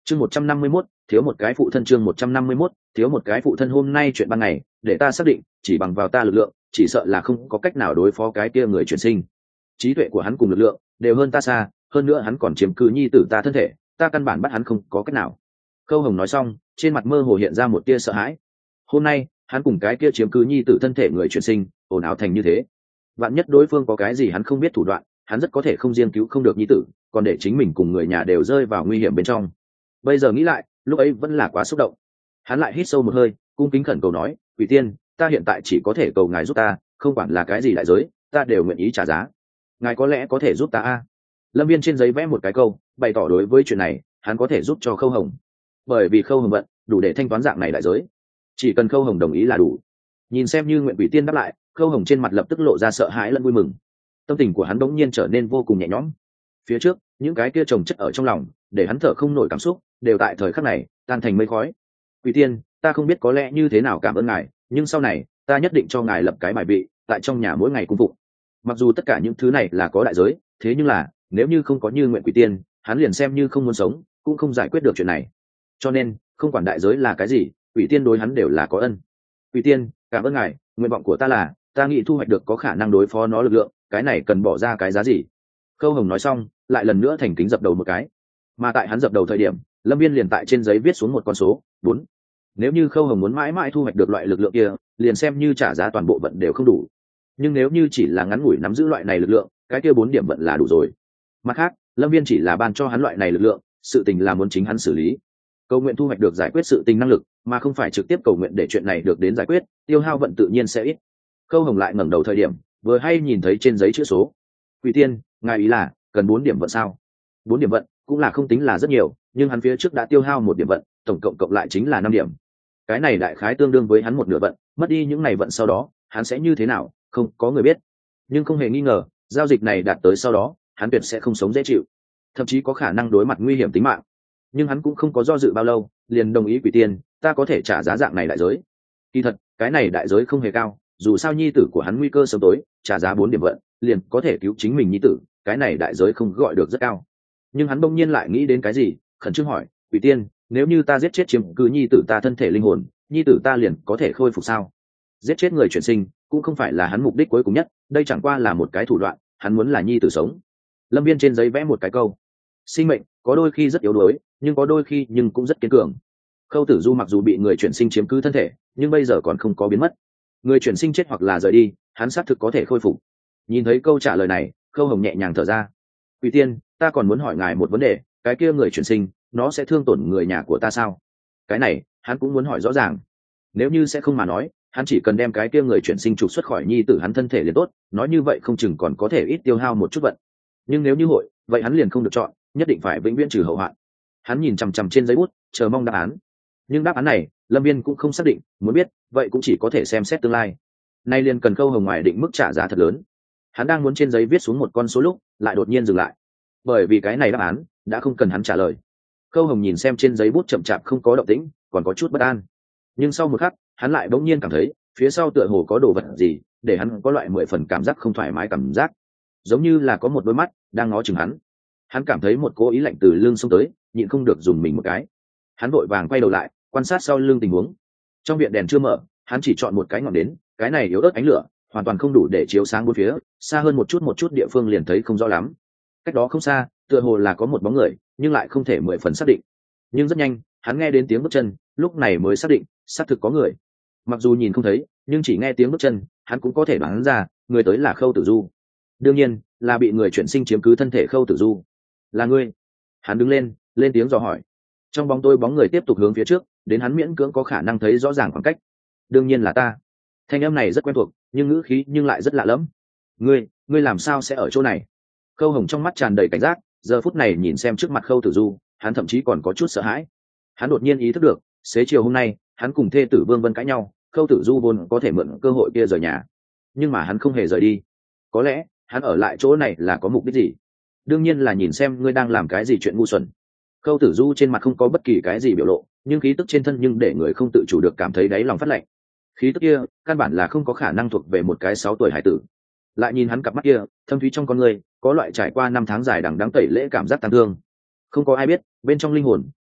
Chương 151, thiếu một cái phụ thân. Chương 151, thiếu một cái phụ thân. Hôm nay chuyện ban ngày, để ta xác định, chỉ bằng vào ta lực lượng, chỉ sợ là không có cách nào đối phó cái kia người chuyển sinh. Trí tuệ của hắn cùng lực lượng đều hơn ta xa, hơn nữa hắn còn chiếm cứ nhi tử ta thân thể, ta căn bản bắt hắn không có cách nào. Khâu Hồng nói xong, trên mặt mơ hồ hiện ra một tia sợ hãi. Hôm nay, hắn cùng cái kia chiếm cứ nhi tử thân thể người chuyển sinh, ồn ào thành như thế. Vạn nhất đối phương có cái gì hắn không biết thủ đoạn, hắn rất có thể không riêng cứu không được nhi tử, còn để chính mình cùng người nhà đều rơi vào nguy hiểm bên trong. Bây giờ nghĩ lại, lúc ấy vẫn là quá xúc động. Hắn lại hít sâu một hơi, cung kính khẩn cầu nói, Quỷ Tiên, ta hiện tại chỉ có thể cầu ngài giúp ta, không quản là cái gì đại giới, ta đều nguyện ý trả giá. Ngài có lẽ có thể giúp ta a? Lâm Viên trên giấy vẽ một cái câu, bày tỏ đối với chuyện này, hắn có thể giúp cho Khâu Hồng. Bởi vì Khâu Hồng bận, đủ để thanh toán dạng này đại giới. Chỉ cần Khâu Hồng đồng ý là đủ. Nhìn xem như nguyện Quỷ Tiên đáp lại, Khâu Hồng trên mặt lập tức lộ ra sợ hãi lẫn vui mừng. Tâm tình của hắn đống nhiên trở nên vô cùng nhẹ nhõm. Phía trước, những cái kia chồng chất ở trong lòng, để hắn thở không nổi cảm xúc, đều tại thời khắc này tan thành mây khói. Quỷ Tiên, ta không biết có lẽ như thế nào cảm ơn ngài, nhưng sau này ta nhất định cho ngài lập cái bài vị tại trong nhà mỗi ngày cung phụng. Mặc dù tất cả những thứ này là có đại giới, thế nhưng là nếu như không có như nguyện Quỷ Tiên, hắn liền xem như không muốn sống cũng không giải quyết được chuyện này. Cho nên không quản đại giới là cái gì, Quỷ Tiên đối hắn đều là có ân. Quỷ Tiên, cảm ơn ngài, nguyện vọng của ta là ta nghĩ thu hoạch được có khả năng đối phó nó lực lượng, cái này cần bỏ ra cái giá gì? Khâu Hồng nói xong, lại lần nữa thành kính dập đầu một cái. Mà tại hắn dập đầu thời điểm, Lâm Viên liền tại trên giấy viết xuống một con số 4. Nếu như Khâu Hồng muốn mãi mãi thu hoạch được loại lực lượng kia, liền xem như trả giá toàn bộ vận đều không đủ. Nhưng nếu như chỉ là ngắn ngủi nắm giữ loại này lực lượng, cái kia 4 điểm vận là đủ rồi. Mặt khác, Lâm Viên chỉ là ban cho hắn loại này lực lượng, sự tình là muốn chính hắn xử lý. Cầu nguyện thu hoạch được giải quyết sự tình năng lực, mà không phải trực tiếp cầu nguyện để chuyện này được đến giải quyết, tiêu hao vận tự nhiên sẽ ít. Khâu Hồng lại ngẩng đầu thời điểm, vừa hay nhìn thấy trên giấy chữ số. Quỷ Tiên, ngài ý là cần 4 điểm vận sao? 4 điểm vận cũng là không tính là rất nhiều, nhưng hắn phía trước đã tiêu hao 1 điểm vận, tổng cộng cộng lại chính là 5 điểm. Cái này đại khái tương đương với hắn một nửa vận, mất đi những này vận sau đó, hắn sẽ như thế nào, không có người biết. Nhưng không hề nghi ngờ, giao dịch này đạt tới sau đó, hắn tuyệt sẽ không sống dễ chịu, thậm chí có khả năng đối mặt nguy hiểm tính mạng. Nhưng hắn cũng không có do dự bao lâu, liền đồng ý Quỷ Tiên, ta có thể trả giá dạng này đại giới. Kỳ thật, cái này đại giới không hề cao, dù sao nhi tử của hắn nguy cơ sớm tối, trả giá 4 điểm vận, liền có thể cứu chính mình nhi tử, cái này đại giới không gọi được rất cao. Nhưng hắn bỗng nhiên lại nghĩ đến cái gì, khẩn trương hỏi, Quỷ Tiên, nếu như ta giết chết chiếm cứ nhi tử ta thân thể linh hồn, nhi tử ta liền có thể khôi phục sao? Giết chết người chuyển sinh cũng không phải là hắn mục đích cuối cùng nhất, đây chẳng qua là một cái thủ đoạn, hắn muốn là nhi tử sống. Lâm Viên trên giấy vẽ một cái câu, sinh mệnh có đôi khi rất yếu đuối, nhưng có đôi khi nhưng cũng rất kiên cường. Khâu Tử Du mặc dù bị người chuyển sinh chiếm cứ thân thể, nhưng bây giờ còn không có biến mất. Người chuyển sinh chết hoặc là rời đi, hắn xác thực có thể khôi phục. Nhìn thấy câu trả lời này, Khâu Hồng nhẹ nhàng thở ra. Quỷ Tiên, ta còn muốn hỏi ngài một vấn đề, cái kia người chuyển sinh, nó sẽ thương tổn người nhà của ta sao? Cái này, hắn cũng muốn hỏi rõ ràng. Nếu như sẽ không mà nói, hắn chỉ cần đem cái kia người chuyển sinh trục xuất khỏi nhi tử hắn thân thể liền tốt, nói như vậy không chừng còn có thể ít tiêu hao một chút vận. Nhưng nếu như hội, vậy hắn liền không được chọn, nhất định phải vĩnh viễn trừ hậu hoạn. Hắn nhìn chằm chằm trên giấy bút, chờ mong đáp án. Nhưng đáp án này, Lâm Viên cũng không xác định, muốn biết, vậy cũng chỉ có thể xem xét tương lai. Nay liền cần Khâu Hồng ngoài định mức trả giá thật lớn. Hắn đang muốn trên giấy viết xuống một con số lúc, lại đột nhiên dừng lại. Bởi vì cái này đáp án đã không cần hắn trả lời. Khâu Hồng nhìn xem trên giấy bút chậm chạp không có động tĩnh, còn có chút bất an. Nhưng sau một khắc, hắn lại bỗng nhiên cảm thấy, phía sau tựa hồ có đồ vật gì, để hắn có loại 10 phần cảm giác không thoải mái cảm giác. Giống như là có một đôi mắt đang ngó chừng hắn. Hắn cảm thấy một cố ý lạnh từ lưng xông tới, nhịn không được dùng mình một cái. Hắn vội vàng quay đầu lại, quan sát sau lưng tình huống. Trong viện đèn chưa mở, hắn chỉ chọn một cái ngọn nến, cái này yếu ớt ánh lửa, hoàn toàn không đủ để chiếu sáng bốn phía, xa hơn một chút địa phương liền thấy không rõ lắm. Cách đó không xa, tựa hồ là có một bóng người, nhưng lại không thể 10 phần xác định. Nhưng rất nhanh, hắn nghe đến tiếng bước chân, lúc này mới xác định, xác thực có người. Mặc dù nhìn không thấy, nhưng chỉ nghe tiếng bước chân, hắn cũng có thể đoán ra, người tới là Khâu Tử Du. Đương nhiên, là bị người chuyển sinh chiếm cứ thân thể Khâu Tử Du. Là ngươi? Hắn đứng lên, lên tiếng dò hỏi. Trong bóng tối bóng người tiếp tục hướng phía trước, đến hắn miễn cưỡng có khả năng thấy rõ ràng khoảng cách. Đương nhiên là ta. Thanh âm này rất quen thuộc, nhưng ngữ khí nhưng lại rất lạ lẫm. Ngươi làm sao sẽ ở chỗ này? Khâu Hồng trong mắt tràn đầy cảnh giác, giờ phút này nhìn xem trước mặt Khâu Tử Du, hắn thậm chí còn có chút sợ hãi. Hắn đột nhiên ý thức được, xế chiều hôm nay, hắn cùng thê tử Vương Vân cãi nhau, Khâu Tử Du vốn có thể mượn cơ hội kia rời nhà, nhưng mà hắn không hề rời đi. Có lẽ hắn ở lại chỗ này là có mục đích gì? Đương nhiên là nhìn xem ngươi đang làm cái gì chuyện ngu xuẩn. Khâu Tử Du trên mặt không có bất kỳ cái gì biểu lộ, nhưng khí tức trên thân nhưng để người không tự chủ được cảm thấy đáy lòng phát lạnh. Khí tức kia căn bản là không có khả năng thuộc về một cái 6 tuổi hải tử. Lại nhìn hắn cặp mắt kia, thâm thúy trong con người, có loại trải qua 5 tháng dài đằng đẵng tẩy lễ cảm giác tang thương. Không có ai biết, bên trong linh hồn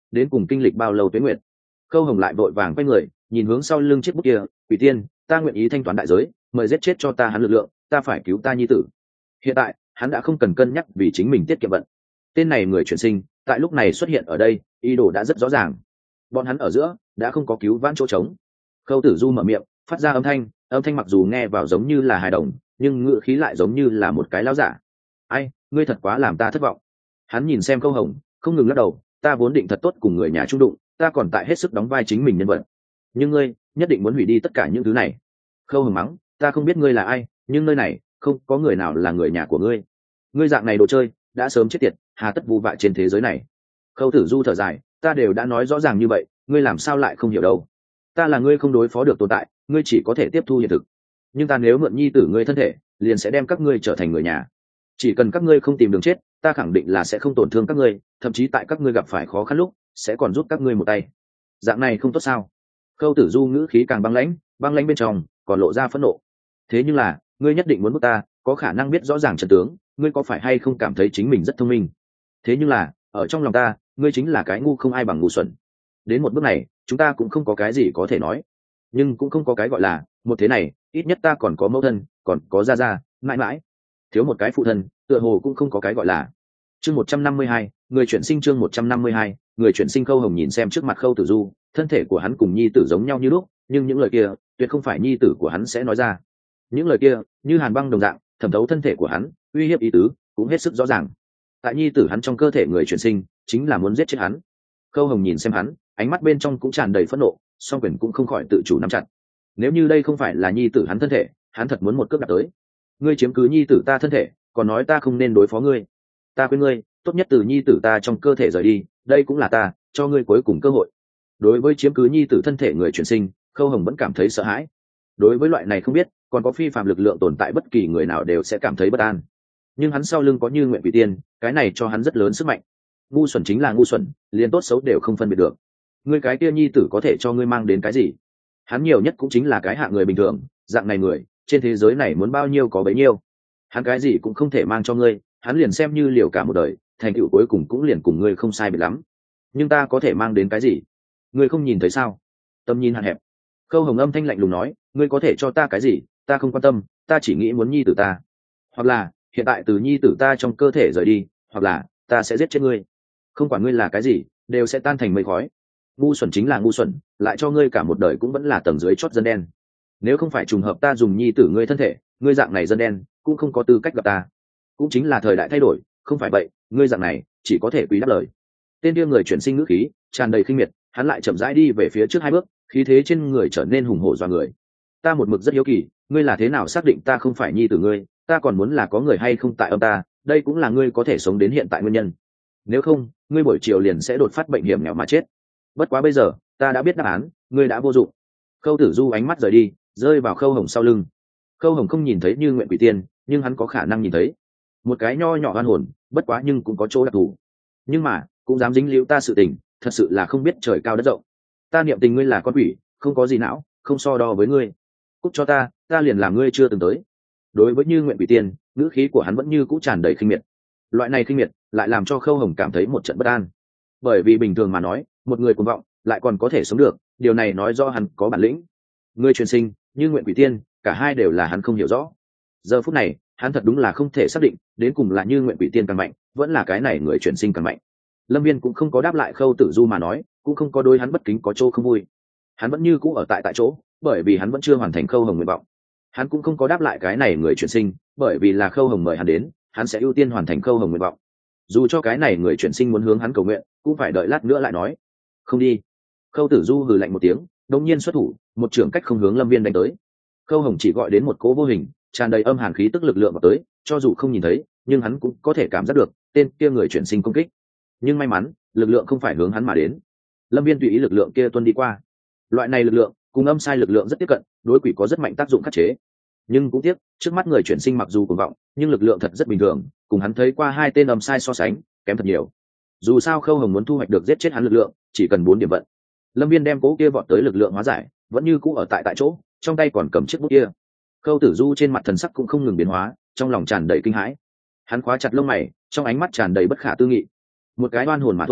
đến cùng kinh lịch bao lâu tuế nguyệt. Khâu Hồng lại vội vàng quay người nhìn hướng sau lưng chiếc bút kia. Quỷ tiên, ta nguyện ý thanh toán đại giới, mời giết chết cho ta hắn lực lượng, ta phải cứu ta nhi tử. Hiện tại hắn đã không cần cân nhắc vì chính mình tiết kiệm vận. Tên này người chuyển sinh tại lúc này xuất hiện ở đây, ý đồ đã rất rõ ràng. Bọn hắn ở giữa đã không có cứu vãn chỗ trống. Khâu Tử Du mở miệng phát ra âm thanh mặc dù nghe vào giống như là hài đồng, nhưng ngữ khí lại giống như là một cái lão giả. Ai, ngươi thật quá làm ta thất vọng. Hắn nhìn xem Khâu Hồng không ngừng lắc đầu. Ta vốn định thật tốt cùng người nhà chung đụng, ta còn tại hết sức đóng vai chính mình nhân vật, nhưng ngươi nhất định muốn hủy đi tất cả những thứ này. Khâu Hồng mắng, ta không biết ngươi là ai, nhưng nơi này không có người nào là người nhà của ngươi. Ngươi dạng này đồ chơi đã sớm chết tiệt, hà tất vu vạ trên thế giới này. Khâu Tử Du thở dài, ta đều đã nói rõ ràng như vậy, ngươi làm sao lại không hiểu đâu. Ta là ngươi không đối phó được tồn tại, ngươi chỉ có thể tiếp thu hiện thực, nhưng ta nếu mượn nhi tử ngươi thân thể, liền sẽ đem các ngươi trở thành người nhà. Chỉ cần các ngươi không tìm đường chết, ta khẳng định là sẽ không tổn thương các ngươi, thậm chí tại các ngươi gặp phải khó khăn lúc sẽ còn giúp các ngươi một tay. Dạng này không tốt sao? Khâu Tử Du ngữ khí càng băng lãnh bên trong còn lộ ra phẫn nộ. Thế nhưng là ngươi nhất định muốn bước ta, có khả năng biết rõ ràng trận tướng, ngươi có phải hay không cảm thấy chính mình rất thông minh? Thế nhưng là ở trong lòng ta, ngươi chính là cái ngu không ai bằng ngu xuẩn. Đến một bước này chúng ta cũng không có cái gì có thể nói, nhưng cũng không có cái gọi là một thế này, ít nhất ta còn có mẫu thân, còn có gia gia, mãi mãi, thiếu một cái phụ thân tựa hồ cũng không có cái gọi là. Chương 152, người chuyển sinh. Chương 152, người chuyển sinh. Khâu Hồng nhìn xem trước mặt Khâu Tử Du, thân thể của hắn cùng nhi tử giống nhau như lúc, nhưng những lời kia tuyệt không phải nhi tử của hắn sẽ nói ra. Những lời kia như hàn băng đồng dạng thẩm thấu thân thể của hắn, uy hiếp ý tứ cũng hết sức rõ ràng. Tại nhi tử hắn trong cơ thể người chuyển sinh chính là muốn giết chết hắn. Khâu Hồng nhìn xem hắn, ánh mắt bên trong cũng tràn đầy phẫn nộ, song quyền cũng không khỏi tự chủ nắm chặt. Nếu như đây không phải là nhi tử hắn thân thể, hắn thật muốn một cước đạp tới. Ngươi chiếm cứ nhi tử ta thân thể, còn nói ta không nên đối phó ngươi. Ta khuyên ngươi tốt nhất từ nhi tử ta trong cơ thể rời đi, đây cũng là ta cho ngươi cuối cùng cơ hội. Đối với chiếm cứ nhi tử thân thể người chuyển sinh, Khâu Hồng vẫn cảm thấy sợ hãi. Đối với loại này không biết còn có phi phạm lực lượng tồn tại, bất kỳ người nào đều sẽ cảm thấy bất an. Nhưng hắn sau lưng có Như Nguyện Quỷ Tiên, cái này cho hắn rất lớn sức mạnh. Ngu xuẩn chính là ngu xuẩn, liền tốt xấu đều không phân biệt được. Ngươi cái kia nhi tử có thể cho ngươi mang đến cái gì? Hắn nhiều nhất cũng chính là cái hạng người bình thường, dạng này người trên thế giới này muốn bao nhiêu có bấy nhiêu. Hắn cái gì cũng không thể mang cho ngươi, hắn liền xem như liều cả một đời, thành tựu cuối cùng cũng liền cùng ngươi không sai biệt lắm. Nhưng ta có thể mang đến cái gì? Ngươi không nhìn thấy sao? Tâm nhìn hạn hẹp. Khâu Hồng âm thanh lạnh lùng nói, ngươi có thể cho ta cái gì? Ta không quan tâm, ta chỉ nghĩ muốn nhi tử ta. Hoặc là hiện tại từ nhi tử ta trong cơ thể rời đi, hoặc là ta sẽ giết chết ngươi. Không quản ngươi là cái gì, đều sẽ tan thành mây khói. Ngu xuẩn chính là ngu xuẩn, lại cho ngươi cả một đời cũng vẫn là tầng dưới chót dân đen. Nếu không phải trùng hợp ta dùng nhi tử ngươi thân thể, ngươi dạng này dân đen cũng không có tư cách gặp ta. Cũng chính là thời đại thay đổi, không phải vậy ngươi dạng này chỉ có thể quý đáp lời. Tên kia người chuyển sinh ngữ khí tràn đầy khinh miệt, hắn lại chậm rãi đi về phía trước 2 bước, khí thế trên người trở nên hùng hổ dọa người. Ta một mực rất hiếu kỳ, ngươi là thế nào xác định ta không phải nhi tử ngươi? Ta còn muốn là có người hay không tại âm ta, đây cũng là ngươi có thể sống đến hiện tại nguyên nhân. Nếu không, ngươi buổi chiều liền sẽ đột phát bệnh hiểm nghèo mà chết. Bất quá bây giờ ta đã biết đáp án, ngươi đã vô dụng. Khâu Tử Du ánh mắt rời đi, rơi vào Khâu Hồng sau lưng. Khâu Hồng không nhìn thấy Như Nguyện Quỷ Tiên, nhưng hắn có khả năng nhìn thấy một cái nho nhỏ oan hồn, bất quá nhưng cũng có chỗ đặc thù. Nhưng mà cũng dám dính líu ta sự tình, thật sự là không biết trời cao đất rộng. Ta niệm tình ngươi là con quỷ, không có gì não, không so đo với ngươi. Cút cho ta liền làm ngươi chưa từng tới. Đối với Như Nguyện Quỷ Tiên, ngữ khí của hắn vẫn như cũ tràn đầy khinh miệt. Loại này khinh miệt lại làm cho Khâu Hồng cảm thấy một trận bất an. Bởi vì bình thường mà nói, một người cuồng vọng lại còn có thể sống được, điều này nói rõ hắn có bản lĩnh. Người truyền sinh, Như Nguyện Quỷ Tiên, cả hai đều là hắn không hiểu rõ. Giờ phút này hắn thật đúng là không thể xác định đến cùng là Như Nguyện Quỷ Tiên càng mạnh, vẫn là cái này người chuyển sinh càng mạnh. Lâm Viên cũng không có đáp lại Khâu Tử Du mà nói, cũng không có đối hắn bất kính có chỗ không vui. Hắn vẫn như cũ ở tại chỗ, bởi vì hắn vẫn chưa hoàn thành Khâu Hồng nguyện vọng. Hắn cũng không có đáp lại cái này người chuyển sinh, bởi vì là Khâu Hồng mời hắn đến, hắn sẽ ưu tiên hoàn thành Khâu Hồng nguyện vọng. Dù cho cái này người chuyển sinh muốn hướng hắn cầu nguyện, cũng phải đợi lát nữa lại nói. Không đi. Khâu Tử Du hừ lạnh một tiếng, đột nhiên xuất thủ, một trường cách không hướng Lâm Viên đánh tới. Khâu Hồng chỉ gọi đến một cỗ vô hình, tràn đầy âm hàn khí tức lực lượng vào tới, cho dù không nhìn thấy, nhưng hắn cũng có thể cảm giác được tên kia người chuyển sinh công kích. Nhưng may mắn, lực lượng không phải hướng hắn mà đến. Lâm Viên tùy ý lực lượng kia tuôn đi qua. Loại này lực lượng cùng âm sai lực lượng rất tiếp cận, đối quỷ có rất mạnh tác dụng khắc chế. Nhưng cũng tiếc, trước mắt người chuyển sinh mặc dù cuồng vọng, nhưng lực lượng thật rất bình thường, cùng hắn thấy qua 2 tên âm sai so sánh, kém thật nhiều. Dù sao Khâu Hồng muốn thu hoạch được giết chết hắn lực lượng, chỉ cần 4 điểm vận. Lâm Viên đem cố kia vọt tới lực lượng hóa giải, vẫn như cũ ở tại chỗ, trong tay còn cầm chiếc bút kia. Khâu Tử Du trên mặt thần sắc cũng không ngừng biến hóa, trong lòng tràn đầy kinh hãi. Hắn khóa chặt lông mày, trong ánh mắt tràn đầy bất khả tư nghị. Một cái oan hồn mà thôi,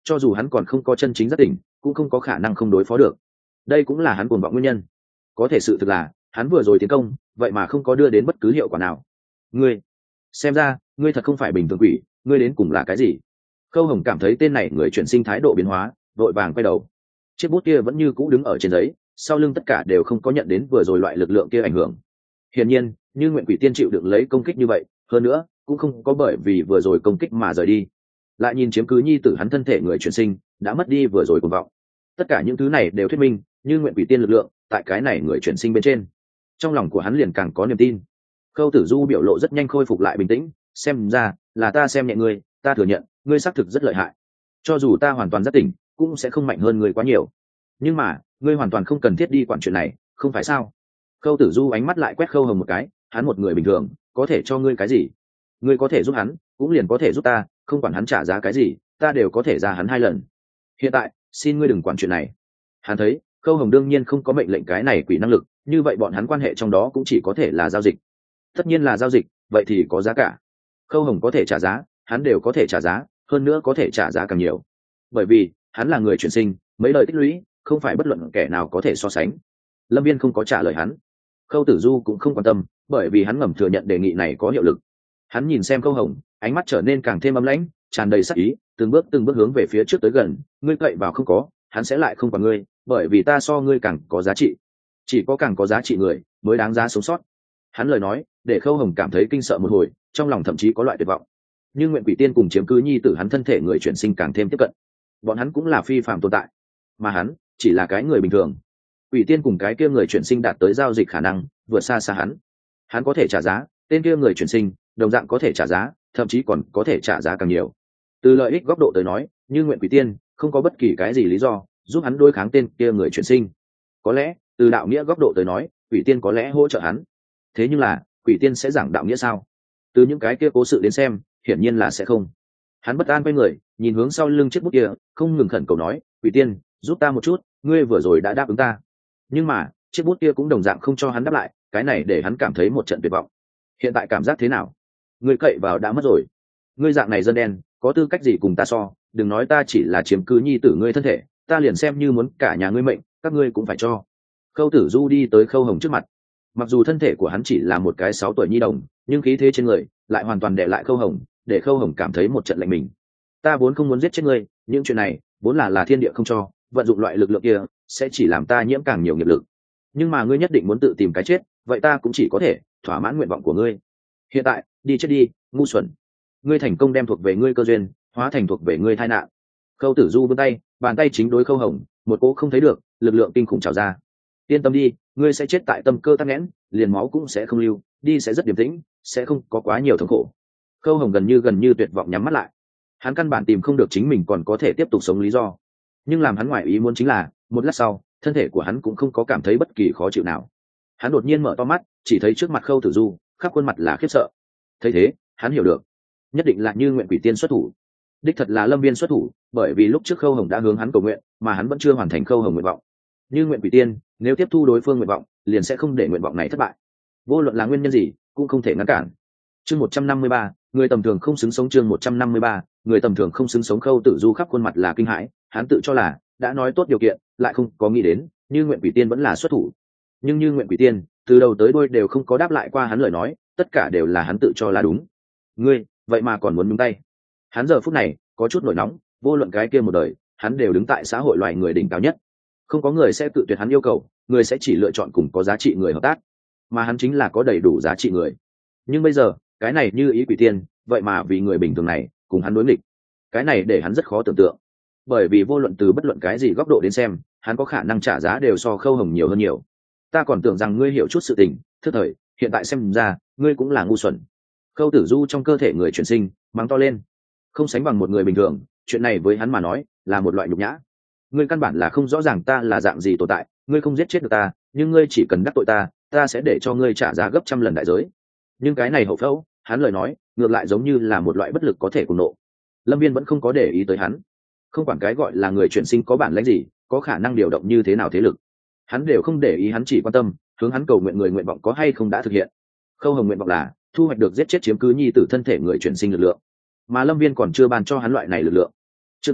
cho dù hắn còn không có chân chính giác tỉnh, cũng không có khả năng không đối phó được. Đây cũng là hắn cuồng vọng nguyên nhân. Có thể sự thực là hắn vừa rồi tiến công vậy mà không có đưa đến bất cứ hiệu quả nào. Ngươi, xem ra ngươi thật không phải bình thường quỷ, ngươi đến cùng là cái gì? Khâu Hồng cảm thấy tên này người chuyển sinh thái độ biến hóa, vội vàng quay đầu. Chiếc bút kia vẫn như cũ đứng ở trên giấy, sau lưng tất cả đều không có nhận đến vừa rồi loại lực lượng kia ảnh hưởng. Hiển nhiên, như Nguyện Quỷ Tiên chịu đựng lấy công kích như vậy, hơn nữa cũng không có bởi vì vừa rồi công kích mà rời đi. Lại nhìn chiếm cứ nhi tử hắn thân thể người chuyển sinh đã mất đi vừa rồi cuồng vọng. Tất cả những thứ này đều thuyết minh, như Nguyện Quỷ Tiên lực lượng tại cái này người chuyển sinh bên trên. Trong lòng của hắn liền càng có niềm tin. Khâu Tử Du biểu lộ rất nhanh khôi phục lại bình tĩnh, xem ra là ta xem nhẹ ngươi, ta thừa nhận, ngươi xác thực rất lợi hại. Cho dù ta hoàn toàn rất tỉnh, cũng sẽ không mạnh hơn ngươi quá nhiều. Nhưng mà, ngươi hoàn toàn không cần thiết đi quản chuyện này, không phải sao? Khâu Tử Du ánh mắt lại quét Khâu Hồng một cái, hắn một người bình thường, có thể cho ngươi cái gì? Ngươi có thể giúp hắn, cũng liền có thể giúp ta, không quản hắn trả giá cái gì, ta đều có thể ra hắn 2 lần. Hiện tại, xin ngươi đừng quản chuyện này. Hắn thấy, Khâu Hồng đương nhiên không có mệnh lệnh cái này quỷ năng lực, như vậy bọn hắn quan hệ trong đó cũng chỉ có thể là giao dịch. Tất nhiên là giao dịch, vậy thì có giá cả. Khâu Hồng có thể trả giá, hắn đều có thể trả giá, hơn nữa có thể trả giá càng nhiều. Bởi vì, hắn là người chuyển sinh, mấy lời tích lũy, không phải bất luận kẻ nào có thể so sánh. Lâm Viên không có trả lời hắn. Khâu Tử Du cũng không quan tâm, bởi vì hắn ngầm thừa nhận đề nghị này có hiệu lực. Hắn nhìn xem Khâu Hồng, ánh mắt trở nên càng thêm âm lãnh, tràn đầy sát ý, từng bước hướng về phía trước tới gần. Ngươi cậy vào không có, hắn sẽ lại không quản ngươi, bởi vì ta so ngươi càng có giá trị. Chỉ có càng có giá trị người mới đáng giá sống sót. Hắn lời nói để Khâu Hồng cảm thấy kinh sợ một hồi, trong lòng thậm chí có loại tuyệt vọng. Nhưng Nguyện Quỷ Tiên cùng chiếm cứ nhi tử hắn thân thể người chuyển sinh càng thêm tiếp cận. Bọn hắn cũng là phi phàm tồn tại, mà hắn chỉ là cái người bình thường. Quỷ Tiên cùng cái kia người chuyển sinh đạt tới giao dịch khả năng vượt xa xa hắn. Hắn có thể trả giá, tên kia người chuyển sinh đồng dạng có thể trả giá, thậm chí còn có thể trả giá càng nhiều. Từ lợi ích góc độ tới nói, như Nguyện Quỷ Tiên không có bất kỳ cái gì lý do giúp hắn đối kháng tên kia người chuyển sinh. Có lẽ từ đạo nghĩa góc độ tới nói, Quỷ Tiên có lẽ hỗ trợ hắn. Thế nhưng là Quỷ Tiên sẽ giảng đạo nghĩa sao? Từ những cái kia cố sự đến xem, hiển nhiên là sẽ không. Hắn bất an quay người, nhìn hướng sau lưng chiếc bút kia, không ngừng khẩn cầu nói, Quỷ Tiên, giúp ta một chút, ngươi vừa rồi đã đáp ứng ta. Nhưng mà chiếc bút kia cũng đồng dạng không cho hắn đáp lại, cái này để hắn cảm thấy một trận tuyệt vọng. Hiện tại cảm giác thế nào? Ngươi cậy vào đã mất rồi. Ngươi dạng này dân đen, có tư cách gì cùng ta so? Đừng nói ta chỉ là chiếm cứ nhi tử ngươi thân thể, ta liền xem như muốn cả nhà ngươi mệnh, các ngươi cũng phải cho. Khâu Tử Du đi tới Khâu Hồng trước mặt. Mặc dù thân thể của hắn chỉ là một cái 6 tuổi nhi đồng, nhưng khí thế trên người lại hoàn toàn đè lại Khâu Hồng, để Khâu Hồng cảm thấy một trận lạnh mình. Ta vốn không muốn giết chết ngươi, những chuyện này vốn là thiên địa không cho, vận dụng loại lực lượng kia sẽ chỉ làm ta nhiễm càng nhiều nghiệp lực. Nhưng mà ngươi nhất định muốn tự tìm cái chết, vậy ta cũng chỉ có thể thỏa mãn nguyện vọng của ngươi. Hiện tại, đi chết đi, ngu xuẩn. Ngươi thành công đem thuộc về ngươi cơ duyên hóa thành thuộc về ngươi tai nạn. Khâu Tử Du vươn tay, bàn tay chính đối Khâu Hồng, một cỗ không thấy được lực lượng kinh khủng trào ra. Yên tâm đi, ngươi sẽ chết tại tâm cơ tắc nghẽn, liền máu cũng sẽ không lưu, đi sẽ rất điềm tĩnh, sẽ không có quá nhiều thống khổ. Khâu Hồng gần như tuyệt vọng nhắm mắt lại. Hắn căn bản tìm không được chính mình còn có thể tiếp tục sống lý do. Nhưng làm hắn ngoại ý muốn chính là, một lát sau, thân thể của hắn cũng không có cảm thấy bất kỳ khó chịu nào. Hắn đột nhiên mở to mắt, chỉ thấy trước mặt Khâu Tử Du, khắp khuôn mặt là khiếp sợ. Thấy thế, hắn hiểu được, nhất định là như Nguyện Quỷ Tiên xuất thủ. Đích thật là Lâm Viên xuất thủ, bởi vì lúc trước Khâu Hồng đã hướng hắn cầu nguyện, mà hắn vẫn chưa hoàn thành Khâu Hồng nguyện vọng. Như Nguyện Quỷ Tiên, nếu tiếp thu đối phương nguyện vọng, liền sẽ không để nguyện vọng này thất bại. Vô luận là nguyên nhân gì, cũng không thể ngăn cản. Chương 153, người tầm thường không xứng sống. Chương 153, người tầm thường không xứng sống. Khâu Tử Du khắp khuôn mặt là kinh hãi, hắn tự cho là đã nói tốt điều kiện, lại không có nghĩ đến, Như Nguyện Quỷ Tiên vẫn là xuất thủ. Nhưng Như Nguyện Quỷ Tiên, từ đầu tới đuôi đều không có đáp lại qua hắn lời nói, tất cả đều là hắn tự cho là đúng. Ngươi, vậy mà còn muốn nhúng tay? Hắn giờ phút này có chút nổi nóng, vô luận cái kia một đời, hắn đều đứng tại xã hội loài người đỉnh cao nhất. Không có người sẽ tự tuyệt hắn yêu cầu, người sẽ chỉ lựa chọn cùng có giá trị người hợp tác, mà hắn chính là có đầy đủ giá trị người. Nhưng bây giờ, cái này Như Ý Quỷ Tiên, vậy mà vì người bình thường này cùng hắn đối nghịch, cái này để hắn rất khó tưởng tượng. Bởi vì vô luận từ bất luận cái gì góc độ đến xem, hắn có khả năng trả giá đều so Khâu Hồng nhiều hơn nhiều. Ta còn tưởng rằng ngươi hiểu chút sự tình, thức thời, hiện tại xem ra ngươi cũng là ngu xuẩn. Khâu Tử Du trong cơ thể người chuyển sinh mắng to lên, không sánh bằng một người bình thường, chuyện này với hắn mà nói là một loại nhục nhã. Ngươi căn bản là không rõ ràng ta là dạng gì tồn tại, ngươi không giết chết được ta, nhưng ngươi chỉ cần đắc tội ta, ta sẽ để cho ngươi trả giá gấp trăm lần đại giới. Nhưng cái này hậu phẫu, hắn lời nói ngược lại giống như là một loại bất lực có thể cùng nộ. Lâm Viên vẫn không có để ý tới hắn, không quản cái gọi là người chuyển sinh có bản lĩnh gì, có khả năng điều động như thế nào thế lực, hắn đều không để ý, hắn chỉ quan tâm hướng hắn cầu nguyện người nguyện vọng có hay không đã thực hiện. Khâu Hồng nguyện vọng là thu hoạch được giết chết chiếm cứ nhi tử thân thể người chuyển sinh lực lượng, mà Lâm Viên còn chưa ban cho hắn loại này lực lượng. Trước đó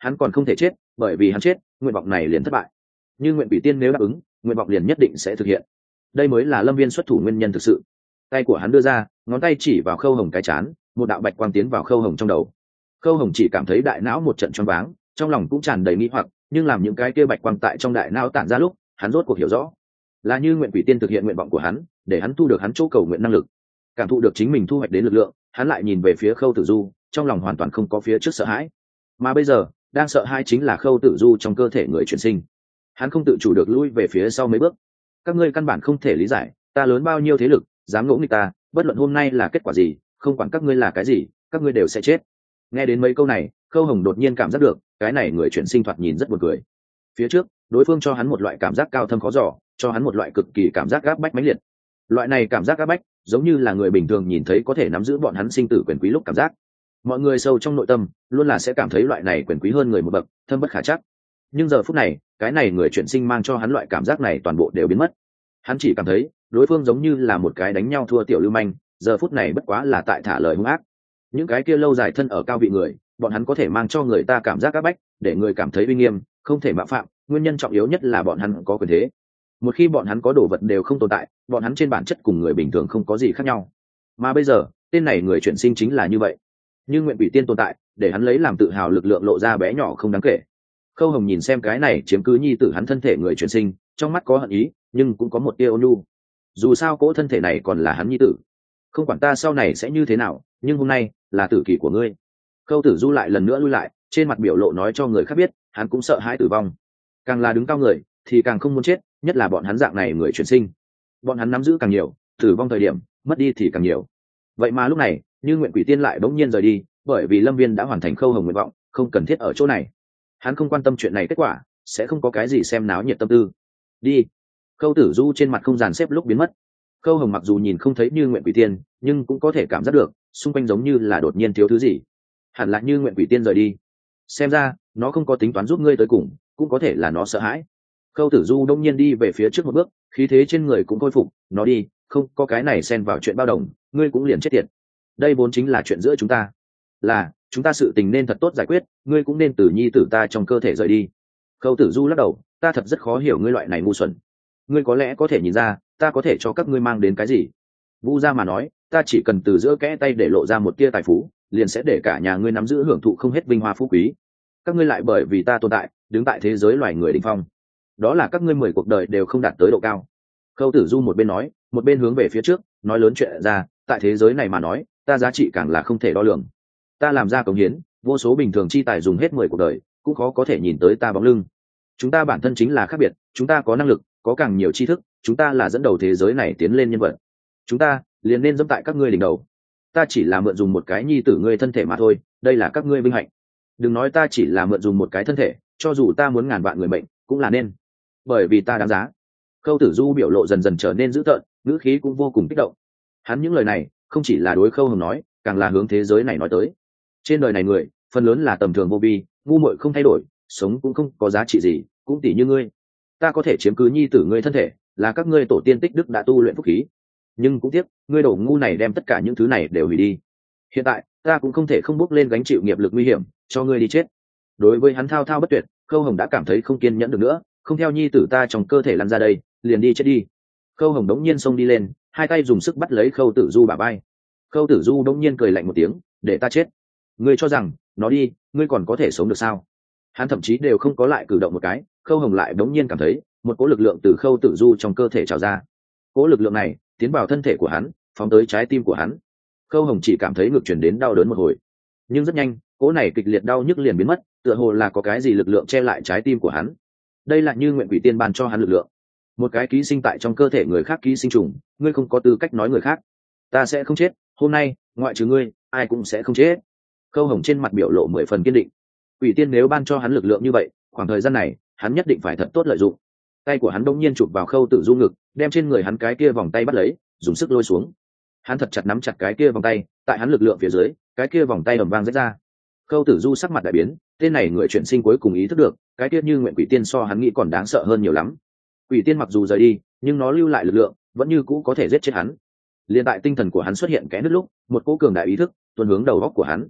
hắn còn không thể chết, bởi vì hắn chết nguyện vọng này liền thất bại. Nhưng nguyện quỷ tiên nếu đáp ứng, nguyện vọng liền nhất định sẽ thực hiện. Đây mới là Lâm Viên xuất thủ nguyên nhân thực sự. Tay của hắn đưa ra, ngón tay chỉ vào Khâu Hồng cái chán, một đạo bạch quang tiến vào Khâu Hồng trong đầu. Khâu Hồng chỉ cảm thấy đại não một trận choáng váng, trong lòng cũng tràn đầy nghi hoặc, nhưng làm những cái kia bạch quang tại trong đại não tản ra lúc, hắn rốt cuộc hiểu rõ, là như nguyện quỷ tiên thực hiện nguyện vọng của hắn, để hắn thu được hắn chỗ cầu nguyện năng lực. Cảm thụ được chính mình thu hoạch đến lực lượng, hắn lại nhìn về phía Khâu Tử Du, trong lòng hoàn toàn không có phía trước sợ hãi, mà bây giờ đang sợ hãi chính là Khâu Tử Du trong cơ thể người chuyển sinh. Hắn không tự chủ được lui về phía sau mấy bước. Các ngươi căn bản không thể lý giải, ta lớn bao nhiêu thế lực, dám ngỗ nghịch ta, bất luận hôm nay là kết quả gì, không quản các ngươi là cái gì, các ngươi đều sẽ chết. Nghe đến mấy câu này, Khâu Hồng đột nhiên cảm giác được, cái này người chuyển sinh thoạt nhìn rất buồn cười. Phía trước, đối phương cho hắn một loại cảm giác cao thâm khó dò, cho hắn một loại cực kỳ cảm giác gáp bách mãnh liệt. Loại này cảm giác gáp bách, giống như là người bình thường nhìn thấy có thể nắm giữ bọn hắn sinh tử quyền quý lúc cảm giác. Mọi người sâu trong nội tâm, luôn là sẽ cảm thấy loại này quyền quý hơn người một bậc, thâm bất khả trắc. Nhưng giờ phút này, cái này người chuyển sinh mang cho hắn loại cảm giác này toàn bộ đều biến mất. Hắn chỉ cảm thấy, đối phương giống như là một cái đánh nhau thua tiểu lưu manh, giờ phút này bất quá là tại thả lời hung ác. Những cái kia lâu dài thân ở cao vị người, bọn hắn có thể mang cho người ta cảm giác áp bách, để người cảm thấy uy nghiêm, không thể mạo phạm, nguyên nhân trọng yếu nhất là bọn hắn có quyền thế. Một khi bọn hắn có đồ vật đều không tồn tại, bọn hắn trên bản chất cùng người bình thường không có gì khác nhau. Mà bây giờ, tên này người chuyển sinh chính là như vậy. Nhưng nguyện quỷ tiên tồn tại, để hắn lấy làm tự hào lực lượng lộ ra bé nhỏ không đáng kể. Khâu Hồng nhìn xem cái này chiếm cứ nhi tử hắn thân thể người chuyển sinh, trong mắt có hận ý, nhưng cũng có một tia ôn nhu. Dù sao cỗ thân thể này còn là hắn nhi tử, không quản ta sau này sẽ như thế nào, nhưng hôm nay là tử kỳ của ngươi. Khâu Tử Du lại lần nữa lui lại, trên mặt biểu lộ nói cho người khác biết, hắn cũng sợ hãi tử vong. Càng là đứng cao người, thì càng không muốn chết, nhất là bọn hắn dạng này người chuyển sinh. Bọn hắn nắm giữ càng nhiều, tử vong thời điểm, mất đi thì càng nhiều. Vậy mà lúc này, Như Nguyện Quỷ Tiên lại bỗng nhiên rời đi, bởi vì Lâm Viên đã hoàn thành Khâu Hồng nguyện vọng, không cần thiết ở chỗ này. Hắn không quan tâm chuyện này kết quả, sẽ không có cái gì xem náo nhiệt tâm tư. Đi. Khâu Tử Du trên mặt không dàn xếp lúc biến mất. Khâu Hồng mặc dù nhìn không thấy Như Nguyện Quỷ Tiên, nhưng cũng có thể cảm giác được, xung quanh giống như là đột nhiên thiếu thứ gì. Hẳn là Như Nguyện Quỷ Tiên rời đi. Xem ra, nó không có tính toán giúp ngươi tới cùng, cũng có thể là nó sợ hãi. Khâu Tử Du đông nhiên đi về phía trước một bước, khí thế trên người cũng khôi phục, nó đi, không có cái này xen vào chuyện bao đồng, ngươi cũng liền chết tiệt. Đây vốn chính là chuyện giữa chúng ta. Là, chúng ta sự tình nên thật tốt giải quyết, ngươi cũng nên từ nhi tử ta trong cơ thể rời đi. Khâu Tử Du lắc đầu, ta thật rất khó hiểu ngươi loại này ngu xuẩn. Ngươi có lẽ có thể nhìn ra, ta có thể cho các ngươi mang đến cái gì. Vu gia mà nói, ta chỉ cần từ giữa kẽ tay để lộ ra một tia tài phú, liền sẽ để cả nhà ngươi nắm giữ hưởng thụ không hết vinh hoa phú quý. Các ngươi lại bởi vì ta tồn tại, đứng tại thế giới loài người đỉnh phong. Đó là các ngươi 10 cuộc đời đều không đạt tới độ cao. Khâu Tử Du một bên nói, một bên hướng về phía trước, nói lớn chuyện ra, tại thế giới này mà nói, ta giá trị càng là không thể đo lường. Ta làm ra cống hiến, vô số bình thường chi tài dùng hết 10 cuộc đời, cũng khó có thể nhìn tới ta bóng lưng. Chúng ta bản thân chính là khác biệt, chúng ta có năng lực, có càng nhiều tri thức, chúng ta là dẫn đầu thế giới này tiến lên nhân vật. Chúng ta liền nên dẫm tại các ngươi đỉnh đầu. Ta chỉ là mượn dùng một cái nhi tử ngươi thân thể mà thôi, đây là các ngươi vinh hạnh. Đừng nói ta chỉ là mượn dùng một cái thân thể, cho dù ta muốn ngàn vạn người mệnh, cũng là nên, bởi vì ta đáng giá. Khâu Tử Du biểu lộ dần dần trở nên dữ tợn, ngữ khí cũng vô cùng kích động. Hắn những lời này không chỉ là đối Khâu Hồng nói, càng là hướng thế giới này nói tới. Trên đời này người, phần lớn là tầm thường vô vi, ngu muội không thay đổi, sống cũng không có giá trị gì, cũng tỷ như ngươi. Ta có thể chiếm cứ nhi tử ngươi thân thể, là các ngươi tổ tiên tích đức đã tu luyện phúc khí. Nhưng cũng tiếc, ngươi đổ ngu này đem tất cả những thứ này đều hủy đi. Hiện tại, ta cũng không thể không bước lên gánh chịu nghiệp lực nguy hiểm, cho ngươi đi chết. Đối với hắn thao thao bất tuyệt, Khâu Hồng đã cảm thấy không kiên nhẫn được nữa, không theo nhi tử ta trong cơ thể lăn ra đây, liền đi chết đi. Khâu Hồng đống nhiên xông đi lên, hai tay dùng sức bắt lấy Khâu Tử Du bả vai. Khâu Tử Du đống nhiên cười lạnh một tiếng, để ta chết. Ngươi cho rằng, nó đi, ngươi còn có thể sống được sao? Hắn thậm chí đều không có lại cử động một cái, Khâu Hồng lại đống nhiên cảm thấy một cỗ lực lượng từ Khâu Tử Du trong cơ thể trào ra. Cỗ lực lượng này tiến vào thân thể của hắn, phóng tới trái tim của hắn. Khâu Hồng chỉ cảm thấy ngực truyền đến đau đớn một hồi, nhưng rất nhanh, cỗ này kịch liệt đau nhức liền biến mất, tựa hồ là có cái gì lực lượng che lại trái tim của hắn. Đây là Như Nguyện Quỷ Tiên ban cho hắn lực lượng. Một cái ký sinh tại trong cơ thể người khác ký sinh trùng, ngươi không có tư cách nói người khác. Ta sẽ không chết, hôm nay, ngoại trừ ngươi, ai cũng sẽ không chết. Khâu Hồng trên mặt biểu lộ 10 phần kiên định. Quỷ Tiên nếu ban cho hắn lực lượng như vậy, khoảng thời gian này, hắn nhất định phải thật tốt lợi dụng. Tay của hắn đột nhiên chụp vào Khâu Tử Du ngực, đem trên người hắn cái kia vòng tay bắt lấy, dùng sức lôi xuống. Hắn thật chặt nắm chặt cái kia vòng tay, tại hắn lực lượng phía dưới, cái kia vòng tay ầm vang rách ra. Khâu Tử Du sắc mặt đại biến, tên này người chuyển sinh cuối cùng ý thức được, cái kia Như Nguyện Quỷ Tiên so hắn nghĩ còn đáng sợ hơn nhiều lắm. Quỷ Tiên mặc dù rời đi, nhưng nó lưu lại lực lượng, vẫn như cũ có thể giết chết hắn. Liên tại tinh thần của hắn xuất hiện kẽ nứt lúc, một cỗ cường đại ý thức tuôn hướng đầu óc của hắn.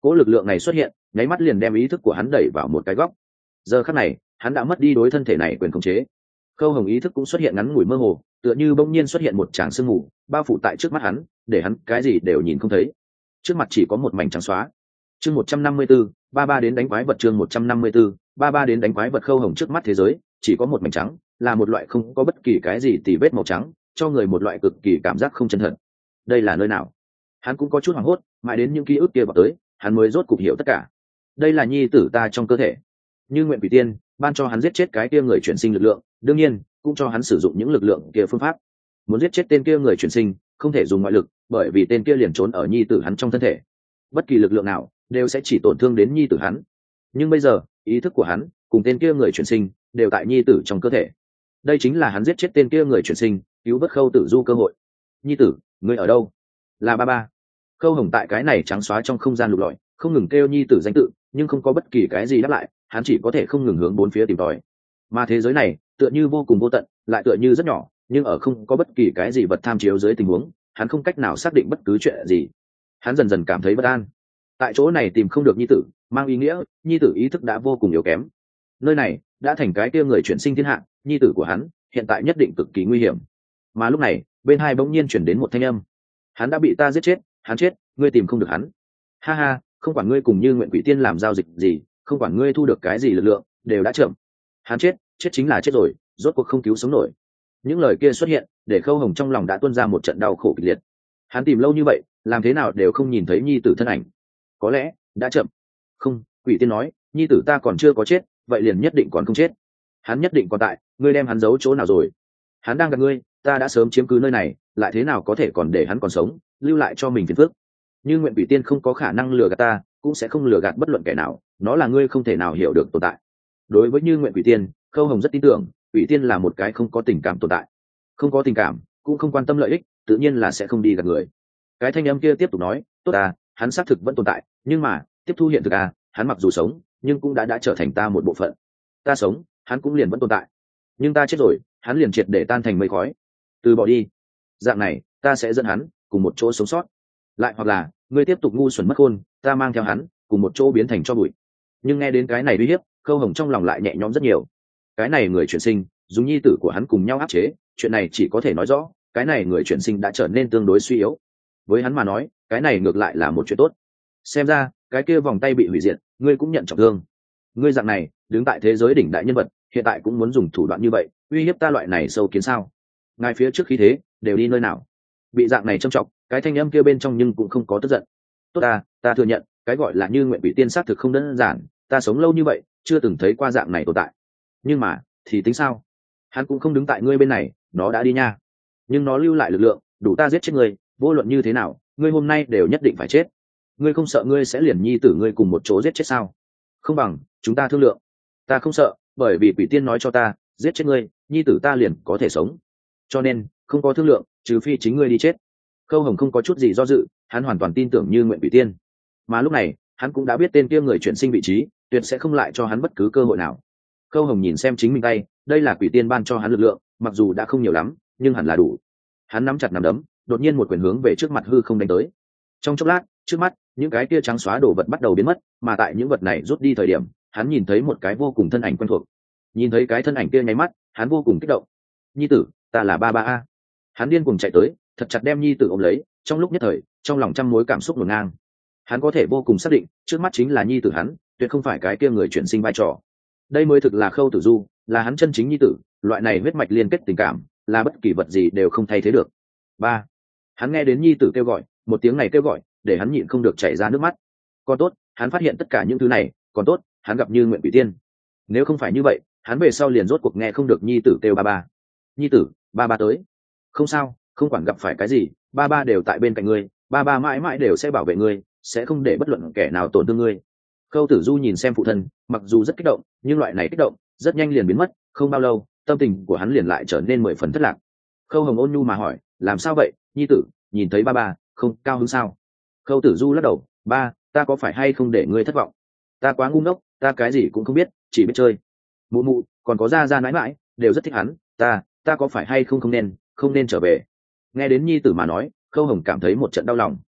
cỗ lực lượng này xuất hiện nháy mắt liền đem ý thức của hắn đẩy vào một cái góc. Giờ khắc này hắn đã mất đi đối thân thể này quyền khống chế. Khâu Hồng ý thức cũng xuất hiện ngắn ngủi mơ hồ, tựa như bỗng nhiên xuất hiện một tràng sương mù bao phủ tại trước mắt hắn, để hắn cái gì đều nhìn không thấy. Trước mặt chỉ có một mảnh trắng xóa. Chương 154, ba ba đến đánh quái vật. Chương 154, ba ba đến đánh quái vật. Khâu Hồng trước mắt thế giới chỉ có một mảnh trắng, là một loại không có bất kỳ cái gì tì vết màu trắng, cho người một loại cực kỳ cảm giác không chân thật. Đây là nơi nào? Hắn cũng có chút hoảng hốt, mãi đến những ký ức kia vào tới, hắn mới rốt cục hiểu tất cả. Đây là nhi tử ta trong cơ thể. Như nguyện quỷ tiên ban cho hắn giết chết cái kia người chuyển sinh lực lượng, đương nhiên cũng cho hắn sử dụng những lực lượng kia phương pháp. Muốn giết chết tên kia người chuyển sinh không thể dùng ngoại lực, bởi vì tên kia liền trốn ở nhi tử hắn trong thân thể, bất kỳ lực lượng nào đều sẽ chỉ tổn thương đến nhi tử hắn. Nhưng bây giờ ý thức của hắn cùng tên kia người chuyển sinh đều tại nhi tử trong cơ thể. Đây chính là hắn giết chết tên kia người chuyển sinh, cứu vớt Khâu Tử Du cơ hội. Nhi tử, ngươi ở đâu? Là ba ba. Khâu Hồng tại cái này trắng xóa trong không gian lục lọi, không ngừng kêu nhi tử danh tự, nhưng không có bất kỳ cái gì đáp lại, hắn chỉ có thể không ngừng hướng bốn phía tìm tòi. Mà thế giới này tựa như vô cùng vô tận, lại tựa như rất nhỏ, nhưng ở không có bất kỳ cái gì vật tham chiếu dưới tình huống, hắn không cách nào xác định bất cứ chuyện gì. Hắn dần dần cảm thấy bất an. Tại chỗ này tìm không được nhi tử, mang ý nghĩa nhi tử ý thức đã vô cùng yếu kém. Nơi này đã thành cái kia người chuyển sinh thiên hạ, nhi tử của hắn hiện tại nhất định cực kỳ nguy hiểm. Mà lúc này bên hai bỗng nhiên chuyển đến một thanh âm: hắn đã bị ta giết chết, hắn chết, ngươi tìm không được hắn. Ha ha, không quản ngươi cùng Như Nguyện Quỷ Tiên làm giao dịch gì, không quản ngươi thu được cái gì lực lượng, đều đã chậm. Hắn chết, chết chính là chết rồi, rốt cuộc không cứu sống nổi. Những lời kia xuất hiện để Khâu Hồng trong lòng đã tuôn ra một trận đau khổ kịch liệt. Hắn tìm lâu như vậy, làm thế nào đều không nhìn thấy nhi tử thân ảnh. Có lẽ đã chậm. Không, Quỷ Tiên nói, nhi tử ta còn chưa có chết, vậy liền nhất định còn không chết. Hắn nhất định còn tại, ngươi đem hắn giấu chỗ nào rồi? Hắn đang gặp ngươi, ta đã sớm chiếm cứ nơi này, lại thế nào có thể còn để hắn còn sống, lưu lại cho mình phiền phức. Như Nguyện Quỷ Tiên không có khả năng lừa gạt ta, cũng sẽ không lừa gạt bất luận kẻ nào, nó là ngươi không thể nào hiểu được tồn tại. Đối với Như Nguyện Quỷ Tiên, Khâu Hồng rất tin tưởng, Quỷ Tiên là một cái không có tình cảm tồn tại. Không có tình cảm, cũng không quan tâm lợi ích, tự nhiên là sẽ không đi gạt người. Cái thanh âm kia tiếp tục nói, tốt à, hắn xác thực vẫn tồn tại, nhưng mà tiếp thu hiện thực à, hắn mặc dù sống, nhưng cũng đã trở thành ta một bộ phận. Ta sống, hắn cũng liền vẫn tồn tại, nhưng ta chết rồi, hắn liền triệt để tan thành mây khói. Từ bỏ đi, dạng này ta sẽ dẫn hắn cùng một chỗ sống sót. Lại hoặc là ngươi tiếp tục ngu xuẩn mất khôn, ta mang theo hắn cùng một chỗ biến thành tro bụi. Nhưng nghe đến cái này uy hiếp, Khâu Hồng trong lòng lại nhẹ nhõm rất nhiều. Cái này người chuyển sinh dùng nhi tử của hắn cùng nhau áp chế, chuyện này chỉ có thể nói rõ cái này người chuyển sinh đã trở nên tương đối suy yếu. Với hắn mà nói, cái này ngược lại là một chuyện tốt. Xem ra cái kia vòng tay bị hủy diệt, ngươi cũng nhận trọng thương. Ngươi dạng này đứng tại thế giới đỉnh đại nhân vật, hiện tại cũng muốn dùng thủ đoạn như vậy uy hiếp ta loại này sâu kiến sao? Ngài phía trước khí thế đều đi nơi nào? Bị dạng này trông trọng, cái thanh âm kia bên trong nhưng cũng không có tức giận. Tốt ta thừa nhận, cái gọi là Như Nguyện Quỷ Tiên xác thực không đơn giản, ta sống lâu như vậy chưa từng thấy qua dạng này tồn tại. Nhưng mà thì tính sao? Hắn cũng không đứng tại ngươi bên này, nó đã đi nha. Nhưng nó lưu lại lực lượng đủ ta giết chết ngươi, vô luận như thế nào ngươi hôm nay đều nhất định phải chết. Ngươi không sợ ngươi sẽ liền nhi tử ngươi cùng một chỗ giết chết sao? Không bằng chúng ta thương lượng. Ta không sợ, bởi vì Quỷ Tiên nói cho ta, giết chết ngươi, nhi tử ta liền có thể sống. Cho nên không có thương lượng, trừ phi chính ngươi đi chết. Khâu Hồng không có chút gì do dự, hắn hoàn toàn tin tưởng Như Nguyện Quỷ Tiên. Mà lúc này hắn cũng đã biết tên kia người chuyển sinh vị trí, tuyệt sẽ không lại cho hắn bất cứ cơ hội nào. Khâu Hồng nhìn xem chính mình tay, đây là Quỷ Tiên ban cho hắn lực lượng, mặc dù đã không nhiều lắm, nhưng hẳn là đủ. Hắn nắm chặt nắm đấm, đột nhiên một quyền hướng về trước mặt hư không đánh tới. Trong chốc lát, trước mắt những cái kia trắng xóa đồ vật bắt đầu biến mất, mà tại những vật này rút đi thời điểm, hắn nhìn thấy một cái vô cùng thân ảnh quen thuộc. Nhìn thấy cái thân ảnh kia nháy mắt, hắn vô cùng kích động. Nhi tử, ta là ba ba a. Hắn điên cuồng chạy tới, thật chặt đem nhi tử ôm lấy, trong lúc nhất thời trong lòng trăm mối cảm xúc ngổn ngang. Hắn có thể vô cùng xác định trước mắt chính là nhi tử hắn, tuyệt không phải cái kia người chuyển sinh vai trò. Đây mới thực là Khâu Tử Du, là hắn chân chính nhi tử, loại này huyết mạch liên kết tình cảm là bất kỳ vật gì đều không thay thế được. Ba. Hắn nghe đến nhi tử kêu gọi, một tiếng này kêu gọi để hắn nhịn không được chảy ra nước mắt. Còn tốt hắn phát hiện tất cả những thứ này, còn tốt hắn gặp Như Nguyện Quỷ Tiên. Nếu không phải như vậy, hắn về sau liền rốt cuộc nghe không được nhi tử kêu ba ba. Nhi tử, ba ba tới. Không sao, không quản gặp phải cái gì, ba ba đều tại bên cạnh ngươi, ba ba mãi mãi đều sẽ bảo vệ ngươi, sẽ không để bất luận kẻ nào tổn thương ngươi. Khâu Tử Du nhìn xem phụ thân, mặc dù rất kích động, nhưng loại này kích động rất nhanh liền biến mất, không bao lâu tâm tình của hắn liền lại trở nên 10 phần thất lạc. Khâu Hồng ôn nhu mà hỏi, làm sao vậy nhi tử, nhìn thấy ba ba không cao hứng sao? Khâu Tử Du lắc đầu, ba, ta có phải hay không để ngươi thất vọng? Ta quá ngu ngốc, ta cái gì cũng không biết, chỉ biết chơi. Mụ mụ còn có gia gia mãi mãi đều rất thích hắn, ta có phải hay không không nên trở về? Nghe đến nhi tử mà nói, Khâu Hồng cảm thấy một trận đau lòng.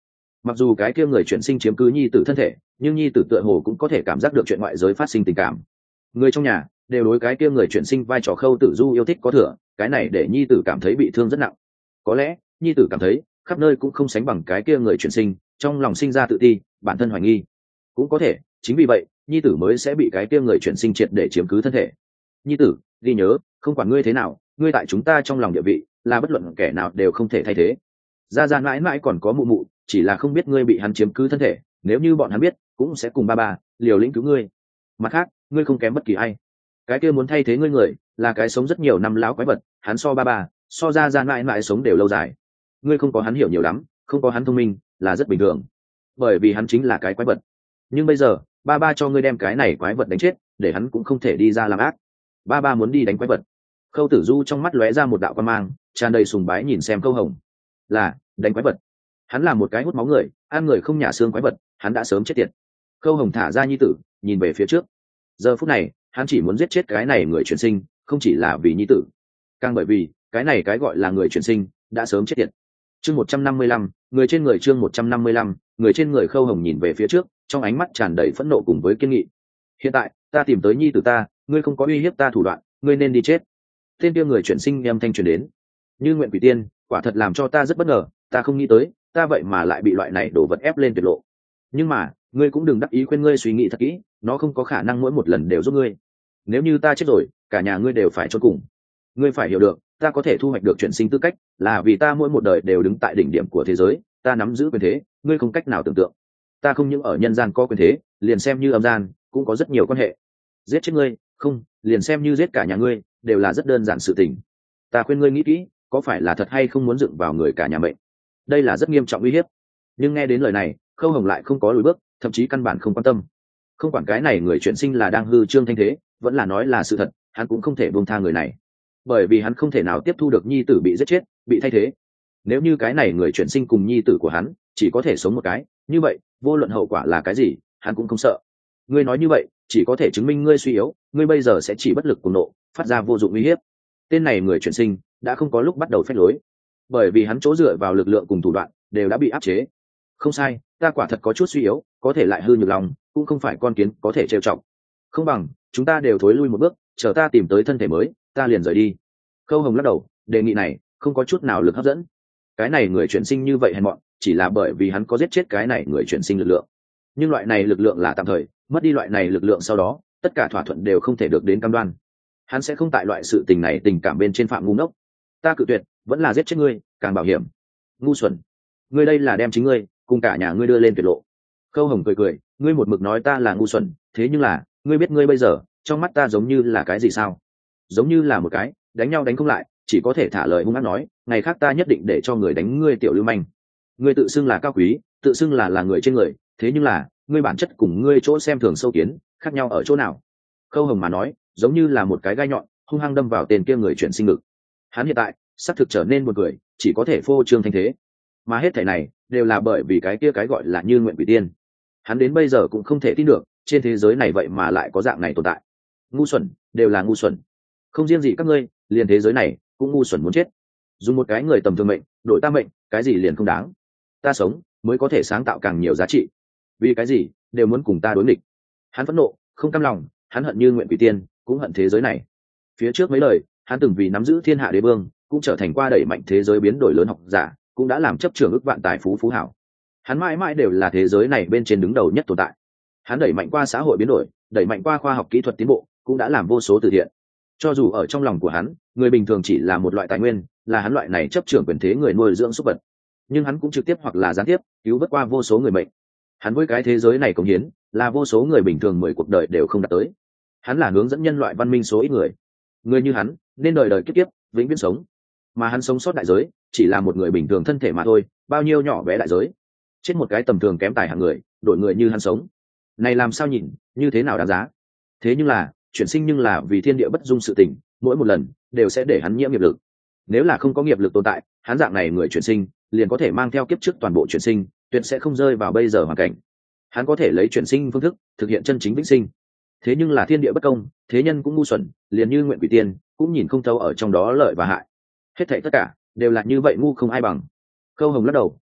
Mặc dù cái kia người chuyển sinh chiếm cứ nhi tử thân thể, nhưng nhi tử tựa hồ cũng có thể cảm giác được chuyện ngoại giới phát sinh tình cảm. Người trong nhà đều đối cái kia người chuyển sinh vai trò Khâu Tử Du yêu thích có thừa, cái này để nhi tử cảm thấy bị thương rất nặng. Có lẽ nhi tử cảm thấy khắp nơi cũng không sánh bằng cái kia người chuyển sinh, trong lòng sinh ra tự ti, bản thân hoài nghi. Cũng có thể chính vì vậy nhi tử mới sẽ bị cái kia người chuyển sinh triệt để chiếm cứ thân thể. Nhi tử, ghi nhớ, không quản ngươi thế nào, ngươi tại chúng ta trong lòng địa vị là bất luận kẻ nào đều không thể thay thế. Gia Gia mãi mãi còn có mụ mụ, chỉ là không biết ngươi bị hắn chiếm cứ thân thể, nếu như bọn hắn biết cũng sẽ cùng ba ba liều lĩnh cứu ngươi. Mặt khác, ngươi không kém bất kỳ ai. Cái kia muốn thay thế ngươi người là cái sống rất nhiều năm láo quái vật, hắn so ba ba, so Gia Gia mãi mãi sống đều lâu dài. Ngươi không có hắn hiểu nhiều lắm, không có hắn thông minh là rất bình thường, bởi vì hắn chính là cái quái vật. Nhưng bây giờ ba ba cho ngươi đem cái này quái vật đánh chết, để hắn cũng không thể đi ra làm ác. Ba ba muốn đi đánh quái vật. Khâu Tử Du trong mắt lóe ra một đạo quan mang, tràn đầy sùng bái nhìn xem Khâu Hồng. Là đánh quái vật? Hắn là một cái hút máu người, ăn người không nhả xương quái vật, hắn đã sớm chết tiệt. Khâu Hồng thả ra nhi tử, nhìn về phía trước. Giờ phút này hắn chỉ muốn giết chết cái này người chuyển sinh, không chỉ là vì nhi tử, càng bởi vì cái này cái gọi là người chuyển sinh đã sớm chết tiệt. Chương 155, người trên người. Chương 155, người trên người. Khâu Hồng nhìn về phía trước, trong ánh mắt tràn đầy phẫn nộ cùng với kiên nghị. Hiện tại ta tìm tới nhi tử ta, ngươi không có uy hiếp ta thủ đoạn, ngươi nên đi chết. Tên kia người chuyển sinh âm thanh truyền đến. Như nguyện quỷ tiên, quả thật làm cho ta rất bất ngờ, ta không nghĩ tới ta vậy mà lại bị loại này đổ vật ép lên tuyệt lộ. Nhưng mà ngươi cũng đừng đắc ý, khuyên ngươi suy nghĩ thật kỹ, nó không có khả năng mỗi một lần đều giúp ngươi. Nếu như ta chết rồi, cả nhà ngươi đều phải chôn cùng. Ngươi phải hiểu được, ta có thể thu hoạch được chuyển sinh tư cách là vì ta mỗi một đời đều đứng tại đỉnh điểm của thế giới, ta nắm giữ quyền thế, ngươi không cách nào tưởng tượng. Ta không những ở nhân gian có quyền thế, liền xem như âm gian cũng có rất nhiều quan hệ. Giết chết ngươi, không, liền xem như giết cả nhà ngươi, đều là rất đơn giản sự tình. Ta khuyên ngươi nghĩ kỹ, có phải là thật hay không muốn dựng vào người cả nhà mệnh. Đây là rất nghiêm trọng uy hiếp. Nhưng nghe đến lời này, Khâu Hồng lại không có lùi bước, thậm chí căn bản không quan tâm. Không quản cái này người chuyển sinh là đang hư trương thanh thế, vẫn là nói là sự thật, hắn cũng không thể buông tha người này, bởi vì hắn không thể nào tiếp thu được nhi tử bị giết chết, bị thay thế. Nếu như cái này người chuyển sinh cùng nhi tử của hắn chỉ có thể sống một cái, như vậy vô luận hậu quả là cái gì, hắn cũng không sợ. Ngươi nói như vậy chỉ có thể chứng minh ngươi suy yếu, ngươi bây giờ sẽ chỉ bất lực cùng nộ, phát ra vô dụng uy hiếp. Tên này người chuyển sinh đã không có lúc bắt đầu phách lối, bởi vì hắn chỗ dựa vào lực lượng cùng thủ đoạn đều đã bị áp chế. Không sai, ta quả thật có chút suy yếu, có thể lại hư nhược lòng, cũng không phải con kiến có thể trêu chọc. Không bằng chúng ta đều thối lui một bước, chờ ta tìm tới thân thể mới, ta liền rời đi. Khâu Hồng lắc đầu, đề nghị này không có chút nào lực hấp dẫn. Cái này người chuyển sinh như vậy hèn mọn, chỉ là bởi vì hắn có giết chết cái này người chuyển sinh lực lượng. Nhưng loại này lực lượng là tạm thời, mất đi loại này lực lượng sau đó, tất cả thỏa thuận đều không thể được đến cam đoan. Hắn sẽ không tại loại sự tình này tình cảm bên trên phạm ngu ngốc. Ta cự tuyệt, vẫn là giết chết ngươi, càng bảo hiểm. Ngu xuẩn, ngươi đây là đem chính ngươi cùng cả nhà ngươi đưa lên tuyệt lộ. Khâu Hồng cười cười, ngươi một mực nói ta là ngu xuẩn, thế nhưng là ngươi biết ngươi bây giờ trong mắt ta giống như là cái gì sao? Giống như là một cái đánh nhau đánh không lại, chỉ có thể thả lời hung ác nói, ngày khác ta nhất định để cho người đánh ngươi tiểu lưu manh. Ngươi tự xưng là cao quý, tự xưng là người trên người, thế nhưng là ngươi bản chất cùng ngươi chỗ xem thường sâu kiến khác nhau ở chỗ nào? Khâu Hồng mà nói giống như là một cái gai nhọn hung hăng đâm vào tên kia người chuyển sinh ngực. Hắn hiện tại sắp thực trở nên buồn cười, chỉ có thể phô trương thanh thế, mà hết thảy này đều là bởi vì cái kia cái gọi là như nguyện quỷ tiên. Hắn đến bây giờ cũng không thể tin được trên thế giới này vậy mà lại có dạng này tồn tại. Ngu xuẩn, đều là ngu xuẩn, không riêng gì các ngươi, liền thế giới này cũng ngu xuẩn muốn chết. Dùng một cái người tầm thường mệnh đổi ta mệnh, cái gì liền không đáng. Ta sống mới có thể sáng tạo càng nhiều giá trị, vì cái gì đều muốn cùng ta đối nghịch. Hắn phẫn nộ, không cam lòng, hắn hận như nguyện quỷ tiên, cũng hận thế giới này. Phía trước mấy lời hắn từng vì nắm giữ thiên hạ đế vương, cũng trở thành qua đẩy mạnh thế giới biến đổi lớn học giả, cũng đã làm chấp trưởng ức vạn tài phú phú hảo. Hắn mãi mãi đều là thế giới này bên trên đứng đầu nhất tồn tại. Hắn đẩy mạnh qua xã hội biến đổi, đẩy mạnh qua khoa học kỹ thuật tiến bộ, cũng đã làm vô số từ thiện. Cho dù ở trong lòng của hắn, người bình thường chỉ là một loại tài nguyên, là hắn loại này chấp trưởng quyền thế người nuôi dưỡng súc vật, nhưng hắn cũng trực tiếp hoặc là gián tiếp cứu vớt qua vô số người mệnh. Hắn với cái thế giới này cống hiến là vô số người bình thường 10 cuộc đời đều không đạt tới. Hắn là hướng dẫn nhân loại văn minh số ít người. Người như hắn nên đời đời kiếp kiếp vĩnh viễn sống, mà hắn sống sót đại giới chỉ là một người bình thường thân thể mà thôi. Bao nhiêu nhỏ bé đại giới, chết một cái tầm thường kém tài hạng người, đổi người như hắn sống, này làm sao nhìn như thế nào đáng giá. Thế nhưng là chuyển sinh nhưng là vì thiên địa bất dung sự tình, mỗi một lần đều sẽ để hắn nhiễm nghiệp lực. Nếu là không có nghiệp lực tồn tại, hắn dạng này người chuyển sinh liền có thể mang theo kiếp trước toàn bộ chuyển sinh, tuyệt sẽ không rơi vào bây giờ hoàn cảnh. Hắn có thể lấy chuyển sinh phương thức thực hiện chân chính vĩnh sinh. Thế nhưng là thiên địa bất công, thế nhân cũng ngu xuẩn, liền như nguyện quỷ tiên cũng nhìn không thấu ở trong đó lợi và hại. Hết thảy tất cả đều là như vậy, ngu không ai bằng. Khâu Hồng lắc đầu,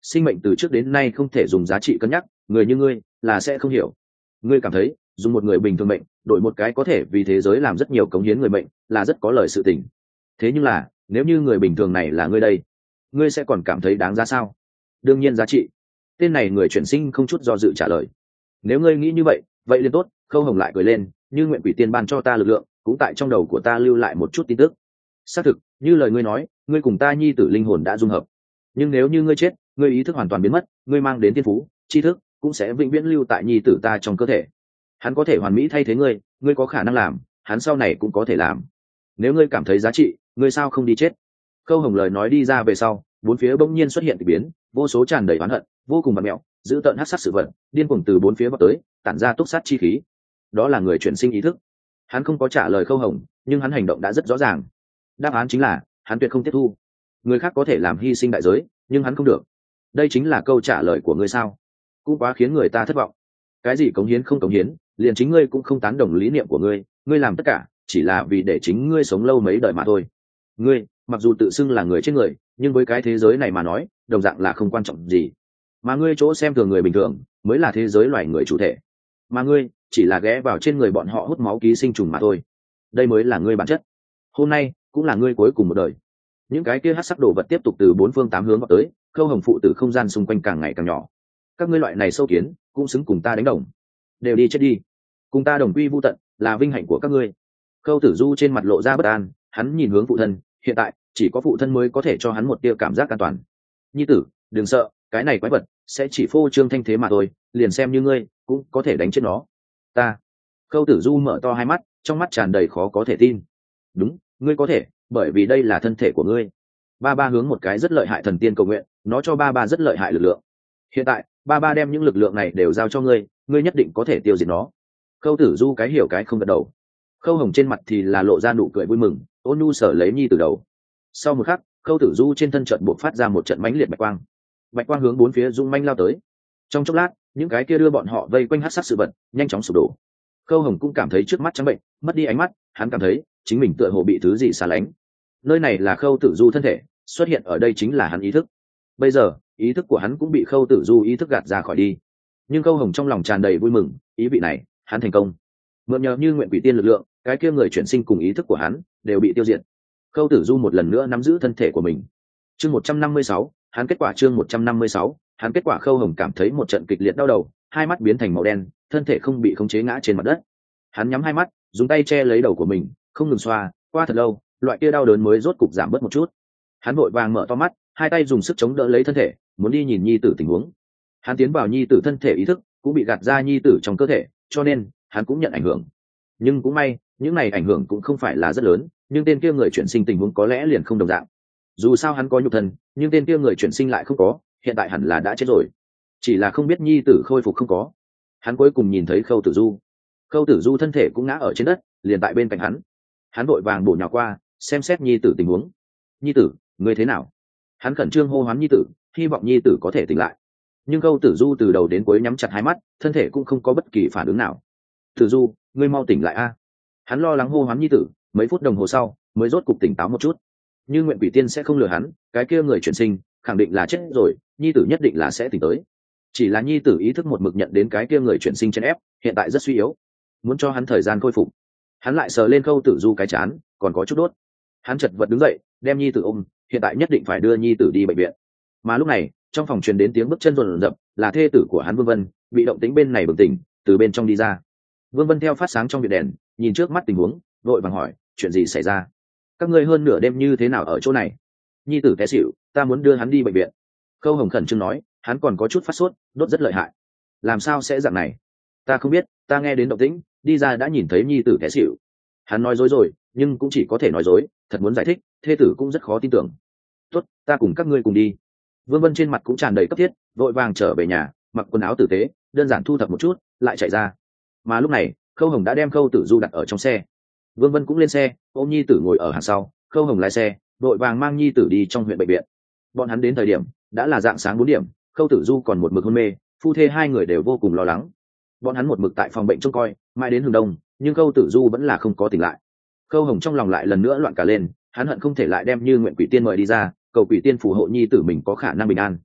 sinh mệnh từ trước đến nay không thể dùng giá trị cân nhắc, người như ngươi là sẽ không hiểu. Ngươi cảm thấy dùng một người bình thường mệnh đổi một cái có thể vì thế giới làm rất nhiều cống hiến người mệnh là rất có lời sự tình. Thế nhưng là nếu như người bình thường này là ngươi đây, ngươi sẽ còn cảm thấy đáng giá sao? Đương nhiên giá trị. Tên này người chuyển sinh không chút do dự trả lời. Nếu ngươi nghĩ như vậy, vậy liền tốt. Khâu Hồng lại cười lên, như nguyện quỷ tiên ban cho ta lực lượng, cũng tại trong đầu của ta lưu lại một chút tin tức. Xác thực, như lời ngươi nói, ngươi cùng ta nhi tử linh hồn đã dung hợp. Nhưng nếu như ngươi chết, ngươi ý thức hoàn toàn biến mất, ngươi mang đến tiên phú, tri thức cũng sẽ vĩnh viễn lưu tại nhi tử ta trong cơ thể. Hắn có thể hoàn mỹ thay thế ngươi, ngươi có khả năng làm, hắn sau này cũng có thể làm. Nếu ngươi cảm thấy giá trị, ngươi sao không đi chết? Khâu Hồng lời nói đi ra về sau, bốn phía bỗng nhiên xuất hiện kỳ biến, vô số tràn đầy oán hận, vô cùng bặm mẹo, giữ tợn hắc sát sự vật, điên cuồng từ bốn phía vọt tới, tản ra túc sát chi khí. Đó là người chuyển sinh ý thức. Hắn không có trả lời Khâu Hồng, nhưng hắn hành động đã rất rõ ràng. Đáp án chính là hắn tuyệt không tiếp thu. Người khác có thể làm hy sinh đại giới, nhưng hắn không được. Đây chính là câu trả lời của ngươi sao? Cũng quá khiến người ta thất vọng. Cái gì cống hiến không cống hiến, liền chính ngươi cũng không tán đồng lý niệm của ngươi, ngươi làm tất cả chỉ là vì để chính ngươi sống lâu mấy đời mà thôi. Ngươi mặc dù tự xưng là người trên người, nhưng với cái thế giới này mà nói đồng dạng là không quan trọng gì. Mà ngươi chỗ xem thường người bình thường mới là thế giới loài người chủ thể, mà ngươi chỉ là ghé vào trên người bọn họ hút máu ký sinh trùng mà thôi. Đây mới là ngươi bản chất. Hôm nay cũng là ngươi cuối cùng một đời. Những cái kia hắc sắc đồ vật tiếp tục từ bốn phương tám hướng vào tới. Khâu Hồng phụ tử không gian xung quanh càng ngày càng nhỏ. Các ngươi loại này sâu kiến cũng xứng cùng ta đánh đồng, đều đi chết đi, cùng ta đồng quy vu tận là vinh hạnh của các ngươi. Khâu Tử Du trên mặt lộ ra bất an, hắn nhìn hướng phụ thân, hiện tại chỉ có phụ thân mới có thể cho hắn một tia cảm giác an toàn. Nhi tử, đừng sợ, cái này quái vật sẽ chỉ phô trương thanh thế mà thôi, liền xem như ngươi cũng có thể đánh chết nó. Ta. Khâu Tử Du mở to hai mắt, trong mắt tràn đầy khó có thể tin. Đúng, ngươi có thể, bởi vì đây là thân thể của ngươi. Ba ba hướng một cái rất lợi hại thần tiên cầu nguyện, nó cho ba ba rất lợi hại lực lượng. Hiện tại ba ba đem những lực lượng này đều giao cho ngươi, ngươi nhất định có thể tiêu diệt nó. Khâu Tử Du cái hiểu cái không gật đầu. Khâu Hồng trên mặt thì là lộ ra nụ cười vui mừng, ôn nhu sở lấy nhi từ đầu. Sau một khắc, Khâu Tử Du trên thân trận buộc phát ra một trận mãnh liệt bạch quang. Bạch quang hướng bốn phía dung manh lao tới. Trong chốc lát, những cái kia đưa bọn họ vây quanh hắc sắc sự vật nhanh chóng sụp đổ. Khâu Hồng cũng cảm thấy trước mắt trắng bệnh, mất đi ánh mắt, hắn cảm thấy chính mình tựa hồ bị thứ gì xả lánh. Nơi này là Khâu Tử Du thân thể, xuất hiện ở đây chính là hắn ý thức. Bây giờ, ý thức của hắn cũng bị Khâu Tử Du ý thức gạt ra khỏi đi. Nhưng Khâu Hồng trong lòng tràn đầy vui mừng, ý vị này, hắn thành công. Mượn nhờ như nguyện quỷ tiên lực lượng, cái kia người chuyển sinh cùng ý thức của hắn đều bị tiêu diệt. Khâu Tử Du một lần nữa nắm giữ thân thể của mình. Chương 156, hắn kết quả chương 156, hắn kết quả. Khâu Hồng cảm thấy một trận kịch liệt đau đầu, hai mắt biến thành màu đen, thân thể không bị khống chế ngã trên mặt đất. Hắn nhắm hai mắt, dùng tay che lấy đầu của mình, không ngừng xoa, qua thật lâu, loại kia đau đớn mới rốt cục giảm bớt một chút. Hắn vội vàng mở to mắt, hai tay dùng sức chống đỡ lấy thân thể, muốn đi nhìn nhi tử tình huống. Hắn tiến vào nhi tử thân thể ý thức, cũng bị gạt ra nhi tử trong cơ thể, cho nên hắn cũng nhận ảnh hưởng. Nhưng cũng may, những này ảnh hưởng cũng không phải là rất lớn, nhưng tên kia người chuyển sinh tình huống có lẽ liền không đồng dạng. Dù sao hắn có nhục thân, nhưng tên kia người chuyển sinh lại không có, hiện tại hẳn là đã chết rồi. Chỉ là không biết nhi tử khôi phục không có. Hắn cuối cùng nhìn thấy Khâu Tử Du. Khâu Tử Du thân thể cũng ngã ở trên đất, liền tại bên cạnh hắn. Hắn vội vàng bổ nhào qua, xem xét nhi tử tình huống. Nhi tử, ngươi thế nào? Hắn khẩn trương hô hoán nhi tử, hy vọng nhi tử có thể tỉnh lại. Nhưng Khâu Tử Du từ đầu đến cuối nhắm chặt hai mắt, thân thể cũng không có bất kỳ phản ứng nào. Tử Du, ngươi mau tỉnh lại a! Hắn lo lắng hô hoán nhi tử, mấy phút đồng hồ sau mới rốt cục tỉnh táo một chút. Nhưng nguyện quỷ tiên sẽ không lừa hắn, cái kia người chuyển sinh khẳng định là chết rồi, nhi tử nhất định là sẽ tỉnh tới. Chỉ là nhi tử ý thức một mực nhận đến cái kia người chuyển sinh chèn ép, hiện tại rất suy yếu, muốn cho hắn thời gian khôi phục. Hắn lại sờ lên Khâu Tử Du cái chán, còn có chút đốt. Hắn chật vật đứng dậy, đem nhi tử ôm, hiện tại nhất định phải đưa nhi tử đi bệnh viện. Mà lúc này, trong phòng truyền đến tiếng bước chân rồn rập, là thê tử của hắn Vương Vân, bị động tĩnh bên này bừng tỉnh, từ bên trong đi ra. Vương Vân theo phát sáng trong viện đèn, nhìn trước mắt tình huống, vội vàng hỏi, chuyện gì xảy ra? Các ngươi hơn nửa đêm như thế nào ở chỗ này? Nhi tử té xỉu, ta muốn đưa hắn đi bệnh viện. Khâu Hồng khẩn trương nói, hắn còn có chút phát sốt, đốt rất lợi hại. Làm sao sẽ dạng này? Ta không biết, ta nghe đến động tĩnh, đi ra đã nhìn thấy nhi tử té xỉu. Hắn nói dối rồi, nhưng cũng chỉ có thể nói dối, thật muốn giải thích, thê tử cũng rất khó tin tưởng. Tốt, ta cùng các ngươi cùng đi. Vương Vân trên mặt cũng tràn đầy cấp thiết, vội vàng trở về nhà, mặc quần áo tử tế, đơn giản thu thập một chút, lại chạy ra. Mà lúc này, Khâu Hồng đã đem Khâu Tử Du đặt ở trong xe. Vương Vân cũng lên xe, ôm nhi tử ngồi ở hàng sau, Khâu Hồng lái xe, vội vàng mang nhi tử đi trong huyện bệnh viện. Bọn hắn đến thời điểm đã là dạng sáng 4 điểm, Khâu Tử Du còn một mực hôn mê, phu thê hai người đều vô cùng lo lắng. Bọn hắn một mực tại phòng bệnh trông coi, mãi đến hừng đông, nhưng Khâu Tử Du vẫn là không có tỉnh lại. Khâu Hồng trong lòng lại lần nữa loạn cả lên, hắn hận không thể lại đem Như Nguyện Quỷ Tiên mời đi ra, cầu Quỷ Tiên phù hộ nhi tử mình có khả năng bình an.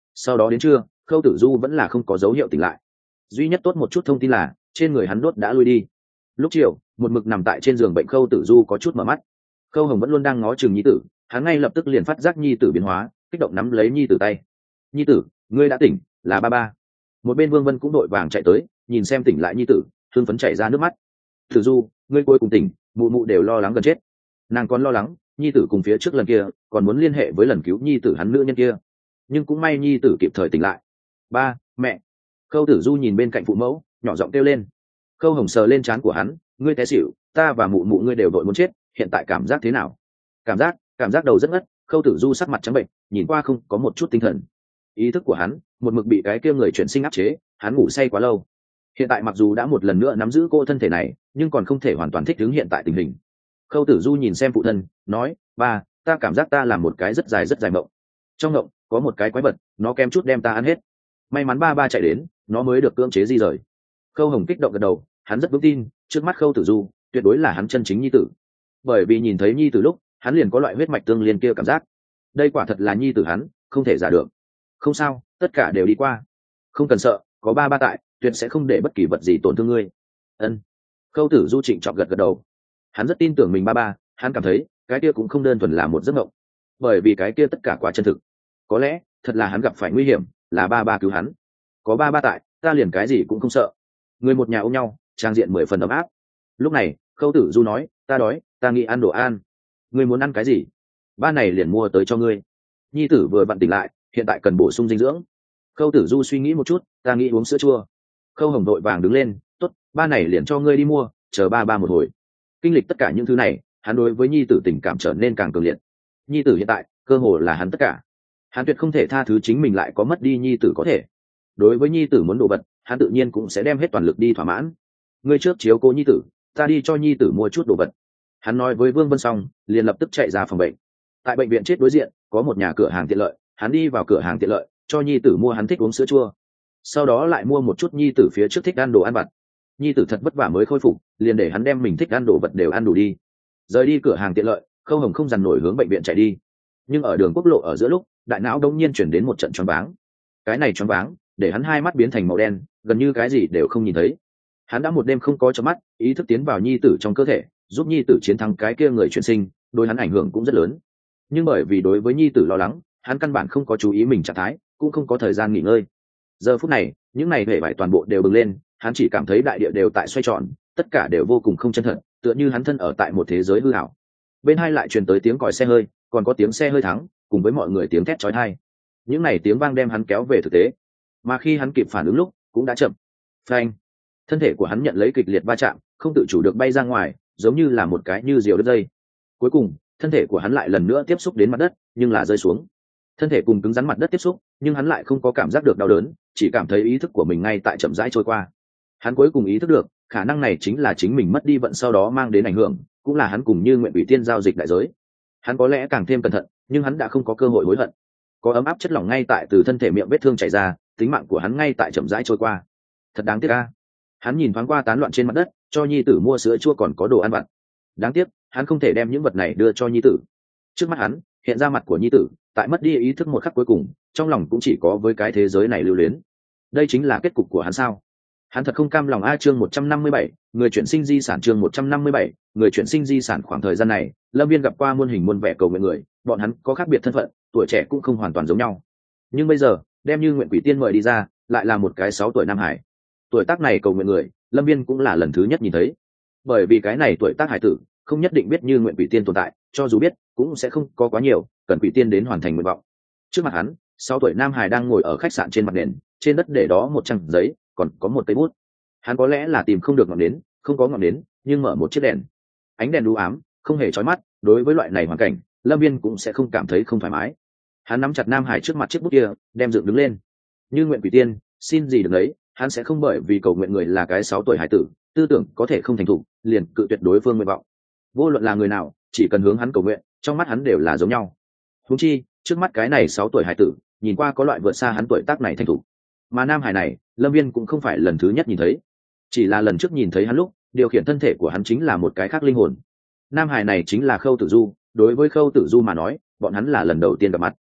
Sau đó đến trưa, Khâu Tử Du vẫn là không có dấu hiệu tỉnh lại. Duy nhất tốt một chút thông tin là trên người hắn đốt đã lui đi. Lúc chiều, một mực nằm tại trên giường bệnh Khâu Tử Du có chút mở mắt. Khâu Hồng vẫn luôn đang ngó chừng nhi tử, hắn ngay lập tức liền phát giác nhi tử biến hóa, kích động nắm lấy nhi tử tay. Nhi tử, ngươi đã tỉnh, là ba ba. Một bên Vương Vân cũng đội vàng chạy tới, nhìn xem tỉnh lại nhi tử, hưng phấn chảy ra nước mắt. Tử Du, ngươi cuối cùng tỉnh, mụ mụ đều lo lắng gần chết. Nàng còn lo lắng nhi tử cùng phía trước lần kia còn muốn liên hệ với lần cứu nhi tử hắn nữ nhân kia, nhưng cũng may nhi tử kịp thời tỉnh lại. Ba, mẹ. Khâu Tử Du nhìn bên cạnh phụ mẫu, nhỏ giọng kêu lên. Khâu Hồng sờ lên trán của hắn, ngươi té xỉu, ta và mụ mụ ngươi đều đội muốn chết, hiện tại cảm giác thế nào? Cảm giác đầu rất ngất. Khâu Tử Du sắc mặt trắng bệnh, nhìn qua không có một chút tinh thần. Ý thức của hắn một mực bị cái kia người chuyển sinh áp chế, hắn ngủ say quá lâu. Hiện tại mặc dù đã một lần nữa nắm giữ cô thân thể này, nhưng còn không thể hoàn toàn thích ứng hiện tại tình hình. Khâu Tử Du nhìn xem phụ thân, nói, ba, ta cảm giác ta làm một cái rất dài mộng. Trong mộng có một cái quái vật, nó kém chút đem ta ăn hết. May mắn ba chạy đến, nó mới được cưỡng chế di rời. Khâu Hồng kích động gật đầu, hắn rất vững tin trước mắt Khâu Tử Du tuyệt đối là hắn chân chính nhi tử, bởi vì nhìn thấy nhi tử lúc hắn liền có loại huyết mạch tương liên kia cảm giác. Đây quả thật là nhi tử hắn, không thể giả được. Không sao, tất cả đều đi qua, không cần sợ, có ba tại, tuyệt sẽ không để bất kỳ vật gì tổn thương ngươi. Ân. Khâu Tử Du trịnh trọng gật đầu. Hắn rất tin tưởng mình ba, hắn cảm thấy cái kia cũng không đơn thuần là một giấc mộng, bởi vì cái kia tất cả quá chân thực. Có lẽ thật là hắn gặp phải nguy hiểm, là ba cứu hắn. Có ba tại, ta liền cái gì cũng không sợ. Người một nhà ôm nhau, trang diện 10 phần ấm áp. Lúc này Khâu Tử Du nói, ta đói, ta nghĩ ăn đồ ăn. Ngươi muốn ăn cái gì? Ba này liền mua tới cho ngươi. Nhi tử vừa vặn tỉnh lại, hiện tại cần bổ sung dinh dưỡng. Khâu Tử Du suy nghĩ một chút, ta nghĩ uống sữa chua. Khâu Hồng đội vàng đứng lên, tốt, ba này liền cho ngươi đi mua, chờ ba một hồi. Kinh lịch tất cả những thứ này, hắn đối với nhi tử tình cảm trở nên càng cường liệt. Nhi tử hiện tại cơ hồ là hắn tất cả, hắn tuyệt không thể tha thứ chính mình lại có mất đi nhi tử có thể. Đối với nhi tử muốn đồ vật, hắn tự nhiên cũng sẽ đem hết toàn lực đi thỏa mãn. Ngươi trước chiếu cố nhi tử, ta đi cho nhi tử mua chút đồ vật. Hắn nói với Vương Vân xong, liền lập tức chạy ra phòng bệnh. Tại bệnh viện chết đối diện có một nhà cửa hàng tiện lợi, hắn đi vào cửa hàng tiện lợi, cho nhi tử mua hắn thích uống sữa chua, sau đó lại mua một chút nhi tử phía trước thích ăn đồ ăn vặt. Nhi tử thật vất vả mới khôi phục, liền để hắn đem mình thích ăn đồ vật đều ăn đủ đi. Rời đi cửa hàng tiện lợi, Khâu Hồng không dằn nổi hướng bệnh viện chạy đi. Nhưng ở đường quốc lộ ở giữa lúc, đại não đông nhiên chuyển đến một trận choáng váng. Cái này choáng váng để hắn hai mắt biến thành màu đen, gần như cái gì đều không nhìn thấy. Hắn đã một đêm không có chớp mắt, ý thức tiến vào nhi tử trong cơ thể, giúp nhi tử chiến thắng cái kia người chuyển sinh, đối hắn ảnh hưởng cũng rất lớn. Nhưng bởi vì đối với nhi tử lo lắng, hắn căn bản không có chú ý mình trạng thái, cũng không có thời gian nghỉ ngơi. Giờ phút này, những này hệ vải toàn bộ đều bừng lên, hắn chỉ cảm thấy đại địa đều tại xoay tròn, tất cả đều vô cùng không chân thật, tựa như hắn thân ở tại một thế giới hư ảo. Bên hai lại truyền tới tiếng còi xe hơi, còn có tiếng xe hơi thắng, cùng với mọi người tiếng thét chói tai. Những này tiếng vang đem hắn kéo về thực tế, mà khi hắn kịp phản ứng lúc, cũng đã chậm. Phanh! Thân thể của hắn nhận lấy kịch liệt va chạm, không tự chủ được bay ra ngoài, giống như là một cái như diều đứt dây. Cuối cùng, thân thể của hắn lại lần nữa tiếp xúc đến mặt đất, nhưng là rơi xuống. Thân thể cùng cứng rắn mặt đất tiếp xúc, nhưng hắn lại không có cảm giác được đau đớn, chỉ cảm thấy ý thức của mình ngay tại chậm rãi trôi qua. Hắn cuối cùng ý thức được, khả năng này chính là chính mình mất đi vận sau đó mang đến ảnh hưởng, cũng là hắn cùng Như Nguyện Ủy Tiên giao dịch đại giới. Hắn có lẽ càng thêm cẩn thận, nhưng hắn đã không có cơ hội hối hận. Có ấm áp chất lỏng ngay tại từ thân thể miệng vết thương chảy ra, tính mạng của hắn ngay tại chậm rãi trôi qua. Thật đáng tiếc a. Hắn nhìn thoáng qua tán loạn trên mặt đất, cho nhi tử mua sữa chua còn có đồ ăn vặt. Đáng tiếc, hắn không thể đem những vật này đưa cho nhi tử. Trước mắt hắn hiện ra mặt của nhi tử, tại mất đi ý thức một khắc cuối cùng, trong lòng cũng chỉ có với cái thế giới này lưu luyến. Đây chính là kết cục của hắn sao? Hắn thật không cam lòng a. Chương 157, người chuyển sinh di sản. Chương 157, người chuyển sinh di sản. Khoảng thời gian này, Lâm Viên gặp qua muôn hình muôn vẻ cầu nguyện người, bọn hắn có khác biệt thân phận, tuổi trẻ cũng không hoàn toàn giống nhau. Nhưng bây giờ, đem Như Nguyện Quỷ Tiên mời đi ra, lại là một cái 6 tuổi nam hải. Tuổi tác này cầu nguyện người, Lâm Viên cũng là lần thứ nhất nhìn thấy. Bởi vì cái này tuổi tác hải tử, không nhất định biết Như Nguyện Quỷ Tiên tồn tại, cho dù biết, cũng sẽ không có quá nhiều, cần Quỷ Tiên đến hoàn thành nguyện vọng. Trước mặt hắn, 6 tuổi nam hải đang ngồi ở khách sạn trên mặt nền, trên đất để đó một trang giấy, còn có một cây bút. Hắn có lẽ là tìm không được ngọn nến, không có ngọn nến, nhưng mở một chiếc đèn. Ánh đèn u ám, không hề chói mắt, đối với loại này hoàn cảnh, Lâm Viên cũng sẽ không cảm thấy không thoải mái. Hắn nắm chặt nam hải trước mặt chiếc bút kia, đem dựng đứng lên. Như Nguyện Quỷ Tiên, xin gì được đấy, hắn sẽ không bởi vì cầu nguyện người là cái 6 tuổi hải tử, tư tưởng có thể không thành thục, liền cự tuyệt đối phương nguyện vọng. Vô luận là người nào, chỉ cần hướng hắn cầu nguyện, trong mắt hắn đều là giống nhau. Huống chi, trước mắt cái này 6 tuổi hải tử, nhìn qua có loại vượt xa hắn tuổi tác này thành thục. Mà nam hải này, Lâm Viên cũng không phải lần thứ nhất nhìn thấy, chỉ là lần trước nhìn thấy hắn lúc, điều khiển thân thể của hắn chính là một cái khác linh hồn. Nam hải này chính là Khâu Tử Du, đối với Khâu Tử Du mà nói, bọn hắn là lần đầu tiên gặp mặt.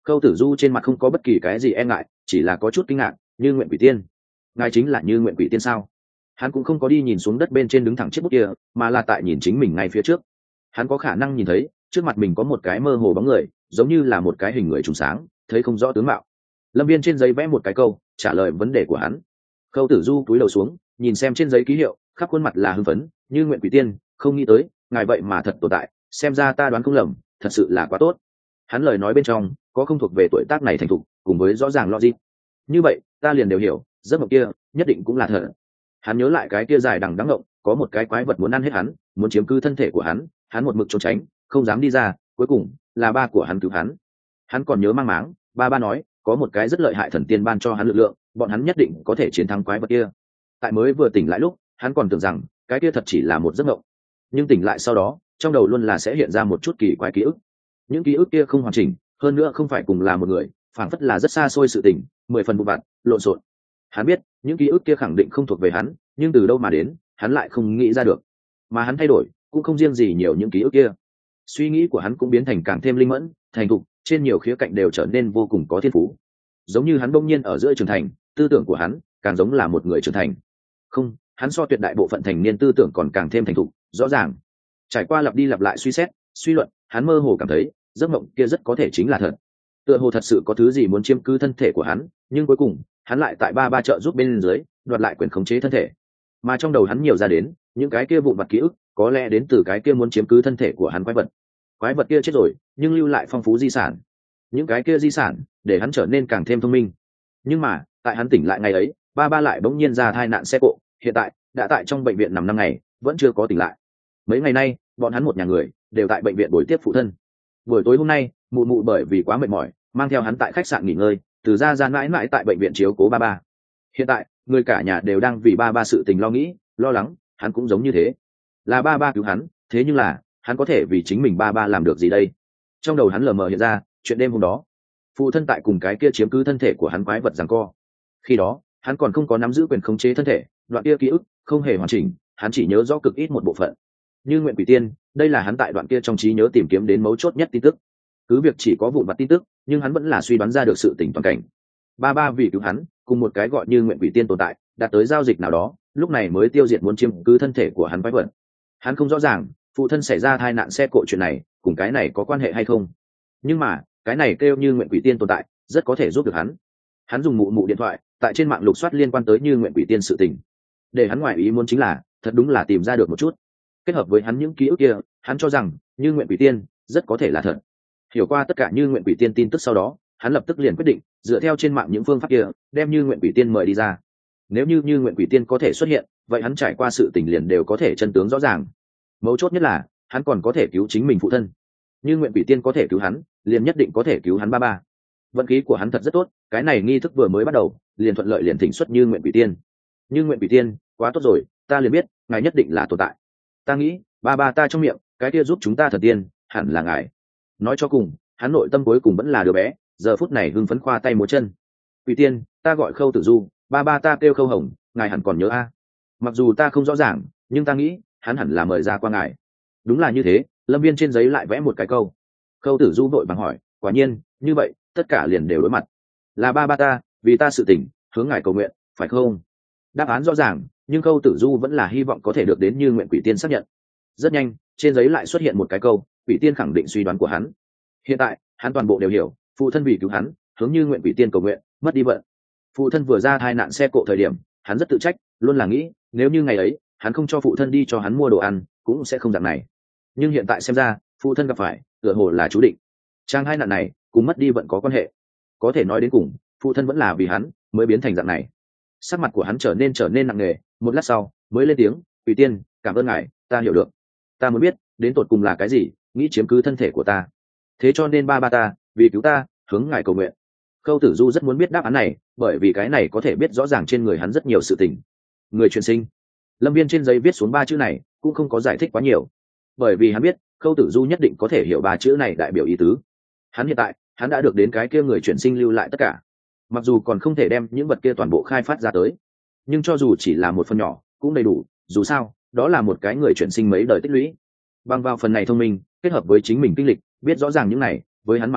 Khâu Tử Du trên mặt không có bất kỳ cái gì e ngại, chỉ là có chút kinh ngạc. Như Nguyện Quỷ Tiên, ngài chính là Như Nguyện Quỷ Tiên sao? Hắn cũng không có đi nhìn xuống đất bên trên đứng thẳng chiếc bút kia, mà là tại nhìn chính mình ngay phía trước. Hắn có khả năng nhìn thấy trước mặt mình có một cái mơ hồ bóng người, giống như là một cái hình người trùng sáng, thấy không rõ tướng mạo. Lâm Viên trên giấy vẽ một cái câu trả lời vấn đề của hắn. Khâu Tử Du cúi đầu xuống nhìn xem trên giấy ký hiệu, khắp khuôn mặt là hưng phấn. Như Nguyện Quỷ Tiên, không nghĩ tới ngài vậy mà thật tồn tại, xem ra ta đoán không lầm, thật sự là quá tốt. Hắn lời nói bên trong có không thuộc về tuổi tác này thành thục, cùng với rõ ràng logic. Như vậy ta liền đều hiểu, giấc mộng kia nhất định cũng là thật. Hắn nhớ lại cái kia dài đằng đẵng ngộng, có một cái quái vật muốn ăn hết hắn, muốn chiếm cứ thân thể của hắn một mực trốn tránh, không dám đi ra, cuối cùng là ba của hắn cứu hắn. Hắn còn nhớ mang máng, ba nói có một cái rất lợi hại thần tiên ban cho hắn lực lượng, bọn hắn nhất định có thể chiến thắng quái vật kia. Tại mới vừa tỉnh lại lúc, hắn còn tưởng rằng cái kia thật chỉ là một giấc mộng, nhưng tỉnh lại sau đó, trong đầu luôn là sẽ hiện ra một chút kỳ quái ký ức. Những ký ức kia không hoàn chỉnh, hơn nữa không phải cùng là một người, phảng phất là rất xa xôi sự tình, 10 phần vụn vặt, lộn xộn. Hắn biết những ký ức kia khẳng định không thuộc về hắn, nhưng từ đâu mà đến, hắn lại không nghĩ ra được. Mà hắn thay đổi cũng không riêng gì nhiều những ký ức kia, suy nghĩ của hắn cũng biến thành càng thêm linh mẫn, thành thục, trên nhiều khía cạnh đều trở nên vô cùng có thiên phú. Giống như hắn bỗng nhiên ở giữa trưởng thành, tư tưởng của hắn càng giống là một người trưởng thành. Không, hắn so tuyệt đại bộ phận thành niên tư tưởng còn càng thêm thành thục, rõ ràng. Trải qua lặp đi lặp lại suy xét, suy luận, hắn mơ hồ cảm thấy giấc mộng kia rất có thể chính là thật. Tựa hồ thật sự có thứ gì muốn chiếm cứ thân thể của hắn, nhưng cuối cùng hắn lại tại ba trợ giúp bên dưới đoạt lại quyền khống chế thân thể. Mà trong đầu hắn nhiều ra đến những cái kia vụn vặt ký ức, có lẽ đến từ cái kia muốn chiếm cứ thân thể của hắn quái vật kia chết rồi, nhưng lưu lại phong phú di sản. Những cái kia di sản để hắn trở nên càng thêm thông minh. Nhưng mà tại hắn tỉnh lại ngày ấy, ba lại bỗng nhiên ra tai nạn xe cộ, hiện tại đã tại trong bệnh viện nằm 5 ngày, vẫn chưa có tỉnh lại. Mấy ngày nay bọn hắn một nhà người đều tại bệnh viện buổi tiếp phụ thân. Buổi tối hôm nay mụ mụ bởi vì quá mệt mỏi, mang theo hắn tại khách sạn nghỉ ngơi, từ ra mãi mãi tại bệnh viện chiếu cố ba. Hiện tại người cả nhà đều đang vì ba sự tình lo nghĩ, lo lắng. Hắn cũng giống như thế, là ba cứu hắn, thế nhưng là hắn có thể vì chính mình ba làm được gì đây? Trong đầu hắn lờ mờ hiện ra chuyện đêm hôm đó, phụ thân tại cùng cái kia chiếm cứ thân thể của hắn quái vật giằng co. Khi đó hắn còn không có nắm giữ quyền khống chế thân thể, đoạn kia ký ức không hề hoàn chỉnh, hắn chỉ nhớ rõ cực ít một bộ phận. Như Nguyện Quỷ Tiên, đây là hắn tại đoạn kia trong trí nhớ tìm kiếm đến mấu chốt nhất tin tức. Cứ việc chỉ có vụn vặt tin tức, nhưng hắn vẫn là suy đoán ra được sự tình toàn cảnh. Ba vì cứu hắn, cùng một cái gọi Như Nguyện Quỷ Tiên tồn tại, đạt tới giao dịch nào đó, lúc này mới tiêu diệt muốn chiếm cứ thân thể của hắn quái vật. Hắn không rõ ràng phụ thân xảy ra tai nạn xe cộ chuyện này cùng cái này có quan hệ hay không, nhưng mà cái này kêu Như Nguyện Quỷ Tiên tồn tại rất có thể giúp được hắn. Hắn dùng mụ điện thoại tại trên mạng lục soát liên quan tới Như Nguyện Quỷ Tiên sự tình, để hắn ngoài ý muốn chính là thật đúng là tìm ra được một chút. Kết hợp với hắn những ký ức kia, hắn cho rằng Như Nguyện Quỷ Tiên rất có thể là thật. Hiểu qua tất cả Như Nguyện Quỷ Tiên tin tức sau đó, hắn lập tức liền quyết định dựa theo trên mạng những phương pháp kia đem Như Nguyện Quỷ Tiên mời đi ra. Nếu như Nguyện Quỷ Tiên có thể xuất hiện, vậy hắn trải qua sự tình liền đều có thể chân tướng rõ ràng. Mấu chốt nhất là hắn còn có thể cứu chính mình phụ thân. Như Nguyện Quỷ Tiên có thể cứu hắn, liền nhất định có thể cứu hắn ba. Vận khí của hắn thật rất tốt, cái này nghi thức vừa mới bắt đầu liền thuận lợi, liền thỉnh xuất Như Nguyện Quỷ Tiên. Như Nguyện Quỷ Tiên, quá tốt rồi, ta liền biết ngài nhất định là tồn tại. Ta nghĩ ba ta trong miệng cái kia giúp chúng ta thần tiên hẳn là ngài. Nói cho cùng hắn nội tâm cuối cùng vẫn là đứa bé, giờ phút này hưng phấn khoa tay múa chân. Quỷ Tiên, ta gọi Khâu Tử Du, ba ta kêu Khâu Hồng, ngài hẳn còn nhớ a? Mặc dù ta không rõ ràng, nhưng ta nghĩ hắn hẳn là mời ra qua ngài. Đúng là như thế, Lâm Viên trên giấy lại vẽ một cái câu. Khâu Tử Du vội vàng hỏi, quả nhiên như vậy tất cả liền đều đối mặt. Là ba ta vì ta sự tình hướng ngài cầu nguyện, phải không? Đáp án rõ ràng, nhưng Khâu Tử Du vẫn là hy vọng có thể được đến Như Nguyện Quỷ Tiên xác nhận. Rất nhanh trên giấy lại xuất hiện một cái câu, Quỷ Tiên khẳng định suy đoán của hắn. Hiện tại hắn toàn bộ đều hiểu, phụ thân vì cứu hắn hướng Như Nguyện Quỷ Tiên cầu nguyện, mất đi vận. Phụ thân vừa ra tai nạn xe cộ thời điểm, hắn rất tự trách, luôn là nghĩ nếu như ngày ấy hắn không cho phụ thân đi cho hắn mua đồ ăn, cũng sẽ không dạng này. Nhưng hiện tại xem ra phụ thân gặp phải tựa hồ là chú định. Trang hai nạn này cùng mất đi vận có quan hệ. Có thể nói đến cùng phụ thân vẫn là vì hắn mới biến thành dạng này. Sắc mặt của hắn trở nên nặng nề, một lát sau mới lên tiếng, Quỷ Tiên, cảm ơn ngài, ta hiểu được. Ta muốn biết đến tột cùng là cái gì nghĩ chiếm cứ thân thể của ta, thế cho nên ba ta vì cứu ta hướng ngài cầu nguyện. Khâu Tử Du rất muốn biết đáp án này, bởi vì cái này có thể biết rõ ràng trên người hắn rất nhiều sự tình. Người truyền sinh. Lâm Viên trên giấy viết xuống 3 chữ này cũng không có giải thích quá nhiều, bởi vì hắn biết Khâu Tử Du nhất định có thể hiểu 3 chữ này đại biểu ý tứ. Hắn hiện tại hắn đã được đến cái kia người truyền sinh lưu lại tất cả, mặc dù còn không thể đem những vật kia toàn bộ khai phát ra tới, nhưng cho dù chỉ là một phần nhỏ cũng đầy đủ. Dù sao đó là một cái người truyền sinh mấy đời tích lũy, bằng vào phần này thông minh kết hợp với chính mình kinh lịch biết rõ ràng những này, với hắn mà nói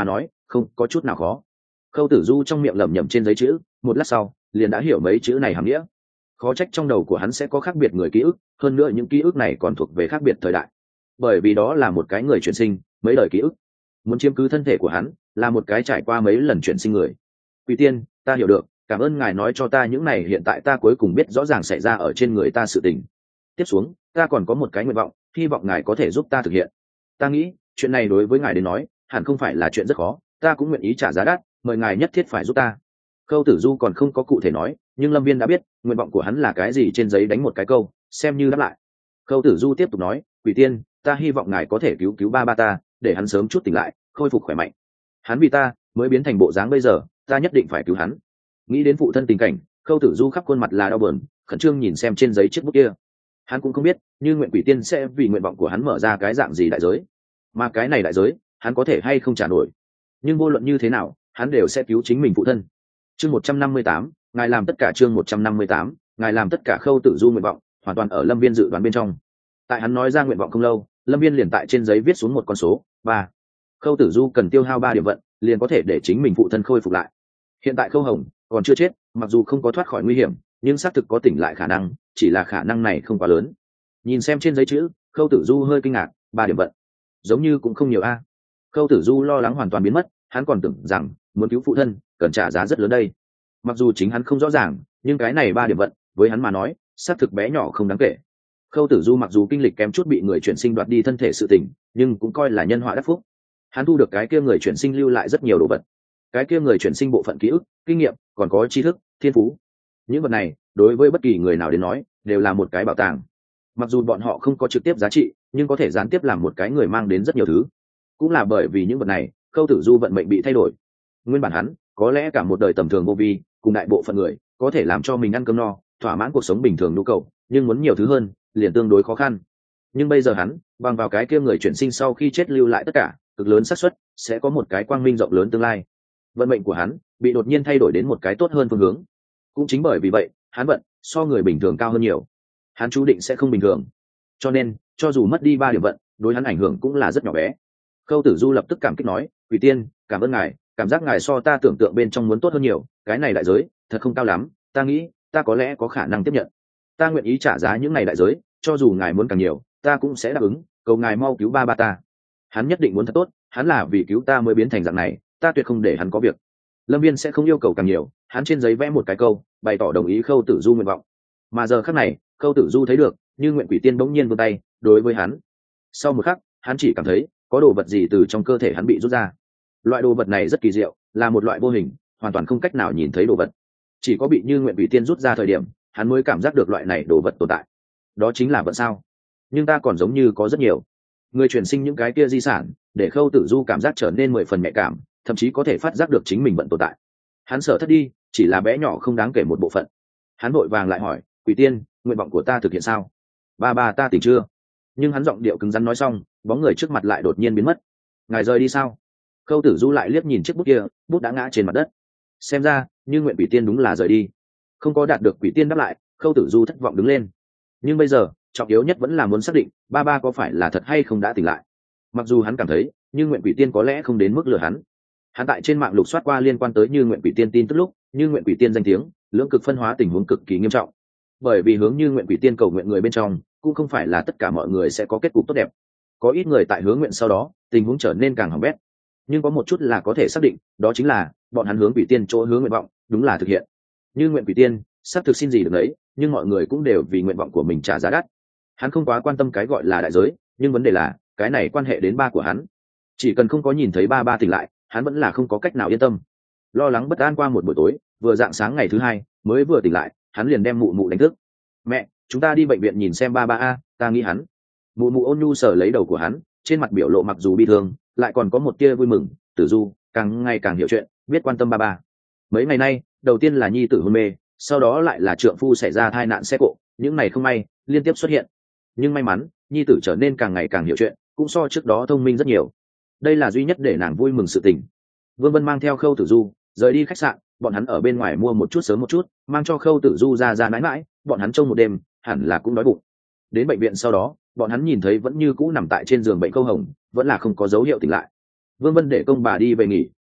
không có chút nào khó. Khâu Tử Du trong miệng lẩm nhẩm trên giấy chữ, một lát sau liền đã hiểu mấy chữ này hàm nghĩa. Khó trách trong đầu của hắn sẽ có khác biệt người ký ức, hơn nữa những ký ức này còn thuộc về khác biệt thời đại, bởi vì đó là một cái người chuyển sinh mấy đời ký ức. Muốn chiếm cứ thân thể của hắn là một cái trải qua mấy lần chuyển sinh người. Quỷ tiên, ta hiểu được, cảm ơn ngài nói cho ta những này, hiện tại ta cuối cùng biết rõ ràng xảy ra ở trên người ta sự tình. Tiếp xuống ta còn có một cái nguyện vọng, hy vọng ngài có thể giúp ta thực hiện. Ta nghĩ chuyện này đối với ngài đến nói hẳn không phải là chuyện rất khó, ta cũng nguyện ý trả giá đắt, mời ngài nhất thiết phải giúp ta. Khâu Tử Du còn không có cụ thể nói, nhưng Lâm Viên đã biết nguyện vọng của hắn là cái gì, trên giấy đánh một cái câu xem như đáp lại. Khâu Tử Du tiếp tục nói, quỷ tiên, ta hy vọng ngài có thể cứu cứu ba ba ta, để hắn sớm chút tỉnh lại, khôi phục khỏe mạnh. Hắn vì ta mới biến thành bộ dáng bây giờ, ta nhất định phải cứu hắn. Nghĩ đến phụ thân tình cảnh, Khâu Tử Du khắp khuôn mặt là đau buồn, khẩn trương nhìn xem trên giấy chiếc bút kia. Hắn cũng không biết như nguyện quỷ tiên sẽ vì nguyện vọng của hắn mở ra cái dạng gì đại giới, mà cái này đại giới hắn có thể hay không trả nổi, nhưng vô luận như thế nào hắn đều sẽ cứu chính mình phụ thân. Chương 158, ngài làm tất cả. Chương 158, ngài làm tất cả. Khâu Tử Du nguyện vọng hoàn toàn ở Lâm Viên dự đoán bên trong. Tại hắn nói ra nguyện vọng không lâu, Lâm Viên liền tại trên giấy viết xuống một con số 3. Khâu Tử Du cần tiêu hao 3 điểm vận liền có thể để chính mình phụ thân khôi phục lại. Hiện tại Khâu Hồng còn chưa chết, mặc dù không có thoát khỏi nguy hiểm, nhưng xác thực có tỉnh lại khả năng, chỉ là khả năng này không quá lớn. Nhìn xem trên giấy chữ, Khâu Tử Du hơi kinh ngạc, 3 điểm vận giống như cũng không nhiều a. Khâu Tử Du lo lắng hoàn toàn biến mất, hắn còn tưởng rằng muốn cứu phụ thân cần trả giá rất lớn đây. Mặc dù chính hắn không rõ ràng, nhưng cái này 3 điểm vận với hắn mà nói xác thực bé nhỏ không đáng kể. Khâu Tử Du mặc dù kinh lịch kém chút bị người chuyển sinh đoạt đi thân thể sự tình, nhưng cũng coi là nhân họa đắc phúc. Hắn thu được cái kia người chuyển sinh lưu lại rất nhiều đồ vật, cái kia người chuyển sinh bộ phận ký ức, kinh nghiệm, còn có tri thức, thiên phú. Những vật này đối với bất kỳ người nào đến nói đều là một cái bảo tàng. Mặc dù bọn họ không có trực tiếp giá trị, nhưng có thể gián tiếp làm một cái người mang đến rất nhiều thứ. Cũng là bởi vì những vật này, Khâu Tử Du vận mệnh bị thay đổi. Nguyên bản hắn có lẽ cả một đời tầm thường vô vi, cùng đại bộ phận người có thể làm cho mình ăn cơm no, thỏa mãn cuộc sống bình thường nhu cầu, nhưng muốn nhiều thứ hơn liền tương đối khó khăn. Nhưng bây giờ hắn bằng vào cái kia người chuyển sinh sau khi chết lưu lại tất cả, cực lớn xác suất sẽ có một cái quang minh rộng lớn tương lai. Vận mệnh của hắn bị đột nhiên thay đổi đến một cái tốt hơn phương hướng. Cũng chính bởi vì vậy, hắn vận so người bình thường cao hơn nhiều. Hắn chú định sẽ không bình thường, cho nên cho dù mất đi 3 điểm vận, đối hắn ảnh hưởng cũng là rất nhỏ bé. Khâu Tử Du lập tức cảm kích nói, quỷ tiên, cảm ơn ngài, cảm giác ngài so ta tưởng tượng bên trong muốn tốt hơn nhiều, cái này đại giới thật không cao lắm, ta nghĩ ta có lẽ có khả năng tiếp nhận. Ta nguyện ý trả giá những này đại giới, cho dù ngài muốn càng nhiều ta cũng sẽ đáp ứng, cầu ngài mau cứu ba ba ta. Hắn nhất định muốn thật tốt, hắn là vì cứu ta mới biến thành dạng này, ta tuyệt không để hắn có việc. Lâm Viên sẽ không yêu cầu càng nhiều, hắn trên giấy vẽ một cái câu bày tỏ đồng ý Khâu Tử Du nguyện vọng. Mà giờ khắc này Khâu Tử Du thấy được như nguyện quỷ tiên bỗng nhiên vươn tay đối với hắn. Sau một khắc hắn chỉ cảm thấy có đồ vật gì từ trong cơ thể hắn bị rút ra. Loại đồ vật này rất kỳ diệu, là một loại vô hình, hoàn toàn không cách nào nhìn thấy đồ vật, chỉ có bị như nguyện quỷ tiên rút ra thời điểm hắn mới cảm giác được loại này đồ vật tồn tại. Đó chính là vận sao? Nhưng ta còn giống như có rất nhiều người chuyển sinh những cái kia di sản, để Khâu Tử Du cảm giác trở nên 10 phần nhạy cảm, thậm chí có thể phát giác được chính mình vận tồn tại. Hắn sợ thất đi chỉ là bé nhỏ không đáng kể một bộ phận. Hắn vội vàng lại hỏi, quỷ tiên, nguyện vọng của ta thực hiện sao? Ba ba ta tỉnh chưa? Nhưng hắn giọng điệu cứng rắn nói xong, bóng người trước mặt lại đột nhiên biến mất. Ngài rời đi sao? Khâu Tử Du lại liếc nhìn chiếc bút kia, bút đã ngã trên mặt đất. Xem ra như nguyện quỷ tiên đúng là rời đi. Không có đạt được quỷ tiên đáp lại, Khâu Tử Du thất vọng đứng lên. Nhưng bây giờ trọng yếu nhất vẫn là muốn xác định ba ba có phải là thật hay không đã tỉnh lại. Mặc dù hắn cảm thấy như nguyện quỷ tiên có lẽ không đến mức lừa hắn. Hắn tại trên mạng lục soát qua liên quan tới như nguyện quỷ tiên tin tức lúc, như nguyện quỷ tiên danh tiếng lưỡng cực phân hóa tình huống cực kỳ nghiêm trọng. Bởi vì hướng như nguyện quỷ tiên cầu nguyện người bên trong cũng không phải là tất cả mọi người sẽ có kết cục tốt đẹp, có ít người tại hướng nguyện sau đó tình huống trở nên càng hỏng bét. Nhưng có một chút là có thể xác định, đó chính là bọn hắn hướng quỷ tiên chỗ hướng nguyện vọng đúng là thực hiện. Như nguyện quỷ tiên sắp thực xin gì được đấy, nhưng mọi người cũng đều vì nguyện vọng của mình trả giá đắt. Hắn không quá quan tâm cái gọi là đại giới, nhưng vấn đề là cái này quan hệ đến ba của hắn. Chỉ cần không có nhìn thấy ba ba tỉnh lại, hắn vẫn là không có cách nào yên tâm. Lo lắng bất an qua một buổi tối, vừa rạng sáng ngày thứ hai mới vừa tỉnh lại, hắn liền đem mụ mụ đánh thức. Mẹ, chúng ta đi bệnh viện nhìn xem ba ba a, ta nghĩ hắn. Mụ mụ ôn nhu sờ lấy đầu của hắn, trên mặt biểu lộ mặc dù bi thương lại còn có một tia vui mừng. Tử Du càng ngày càng hiểu chuyện, biết quan tâm ba ba. Mấy ngày nay đầu tiên là nhi tử hôn mê, sau đó lại là trượng phu xảy ra tai nạn xe cộ, những này không may liên tiếp xuất hiện. Nhưng may mắn nhi tử trở nên càng ngày càng hiểu chuyện, cũng so trước đó thông minh rất nhiều. Đây là duy nhất để nàng vui mừng sự tình. Vương Vân mang theo Khâu Tử Du rời đi khách sạn, bọn hắn ở bên ngoài mua một chút sớm một chút, mang cho Khâu Tử Du ra mãi mãi, bọn hắn trông một đêm hẳn là cũng đói bụng. Đến bệnh viện sau đó bọn hắn nhìn thấy vẫn như cũ nằm tại trên giường bệnh Khâu Hồng, vẫn là không có dấu hiệu tỉnh lại. Vương Vân để công bà đi về nghỉ,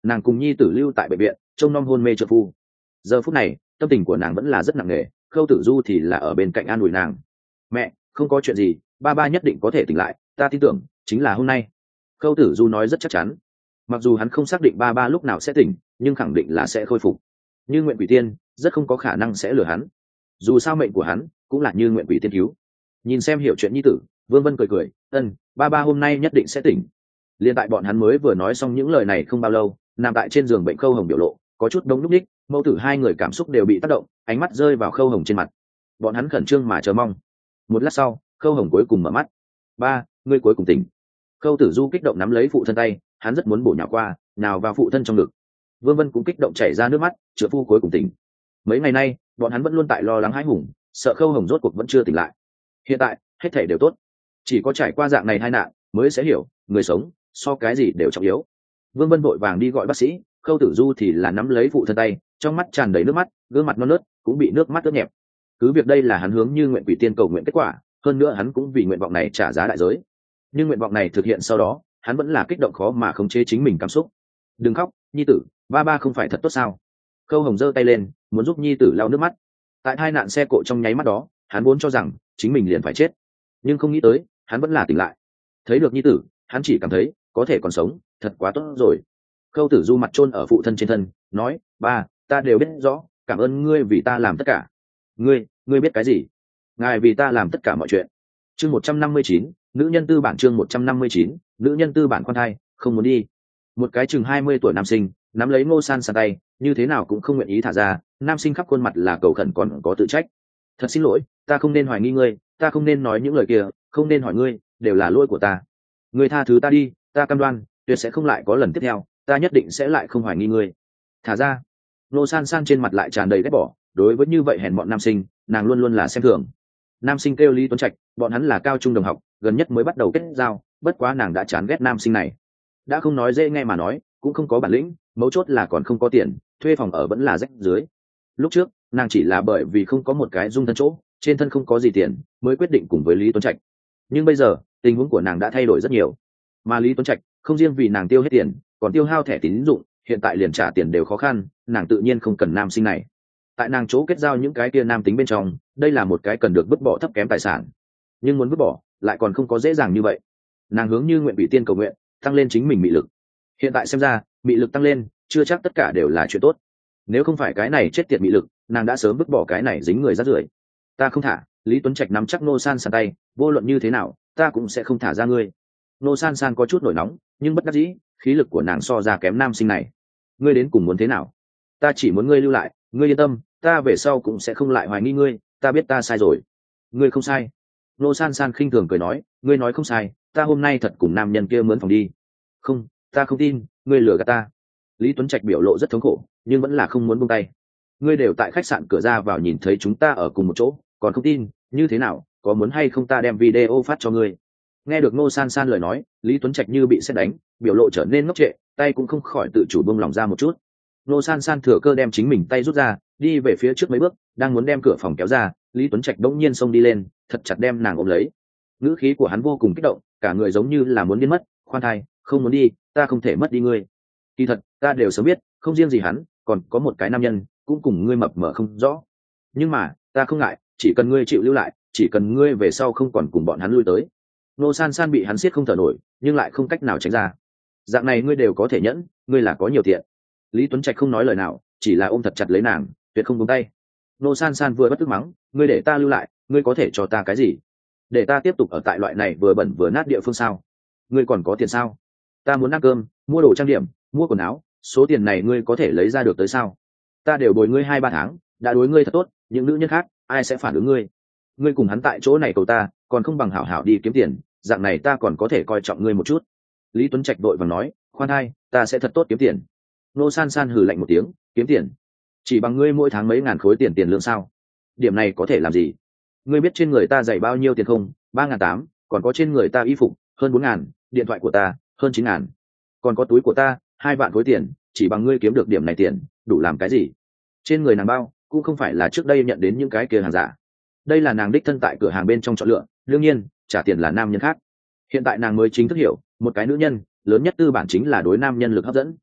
nàng cùng nhi tử lưu tại bệnh viện trông nom hôn mê trợ phu. Giờ phút này tâm tình của nàng vẫn là rất nặng nề, Khâu Tử Du thì là ở bên cạnh an ủi nàng. Mẹ, không có chuyện gì, ba ba nhất định có thể tỉnh lại, ta tin tưởng chính là hôm nay. Khâu Tử Du nói rất chắc chắn. Mặc dù hắn không xác định ba ba lúc nào sẽ tỉnh, nhưng khẳng định là sẽ khôi phục. Như Nguyện Quỷ Tiên rất không có khả năng sẽ lừa hắn, dù sao mệnh của hắn cũng là Như Nguyện Quỷ Tiên cứu. Nhìn xem hiểu chuyện nhi tử, Vương Vân cười cười, ba ba hôm nay nhất định sẽ tỉnh. Liên tại bọn hắn mới vừa nói xong những lời này không bao lâu, nằm tại trên giường bệnh Khâu Hồng biểu lộ có chút đống lúc ních, mẫu tử hai người cảm xúc đều bị tác động, ánh mắt rơi vào Khâu Hồng trên mặt. Bọn hắn khẩn trương mà chờ mong. Một lát sau, Khâu Hồng cuối cùng mở mắt. Ba, ngươi cuối cùng tỉnh. Khâu Tử Du kích động nắm lấy phụ thân tay, hắn rất muốn bổ nhào qua, nào vào phụ thân trong ngực. Vương Vân cũng kích động chảy ra nước mắt, chữa phu cuối cùng tỉnh. Mấy ngày nay, bọn hắn vẫn luôn tại lo lắng hãi hùng, sợ Khâu Hồng rốt cuộc vẫn chưa tỉnh lại. Hiện tại, hết thảy đều tốt. Chỉ có trải qua dạng này tai nạn, mới sẽ hiểu, người sống so cái gì đều trọng yếu. Vương Vân vội vàng đi gọi bác sĩ, Khâu Tử Du thì là nắm lấy phụ thân tay, trong mắt tràn đầy nước mắt, gương mặt non nớt cũng bị nước mắt ướt nhẹp. Cứ việc đây là hắn hướng Như Nguyện Quỷ Tiên cầu nguyện kết quả, hơn nữa hắn cũng vì nguyện vọng này trả giá đại giới. Nhưng nguyện vọng này thực hiện sau đó, hắn vẫn là kích động khó mà khống chế chính mình cảm xúc. Đừng khóc, nhi tử, ba ba không phải thật tốt sao? Khâu Hồng giơ tay lên, muốn giúp nhi tử lau nước mắt. Tại hai nạn xe cộ trong nháy mắt đó, hắn vốn cho rằng chính mình liền phải chết, nhưng không nghĩ tới, hắn vẫn là tỉnh lại. Thấy được nhi tử, hắn chỉ cảm thấy có thể còn sống, thật quá tốt rồi. Khâu Tử Du mặt chôn ở phụ thân trên thân, nói, ba, ta đều biết rõ, cảm ơn ngươi vì ta làm tất cả. Ngươi biết cái gì? Ngài vì ta làm tất cả mọi chuyện. Chương 159, nữ nhân tư bản. Chương 159, nữ nhân tư bản khoan thai, không muốn đi. Một cái chừng 20 tuổi nam sinh nắm lấy Ngô San San tay, như thế nào cũng không nguyện ý thả ra. Nam sinh khắp khuôn mặt là cầu khẩn còn có tự trách. Thật xin lỗi, ta không nên hoài nghi ngươi, ta không nên nói những lời kia, không nên hỏi ngươi, đều là lỗi của ta. Ngươi tha thứ ta đi, ta cam đoan, tuyệt sẽ không lại có lần tiếp theo, ta nhất định sẽ lại không hoài nghi ngươi. Thả ra. Ngô San San trên mặt lại tràn đầy ghét bỏ, đối với như vậy hèn bọn nam sinh, nàng luôn luôn là xem thường. Nam sinh kêu Lý Tuấn Trạch, bọn hắn là cao trung đồng học, gần nhất mới bắt đầu kết giao, bất quá nàng đã chán ghét nam sinh này. Đã không nói dễ nghe mà nói, cũng không có bản lĩnh, mấu chốt là còn không có tiền, thuê phòng ở vẫn là rách dưới. Lúc trước, nàng chỉ là bởi vì không có một cái dung thân chỗ, trên thân không có gì tiền, mới quyết định cùng với Lý Tuấn Trạch. Nhưng bây giờ, tình huống của nàng đã thay đổi rất nhiều. Mà Lý Tuấn Trạch, không riêng vì nàng tiêu hết tiền, còn tiêu hao thẻ tín dụng, hiện tại liền trả tiền đều khó khăn, nàng tự nhiên không cần nam sinh này. Tại nàng chỗ kết giao những cái kia nam tính bên trong, đây là một cái cần được vứt bỏ thấp kém tài sản, nhưng muốn vứt bỏ lại còn không có dễ dàng như vậy. Nàng hướng Như Nguyện Quỷ Tiên cầu nguyện, tăng lên chính mình mị lực. Hiện tại xem ra, mị lực tăng lên chưa chắc tất cả đều là chuyện tốt. Nếu không phải cái này chết tiệt mị lực, nàng đã sớm vứt bỏ cái này dính người rác rưởi. Ta không thả. Lý Tuấn Trạch nắm chắc Ngô San San tay, vô luận như thế nào, ta cũng sẽ không thả ra ngươi. Ngô San San có chút nổi nóng, nhưng bất đắc dĩ, khí lực của nàng so ra kém nam sinh này. Ngươi đến cùng muốn thế nào? Ta chỉ muốn ngươi lưu lại, ngươi yên tâm, ta về sau cũng sẽ không lại hoài nghi ngươi, ta biết ta sai rồi. Ngươi không sai. Ngô San San khinh thường cười nói, ngươi nói không sai, ta hôm nay thật cùng nam nhân kia mướn phòng đi. Không, ta không tin, ngươi lừa gạt ta. Lý Tuấn Trạch biểu lộ rất thống khổ, nhưng vẫn là không muốn buông tay. Ngươi đều tại khách sạn cửa ra vào nhìn thấy chúng ta ở cùng một chỗ, còn không tin, như thế nào, có muốn hay không ta đem video phát cho ngươi? Nghe được Ngô San San lời nói, Lý Tuấn Trạch như bị sét đánh, biểu lộ trở nên ngốc trệ, tay cũng không khỏi tự chủ buông lòng ra một chút. Ngô San San thừa cơ đem chính mình tay rút ra, đi về phía trước mấy bước, đang muốn đem cửa phòng kéo ra, Lý Tuấn Trạch đống nhiên xông đi lên, thật chặt đem nàng ôm lấy. Ngữ khí của hắn vô cùng kích động, cả người giống như là muốn biến mất. Khoan thai, không muốn đi, ta không thể mất đi ngươi. Kỳ thật, ta đều sớm biết, không riêng gì hắn, còn có một cái nam nhân cũng cùng ngươi mập mờ không rõ. Nhưng mà, ta không ngại, chỉ cần ngươi chịu lưu lại, chỉ cần ngươi về sau không còn cùng bọn hắn lui tới. Ngô San San bị hắn siết không thở nổi, nhưng lại không cách nào tránh ra. Dạng này ngươi đều có thể nhẫn, ngươi là có nhiều thiện. Lý Tuấn Trạch không nói lời nào, chỉ là ôm thật chặt lấy nàng, tuyệt không buông tay. Ngô San San vừa bất tức mắng, ngươi để ta lưu lại, ngươi có thể cho ta cái gì? Để ta tiếp tục ở tại loại này vừa bẩn vừa nát địa phương sao? Ngươi còn có tiền sao? Ta muốn ăn cơm, mua đồ trang điểm, mua quần áo, số tiền này ngươi có thể lấy ra được tới sao? Ta đều bồi ngươi 2-3 tháng, đã đối ngươi thật tốt, những nữ nhân khác, ai sẽ phản ứng ngươi? Ngươi cùng hắn tại chỗ này cầu ta, còn không bằng hảo hảo đi kiếm tiền, dạng này ta còn có thể coi trọng ngươi một chút. Lý Tuấn Trạch đội vàng nói, khoan hay, ta sẽ thật tốt kiếm tiền. Ngô San San hừ lạnh một tiếng, kiếm tiền? Chỉ bằng ngươi mỗi tháng mấy ngàn khối tiền tiền lương sao? Điểm này có thể làm gì? Ngươi biết trên người ta dạy bao nhiêu tiền không? 3.800, còn có trên người ta y phục hơn 4.000, điện thoại của ta hơn 9.000, còn có túi của ta 2 vạn khối tiền, chỉ bằng ngươi kiếm được điểm này tiền, đủ làm cái gì? Trên người nàng bao cũng không phải là trước đây nhận đến những cái kia hàng giả, đây là nàng đích thân tại cửa hàng bên trong chọn lựa, đương nhiên trả tiền là nam nhân khác. Hiện tại nàng mới chính thức hiểu, một cái nữ nhân lớn nhất tư bản chính là đối nam nhân lực hấp dẫn.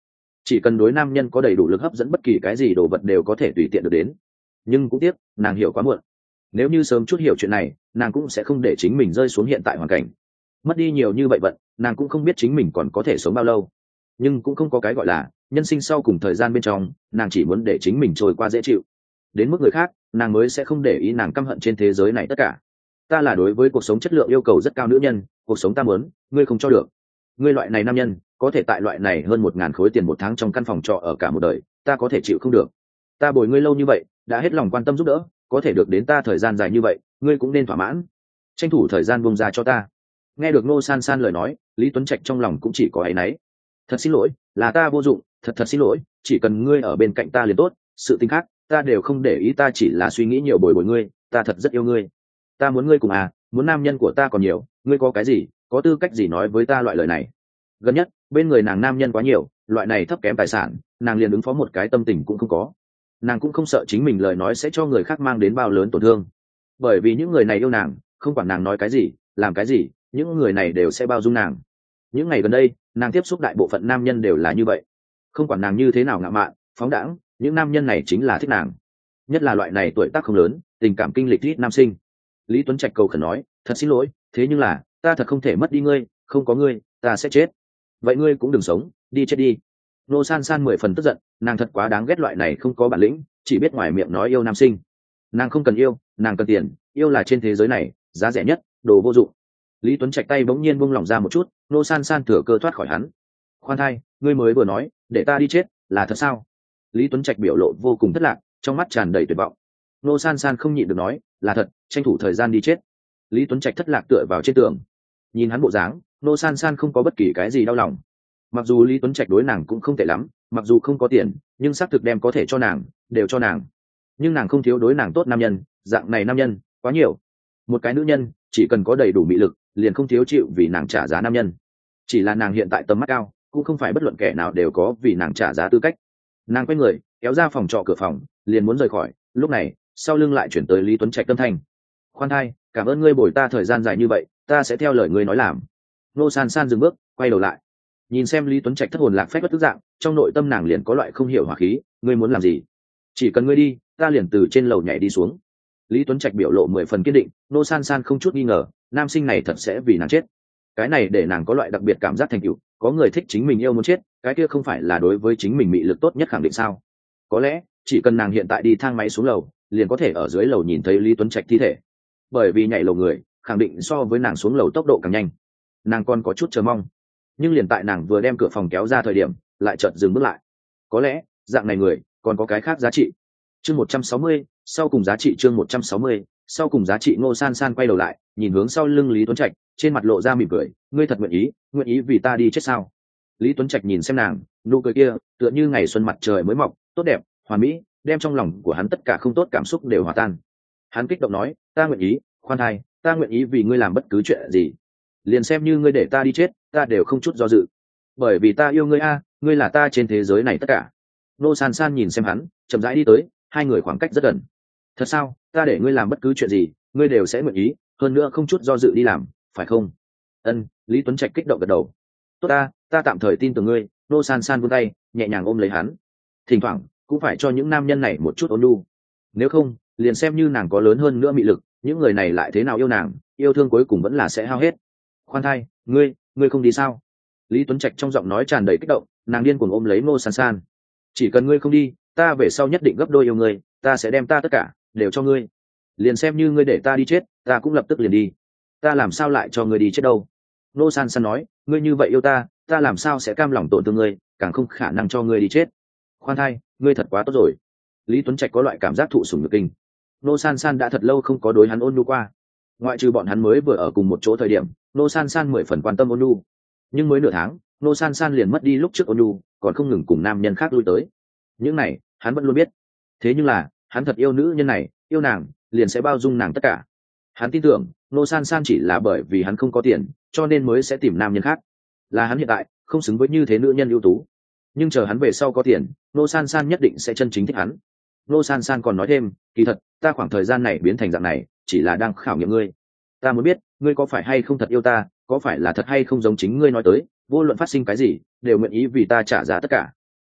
chỉ cần đối nam nhân có đầy đủ lực hấp dẫn, bất kỳ cái gì đồ vật đều có thể tùy tiện được đến. Nhưng cũng tiếc nàng hiểu quá muộn. Nếu như sớm chút hiểu chuyện này, nàng cũng sẽ không để chính mình rơi xuống hiện tại hoàn cảnh. Mất đi nhiều như vậy vận, nàng cũng không biết chính mình còn có thể sống bao lâu. Nhưng cũng không có cái gọi là nhân sinh sau cùng thời gian bên trong, nàng chỉ muốn để chính mình trôi qua dễ chịu. Đến mức người khác, nàng mới sẽ không để ý, nàng căm hận trên thế giới này tất cả. Ta là đối với cuộc sống chất lượng yêu cầu rất cao nữ nhân, cuộc sống ta muốn, ngươi không cho được. Ngươi loại này nam nhân, có thể tại loại này hơn 1.000 khối tiền một tháng trong căn phòng trọ ở cả một đời, ta có thể chịu không được. Ta bồi ngươi lâu như vậy, đã hết lòng quan tâm giúp đỡ, có thể được đến ta thời gian dài như vậy, ngươi cũng nên thỏa mãn. Tranh thủ thời gian buông ra cho ta. Nghe được Ngô San San lời nói, Lý Tuấn Trạch trong lòng cũng chỉ có áy náy. Thật xin lỗi, là ta vô dụng, thật xin lỗi, chỉ cần ngươi ở bên cạnh ta liền tốt, sự tình khác ta đều không để ý, ta chỉ là suy nghĩ nhiều bồi ngươi, ta thật rất yêu ngươi. Ta muốn ngươi cùng muốn nam nhân của ta còn nhiều, ngươi có cái gì, có tư cách gì nói với ta loại lời này. Gần nhất bên người nàng nam nhân quá nhiều, loại này thấp kém tài sản, nàng liền ứng phó một cái tâm tình cũng không có. Nàng cũng không sợ chính mình lời nói sẽ cho người khác mang đến bao lớn tổn thương, bởi vì những người này yêu nàng, không quản nàng nói cái gì, làm cái gì, những người này đều sẽ bao dung nàng. Những ngày gần đây nàng tiếp xúc đại bộ phận nam nhân đều là như vậy, không quản nàng như thế nào ngạo mạn phóng đãng, những nam nhân này chính là thích nàng, nhất là loại này tuổi tác không lớn, tình cảm kinh lịch ít nam sinh. Lý Tuấn Trạch cầu khẩn nói, thật xin lỗi, thế nhưng là ta thật không thể mất đi ngươi, không có ngươi ta sẽ chết. Vậy ngươi cũng đừng sống, đi chết đi. Nô San San 10 phần tức giận, nàng thật quá đáng ghét loại này không có bản lĩnh, chỉ biết ngoài miệng nói yêu nam sinh. Nàng không cần yêu, nàng cần tiền, yêu là trên thế giới này giá rẻ nhất, đồ vô dụng. Lý Tuấn Trạch tay bỗng nhiên buông lỏng ra một chút, Nô San San thừa cơ thoát khỏi hắn. Khoan thai, ngươi mới vừa nói để ta đi chết, là thật sao? Lý Tuấn Trạch biểu lộ vô cùng thất lạc, trong mắt tràn đầy tuyệt vọng. Nô San San không nhịn được nói, là thật, tranh thủ thời gian đi chết. Lý Tuấn Trạch thất lạc tựa vào trên tường, nhìn hắn bộ dáng, Nô San San không có bất kỳ cái gì đau lòng. Mặc dù Lý Tuấn Trạch đối nàng cũng không tệ lắm, mặc dù không có tiền, nhưng xác thực đem có thể cho nàng đều cho nàng. Nhưng nàng không thiếu đối nàng tốt nam nhân, dạng này nam nhân quá nhiều. Một cái nữ nhân chỉ cần có đầy đủ mị lực, liền không thiếu chịu vì nàng trả giá nam nhân. Chỉ là nàng hiện tại tầm mắt cao, cũng không phải bất luận kẻ nào đều có vì nàng trả giá tư cách. Nàng quay người kéo ra phòng trọ cửa phòng, liền muốn rời khỏi, lúc này sau lưng lại chuyển tới Lý Tuấn Trạch tâm thanh. Khoan thai, cảm ơn ngươi bồi ta thời gian dài như vậy, ta sẽ theo lời ngươi nói làm. Nô San San dừng bước, quay đầu lại, nhìn xem Lý Tuấn Trạch thất hồn lạc phách bất tức dạng, trong nội tâm nàng liền có loại không hiểu hỏa khí. Ngươi muốn làm gì? Chỉ cần ngươi đi, ta liền từ trên lầu nhảy đi xuống. Lý Tuấn Trạch biểu lộ 10 phần kiên định. Nô San San không chút nghi ngờ, nam sinh này thật sẽ vì nàng chết. Cái này để nàng có loại đặc biệt cảm giác thành tựu, có người thích chính mình yêu muốn chết, cái kia không phải là đối với chính mình mị lực tốt nhất khẳng định sao? Có lẽ chỉ cần nàng hiện tại đi thang máy xuống lầu, liền có thể ở dưới lầu nhìn thấy Lý Tuấn Trạch thi thể, bởi vì nhảy lầu người khẳng định so với nàng xuống lầu tốc độ càng nhanh. Nàng còn có chút chờ mong, nhưng liền tại nàng vừa đem cửa phòng kéo ra thời điểm, lại chợt dừng bước lại. Có lẽ dạng này người còn có cái khác giá trị. Chương 160, sau cùng giá trị. Chương 160, sau cùng giá trị. Ngô San San quay đầu lại, nhìn hướng sau lưng Lý Tuấn Trạch, trên mặt lộ ra mỉm cười. Ngươi thật nguyện ý vì ta đi chết sao? Lý Tuấn Trạch nhìn xem nàng, nụ cười kia tựa như ngày xuân mặt trời mới mọc, tốt đẹp, hoàn mỹ, đem trong lòng của hắn tất cả không tốt cảm xúc đều hòa tan. Hắn kích động nói, ta nguyện ý, khoan thai, ta nguyện ý vì ngươi làm bất cứ chuyện gì, liền xem như ngươi để ta đi chết, ta đều không chút do dự, bởi vì ta yêu ngươi ngươi là ta trên thế giới này tất cả. Nô San San nhìn xem hắn, chậm rãi đi tới, hai người khoảng cách rất gần. Thật sao? Ta để ngươi làm bất cứ chuyện gì, ngươi đều sẽ nguyện ý, hơn nữa không chút do dự đi làm, phải không? Ân. Lý Tuấn Trạch kích động gật đầu. Tốt, ta tạm thời tin tưởng ngươi. Nô San San vươn tay nhẹ nhàng ôm lấy hắn, thỉnh thoảng cũng phải cho những nam nhân này một chút ôn nhu, nếu không liền xem như nàng có lớn hơn nữa mị lực, những người này lại thế nào yêu nàng, yêu thương cuối cùng vẫn là sẽ hao hết. Khoan thai, ngươi không đi sao? Lý Tuấn Trạch trong giọng nói tràn đầy kích động, nàng điên cuồng ôm lấy Nô San San. Chỉ cần ngươi không đi, ta về sau nhất định gấp đôi yêu ngươi, ta sẽ đem ta tất cả đều cho ngươi, liền xem như ngươi để ta đi chết, ta cũng lập tức liền đi. Ta làm sao lại cho ngươi đi chết đâu? Nô San San nói, ngươi như vậy yêu ta làm sao sẽ cam lòng tổn thương ngươi, càng không khả năng cho ngươi đi chết. Khoan thai, ngươi thật quá tốt rồi. Lý Tuấn Trạch có loại cảm giác thụ sủng nhược kinh. Nô San San đã thật lâu không có đối hắn ôn nhu qua, ngoại trừ bọn hắn mới vừa ở cùng một chỗ thời điểm, Nô San San 10 phần quan tâm ôn nhu, nhưng mới nửa tháng, Nô San San liền mất đi lúc trước ôn nhu, còn không ngừng cùng nam nhân khác lui tới. Những này hắn vẫn luôn biết, thế nhưng là hắn thật yêu nữ nhân này, yêu nàng liền sẽ bao dung nàng tất cả. Hắn tin tưởng Nô San San chỉ là bởi vì hắn không có tiền, cho nên mới sẽ tìm nam nhân khác, là hắn hiện tại không xứng với như thế nữ nhân ưu tú. Nhưng chờ hắn về sau có tiền, Nô San San nhất định sẽ chân chính thích hắn. Nô San San còn nói thêm, kỳ thật ta khoảng thời gian này biến thành dạng này chỉ là đang khảo nghiệm ngươi, ta muốn biết ngươi có phải hay không thật yêu ta, có phải là thật hay không giống chính ngươi nói tới, vô luận phát sinh cái gì đều nguyện ý vì ta trả giá tất cả.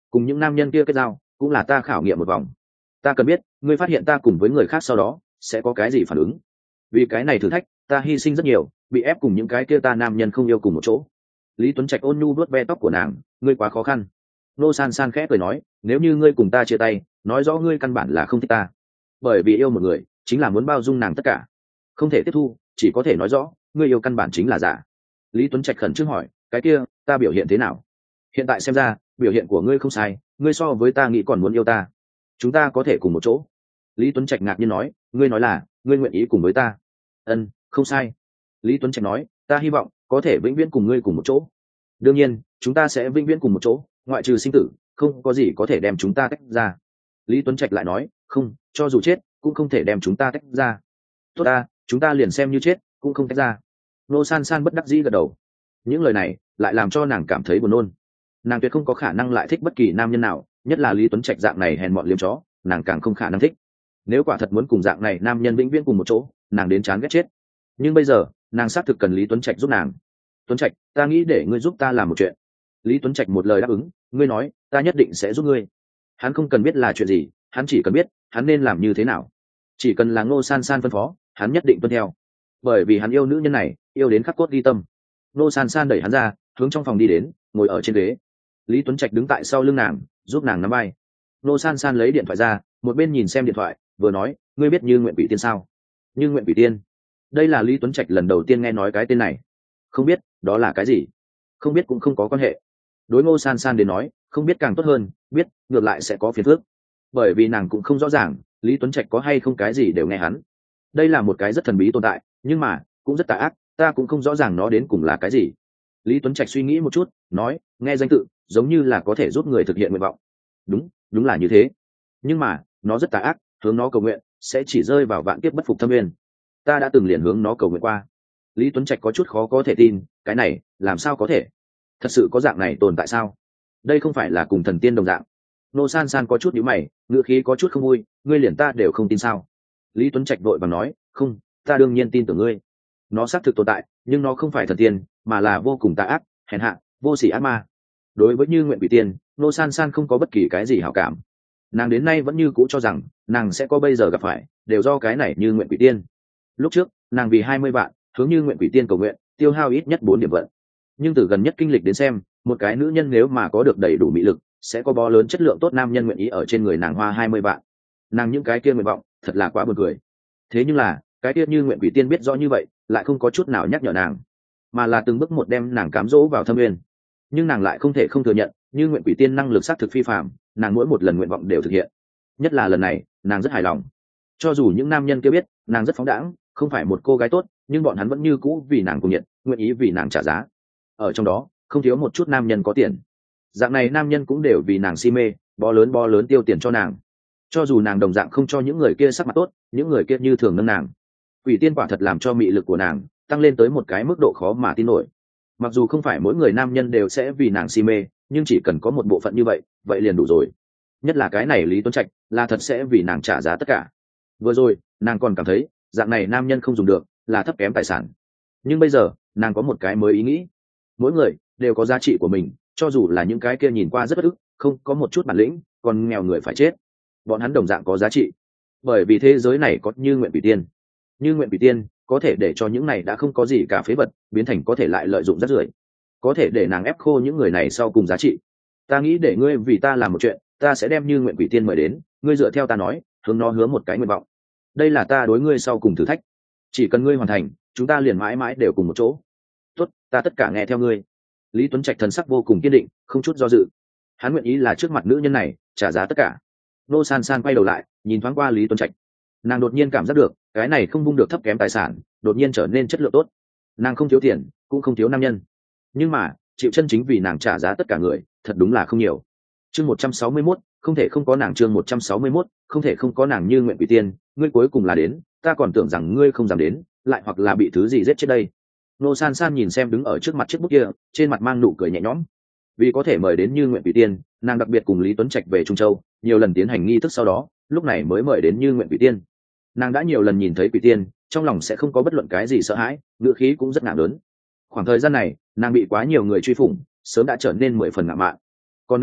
cùng những nam nhân kia kết giao cũng là ta khảo nghiệm một vòng. Ta cần biết ngươi phát hiện ta cùng với người khác sau đó sẽ có cái gì phản ứng. Vì cái này thử thách ta hy sinh rất nhiều, bị ép cùng những cái kia ta nam nhân không yêu cùng một chỗ. Lý Tuấn Trạch ôn nhu vuốt ve tóc của nàng, ngươi quá khó khăn. Nô San San khẽ cười nói, nếu như ngươi cùng ta chia tay, nói rõ ngươi căn bản là không thích ta, bởi vì yêu một người chính là muốn bao dung nàng tất cả, không thể tiếp thu, chỉ có thể nói rõ ngươi yêu căn bản chính là giả. Lý Tuấn Trạch khẩn trương hỏi, cái kia ta biểu hiện thế nào? Hiện tại xem ra biểu hiện của ngươi không sai, ngươi so với ta nghĩ còn muốn yêu ta, chúng ta có thể cùng một chỗ. Lý Tuấn Trạch ngạc nhiên nói, ngươi nói là ngươi nguyện ý cùng với ta? Ân, không sai. Lý Tuấn Trạch nói, ta hy vọng có thể vĩnh viễn cùng ngươi cùng một chỗ. Đương nhiên chúng ta sẽ vĩnh viễn cùng một chỗ, ngoại trừ sinh tử không có gì có thể đem chúng ta tách ra. Lý Tuấn Trạch lại nói, không, cho dù chết cũng không thể đem chúng ta tách ra. Tốt ta, chúng ta liền xem như chết cũng không tách ra. Nô San San bất đắc dĩ gật đầu. Những lời này lại làm cho nàng cảm thấy buồn nôn. Nàng tuyệt không có khả năng lại thích bất kỳ nam nhân nào, nhất là Lý Tuấn Trạch dạng này hèn mọn liếm chó, nàng càng không khả năng thích. Nếu quả thật muốn cùng dạng này nam nhân vĩnh viễn cùng một chỗ, nàng đến chán ghét chết. Nhưng bây giờ nàng xác thực cần Lý Tuấn Trạch giúp nàng. Tuấn Trạch, ta nghĩ để ngươi giúp ta làm một chuyện. Lý Tuấn Trạch một lời đáp ứng, ngươi nói ta nhất định sẽ giúp ngươi. Hắn không cần biết là chuyện gì, hắn chỉ cần biết hắn nên làm như thế nào. Chỉ cần là Ngô San San phân phó, hắn nhất định tuân theo, bởi vì hắn yêu nữ nhân này, yêu đến khắc cốt ghi tâm. Ngô San San đẩy hắn ra, hướng trong phòng đi đến, ngồi ở trên ghế. Lý Tuấn Trạch đứng tại sau lưng nàng, giúp nàng nắm vai. Ngô San San lấy điện thoại ra, một bên nhìn xem điện thoại vừa nói, ngươi biết Như Nguyện Quỷ Tiên sao? Như Nguyện Quỷ Tiên? Đây là Lý Tuấn Trạch lần đầu tiên nghe nói cái tên này. Không biết đó là cái gì. Không biết cũng không có quan hệ. Đối Ngô San San đến nói, không biết càng tốt hơn, biết ngược lại sẽ có phiền phức, bởi vì nàng cũng không rõ ràng Lý Tuấn Trạch có hay không cái gì đều nghe hắn. Đây là một cái rất thần bí tồn tại, nhưng mà cũng rất tà ác, ta cũng không rõ ràng nó đến cùng là cái gì. Lý Tuấn Trạch suy nghĩ một chút, nói, nghe danh tự giống như là có thể giúp người thực hiện nguyện vọng. Đúng, đúng là như thế, nhưng mà nó rất tà ác, hướng nó cầu nguyện sẽ chỉ rơi vào vạn kiếp bất phục thâm nguyên. Ta đã từng liền hướng nó cầu nguyện qua. Lý Tuấn Trạch có chút khó có thể tin, cái này làm sao có thể? Thật sự có dạng này tồn tại sao? Đây không phải là cùng thần tiên đồng dạng. Nô San San có chút nhíu mày, ngữ khí có chút không vui, ngươi liền ta đều không tin sao? Lý Tuấn Trạch vội vàng nói, không, ta đương nhiên tin tưởng ngươi. Nó xác thực tồn tại, nhưng nó không phải thần tiên, mà là vô cùng tà ác, hèn hạ, vô sỉ ác ma. Đối với Như Nguyện Quỷ Tiên, Nô San San không có bất kỳ cái gì hảo cảm. Nàng đến nay vẫn như cũ cho rằng nàng sẽ có bây giờ gặp phải đều do cái này Như Nguyện Quỷ Tiên. Lúc trước nàng vì 20 vạn hướng Như Nguyện Quỷ Tiên cầu nguyện, tiêu hao ít nhất 4 điểm vận. Nhưng từ gần nhất kinh lịch đến xem, một cái nữ nhân nếu mà có được đầy đủ mị lực, sẽ có bó lớn chất lượng tốt nam nhân nguyện ý ở trên người nàng hoa 20 vạn. Nàng những cái kia nguyện vọng thật là quá buồn cười. Thế nhưng là cái kia Như Nguyện Quỷ Tiên biết rõ như vậy, lại không có chút nào nhắc nhở nàng, mà là từng bước một đem nàng cám dỗ vào thâm nguyên. Nhưng nàng lại không thể không thừa nhận, Như Nguyện Quỷ Tiên năng lực xác thực phi phàm, nàng mỗi một lần nguyện vọng đều thực hiện. Nhất là lần này nàng rất hài lòng. Cho dù những nam nhân kia biết nàng rất phóng đãng, không phải một cô gái tốt, nhưng bọn hắn vẫn như cũ vì nàng cùng nhận, nguyện ý vì nàng trả giá. Ở trong đó không thiếu một chút nam nhân có tiền, dạng này nam nhân cũng đều vì nàng si mê, bó lớn tiêu tiền cho nàng. Cho dù nàng đồng dạng không cho những người kia sắc mặt tốt, những người kia như thường nâng nàng. Quỷ Tiên quả thật làm cho mị lực của nàng tăng lên tới một cái mức độ khó mà tin nổi. Mặc dù không phải mỗi người nam nhân đều sẽ vì nàng si mê, nhưng chỉ cần có một bộ phận như vậy, vậy liền đủ rồi. Nhất là cái này Lý Tuấn Trạch là thật sẽ vì nàng trả giá tất cả. Vừa rồi nàng còn cảm thấy dạng này nam nhân không dùng được, là thấp kém tài sản. Nhưng bây giờ nàng có một cái mới ý nghĩ. Mỗi người đều có giá trị của mình, cho dù là những cái kia nhìn qua rất bất ức, không có một chút bản lĩnh, còn nghèo người phải chết, bọn hắn đồng dạng có giá trị. Bởi vì thế giới này có Như Nguyện Quỷ Tiên. Như Nguyện Quỷ Tiên có thể để cho những này đã không có gì cả phế vật biến thành có thể lại lợi dụng rất rưởi, có thể để nàng ép khô những người này sau cùng giá trị. Ta nghĩ để ngươi vì ta làm một chuyện, ta sẽ đem Như Nguyện Quỷ Tiên mời đến, ngươi dựa theo ta nói, hướng nó hứa một cái nguyện vọng. Đây là ta đối ngươi sau cùng thử thách, chỉ cần ngươi hoàn thành, chúng ta liền mãi mãi đều cùng một chỗ. Tốt, ta tất cả nghe theo ngươi. Lý Tuấn Trạch thần sắc vô cùng kiên định, không chút do dự. Hắn nguyện ý là trước mặt nữ nhân này trả giá tất cả. Nô San San quay đầu lại, nhìn thoáng qua Lý Tuấn Trạch. Nàng đột nhiên cảm giác được, cái này không vung được thấp kém tài sản, đột nhiên trở nên chất lượng tốt. Nàng không thiếu tiền, cũng không thiếu nam nhân, nhưng mà chịu chân chính vì nàng trả giá tất cả người, thật đúng là không nhiều. Chương 161, không thể không có nàng. Chương 161, không thể không có nàng. Như Nguyện Quỷ Tiên, ngươi cuối cùng là đến, ta còn tưởng rằng ngươi không dám đến, lại hoặc là bị thứ gì giết chết đây. Nô San San nhìn xem đứng ở trước mặt chiếc bút kia, trên mặt mang nụ cười nhẹ nhõm. Vì có thể mời đến Như Nguyện Quỷ Tiên, nàng đặc biệt cùng Lý Tuấn Trạch về Trung Châu, nhiều lần tiến hành nghi thức, sau đó lúc này mới mời đến Như Nguyện Quỷ Tiên. Nàng đã nhiều lần nhìn thấy Quỷ Tiên, trong lòng sẽ không có bất luận cái gì sợ hãi, ngựa khí cũng rất nặng lớn. Khoảng thời gian này nàng bị quá nhiều người truy phủng, sớm đã trở nên 10 phần ngạo mạn. Còn nữa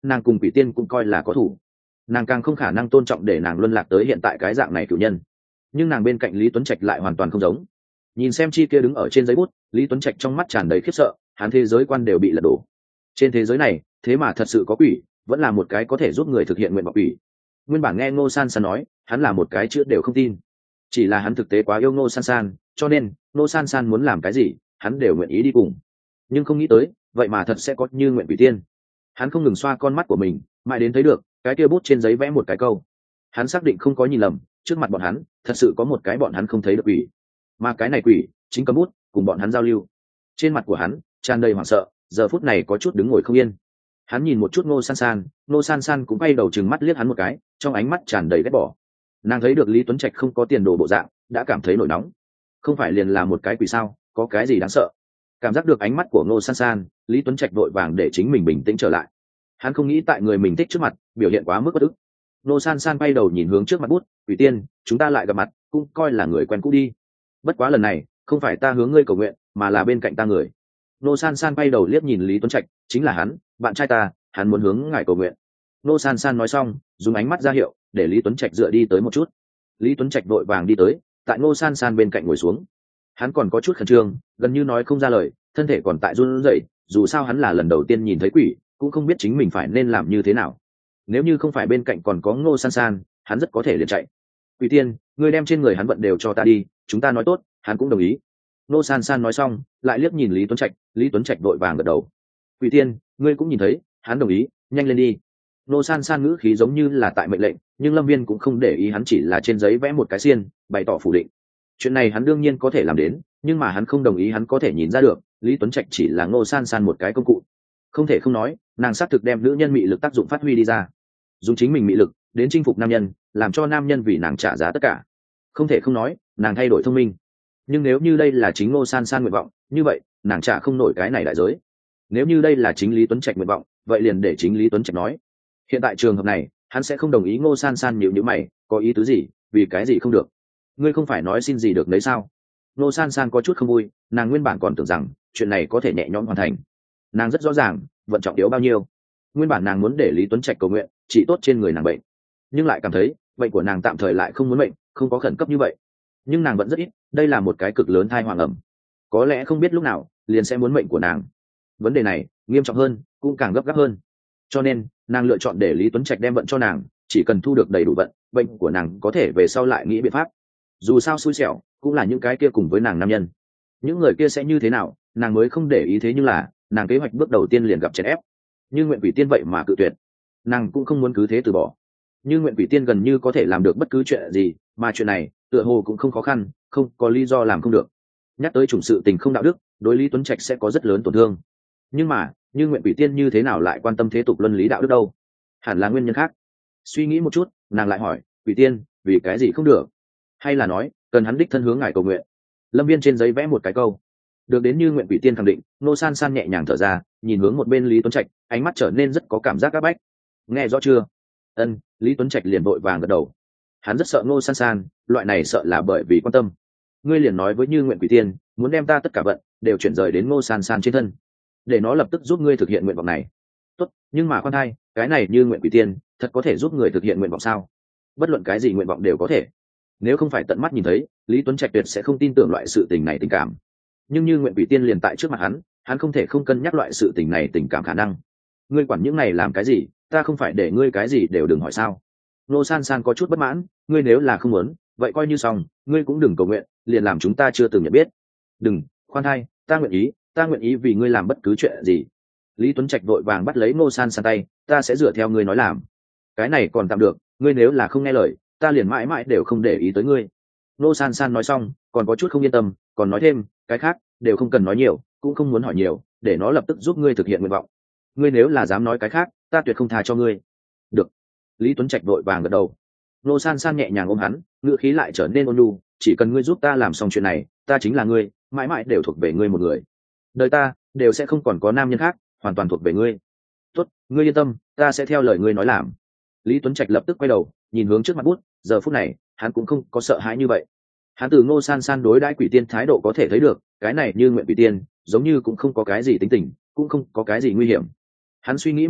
nàng cùng quỷ tiên cũng coi là có thủ, nàng càng không khả năng tôn trọng để nàng luân lạc tới hiện tại cái dạng này cử nhân. Nhưng nàng bên cạnh Lý Tuấn Trạch lại hoàn toàn không giống. Nhìn xem chi kia đứng ở trên giấy bút, Lý Tuấn Trạch trong mắt tràn đầy khiếp sợ, hắn thế giới quan đều bị lật đổ. Trên thế giới này thế mà thật sự có quỷ, vẫn là một cái có thể giúp người thực hiện nguyện vọng quỷ. Nguyên bản nghe Ngô San San nói, hắn là một cái chữ đều không tin, chỉ là hắn thực tế quá yêu Ngô San San, cho nên Ngô San San muốn làm cái gì hắn đều nguyện ý đi cùng. Nhưng không nghĩ tới vậy mà thật sẽ có như nguyện quỷ tiên. Hắn không ngừng xoa con mắt của mình, mãi đến thấy được cái kia bút trên giấy vẽ một cái câu. Hắn xác định không có nhìn lầm, trước mặt bọn hắn thật sự có một cái bọn hắn không thấy được quỷ, mà cái này quỷ chính cầm bút cùng bọn hắn giao lưu. Trên mặt của hắn tràn đầy hoảng sợ, giờ phút này có chút đứng ngồi không yên. Hắn nhìn một chút Ngô San San, Ngô San San cũng quay đầu trừng mắt liếc hắn một cái, trong ánh mắt tràn đầy ghét bỏ. Nàng thấy được Lý Tuấn Trạch không có tiền đồ bộ dạng, đã cảm thấy nổi nóng. Không phải liền là một cái quỷ sao, có cái gì đáng sợ? Cảm giác được ánh mắt của Ngô San San, Lý Tuấn Trạch vội vàng để chính mình bình tĩnh trở lại. Hắn không nghĩ tại người mình thích trước mặt biểu hiện quá mức bất ức. Ngô San San quay đầu nhìn hướng trước mặt bút, quỷ tiên, chúng ta lại gặp mặt, cũng coi là người quen cũ đi. Bất quá lần này không phải ta hướng ngươi cầu nguyện, mà là bên cạnh ta người. Ngô San San quay đầu liếc nhìn Lý Tuấn Trạch, chính là hắn, bạn trai ta, hắn muốn hướng ngài cầu nguyện. Ngô San San nói xong, dùng ánh mắt ra hiệu để Lý Tuấn Trạch dựa đi tới một chút. Lý Tuấn Trạch vội vàng đi tới, tại Ngô San San bên cạnh ngồi xuống. Hắn còn có chút khẩn trương, gần như nói không ra lời, thân thể còn tại run rẩy, dù sao hắn là lần đầu tiên nhìn thấy quỷ, cũng không biết chính mình phải nên làm như thế nào. Nếu như không phải bên cạnh còn có Ngô San San, hắn rất có thể liền chạy. Quỷ tiên, ngươi đem trên người hắn vận đều cho ta đi, chúng ta nói tốt, hắn cũng đồng ý. Ngô San San nói xong, lại liếc nhìn Lý Tuấn Trạch, Lý Tuấn Trạch vội vàng gật đầu. Quỷ tiên, ngươi cũng nhìn thấy, hắn đồng ý, nhanh lên đi. Ngô San San ngữ khí giống như là tại mệnh lệnh, nhưng Lâm Viên cũng không để ý, hắn chỉ là trên giấy vẽ một cái xiên, bày tỏ phủ định. Chuyện này hắn đương nhiên có thể làm đến, nhưng mà hắn không đồng ý. Hắn có thể nhìn ra được Lý Tuấn Trạch chỉ là Ngô San San một cái công cụ. Không thể không nói, nàng xác thực đem nữ nhân mị lực tác dụng phát huy đi ra, dùng chính mình mị lực đến chinh phục nam nhân, làm cho nam nhân vì nàng trả giá tất cả. Không thể không nói, nàng thay đổi thông minh. Nhưng nếu như đây là chính Ngô San San nguyện vọng, như vậy nàng trả không nổi cái này đại giới. Nếu như đây là chính Lý Tuấn Trạch nguyện vọng, vậy liền để chính Lý Tuấn Trạch nói. Hiện tại trường hợp này hắn sẽ không đồng ý. Ngô San San nhíu nhíu mày, có ý tứ gì? Vì cái gì không được? Ngươi không phải nói xin gì được đấy sao? Ngô San San có chút không vui, nàng nguyên bản còn tưởng rằng chuyện này có thể nhẹ nhõm hoàn thành. Nàng rất rõ ràng vận trọng yếu bao nhiêu. Nguyên bản nàng muốn để Lý Tuấn Trạch cầu nguyện trị tốt trên người nàng bệnh, nhưng lại cảm thấy bệnh của nàng tạm thời lại không muốn bệnh, không có khẩn cấp như vậy. Nhưng nàng vẫn rất ít, đây là một cái cực lớn thai hoàng ẩm, có lẽ không biết lúc nào liền sẽ muốn mệnh của nàng. Vấn đề này nghiêm trọng hơn, cũng càng gấp gáp hơn, cho nên nàng lựa chọn để Lý Tuấn Trạch đem vận cho nàng, chỉ cần thu được đầy đủ vận, bệnh của nàng có thể về sau lại nghĩ biện pháp. Dù sao xui xẻo cũng là những cái kia cùng với nàng nam nhân, những người kia sẽ như thế nào nàng mới không để ý. Thế nhưng là nàng kế hoạch bước đầu tiên liền gặp chèn ép. Như nguyện quỷ tiên vậy mà cự tuyệt, nàng cũng không muốn cứ thế từ bỏ. Như nguyện quỷ tiên gần như có thể làm được bất cứ chuyện gì, mà chuyện này tựa hồ cũng không khó khăn, không có lý do làm không được. Nhắc tới chủng sự tình không đạo đức, đối Lý Tuấn Trạch sẽ có rất lớn tổn thương. Nhưng mà như nguyện quỷ tiên như thế nào lại quan tâm thế tục luân lý đạo đức đâu? Hẳn là nguyên nhân khác. Suy nghĩ một chút, nàng lại hỏi, quỷ tiên, vì cái gì không được? Hay là nói cần hắn đích thân hướng ngài cầu nguyện? Lâm Viên trên giấy vẽ một cái câu. Được đến như nguyện quỷ tiên khẳng định, Ngô San San nhẹ nhàng thở ra, nhìn hướng một bên Lý Tuấn Trạch, ánh mắt trở nên rất có cảm giác áp bách. Nghe rõ chưa? Ân. Lý Tuấn Trạch liền vội vàng gật đầu. Hắn rất sợ Ngô San San, loại này sợ là bởi vì quan tâm. Ngươi liền nói với như nguyện quỷ tiên, muốn đem ta tất cả vận đều chuyển rời đến Ngô San San trên thân, để nó lập tức giúp ngươi thực hiện nguyện vọng này. Tốt, nhưng mà khoan thai, cái này như nguyện quỷ tiên thật có thể giúp người thực hiện nguyện vọng sao? Bất luận cái gì nguyện vọng đều có thể. Nếu không phải tận mắt nhìn thấy, Lý Tuấn Trạch tuyệt sẽ không tin tưởng loại sự tình này tình cảm. Nhưng như nguyện quỷ tiên liền tại trước mặt hắn không thể không cân nhắc loại sự tình này tình cảm khả năng. Ngươi quản những này làm cái gì? Ta không phải để ngươi cái gì đều đừng hỏi sao? Ngô San San có chút bất mãn, ngươi nếu là không muốn, vậy coi như xong, ngươi cũng đừng cầu nguyện, liền làm chúng ta chưa từng nhận biết. Đừng, khoan thai, ta nguyện ý vì ngươi làm bất cứ chuyện gì. Lý Tuấn Trạch vội vàng bắt lấy Ngô San San tay, ta sẽ dựa theo ngươi nói làm. Cái này còn tạm được, ngươi nếu là không nghe lời, ta liền mãi mãi đều không để ý tới ngươi. Ngô San San nói xong, còn có chút không yên tâm, còn nói thêm, cái khác đều không cần nói nhiều, cũng không muốn hỏi nhiều, để nó lập tức giúp ngươi thực hiện nguyện vọng. Ngươi nếu là dám nói cái khác, ta tuyệt không tha cho ngươi. Được. Lý Tuấn Trạch vội vàng gật đầu. Ngô San San nhẹ nhàng ôm hắn, ngữ khí lại trở nên ôn nhu, chỉ cần ngươi giúp ta làm xong chuyện này, ta chính là ngươi, mãi mãi đều thuộc về ngươi một người. Đời ta đều sẽ không còn có nam nhân khác, hoàn toàn thuộc về ngươi. Tốt, ngươi yên tâm, ta sẽ theo lời ngươi nói làm. Lý Tuấn Trạch lập tức quay đầu, nhìn hướng trước mặt bút, giờ phút này, hắn cũng không có sợ hãi như vậy. Hắn từ Ngô San San đối đãi quỷ tiên thái độ có thể thấy được, cái này như nguyện quỷ tiên, giống như cũng không có cái gì tính tình, cũng không có cái gì nguy hiểm. Hắn suy nghĩ một chút,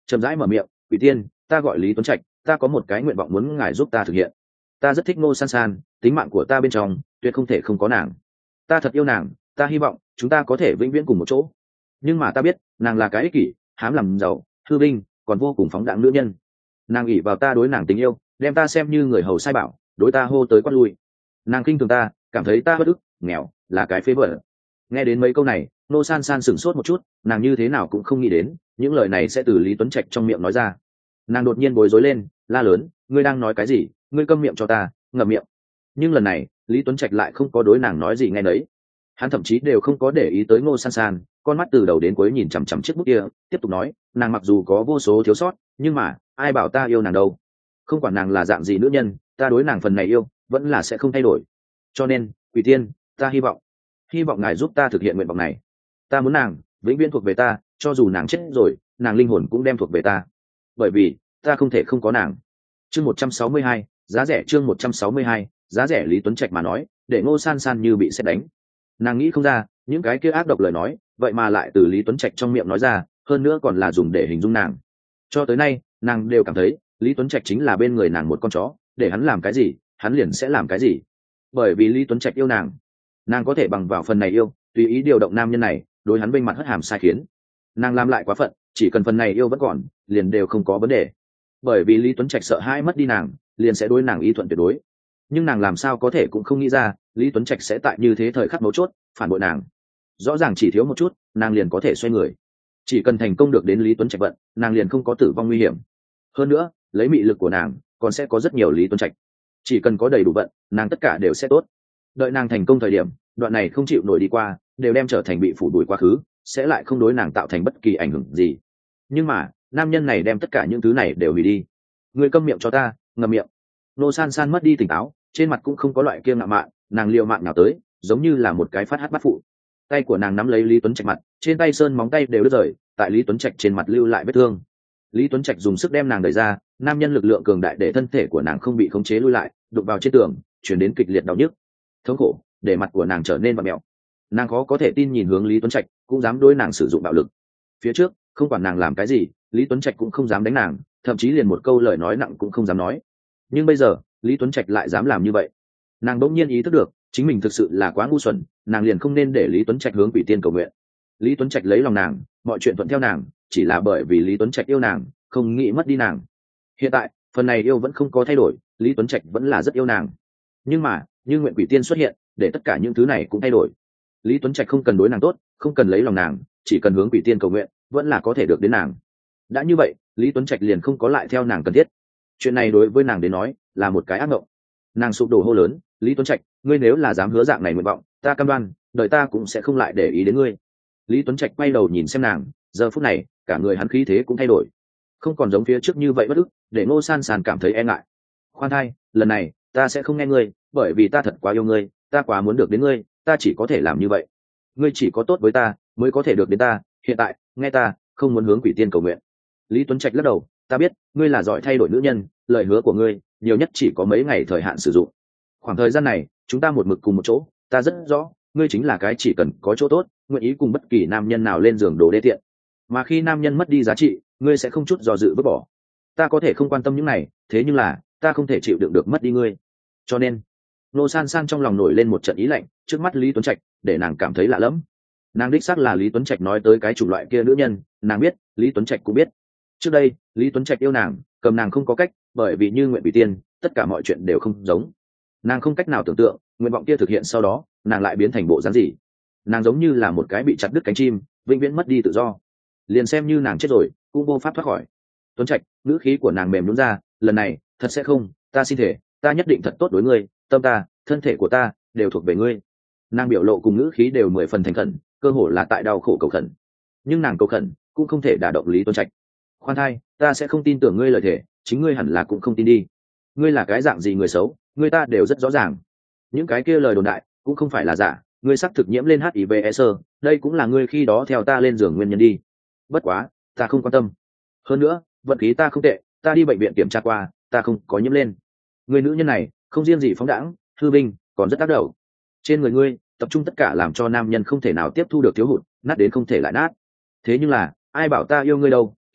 chậm rãi mở miệng, quỷ tiên, ta gọi Lý Tuấn Trạch, ta có một cái nguyện vọng muốn ngài giúp ta thực hiện. Ta rất thích Ngô San San, tính mạng của ta bên trong tuyệt không thể không có nàng. Ta thật yêu nàng, ta hy vọng chúng ta có thể vĩnh viễn cùng một chỗ. Nhưng mà ta biết nàng là cái ích kỷ, hám làm giàu, hư vinh, còn vô cùng phóng đãng nữ nhân. Nàng ỷ vào ta đối nàng tình yêu, đem ta xem như người hầu sai bảo, đối ta hô tới quát lui. Nàng khinh thường ta, cảm thấy ta bất ức, nghèo, là cái phế vật. Nghe đến mấy câu này, Ngô San San sửng sốt một chút, nàng như thế nào cũng không nghĩ đến những lời này sẽ từ Lý Tuấn Trạch trong miệng nói ra. Nàng đột nhiên bối rối lên, la lớn, ngươi đang nói cái gì? Ngươi câm miệng cho ta, ngậm miệng. Nhưng lần này Lý Tuấn Trạch lại không có đối nàng nói gì nghe nấy. Hắn thậm chí đều không có để ý tới Ngô San San, con mắt từ đầu đến cuối nhìn chằm chằm chiếc bút kia, tiếp tục nói, nàng mặc dù có vô số thiếu sót, nhưng mà ai bảo ta yêu nàng đâu? Không quản nàng là dạng gì nữ nhân, ta đối nàng phần này yêu vẫn là sẽ không thay đổi. Cho nên quỷ tiên, ta hy vọng ngài giúp ta thực hiện nguyện vọng này. Ta muốn nàng vĩnh viễn thuộc về ta, cho dù nàng chết rồi, nàng linh hồn cũng đem thuộc về ta, bởi vì ta không thể không có nàng. Chương 162, giá rẻ. Chương 162, giá rẻ. Lý Tuấn Trạch mà nói để Ngô San San như bị sét đánh. Nàng nghĩ không ra những cái kia ác độc lời nói vậy mà lại từ Lý Tuấn Trạch trong miệng nói ra, hơn nữa còn là dùng để hình dung nàng. Cho tới nay nàng đều cảm thấy Lý Tuấn Trạch chính là bên người nàng một con chó, để hắn làm cái gì hắn liền sẽ làm cái gì. Bởi vì Lý Tuấn Trạch yêu nàng, nàng có thể bằng vào phần này yêu tùy ý điều động nam nhân này đối hắn vênh mặt hất hàm sai khiến. Nàng làm lại quá phận, chỉ cần phần này yêu vẫn còn liền đều không có vấn đề. Bởi vì Lý Tuấn Trạch sợ hãi mất đi nàng, liền sẽ đối nàng y thuận tuyệt đối. Nhưng nàng làm sao có thể cũng không nghĩ ra Lý Tuấn Trạch sẽ tại như thế thời khắc mấu chốt phản bội nàng. Rõ ràng chỉ thiếu một chút nàng liền có thể xoay người, chỉ cần thành công được đến Lý Tuấn Trạch vận, nàng liền không có tử vong nguy hiểm. Hơn nữa lấy mị lực của nàng còn sẽ có rất nhiều Lý Tuấn Trạch, chỉ cần có đầy đủ vận nàng tất cả đều sẽ tốt. Đợi nàng thành công thời điểm, đoạn này không chịu nổi đi qua đều đem trở thành bị phủ đuổi quá khứ, sẽ lại không đối nàng tạo thành bất kỳ ảnh hưởng gì. Nhưng mà nam nhân này đem tất cả những thứ này đều hủy đi. Ngươi câm miệng cho ta, ngậm miệng. Nô San San mất đi tỉnh táo, trên mặt cũng không có loại kia ngạo mạn, nàng liều mạng nào tới giống như là một cái phát hát bắt phụ. Tay của nàng nắm lấy Lý Tuấn Trạch mặt, trên tay sơn móng tay đều đứt rời, tại Lý Tuấn Trạch trên mặt lưu lại vết thương. Lý Tuấn Trạch dùng sức đem nàng đẩy ra, nam nhân lực lượng cường đại để thân thể của nàng không bị khống chế lui lại, đụng vào trên tường, chuyển đến kịch liệt đau nhức, thống khổ để mặt của nàng trở nên vặn mẹo. Nàng khó có thể tin nhìn hướng Lý Tuấn Trạch, cũng dám đối nàng sử dụng bạo lực. Phía trước không quản nàng làm cái gì, Lý Tuấn Trạch cũng không dám đánh nàng, thậm chí liền một câu lời nói nặng cũng không dám nói. Nhưng bây giờ Lý Tuấn Trạch lại dám làm như vậy. Nàng bỗng nhiên ý thức được chính mình thực sự là quá ngu xuẩn, nàng liền không nên để Lý Tuấn Trạch hướng quỷ tiên cầu nguyện. Lý Tuấn Trạch lấy lòng nàng, mọi chuyện thuận theo nàng, chỉ là bởi vì Lý Tuấn Trạch yêu nàng, không nghĩ mất đi nàng. Hiện tại phần này yêu vẫn không có thay đổi, Lý Tuấn Trạch vẫn là rất yêu nàng. Nhưng mà như nguyện quỷ tiên xuất hiện để tất cả những thứ này cũng thay đổi. Lý Tuấn Trạch không cần đối nàng tốt, không cần lấy lòng nàng, chỉ cần hướng quỷ tiên cầu nguyện vẫn là có thể được đến nàng. Đã như vậy Lý Tuấn Trạch liền không có lại theo nàng cần thiết. Chuyện này đối với nàng đến nói là một cái ác mộng. Nàng sụp đổ hô lớn, Lý Tuấn Trạch, ngươi nếu là dám hứa dạng này nguyện vọng, ta cam đoan đời ta cũng sẽ không lại để ý đến ngươi. Lý Tuấn Trạch quay đầu nhìn xem nàng, giờ phút này cả người hắn khí thế cũng thay đổi, không còn giống phía trước như vậy bất ức, để Ngô San San cảm thấy e ngại. Khoan thai, lần này ta sẽ không nghe ngươi, bởi vì ta thật quá yêu ngươi, ta quá muốn được đến ngươi, ta chỉ có thể làm như vậy. Ngươi chỉ có tốt với ta mới có thể được đến ta, hiện tại nghe ta, không muốn hướng quỷ tiên cầu nguyện. Lý Tuấn Trạch lắc đầu, ta biết ngươi là giỏi thay đổi nữ nhân, lời hứa của ngươi nhiều nhất chỉ có mấy ngày thời hạn sử dụng. Khoảng thời gian này chúng ta một mực cùng một chỗ, ta rất rõ ngươi chính là cái chỉ cần có chỗ tốt nguyện ý cùng bất kỳ nam nhân nào lên giường đồ đê tiện, mà khi nam nhân mất đi giá trị ngươi sẽ không chút do dự vứt bỏ. Ta có thể không quan tâm những này, thế nhưng là ta không thể chịu đựng được mất đi ngươi. Cho nên Nô San San trong lòng nổi lên một trận ý lạnh trước mắt Lý Tuấn Trạch, để nàng cảm thấy lạ lẫm. Nàng đích xác là Lý Tuấn Trạch nói tới cái chủng loại kia nữ nhân, nàng biết Lý Tuấn Trạch cũng biết. Trước đây Lý Tuấn Trạch yêu nàng, cầm nàng không có cách, bởi vì như nguyện bị tiên tất cả mọi chuyện đều không giống. Nàng không cách nào tưởng tượng nguyện vọng kia thực hiện sau đó nàng lại biến thành bộ dáng gì. Nàng giống như là một cái bị chặt đứt cánh chim, vĩnh viễn mất đi tự do, liền xem như nàng chết rồi cũng vô pháp thoát khỏi. Tuấn Trạch, ngữ khí của nàng mềm nhũn ra, lần này thật sẽ không, ta xin thể, ta nhất định thật tốt đối ngươi, tâm ta, thân thể của ta đều thuộc về ngươi. Nàng biểu lộ cùng ngữ khí đều 10 phần thành khẩn, cơ hồ là tại đau khổ cầu khẩn. Nhưng nàng cầu khẩn cũng không thể đả động Lý Tuấn Trạch. Khoan thai, ta sẽ không tin tưởng ngươi lời thể, chính ngươi hẳn là cũng không tin đi. Ngươi là cái dạng gì người xấu, người ta đều rất rõ ràng. Những cái kia lời đồn đại cũng không phải là giả, ngươi xác thực nhiễm lên HIV/AIDS, đây cũng là ngươi khi đó theo ta lên giường nguyên nhân đi. Bất quá ta không quan tâm. Hơn nữa vận khí ta không tệ, ta đi bệnh viện kiểm tra qua, ta không có nhiễm lên. Người nữ nhân này không riêng gì phóng đãng, hư vinh, còn rất tác động. Trên người ngươi tập trung tất cả làm cho nam nhân không thể nào tiếp thu được thiếu hụt, nát đến không thể lại nát. Thế nhưng là ai bảo ta yêu ngươi đâu,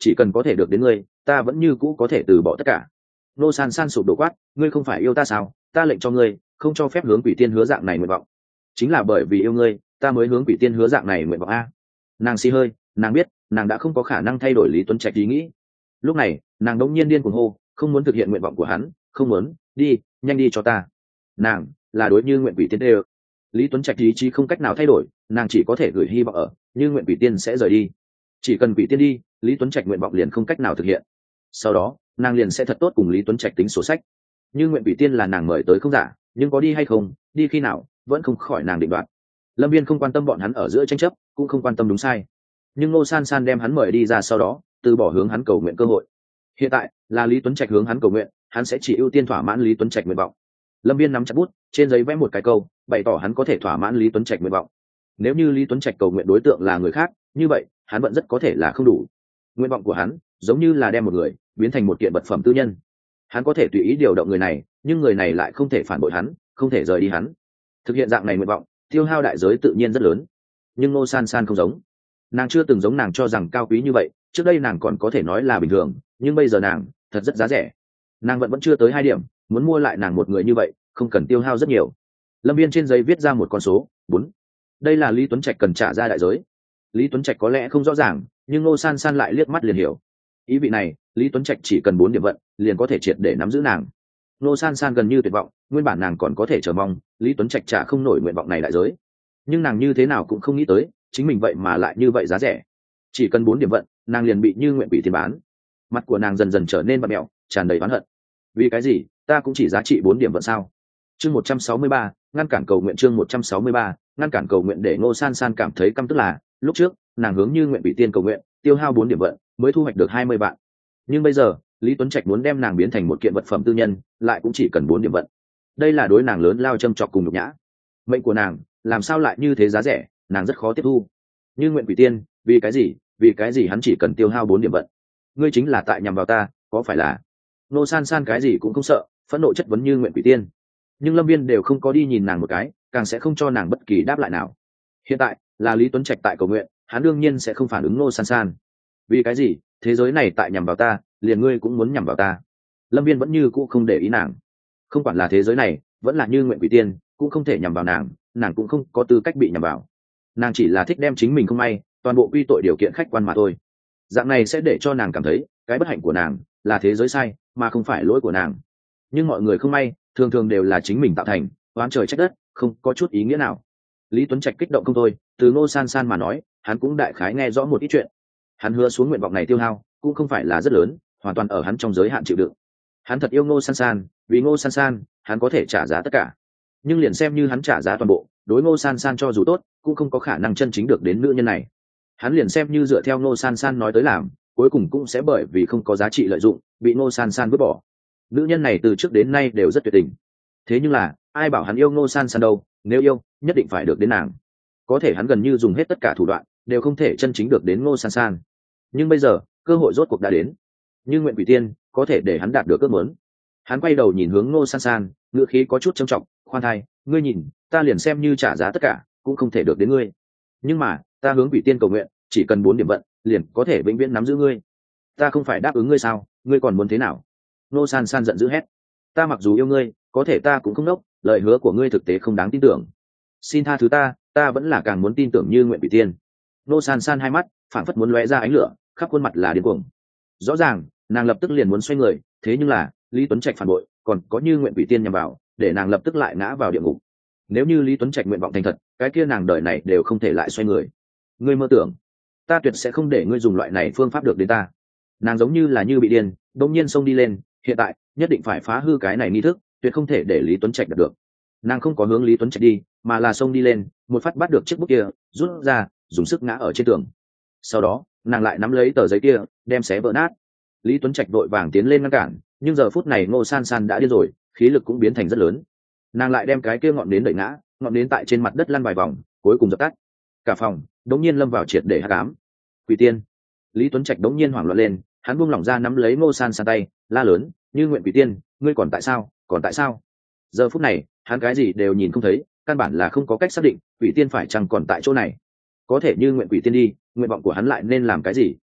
chỉ cần có thể được đến ngươi, ta vẫn như cũ có thể từ bỏ tất cả. Nô San San sụp đổ quát, ngươi không phải yêu ta sao? Ta lệnh cho ngươi, không cho phép hướng quỷ tiên hứa dạng này nguyện vọng. Chính là bởi vì yêu ngươi, ta mới hướng quỷ tiên hứa dạng này nguyện vọng a. Nàng xì hơi, nàng biết, nàng đã không có khả năng thay đổi Lý Tuấn Trạch ý nghĩ. Lúc này, nàng đống nhiên điên cuồng hô, không muốn thực hiện nguyện vọng của hắn, không muốn, đi, nhanh đi cho ta. Nàng là đối Như Nguyện quỷ tiên đều. Lý Tuấn Trạch ý chí không cách nào thay đổi, nàng chỉ có thể gửi hy vọng ở Như Nguyện quỷ tiên sẽ rời đi. Chỉ cần quỷ tiên đi, Lý Tuấn Trạch nguyện vọng liền không cách nào thực hiện. Sau đó, nàng liền sẽ thật tốt cùng Lý Tuấn Trạch tính sổ sách. Như Nguyện quỷ tiên là nàng mời tới không giả, nhưng có đi hay không, đi khi nào, vẫn không khỏi nàng định đoạt. Lâm Viên không quan tâm bọn hắn ở giữa tranh chấp, cũng không quan tâm đúng sai. Nhưng Ngô San San đem hắn mời đi ra sau đó, từ bỏ hướng hắn cầu nguyện cơ hội. Hiện tại là Lý Tuấn Trạch hướng hắn cầu nguyện, hắn sẽ chỉ ưu tiên thỏa mãn Lý Tuấn Trạch nguyện vọng. Lâm Viên nắm chặt bút, trên giấy vẽ một cái câu, bày tỏ hắn có thể thỏa mãn Lý Tuấn Trạch nguyện vọng. Nếu như Lý Tuấn Trạch cầu nguyện đối tượng là người khác, như vậy hắn vẫn rất có thể là không đủ. Nguyện vọng của hắn giống như là đem một người biến thành một kiện vật phẩm tư nhân. Hắn có thể tùy ý điều động người này, nhưng người này lại không thể phản bội hắn, không thể rời đi hắn. Thực hiện dạng này nguyện vọng, tiêu hao đại giới tự nhiên rất lớn. Nhưng Ngô San San không giống. Nàng chưa từng giống nàng cho rằng cao quý như vậy, trước đây nàng còn có thể nói là bình thường, nhưng bây giờ nàng thật rất giá rẻ. Nàng vẫn chưa tới 2 điểm, muốn mua lại nàng một người như vậy, không cần tiêu hao rất nhiều. Lâm Viên trên giấy viết ra một con số 4. Đây là Lý Tuấn Trạch cần trả ra đại giới. Lý Tuấn Trạch có lẽ không rõ ràng, nhưng Ngô San San lại liếc mắt liền hiểu. Ý vị này, Lý Tuấn Trạch chỉ cần 4 điểm vận, liền có thể triệt để nắm giữ nàng. Ngô San San gần như tuyệt vọng, nguyên bản nàng còn có thể chờ mong Lý Tuấn Trạch trả không nổi nguyện vọng này đại giới. Nhưng nàng như thế nào cũng không nghĩ tới, chính mình vậy mà lại như vậy giá rẻ. Chỉ cần 4 điểm vận, nàng liền bị Như Nguyện quỷ tiên bán. Mặt của nàng dần dần trở nên bặm mẹo, tràn đầy oán hận. Vì cái gì, ta cũng chỉ giá trị 4 điểm vận sao? Chương 163, ngăn cản cầu nguyện. Chương 163, ngăn cản cầu nguyện. Để Ngô San San cảm thấy căm tức là, lúc trước nàng hướng Như Nguyện quỷ tiên cầu nguyện, tiêu hao 4 điểm vận mới thu hoạch được 20 vạn. Nhưng bây giờ Lý Tuấn Trạch muốn đem nàng biến thành một kiện vật phẩm tư nhân, lại cũng chỉ cần 4 điểm vận. Đây là đối nàng lớn lao châm chọc cùng nhục nhã. Mệnh của nàng làm sao lại như thế giá rẻ, nàng rất khó tiếp thu. Như Nguyện quỷ tiên, vì cái gì hắn chỉ cần tiêu hao 4 điểm vận? Ngươi chính là tại nhằm vào ta, có phải là? Ngô San San cái gì cũng không sợ, phẫn nộ chất vấn Như Nguyện quỷ tiên. Nhưng Lâm Viên đều không có đi nhìn nàng một cái, càng sẽ không cho nàng bất kỳ đáp lại nào. Hiện tại là Lý Tuấn Trạch tại cầu nguyện, hắn đương nhiên sẽ không phản ứng Ngô San San. Vì cái gì, thế giới này tại nhằm vào ta, liền ngươi cũng muốn nhằm vào ta? Lâm Viên vẫn như cũ không để ý nàng. Không quản là thế giới này, vẫn là Như Nguyện quỷ tiên, cũng không thể nhằm vào nàng, nàng cũng không có tư cách bị nhằm vào. Nàng chỉ là thích đem chính mình không may, toàn bộ quy tội điều kiện khách quan mà thôi. Dạng này sẽ để cho nàng cảm thấy cái bất hạnh của nàng là thế giới sai, mà không phải lỗi của nàng. Nhưng mọi người không may thường thường đều là chính mình tạo thành, oán trời trách đất, không có chút ý nghĩa nào. Lý Tuấn Trạch kích động không thôi, từ Ngô San San mà nói, hắn cũng đại khái nghe rõ một ít chuyện. Hắn hứa xuống nguyện vọng này tiêu hao cũng không phải là rất lớn, hoàn toàn ở hắn trong giới hạn chịu đựng. Hắn thật yêu Ngô San San, vì Ngô San San hắn có thể trả giá tất cả. Nhưng liền xem như hắn trả giá toàn bộ, đối Ngô San San cho dù tốt, cũng không có khả năng chân chính được đến nữ nhân này. Hắn liền xem như dựa theo Ngô San San nói tới làm, cuối cùng cũng sẽ bởi vì không có giá trị lợi dụng, bị Ngô San San vứt bỏ. Nữ nhân này từ trước đến nay đều rất tuyệt tình. Thế nhưng là, ai bảo hắn yêu Ngô San San đâu, nếu yêu, nhất định phải được đến nàng. Có thể hắn gần như dùng hết tất cả thủ đoạn, đều không thể chân chính được đến Ngô San San. Nhưng bây giờ, cơ hội rốt cuộc đã đến. Như Nguyện quỷ tiên có thể để hắn đạt được ước muốn. Hắn quay đầu nhìn hướng Ngô San San, ngữ khí có chút trầm trọng, khoan thai, ngươi nhìn, ta liền xem như trả giá tất cả, cũng không thể được đến ngươi. Nhưng mà, ta hướng quỷ tiên cầu nguyện, chỉ cần 4 điểm vận, liền có thể vĩnh viễn nắm giữ ngươi. Ta không phải đáp ứng ngươi sao, ngươi còn muốn thế nào? Ngô San San giận dữ hét. Ta mặc dù yêu ngươi, có thể ta cũng không đốc, lời hứa của ngươi thực tế không đáng tin tưởng. Xin tha thứ ta vẫn là càng muốn tin tưởng Như Nguyện quỷ tiên. Ngô San San hai mắt phảng phất muốn lóe ra ánh lửa, khắp khuôn mặt là điên cuồng. Rõ ràng, nàng lập tức liền muốn xoay người, thế nhưng là, Lý Tuấn Trạch phản bội, còn có Như Nguyện quỷ tiên nhằm vào, để nàng lập tức lại ngã vào địa ngục. Nếu như Lý Tuấn Trạch nguyện vọng thành thật, cái kia nàng đời này đều không thể lại xoay người. Ngươi mơ tưởng, ta tuyệt sẽ không để ngươi dùng loại này phương pháp được đến ta. Nàng giống như là như bị điên, đột nhiên xông đi lên, hiện tại nhất định phải phá hư cái này nghi thức, tuyệt không thể để Lý Tuấn Trạch đạt được. Nàng không có hướng Lý Tuấn Trạch đi, mà là xông đi lên, một phát bắt được chiếc bút kia, rút ra, dùng sức ngã ở trên tường. Sau đó, nàng lại nắm lấy tờ giấy kia, đem xé vỡ nát. Lý Tuấn Trạch vội vàng tiến lên ngăn cản, nhưng giờ phút này Ngô San San đã điên rồi, khí lực cũng biến thành rất lớn. Nàng lại đem cái kia ngọn nến đẩy ngã, ngọn nến tại trên mặt đất lăn vài vòng, cuối cùng dập tắt. Cả phòng đống nhiên lâm vào triệt để hắc ám. Quỷ tiên! Lý Tuấn Trạch đống nhiên hoảng loạn lên, hắn buông lỏng ra nắm lấy Ngô San San tay, la lớn, Như Nguyện quỷ tiên, ngươi còn tại sao? Còn tại sao? Giờ phút này, hắn cái gì đều nhìn không thấy, căn bản là không có cách xác định quỷ tiên phải chăng còn tại chỗ này. Có thể Như Nguyện quỷ tiên đi, nguyện vọng của hắn lại nên làm cái gì?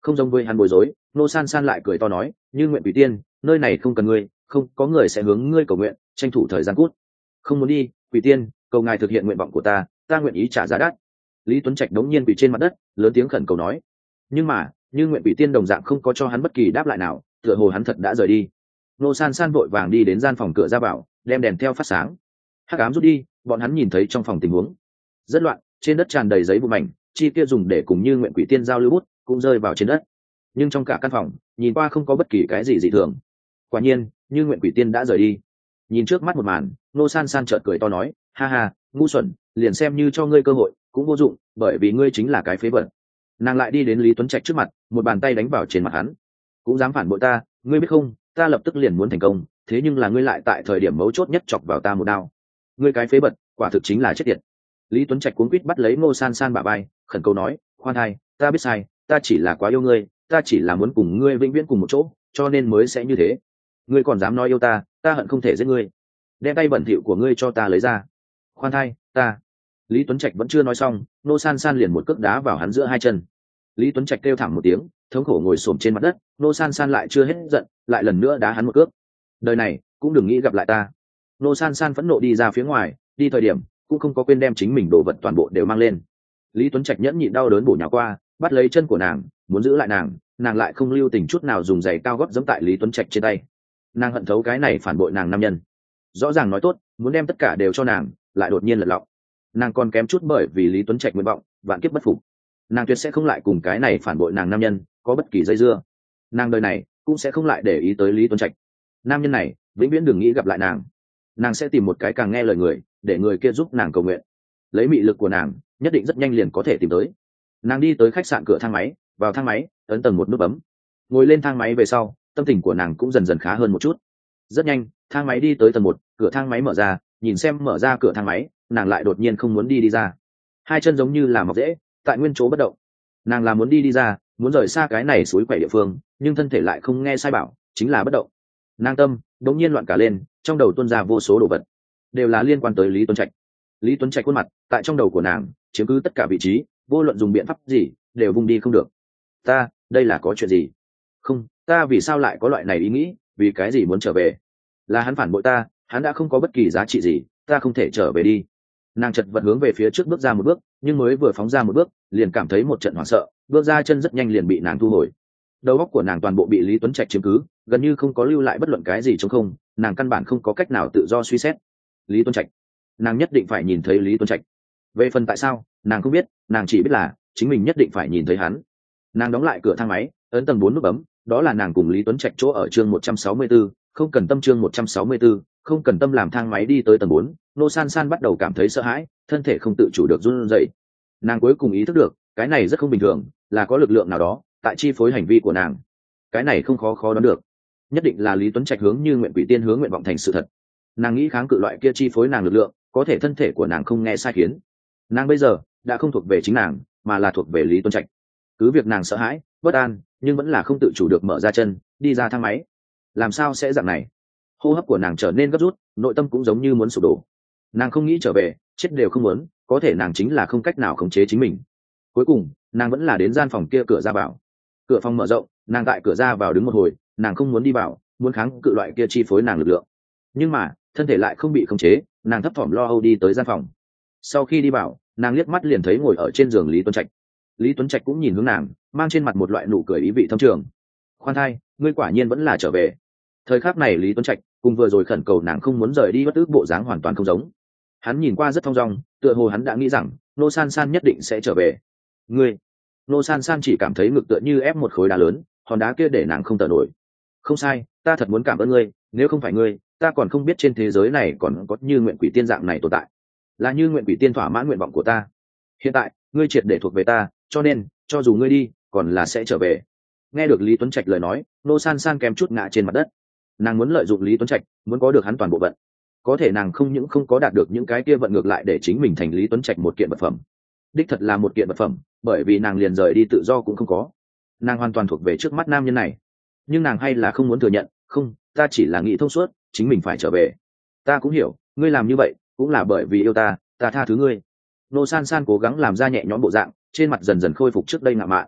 Không giống với hắn bối rối, nô san san lại cười to nói, như nguyện quỷ tiên, nơi này không cần ngươi, không có người sẽ hướng ngươi cầu nguyện, tranh thủ thời gian cút. Không muốn đi, quỷ tiên, cầu ngài thực hiện nguyện vọng của ta nguyện ý trả giá đắt. Lý Tuấn Trạch đống nhiên quỳ trên mặt đất, lớn tiếng khẩn cầu nói. Nhưng mà như nguyện quỷ tiên đồng dạng không có cho hắn bất kỳ đáp lại nào, tựa hồ hắn thật đã rời đi. Nô san san vội vàng đi đến gian phòng cửa ra vào, đem đèn theo phát sáng. Hắc ám rút đi, bọn hắn nhìn thấy trong phòng tình huống rất loạn, trên đất tràn đầy giấy vụn mảnh, chi kia dùng để cùng như nguyện quỷ tiên giao lưu bút cũng rơi vào trên đất. Nhưng trong cả căn phòng nhìn qua không có bất kỳ cái gì dị thường. Quả nhiên như nguyện quỷ tiên đã rời đi. Nhìn trước mắt một màn, nô san san chợt cười to nói, ha ha, ngu xuẩn, liền xem như cho ngươi cơ hội cũng vô dụng, bởi vì ngươi chính là cái phế vật. Nàng lại đi đến Lý Tuấn Trạch trước mặt, một bàn tay đánh vào trên mặt hắn. Cũng dám phản bội ta, ngươi biết không, ta lập tức liền muốn thành công, thế nhưng là ngươi lại tại thời điểm mấu chốt nhất chọc vào ta một đao. Ngươi cái phế vật, quả thực chính là chết tiệt. Lý Tuấn Trạch cuống quýt bắt lấy Ngô San San bả vai, khẩn cầu nói, khoan thai, ta biết sai, ta chỉ là quá yêu ngươi, ta chỉ là muốn cùng ngươi vĩnh viễn cùng một chỗ, cho nên mới sẽ như thế. Ngươi còn dám nói yêu ta, ta hận không thể giết ngươi. Đem tay bẩn thỉu của ngươi cho ta lấy ra. Khoan thai, ta. Lý Tuấn Trạch vẫn chưa nói xong, Ngô San San liền một cước đá vào hắn giữa hai chân. Lý Tuấn Trạch kêu thảm một tiếng, thống khổ ngồi xổm trên mặt đất, Ngô San San lại chưa hết giận, lại lần nữa đá hắn một cước. Đời này cũng đừng nghĩ gặp lại ta. Ngô San San phẫn nộ đi ra phía ngoài, đi thời điểm cũng không có quên đem chính mình đồ vật toàn bộ đều mang lên. Lý Tuấn Trạch nhẫn nhịn đau đớn bổ nhào qua, bắt lấy chân của nàng, muốn giữ lại nàng, nàng lại không lưu tình chút nào dùng giày cao gót giẫm tại Lý Tuấn Trạch trên tay. Nàng hận thấu cái này phản bội nàng nam nhân. Rõ ràng nói tốt muốn đem tất cả đều cho nàng, lại đột nhiên lật lọng. Nàng còn kém chút bởi vì Lý Tuấn Trạch nguyện vọng vạn kiếp bất phục. Nàng tuyệt sẽ không lại cùng cái này phản bội nàng nam nhân có bất kỳ dây dưa. Nàng đời này cũng sẽ không lại để ý tới Lý Tuấn Trạch. Nam nhân này vĩnh viễn đừng nghĩ gặp lại nàng. Nàng sẽ tìm một cái càng nghe lời người, để người kia giúp nàng cầu nguyện. Lấy mị lực của nàng nhất định rất nhanh liền có thể tìm tới. Nàng đi tới khách sạn cửa thang máy, vào thang máy, ấn tầng một nút bấm. Ngồi lên thang máy về sau, tâm tình của nàng cũng dần dần khá hơn một chút. Rất nhanh thang máy đi tới tầng một, cửa thang máy mở ra, nhìn xem mở ra cửa thang máy, nàng lại đột nhiên không muốn đi ra. Hai chân giống như là mọc rễ tại nguyên chỗ bất động. Nàng là muốn đi ra, muốn rời xa cái này suối quậy địa phương, nhưng thân thể lại không nghe sai bảo, chính là bất động. Nàng tâm đột nhiên loạn cả lên, trong đầu tuôn ra vô số đồ vật, đều là liên quan tới Lý Tuấn Trạch. Lý Tuấn Trạch khuôn mặt tại trong đầu của nàng chiếm cứ tất cả vị trí, vô luận dùng biện pháp gì đều vùng đi không được. Ta đây là có chuyện gì? Không, ta vì sao lại có loại này ý nghĩ, vì cái gì muốn trở về? Là hắn phản bội ta, hắn đã không có bất kỳ giá trị gì, ta không thể trở về đi. Nàng chật vật hướng về phía trước bước ra một bước, nhưng mới vừa phóng ra một bước liền cảm thấy một trận hoảng sợ, bước ra chân rất nhanh liền bị nàng thu hồi. Đầu óc của nàng toàn bộ bị Lý Tuấn Trạch chiếm cứ, gần như không có lưu lại bất luận cái gì trống không, nàng căn bản không có cách nào tự do suy xét. Lý Tuấn Trạch, nàng nhất định phải nhìn thấy Lý Tuấn Trạch. Về phần tại sao, nàng không biết, nàng chỉ biết là chính mình nhất định phải nhìn thấy hắn. Nàng đóng lại cửa thang máy, ấn tầng 4 nút bấm, đó là nàng cùng Lý Tuấn Trạch chỗ ở chương 164, không cần tâm chương 164, không cần tâm. Làm thang máy đi tới tầng 4, Nô San San bắt đầu cảm thấy sợ hãi, thân thể không tự chủ được run rẩy. Nàng cuối cùng ý thức được, cái này rất không bình thường, là có lực lượng nào đó tại chi phối hành vi của nàng. Cái này không khó đoán được, nhất định là Lý Tuấn Trạch hướng như nguyện quỷ tiên hướng nguyện vọng thành sự thật. Nàng nghĩ kháng cự loại kia chi phối nàng lực lượng, có thể thân thể của nàng không nghe sai khiến. Nàng bây giờ đã không thuộc về chính nàng, mà là thuộc về Lý Tuấn Trạch. Cứ việc nàng sợ hãi bất an, nhưng vẫn là không tự chủ được mở ra chân đi ra thang máy. Làm sao sẽ dạng này? Hô hấp của nàng trở nên gấp rút, nội tâm cũng giống như muốn sụp đổ. Nàng không nghĩ trở về, chết đều không muốn, có thể nàng chính là không cách nào khống chế chính mình. Cuối cùng nàng vẫn là đến gian phòng kia cửa ra vào. Cửa phòng mở rộng, nàng tại cửa ra vào đứng một hồi, nàng không muốn đi vào, muốn kháng cự loại kia chi phối nàng lực lượng. Nhưng mà thân thể lại không bị khống chế, nàng thấp thỏm lo âu đi tới gian phòng. Sau khi đi vào, nàng liếc mắt liền thấy ngồi ở trên giường Lý Tuấn Trạch. Lý Tuấn Trạch cũng nhìn hướng nàng, mang trên mặt một loại nụ cười ý vị thâm trường. Khoan thai, ngươi quả nhiên vẫn là trở về. Thời khắc này Lý Tuấn Trạch cùng vừa rồi khẩn cầu nàng không muốn rời đi bất ức bộ dáng hoàn toàn không giống. Hắn nhìn qua rất thong dong, tựa hồ hắn đã nghĩ rằng Nô San San nhất định sẽ trở về. Ngươi? Nô San San chỉ cảm thấy ngực tựa như ép một khối đá lớn, hòn đá kia để nàng không thở nổi. Không sai, ta thật muốn cảm ơn ngươi, nếu không phải ngươi, ta còn không biết trên thế giới này còn có như nguyện quỷ tiên dạng này tồn tại. Là như nguyện quỷ tiên thỏa mãn nguyện vọng của ta. Hiện tại ngươi triệt để thuộc về ta, cho nên cho dù ngươi đi còn là sẽ trở về. Nghe được Lý Tuấn Trạch lời nói, Nô San San kém chút ngã trên mặt đất. Nàng muốn lợi dụng Lý Tuấn Trạch, muốn có được hắn toàn bộ vận. Có thể nàng không những không có đạt được những cái kia vận, ngược lại để chính mình thành Lý Tuấn Trạch một kiện vật phẩm. Đích thật là một kiện vật phẩm, bởi vì nàng liền rời đi tự do cũng không có. Nàng hoàn toàn thuộc về trước mắt nam nhân này. Nhưng nàng hay là không muốn thừa nhận. Không, ta chỉ là nghĩ thông suốt, chính mình phải trở về. Ta cũng hiểu, ngươi làm như vậy cũng là bởi vì yêu ta, ta tha thứ ngươi. Nô San San cố gắng làm ra nhẹ nhõm bộ dạng, trên mặt dần dần khôi phục trước đây ngạo mạn.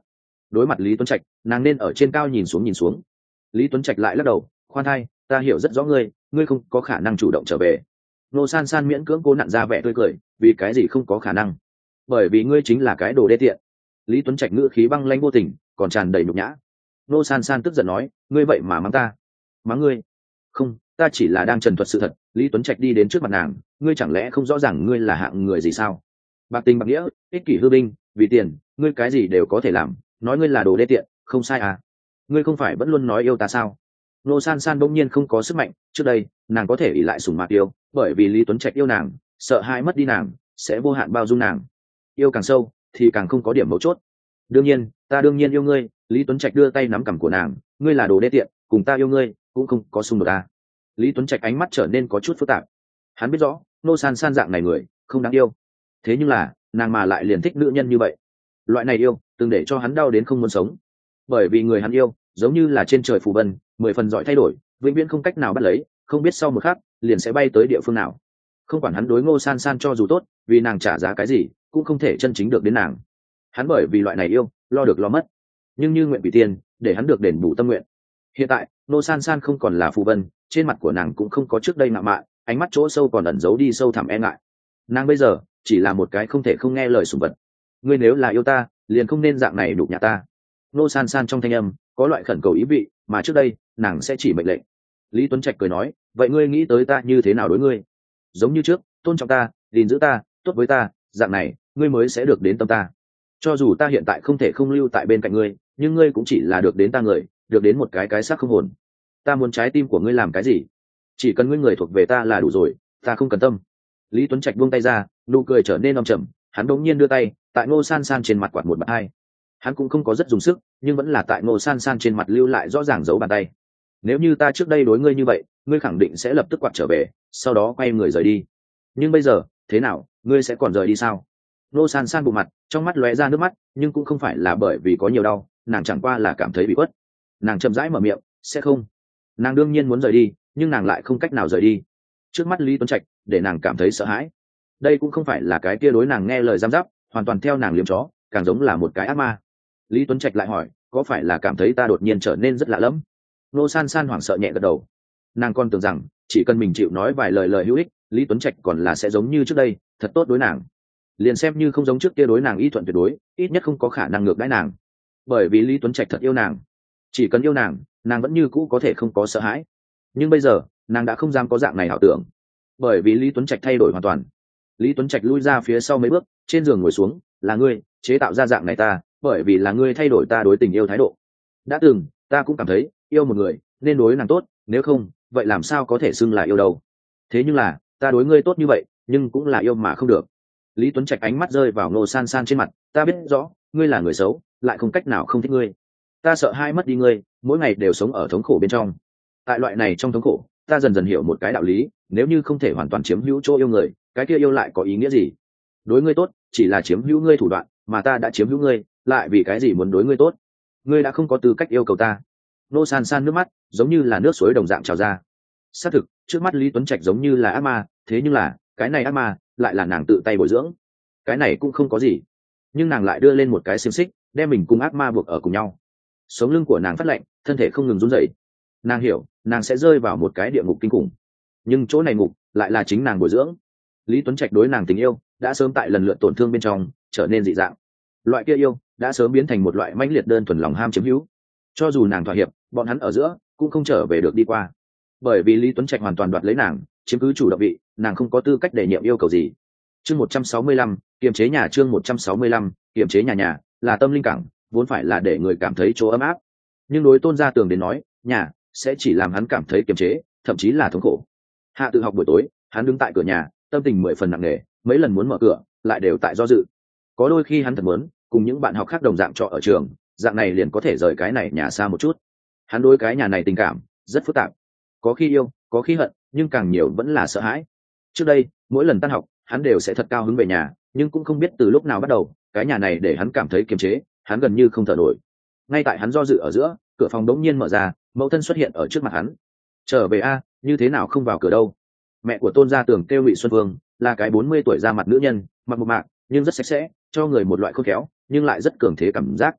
đối mặt Lý Tuấn Trạch, nàng nên ở trên cao nhìn xuống. Lý Tuấn Trạch lại lắc đầu, khoan thai, ta hiểu rất rõ ngươi không có khả năng chủ động trở về. Nô San San miễn cưỡng cố nặn ra vẻ tươi cười, vì cái gì không có khả năng? Bởi vì ngươi chính là cái đồ đê tiện. Lý Tuấn Trạch ngữ khí băng lãnh vô tình, còn tràn đầy nhục nhã. Nô San San tức giận nói, ngươi vậy mà mắng ta? Mắng ngươi? Không, ta chỉ là đang trần thuật sự thật. Lý Tuấn Trạch đi đến trước mặt nàng, ngươi chẳng lẽ không rõ ràng ngươi là hạng người gì sao? Bạc tình bạc nghĩa, ích kỷ hư binh, vì tiền, ngươi cái gì đều có thể làm, nói ngươi là đồ đê tiện, không sai à? Ngươi không phải vẫn luôn nói yêu ta sao? Nô San San bỗng nhiên không có sức mạnh, trước đây nàng có thể ỷ lại sủng mạc yêu, bởi vì Lý Tuấn Trạch yêu nàng, sợ hai mất đi nàng sẽ vô hạn bao dung nàng. Yêu càng sâu thì càng không có điểm mấu chốt. Đương nhiên, ta đương nhiên yêu ngươi. Lý Tuấn Trạch đưa tay nắm cằm của nàng, ngươi là đồ đê tiện, cùng ta yêu ngươi cũng không có xung đột ta. Lý Tuấn Trạch ánh mắt trở nên có chút phức tạp. Hắn biết rõ Nô San San dạng này người không đáng yêu, thế nhưng là nàng mà lại liền thích nữ nhân như vậy. Loại này yêu từng để cho hắn đau đến không muốn sống, bởi vì người hắn yêu giống như là trên trời phù vân, 10 phần giỏi thay đổi, vĩnh viễn không cách nào bắt lấy, không biết sau một khắc liền sẽ bay tới địa phương nào. Không quản hắn đối Ngô San San cho dù tốt, vì nàng trả giá cái gì cũng không thể chân chính được đến nàng. Hắn bởi vì loại này yêu lo được lo mất, nhưng như nguyện bị tiền để hắn được đền bù tâm nguyện. Hiện tại Ngô San San không còn là phù vân, trên mặt của nàng cũng không có trước đây ngạo mạn, ánh mắt chỗ sâu còn ẩn giấu đi sâu thẳm e ngại. Nàng bây giờ chỉ là một cái không thể không nghe lời sủng vật. Ngươi nếu là yêu ta, liền không nên dạng này đục nhã ta. Ngô San San trong thanh âm có loại khẩn cầu ý vị, mà trước đây nàng sẽ chỉ mệnh lệnh. Lý Tuấn Trạch cười nói, vậy ngươi nghĩ tới ta như thế nào đối ngươi? Giống như trước, tôn trọng ta, gìn giữ ta, tốt với ta, dạng này ngươi mới sẽ được đến tâm ta. Cho dù ta hiện tại không thể không lưu tại bên cạnh ngươi, nhưng ngươi cũng chỉ là được đến ta người, được đến một cái xác không hồn. Ta muốn trái tim của ngươi làm cái gì? Chỉ cần ngươi người thuộc về ta là đủ rồi, ta không cần tâm. Lý Tuấn Trạch buông tay ra, nụ cười trở nên âm trầm, hắn đột nhiên đưa tay tại Ngô San San trên mặt quạt một bạt hai. Hắn cũng không có rất dùng sức, nhưng vẫn là tại Ngô San San trên mặt lưu lại rõ ràng dấu bàn tay. Nếu như ta trước đây đối ngươi như vậy, ngươi khẳng định sẽ lập tức quạt trở về, sau đó quay người rời đi. Nhưng bây giờ thế nào, ngươi sẽ còn rời đi sao? Ngô San San bụng mặt, trong mắt lóe ra nước mắt, nhưng cũng không phải là bởi vì có nhiều đau, nàng chẳng qua là cảm thấy bị khuất. Nàng chậm rãi mở miệng, sẽ không. Nàng đương nhiên muốn rời đi, nhưng nàng lại không cách nào rời đi. Trước mắt Lý Tuấn Trạch để nàng cảm thấy sợ hãi. Đây cũng không phải là cái kia đối nàng nghe lời giam giáp, hoàn toàn theo nàng liếm chó, càng giống là một cái ác ma. Lý Tuấn Trạch lại hỏi, có phải là cảm thấy ta đột nhiên trở nên rất lạ lẫm? Nô San San hoảng sợ nhẹ gật đầu. Nàng còn tưởng rằng chỉ cần mình chịu nói vài lời hữu ích, Lý Tuấn Trạch còn là sẽ giống như trước đây, thật tốt đối nàng. Liền xem như không giống trước kia đối nàng y thuận tuyệt đối, ít nhất không có khả năng ngược đãi nàng. Bởi vì Lý Tuấn Trạch thật yêu nàng, chỉ cần yêu nàng, nàng vẫn như cũ có thể không có sợ hãi. Nhưng bây giờ nàng đã không dám có dạng này ảo tưởng, bởi vì Lý Tuấn Trạch thay đổi hoàn toàn. Lý Tuấn Trạch lui ra phía sau mấy bước, trên giường ngồi xuống, là ngươi chế tạo ra dạng này ta, bởi vì là ngươi thay đổi ta đối tình yêu thái độ. Đã từng ta cũng cảm thấy yêu một người nên đối nàng tốt, nếu không vậy làm sao có thể xưng là yêu đâu. Thế nhưng là ta đối ngươi tốt như vậy, nhưng cũng là yêu mà không được. Lý Tuấn Trạch ánh mắt rơi vào Ngô San San trên mặt, ta biết rõ ngươi là người xấu, lại không cách nào không thích ngươi. Ta sợ hai mất đi ngươi, mỗi ngày đều sống ở thống khổ bên trong. Tại loại này trong thống khổ, ta dần dần hiểu một cái đạo lý, nếu như không thể hoàn toàn chiếm hữu chỗ yêu người, cái kia yêu lại có ý nghĩa gì? Đối ngươi tốt chỉ là chiếm hữu ngươi thủ đoạn, mà ta đã chiếm hữu ngươi, lại vì cái gì muốn đối ngươi tốt? Ngươi đã không có tư cách yêu cầu ta. Nô San San nước mắt giống như là nước suối đồng dạng trào ra. Xác thực, trước mắt Lý Tuấn Trạch giống như là ác ma, thế nhưng là cái này ác ma lại là nàng tự tay bồi dưỡng. Cái này cũng không có gì, nhưng nàng lại đưa lên một cái xiềng xích, đem mình cùng ác ma buộc ở cùng nhau. Sống lưng của nàng phát lạnh, thân thể không ngừng run rẩy. Nàng hiểu, nàng sẽ rơi vào một cái địa ngục kinh khủng, nhưng chỗ này ngục lại là chính nàng bồi dưỡng. Lý Tuấn Trạch đối nàng tình yêu đã sớm tại lần lượt tổn thương bên trong trở nên dị dạng. Loại kia yêu đã sớm biến thành một loại mãnh liệt đơn thuần lòng ham chiếm hữu. Cho dù nàng thỏa hiệp, bọn hắn ở giữa cũng không trở về được đi qua, bởi vì Lý Tuấn Trạch hoàn toàn đoạt lấy nàng, chiếm cứ chủ động vị, nàng không có tư cách để nhiệm yêu cầu gì. Chương 165, kiềm chế nhà. Chương 165, kiềm chế nhà là tâm linh cảng, vốn phải là để người cảm thấy chỗ ấm áp, nhưng đối Tôn Gia Tường đến nói, nhà sẽ chỉ làm hắn cảm thấy kiềm chế, thậm chí là thống khổ. Hạ tự học buổi tối, hắn đứng tại cửa nhà, tâm tình 10 phần nặng nề, mấy lần muốn mở cửa lại đều tại do dự. Có đôi khi hắn thật muốn cùng những bạn học khác đồng dạng trọ ở trường, dạng này liền có thể rời cái này nhà xa một chút. Hắn đối cái nhà này tình cảm rất phức tạp, có khi yêu, có khi hận, nhưng càng nhiều vẫn là sợ hãi. Trước đây mỗi lần tan học hắn đều sẽ thật cao hứng về nhà, nhưng cũng không biết từ lúc nào bắt đầu, cái nhà này để hắn cảm thấy kiềm chế, hắn gần như không thở nổi. Ngay tại hắn do dự ở giữa, cửa phòng đống nhiên mở ra, mẫu thân xuất hiện ở trước mặt hắn. Trở về a, như thế nào không vào cửa đâu? Mẹ của Tôn Gia Tường kêu Ngụy Xuân Phương, là cái 40 tuổi ra mặt nữ nhân, mặc một mạc nhưng rất sạch sẽ, cho người một loại khôn khéo nhưng lại rất cường thế cảm giác.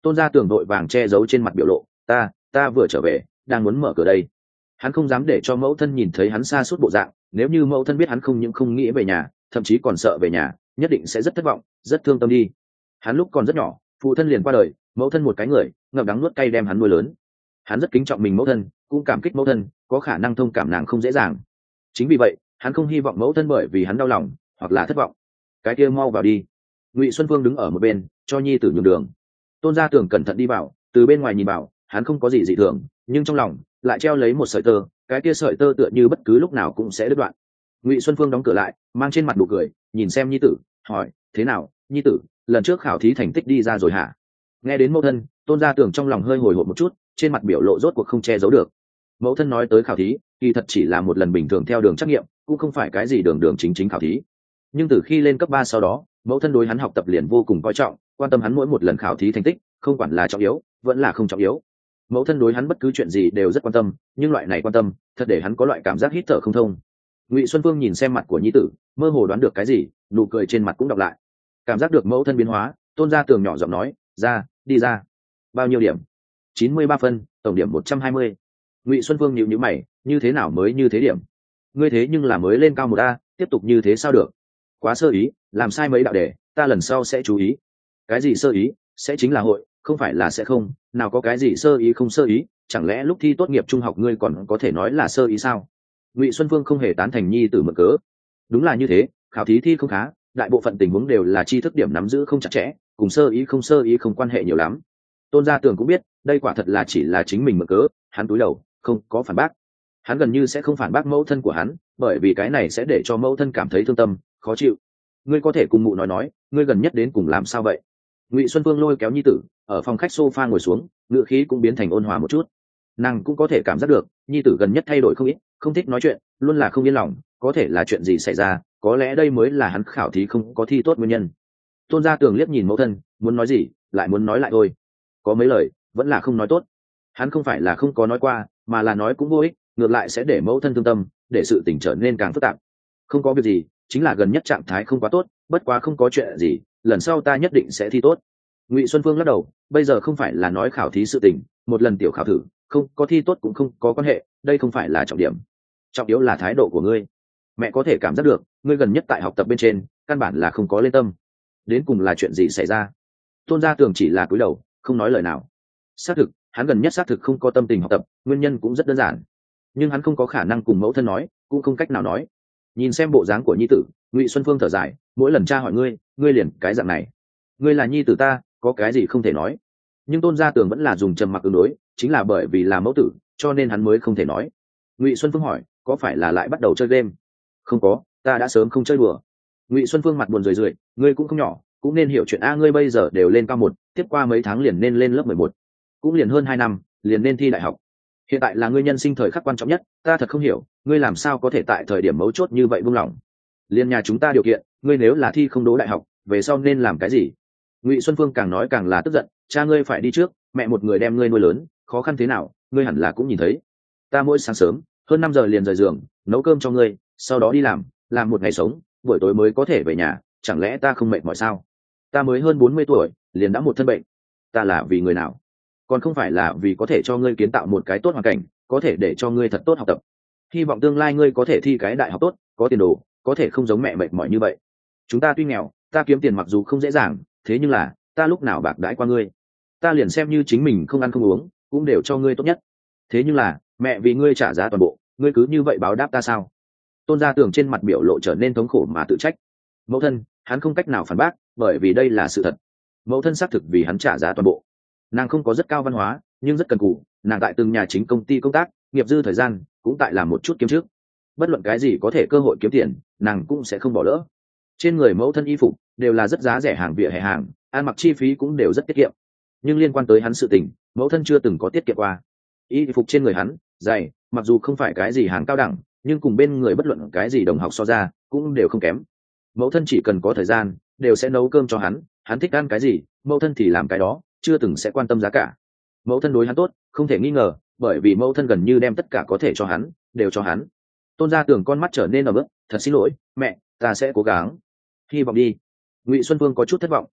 Tôn gia tường đội vàng che giấu trên mặt biểu lộ, ta vừa trở về, đang muốn mở cửa đây. Hắn không dám để cho mẫu thân nhìn thấy hắn xa suốt bộ dạng, nếu như mẫu thân biết hắn không những không nghĩ về nhà, thậm chí còn sợ về nhà, nhất định sẽ rất thất vọng, rất thương tâm đi. Hắn lúc còn rất nhỏ, phụ thân liền qua đời, mẫu thân một cái người ngậm đắng nuốt cay đem hắn nuôi lớn. Hắn rất kính trọng mình mẫu thân, cũng cảm kích mẫu thân, có khả năng thông cảm nàng không dễ dàng. Chính vì vậy, hắn không hy vọng mẫu thân bởi vì hắn đau lòng hoặc là thất vọng. Cái kia mau vào đi. Ngụy Xuân Phương đứng ở một bên, cho nhi tử nhường đường. Tôn gia tưởng cẩn thận đi vào, từ bên ngoài nhìn vào, hắn không có gì dị thường, nhưng trong lòng lại treo lấy một sợi tơ, cái kia sợi tơ tựa như bất cứ lúc nào cũng sẽ đứt đoạn. Ngụy Xuân Phương đóng cửa lại, mang trên mặt nụ cười, nhìn xem nhi tử, hỏi, thế nào, nhi tử, lần trước khảo thí thành tích đi ra rồi hả? Nghe đến mẫu thân, Tôn gia tưởng trong lòng hơi hồi hộp một chút, trên mặt biểu lộ rốt cuộc không che giấu được. Mẫu thân nói tới khảo thí, kỳ thật chỉ là một lần bình thường theo đường trắc nghiệm, cũng không phải cái gì đường đường chính chính khảo thí. Nhưng từ khi lên cấp 3 sau đó, mẫu thân đối hắn học tập liền vô cùng coi trọng, quan tâm hắn mỗi một lần khảo thí thành tích, không quản là trọng yếu vẫn là không trọng yếu. Mẫu thân đối hắn bất cứ chuyện gì đều rất quan tâm, nhưng loại này quan tâm thật để hắn có loại cảm giác hít thở không thông. Ngụy Xuân Phương nhìn xem mặt của nhi tử, mơ hồ đoán được cái gì, nụ cười trên mặt cũng đọc lại. Cảm giác được mẫu thân biến hóa, Tôn gia tường nhỏ giọng nói, đi ra. Bao nhiêu điểm? 93 phân, tổng điểm 120. Ngụy Xuân Phương nhíu nhíu mày, như thế nào mới như thế điểm? Ngươi thế nhưng là mới lên cao 1A, tiếp tục như thế sao được? Quá sơ ý, làm sai mấy đạo đề, ta lần sau sẽ chú ý. Cái gì sơ ý? Sẽ chính là hội, không phải là sẽ không, nào có cái gì sơ ý không sơ ý, chẳng lẽ lúc thi tốt nghiệp trung học ngươi còn có thể nói là sơ ý sao? Ngụy Xuân Phương không hề tán thành nhi tử mượn cớ. Đúng là như thế, khảo thí thi không khá, đại bộ phận tình huống đều là tri thức điểm nắm giữ không chặt chẽ, cùng sơ ý không quan hệ nhiều lắm. Tôn gia tường cũng biết, đây quả thật là chỉ là chính mình mượn cớ, hắn cúi đầu, không có phản bác. Hắn gần như sẽ không phản bác mẫu thân của hắn, bởi vì cái này sẽ để cho mẫu thân cảm thấy thương tâm, khó chịu. Ngươi có thể cùng mụ nói, ngươi gần nhất đến cùng làm sao vậy? Ngụy Xuân Phương lôi kéo nhi tử, ở phòng khách sofa ngồi xuống, ngữ khí cũng biến thành ôn hòa một chút. Nàng cũng có thể cảm giác được, nhi tử gần nhất thay đổi không ít, không thích nói chuyện, luôn là không yên lòng, có thể là chuyện gì xảy ra, có lẽ đây mới là hắn khảo thí không có thi tốt nguyên nhân. Tôn gia tường liếc nhìn mẫu thân, muốn nói gì, lại muốn nói lại thôi. Có mấy lời, vẫn là không nói tốt. Hắn không phải là không có nói qua, mà là nói cũng vô ích, ngược lại sẽ để mẫu thân thương tâm, để sự tình trở nên càng phức tạp. Không có việc gì, chính là gần nhất trạng thái không quá tốt, bất quá không có chuyện gì, lần sau ta nhất định sẽ thi tốt. Ngụy Xuân Phương lắc đầu, bây giờ không phải là nói khảo thí sự tình, một lần tiểu khảo thử, không có thi tốt cũng không có quan hệ, đây không phải là trọng điểm. Trọng yếu là thái độ của ngươi. Mẹ có thể cảm giác được, ngươi gần nhất tại học tập bên trên, căn bản là không có lên tâm. Đến cùng là chuyện gì xảy ra? Tôn gia tường chỉ là cúi đầu, không nói lời nào. Xác thực, hắn gần nhất xác thực không có tâm tình học tập, nguyên nhân cũng rất đơn giản. Nhưng hắn không có khả năng cùng mẫu thân nói, cũng không cách nào nói. Nhìn xem bộ dáng của nhi tử, Ngụy Xuân Phương thở dài, mỗi lần cha hỏi ngươi liền cái dạng này. Ngươi là nhi tử ta, có cái gì không thể nói. Nhưng Tôn gia tường vẫn là dùng trầm mặc ứng đối, chính là bởi vì là mẫu tử, cho nên hắn mới không thể nói. Ngụy Xuân Phương hỏi, có phải là lại bắt đầu chơi game? Không có, ta đã sớm không chơi đùa. Ngụy Xuân Phương mặt buồn rười, ngươi cũng không nhỏ, cũng nên hiểu chuyện a, ngươi bây giờ đều lên cao 1, tiếp qua mấy tháng liền nên lên lớp 11, cũng liền hơn 2 năm, liền nên thi đại học. Hiện tại là ngươi nhân sinh thời khắc quan trọng nhất, ta thật không hiểu, ngươi làm sao có thể tại thời điểm mấu chốt như vậy buông lỏng. Liên nhà chúng ta điều kiện, ngươi nếu là thi không đỗ đại học, về sau nên làm cái gì? Ngụy Xuân Phương càng nói càng là tức giận, cha ngươi phải đi trước, mẹ một người đem ngươi nuôi lớn, khó khăn thế nào, ngươi hẳn là cũng nhìn thấy. Ta mỗi sáng sớm, hơn 5 giờ liền rời giường, nấu cơm cho ngươi, sau đó đi làm một ngày sống, buổi tối mới có thể về nhà, chẳng lẽ ta không mệt mỏi sao? Ta mới hơn 40 tuổi, liền đã một thân bệnh. Ta là vì người nào? Còn không phải là vì có thể cho ngươi kiến tạo một cái tốt hoàn cảnh, có thể để cho ngươi thật tốt học tập. Hy vọng tương lai ngươi có thể thi cái đại học tốt, có tiền đồ, có thể không giống mẹ mệt mỏi như vậy. Chúng ta tuy nghèo, ta kiếm tiền mặc dù không dễ dàng, thế nhưng là ta lúc nào bạc đãi qua ngươi, ta liền xem như chính mình không ăn không uống, cũng đều cho ngươi tốt nhất. Thế nhưng là mẹ vì ngươi trả giá toàn bộ, ngươi cứ như vậy báo đáp ta sao? Tôn gia tường trên mặt biểu lộ trở nên thống khổ mà tự trách. Mẫu thân, hắn không cách nào phản bác, bởi vì đây là sự thật. Mẫu thân xác thực vì hắn trả giá toàn bộ. Nàng không có rất cao văn hóa, nhưng rất cần cù, nàng tại từng nhà chính công ty công tác, nghiệp dư thời gian cũng tại làm một chút kiếm trước. Bất luận cái gì có thể cơ hội kiếm tiền, nàng cũng sẽ không bỏ lỡ. Trên người mẫu thân y phục đều là rất giá rẻ hàng vỉa hè hàng, ăn mặc chi phí cũng đều rất tiết kiệm. Nhưng liên quan tới hắn sự tình, mẫu thân chưa từng có tiết kiệm qua. Y phục trên người hắn dày, mặc dù không phải cái gì hàng cao đẳng, nhưng cùng bên người bất luận cái gì đồng học so ra cũng đều không kém. Mẫu thân chỉ cần có thời gian đều sẽ nấu cơm cho hắn thích ăn cái gì mẫu thân thì làm cái đó, chưa từng sẽ quan tâm giá cả. Mẫu thân đối hắn tốt không thể nghi ngờ, bởi vì mẫu thân gần như đem tất cả có thể cho hắn đều cho hắn. Tôn gia tường con mắt trở nên ở bước, thật xin lỗi mẹ, ta sẽ cố gắng, hy vọng đi. Ngụy Xuân Phương có chút thất vọng,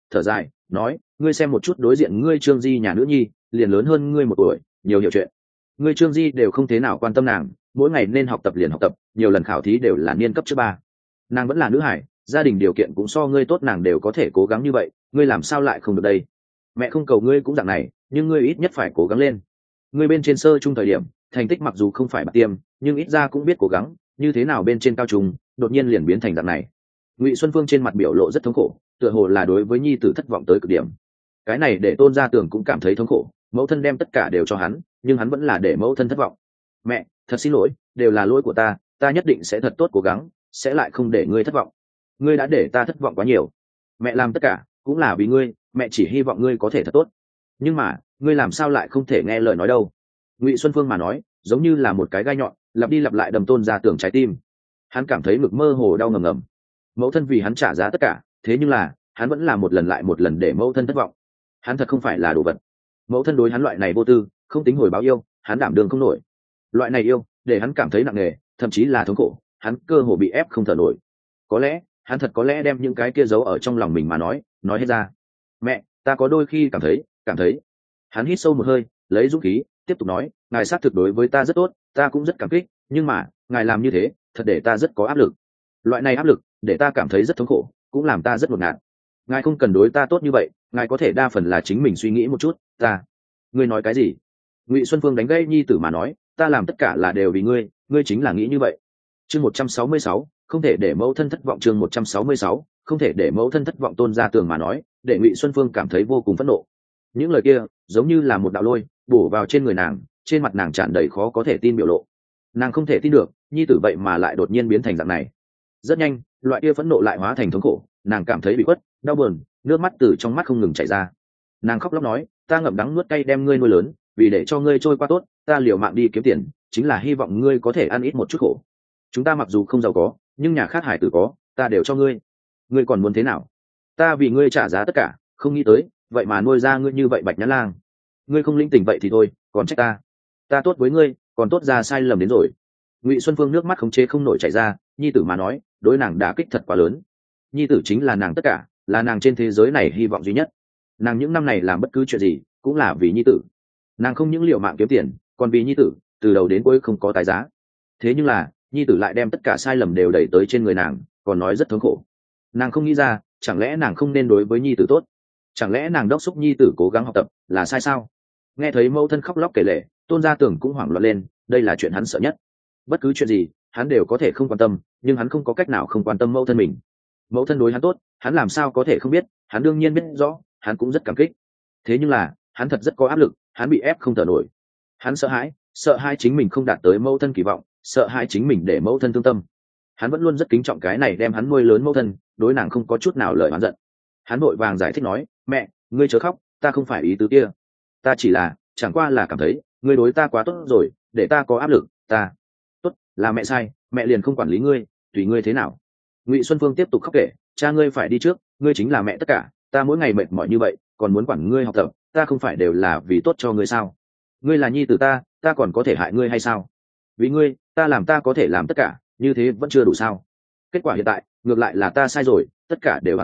thở dài nói, ngươi xem một chút đối diện ngươi Trương Di nhà nữ nhi, liền lớn hơn ngươi 1 tuổi, nhiều hiểu chuyện. Ngươi Trương Di đều không thế nào quan tâm nàng, mỗi ngày nên học tập liền học tập, nhiều lần khảo thí đều là niên cấp trước 3. Nàng vẫn là nữ hải, gia đình điều kiện cũng so ngươi tốt, nàng đều có thể cố gắng như vậy, ngươi làm sao lại không được đây? Mẹ không cầu ngươi cũng dạng này, nhưng ngươi ít nhất phải cố gắng lên. Ngươi bên trên sơ trung thời điểm thành tích mặc dù không phải bạc tiêm, nhưng ít ra cũng biết cố gắng, như thế nào bên trên cao trung đột nhiên liền biến thành dạng này. Ngụy Xuân Phương trên mặt biểu lộ rất thống khổ, tựa hồ là đối với nhi tử thất vọng tới cực điểm. Cái này để Tôn Gia Tưởng cũng cảm thấy thống khổ, mẫu thân đem tất cả đều cho hắn, nhưng hắn vẫn là để mẫu thân thất vọng. Mẹ, thật xin lỗi, đều là lỗi của ta, ta nhất định sẽ thật tốt cố gắng, sẽ lại không để ngươi thất vọng. Ngươi đã để ta thất vọng quá nhiều. Mẹ làm tất cả cũng là vì ngươi, mẹ chỉ hy vọng ngươi có thể thật tốt. Nhưng mà ngươi làm sao lại không thể nghe lời nói đâu? Ngụy Xuân Phương mà nói giống như là một cái gai nhọn, lặp đi lặp lại đầm Tôn Gia Tưởng trái tim. Hắn cảm thấy ngực mơ hồ đau ngầm ngầm. Mẫu thân vì hắn trả giá tất cả, thế nhưng là hắn vẫn là một lần lại một lần để mẫu thân thất vọng. Hắn thật không phải là đồ vật. Mẫu thân đối hắn loại này vô tư, không tính hồi báo yêu, hắn đảm đương không nổi. Loại này yêu để hắn cảm thấy nặng nề, thậm chí là thống khổ, hắn cơ hồ bị ép không thở nổi. Có lẽ hắn thật có lẽ đem những cái kia giấu ở trong lòng mình mà nói hết ra. Mẹ, ta có đôi khi cảm thấy. Hắn hít sâu một hơi, lấy dũng khí tiếp tục nói, ngài xác thực đối với ta rất tốt, ta cũng rất cảm kích, nhưng mà ngài làm như thế thật để ta rất có áp lực. Loại này áp lực để ta cảm thấy rất thống khổ, cũng làm ta rất ngột ngạt. Ngài không cần đối ta tốt như vậy, ngài có thể đa phần là chính mình suy nghĩ một chút. Ngươi nói cái gì? Ngụy Xuân Phương đánh gây nhi tử mà nói, ta làm tất cả là đều vì ngươi, ngươi chính là nghĩ như vậy. Chương 166, không thể để mẫu thân thất vọng. Chương 166, không thể để mẫu thân thất vọng. Tôn Gia Tường mà nói để Ngụy Xuân Phương cảm thấy vô cùng phẫn nộ. Những lời kia giống như là một đạo lôi bổ vào trên người nàng, trên mặt nàng tràn đầy khó có thể tin biểu lộ. Nàng không thể tin được nhi tử vậy mà lại đột nhiên biến thành dạng này. Rất nhanh loại kia phẫn nộ lại hóa thành thống khổ, nàng cảm thấy bị khuất, đau buồn, nước mắt từ trong mắt không ngừng chảy ra. Nàng khóc lóc nói, ta ngậm đắng nuốt cay đem ngươi nuôi lớn, vì để cho ngươi trôi qua tốt, ta liều mạng đi kiếm tiền, chính là hy vọng ngươi có thể ăn ít một chút khổ. Chúng ta mặc dù không giàu có, nhưng nhà khác hải tử có, ta đều cho ngươi. Ngươi còn muốn thế nào? Ta vì ngươi trả giá tất cả, không nghĩ tới vậy mà nuôi ra ngươi như vậy Bạch Nhã Lang. Ngươi không linh tỉnh vậy thì thôi, còn trách ta tốt với ngươi còn tốt ra sai lầm đến rồi. Ngụy Xuân Phương nước mắt khống chế không nổi chảy ra, nhi tử mà nói đối nàng đả kích thật quá lớn. Nhi tử chính là nàng tất cả, là nàng trên thế giới này hy vọng duy nhất. Nàng những năm này làm bất cứ chuyện gì cũng là vì nhi tử. Nàng không những liệu mạng kiếm tiền, còn vì nhi tử từ đầu đến cuối không có tái giá. Thế nhưng là nhi tử lại đem tất cả sai lầm đều đẩy tới trên người nàng, còn nói rất thống khổ. Nàng không nghĩ ra, chẳng lẽ nàng không nên đối với nhi tử tốt? Chẳng lẽ nàng đốc thúc nhi tử cố gắng học tập là sai sao? Nghe thấy mẫu thân khóc lóc kể lể, Tôn Gia Tưởng cũng hoảng loạn lên, đây là chuyện hắn sợ nhất. Bất cứ chuyện gì hắn đều có thể không quan tâm, nhưng hắn không có cách nào không quan tâm mẫu thân mình. Mẫu thân đối hắn tốt, hắn làm sao có thể không biết? Hắn đương nhiên biết rõ, hắn cũng rất cảm kích. Thế nhưng là hắn thật rất có áp lực, hắn bị ép không thở nổi. Hắn sợ hãi chính mình không đạt tới mẫu thân kỳ vọng, sợ hãi chính mình để mẫu thân thương tâm. Hắn vẫn luôn rất kính trọng cái này đem hắn nuôi lớn mẫu thân, đối nàng không có chút nào lời oán giận. Hắn vội vàng giải thích nói, mẹ, ngươi chớ khóc, ta không phải ý tứ kia, ta chỉ là chẳng qua là cảm thấy ngươi đối ta quá tốt rồi, để ta có áp lực. Tốt, là mẹ sai, mẹ liền không quản lý ngươi, tùy ngươi thế nào. Ngụy Xuân Phương tiếp tục khóc kể, cha ngươi phải đi trước, ngươi chính là mẹ tất cả, ta mỗi ngày mệt mỏi như vậy còn muốn quản ngươi học tập, ta không phải đều là vì tốt cho ngươi sao? Ngươi là nhi tử ta còn có thể hại ngươi hay sao? Vì ngươi ta làm ta có thể làm tất cả, như thế vẫn chưa đủ sao? Kết quả hiện tại ngược lại là ta sai rồi, tất cả đều là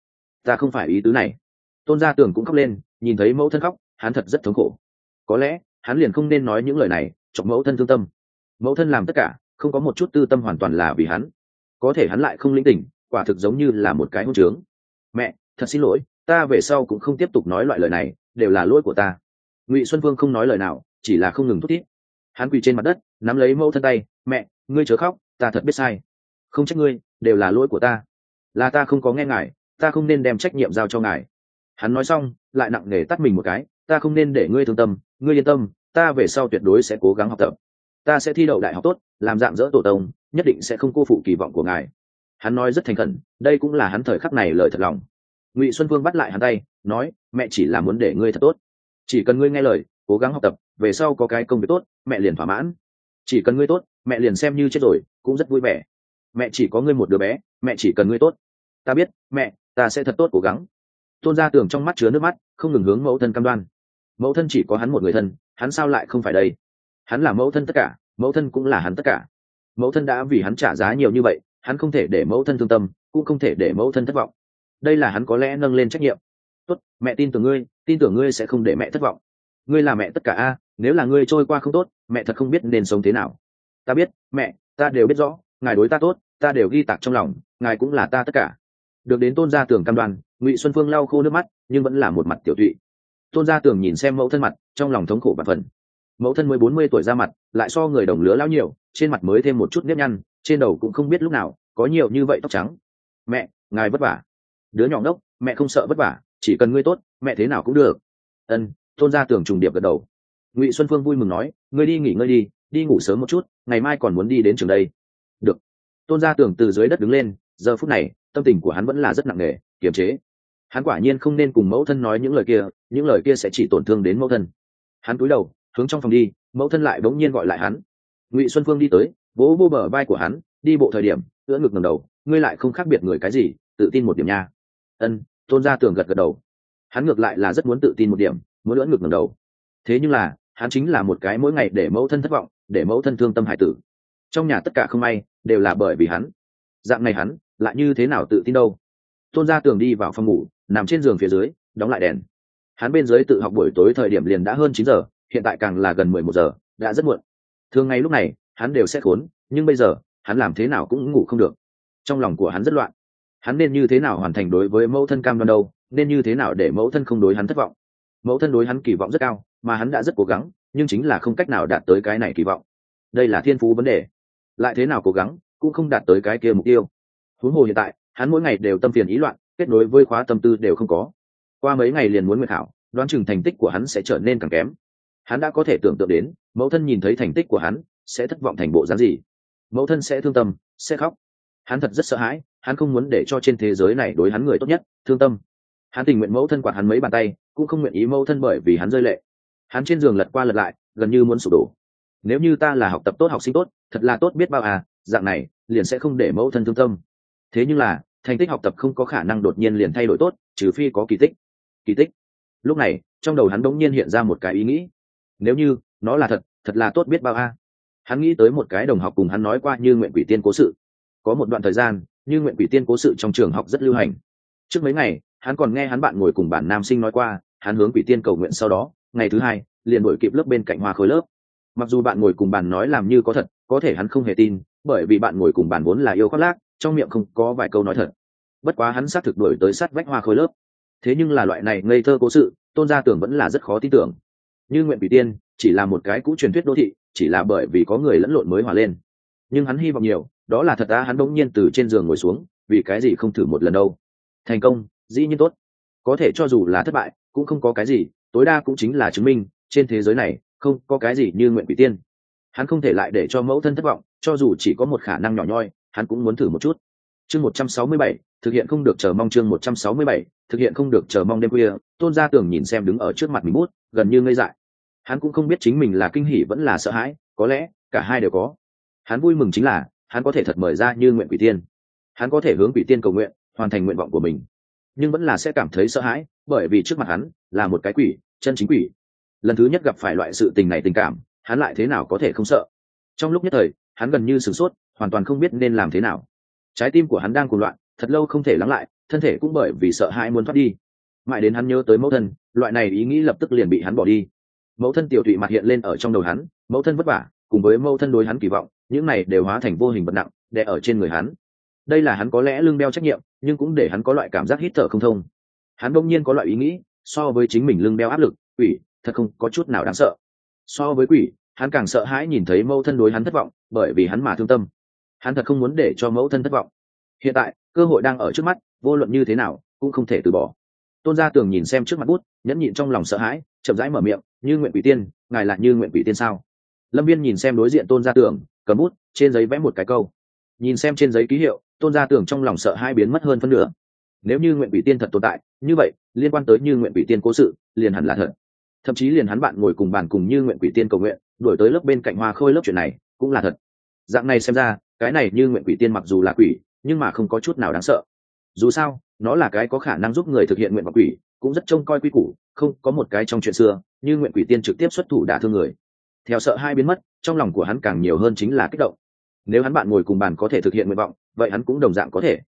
ta không phải ý tứ này. Tôn Gia Tưởng cũng khóc lên, nhìn thấy mẫu thân khóc hắn thật rất thống khổ. Có lẽ hắn liền không nên nói những lời này chọc mẫu thân thương tâm. Mẫu thân làm tất cả không có một chút tư tâm, hoàn toàn là vì hắn. Có thể hắn lại không linh tỉnh, quả thực giống như là một cái hôn trướng. Mẹ, thật xin lỗi, ta về sau cũng không tiếp tục nói loại lời này, đều là lỗi của ta. Ngụy Xuân Phương không nói lời nào, chỉ là không ngừng thút thít. Hắn quỳ trên mặt đất nắm lấy mẫu thân tay, mẹ, ngươi chớ khóc, ta thật biết sai, không trách ngươi, đều là lỗi của ta, là ta không có nghe ngài, ta không nên đem trách nhiệm giao cho ngài. Hắn nói xong lại nặng nề tắt mình một cái, ta không nên để ngươi thương tâm, ngươi yên tâm, ta về sau tuyệt đối sẽ cố gắng học tập, ta sẽ thi đậu đại học tốt, làm dạng dỡ tổ tông, nhất định sẽ không cô phụ kỳ vọng của ngài. Hắn nói rất thành khẩn, đây cũng là hắn thời khắc này lời thật lòng. Ngụy Xuân Phương bắt lại hắn tay, nói, mẹ chỉ là muốn để ngươi thật tốt, chỉ cần ngươi nghe lời cố gắng học tập, về sau có cái công việc tốt mẹ liền thỏa mãn. Chỉ cần ngươi tốt, mẹ liền xem như chết rồi cũng rất vui vẻ. Mẹ chỉ có ngươi một đứa bé, mẹ chỉ cần ngươi tốt. Ta biết, mẹ, ta sẽ thật tốt cố gắng. Tôn Gia Tưởng trong mắt chứa nước mắt, không ngừng hướng mẫu thân cam đoan. Mẫu thân chỉ có hắn một người thân, hắn sao lại không phải đây? Hắn là mẫu thân tất cả, mẫu thân cũng là hắn tất cả. Mẫu thân đã vì hắn trả giá nhiều như vậy, hắn không thể để mẫu thân thương tâm, cũng không thể để mẫu thân thất vọng. Đây là hắn có lẽ nâng lên trách nhiệm, tốt, mẹ tin tưởng ngươi sẽ không để mẹ thất vọng. Ngươi là mẹ tất cả a, nếu là ngươi trôi qua không tốt, mẹ thật không biết nên sống thế nào. Ta biết, mẹ, ta đều biết rõ, ngài đối ta tốt, ta đều ghi tạc trong lòng, ngài cũng là ta tất cả. Được đến Tôn Gia Tưởng cam đoan, Ngụy Xuân Phương lau khô nước mắt, nhưng vẫn là một mặt tiểu tụy. Tôn Gia Tưởng nhìn xem mẫu thân mặt, trong lòng thống khổ bạt phần. Mẫu thân mới 40 tuổi ra mặt, lại so người đồng lứa lão nhiều, trên mặt mới thêm một chút nếp nhăn, trên đầu cũng không biết lúc nào có nhiều như vậy tóc trắng. Mẹ, ngài vất vả. Đứa nhỏ ngốc, mẹ không sợ vất vả, chỉ cần ngươi tốt, mẹ thế nào cũng được. Ân. Tôn Gia Tưởng trùng điệp gật đầu. Ngụy Xuân Phương vui mừng nói, ngươi đi nghỉ ngơi đi, đi ngủ sớm một chút, ngày mai còn muốn đi đến trường đây. Được. Tôn Gia Tưởng từ dưới đất đứng lên, giờ phút này tâm tình của hắn vẫn là rất nặng nề, kiềm chế. Hắn quả nhiên không nên cùng mẫu thân nói những lời kia sẽ chỉ tổn thương đến mẫu thân. Hắn cúi đầu hướng trong phòng đi, mẫu thân lại bỗng nhiên gọi lại hắn. Ngụy Xuân Phương đi tới, vỗ vô bờ vai của hắn, đi bộ thời điểm ưỡn ngực ngẩng đầu, ngươi lại không khác biệt người cái gì, tự tin một điểm nha. Ân. Tôn Gia Tưởng gật gật đầu. Hắn ngược lại là rất muốn tự tin một điểm, muốn ưỡn ngực ngẩng đầu. Thế nhưng là hắn chính là một cái mỗi ngày để mẫu thân thất vọng, để mẫu thân thương tâm hải tử. Trong nhà tất cả không may đều là bởi vì hắn. Dạng này hắn lại như thế nào tự tin đâu. Tôn Gia Tưởng đi vào phòng ngủ, nằm trên giường phía dưới, đóng lại đèn. Hắn bên dưới tự học buổi tối thời điểm liền đã hơn 9 giờ, hiện tại càng là gần 11 giờ, đã rất muộn. Thường ngày lúc này hắn đều sẽ khốn, nhưng bây giờ hắn làm thế nào cũng ngủ không được. Trong lòng của hắn rất loạn. Hắn nên như thế nào hoàn thành đối với mẫu thân cam đoan đâu, nên như thế nào để mẫu thân không đối hắn thất vọng. Mẫu thân đối hắn kỳ vọng rất cao, mà hắn đã rất cố gắng, nhưng chính là không cách nào đạt tới cái này kỳ vọng. Đây là thiên phú vấn đề, lại thế nào cố gắng cũng không đạt tới cái kia mục tiêu. Huống hồ hiện tại hắn mỗi ngày đều tâm phiền ý loạn, kết nối với khóa tâm tư đều không có. Qua mấy ngày liền muốn nguyện khảo, đoán chừng thành tích của hắn sẽ trở nên càng kém. Hắn đã có thể tưởng tượng đến mẫu thân nhìn thấy thành tích của hắn sẽ thất vọng thành bộ dáng gì. Mẫu thân sẽ thương tâm, sẽ khóc. Hắn thật rất sợ hãi, hắn không muốn để cho trên thế giới này đối hắn người tốt nhất thương tâm. Hắn tình nguyện mẫu thân quạt hắn mấy bàn tay, cũng không nguyện ý mẫu thân bởi vì hắn rơi lệ. Hắn trên giường lật qua lật lại, gần như muốn sụp đổ. Nếu như ta là học tập tốt, học sinh tốt, thật là tốt biết bao à, dạng này liền sẽ không để mẫu thân thương tâm. Thế nhưng là thành tích học tập không có khả năng đột nhiên liền thay đổi tốt, trừ phi có kỳ tích. Kỳ tích. Lúc này trong đầu hắn đống nhiên hiện ra một cái ý nghĩ. Nếu như nó là thật, thật là tốt biết bao à. Hắn nghĩ tới một cái đồng học cùng hắn nói qua Như Nguyện Quỷ Tiên cố sự. Có một đoạn thời gian Như Nguyện Quỷ Tiên cố sự trong trường học rất lưu hành. Trước mấy ngày hắn còn nghe hắn bạn ngồi cùng bản nam sinh nói qua, hắn hướng Quỷ Tiên cầu nguyện, sau đó ngày thứ hai liền đuổi kịp lớp bên cạnh Hoa Khôi lớp. Mặc dù bạn ngồi cùng bàn nói làm như có thật, có thể hắn không hề tin, bởi vì bạn ngồi cùng bàn vốn là yêu khoác lác, trong miệng không có vài câu nói thật. Bất quá hắn xác thực đuổi tới sát vách Hoa Khôi lớp. Thế nhưng là loại này ngây thơ cố sự, Tôn Gia Tưởng vẫn là rất khó tin tưởng. Như Nguyện Quỷ Tiên chỉ là một cái cũ truyền thuyết đô thị, chỉ là bởi vì có người lẫn lộn mới hòa lên. Nhưng hắn hy vọng nhiều, đó là thật. Hắn bỗng nhiên từ trên giường ngồi xuống, vì cái gì không thử một lần đâu. Thành công dĩ nhiên tốt, có thể cho dù là thất bại cũng không có cái gì, tối đa cũng chính là chứng minh trên thế giới này không có cái gì như Nguyện Quỷ Tiên. Hắn không thể lại để cho mẫu thân thất vọng, cho dù chỉ có một khả năng nhỏ nhoi, hắn cũng muốn thử một chút. Chương 167, thực hiện không được chờ mong. Chương 167, thực hiện không được chờ mong. Đêm khuya, Tôn Gia Tưởng nhìn xem đứng ở trước mặt mình bút, gần như ngây dại. Hắn cũng không biết chính mình là kinh hỉ vẫn là sợ hãi, có lẽ cả hai đều có. Hắn vui mừng chính là hắn có thể thật mời ra Như Nguyện Quỷ Tiên, hắn có thể hướng Quỷ Tiên cầu nguyện, hoàn thành nguyện vọng của mình. Nhưng vẫn là sẽ cảm thấy sợ hãi, bởi vì trước mặt hắn là một cái quỷ, chân chính quỷ. Lần thứ nhất gặp phải loại sự tình này, tình cảm hắn lại thế nào có thể không sợ. Trong lúc nhất thời hắn gần như sửng sốt, hoàn toàn không biết nên làm thế nào. Trái tim của hắn đang cuồng loạn, thật lâu không thể lắng lại, thân thể cũng bởi vì sợ hãi muốn thoát đi. Mãi đến hắn nhớ tới mẫu thân, loại này ý nghĩ lập tức liền bị hắn bỏ đi. Mẫu thân tiểu tụy mặt hiện lên ở trong đầu hắn, mẫu thân vất vả cùng với mẫu thân đối hắn kỳ vọng, những này đều hóa thành vô hình vật nặng đè ở trên người hắn. Đây là hắn có lẽ lưng đeo trách nhiệm, nhưng cũng để hắn có loại cảm giác hít thở không thông. Hắn đông nhiên có loại ý nghĩ, so với chính mình lưng đeo áp lực, quỷ thật không có chút nào đáng sợ. So với quỷ, hắn càng sợ hãi nhìn thấy mẫu thân đối hắn thất vọng, bởi vì hắn mà thương tâm. Hắn thật không muốn để cho mẫu thân thất vọng. Hiện tại cơ hội đang ở trước mắt, vô luận như thế nào cũng không thể từ bỏ. Tôn Gia Tưởng nhìn xem trước mặt bút, nhẫn nhịn trong lòng sợ hãi, chậm rãi mở miệng, Như Nguyện Quỷ Tiên, ngài là Như Nguyện Quỷ Tiên sao? Lâm Viên nhìn xem đối diện Tôn Gia Tưởng, cầm bút trên giấy vẽ một cái câu. Nhìn xem trên giấy ký hiệu, Tôn Gia Tưởng trong lòng sợ hãi biến mất hơn phân nửa. Nếu Như Nguyện Quỷ Tiên thật tồn tại, như vậy liên quan tới Như Nguyện Quỷ Tiên cố sự liền hẳn là thật. Thậm chí liền hắn bạn ngồi cùng bàn cùng Như Nguyện Quỷ Tiên cầu nguyện, đuổi tới lớp bên cạnh Hoa Khôi lớp chuyện này cũng là thật. Dạng này xem ra, cái này Như Nguyện Quỷ Tiên mặc dù là quỷ, nhưng mà không có chút nào đáng sợ. Dù sao nó là cái có khả năng giúp người thực hiện nguyện vọng quỷ, cũng rất trông coi quy củ, không có một cái trong chuyện xưa Như Nguyện Quỷ Tiên trực tiếp xuất thủ đả thương người. Theo sợ hai biến mất, trong lòng của hắn càng nhiều hơn chính là kích động. Nếu hắn bạn ngồi cùng bàn có thể thực hiện nguyện vọng, vậy hắn cũng đồng dạng có thể.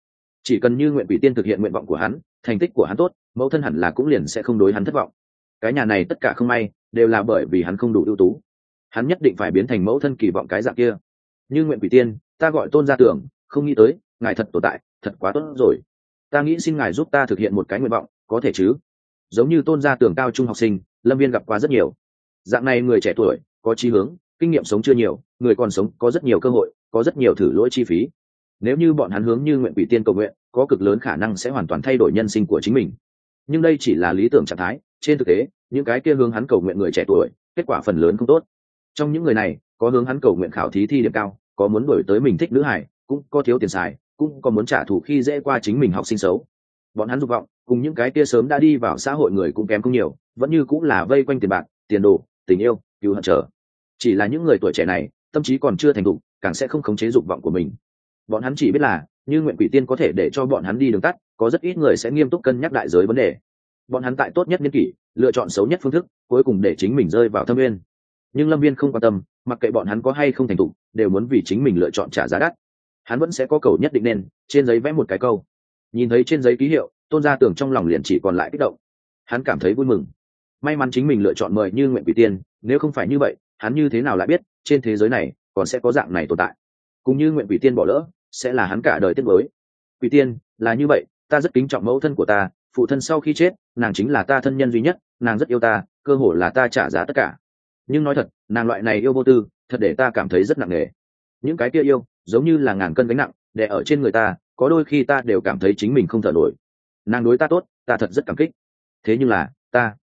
Chỉ cần như nguyện quỷ tiên thực hiện nguyện vọng của hắn, thành tích của hắn tốt, mẫu thân hẳn là cũng liền sẽ không đối hắn thất vọng. Cái nhà này tất cả không may đều là bởi vì hắn không đủ ưu tú, hắn nhất định phải biến thành mẫu thân kỳ vọng cái dạng kia. Như nguyện quỷ tiên, ta gọi Tôn Gia Tưởng, không nghĩ tới ngài thật tồn tại, thật quá tốt rồi. Ta nghĩ xin ngài giúp ta thực hiện một cái nguyện vọng, có thể chứ? Giống như Tôn Gia Tưởng cao trung học sinh, Lâm Viên gặp qua rất nhiều. Dạng này người trẻ tuổi, có chí hướng, kinh nghiệm sống chưa nhiều, người còn sống có rất nhiều cơ hội, có rất nhiều thử lỗi chi phí. Nếu như bọn hắn hướng như nguyện quỷ tiên cầu nguyện, có cực lớn khả năng sẽ hoàn toàn thay đổi nhân sinh của chính mình. Nhưng đây chỉ là lý tưởng trạng thái, trên thực tế, những cái kia hướng hắn cầu nguyện người trẻ tuổi, kết quả phần lớn không tốt. Trong những người này, có hướng hắn cầu nguyện khảo thí thi điểm cao, có muốn đổi tới mình thích nữ hải, cũng có thiếu tiền xài, cũng có muốn trả thù khi dễ qua chính mình học sinh xấu. Bọn hắn dục vọng cùng những cái kia sớm đã đi vào xã hội người cũng kém không nhiều, vẫn như cũng là vây quanh tiền bạc, tiền đồ, tình yêu, cứu hận trở. Chỉ là những người tuổi trẻ này, tâm trí còn chưa thành thục, càng sẽ không khống chế dục vọng của mình. Bọn hắn chỉ biết là như nguyện quỷ tiên có thể để cho bọn hắn đi đường tắt, có rất ít người sẽ nghiêm túc cân nhắc đại giới vấn đề. Bọn hắn tại tốt nhất niên kỷ lựa chọn xấu nhất phương thức, cuối cùng để chính mình rơi vào thâm nguyên. Nhưng Lâm Viên không quan tâm, mặc kệ bọn hắn có hay không thành thục, đều muốn vì chính mình lựa chọn trả giá đắt. Hắn vẫn sẽ có cầu nhất định nên trên giấy vẽ một cái câu. Nhìn thấy trên giấy ký hiệu, Tôn Gia Tưởng trong lòng liền chỉ còn lại kích động. Hắn cảm thấy vui mừng, may mắn chính mình lựa chọn mời như nguyện quỷ tiên, nếu không phải như vậy, hắn như thế nào lại biết trên thế giới này còn sẽ có dạng này tồn tại. Cùng như nguyện quỷ tiên bỏ lỡ, sẽ là hắn cả đời tiếc nuối. Quỷ tiên, là như vậy, ta rất kính trọng mẫu thân của ta, phụ thân sau khi chết, nàng chính là ta thân nhân duy nhất, nàng rất yêu ta, cơ hồ là ta trả giá tất cả. Nhưng nói thật, nàng loại này yêu vô tư, thật để ta cảm thấy rất nặng nề. Những cái kia yêu, giống như là ngàn cân gánh nặng, đè ở trên người ta, có đôi khi ta đều cảm thấy chính mình không thở nổi. Nàng đối ta tốt, ta thật rất cảm kích. Thế nhưng là,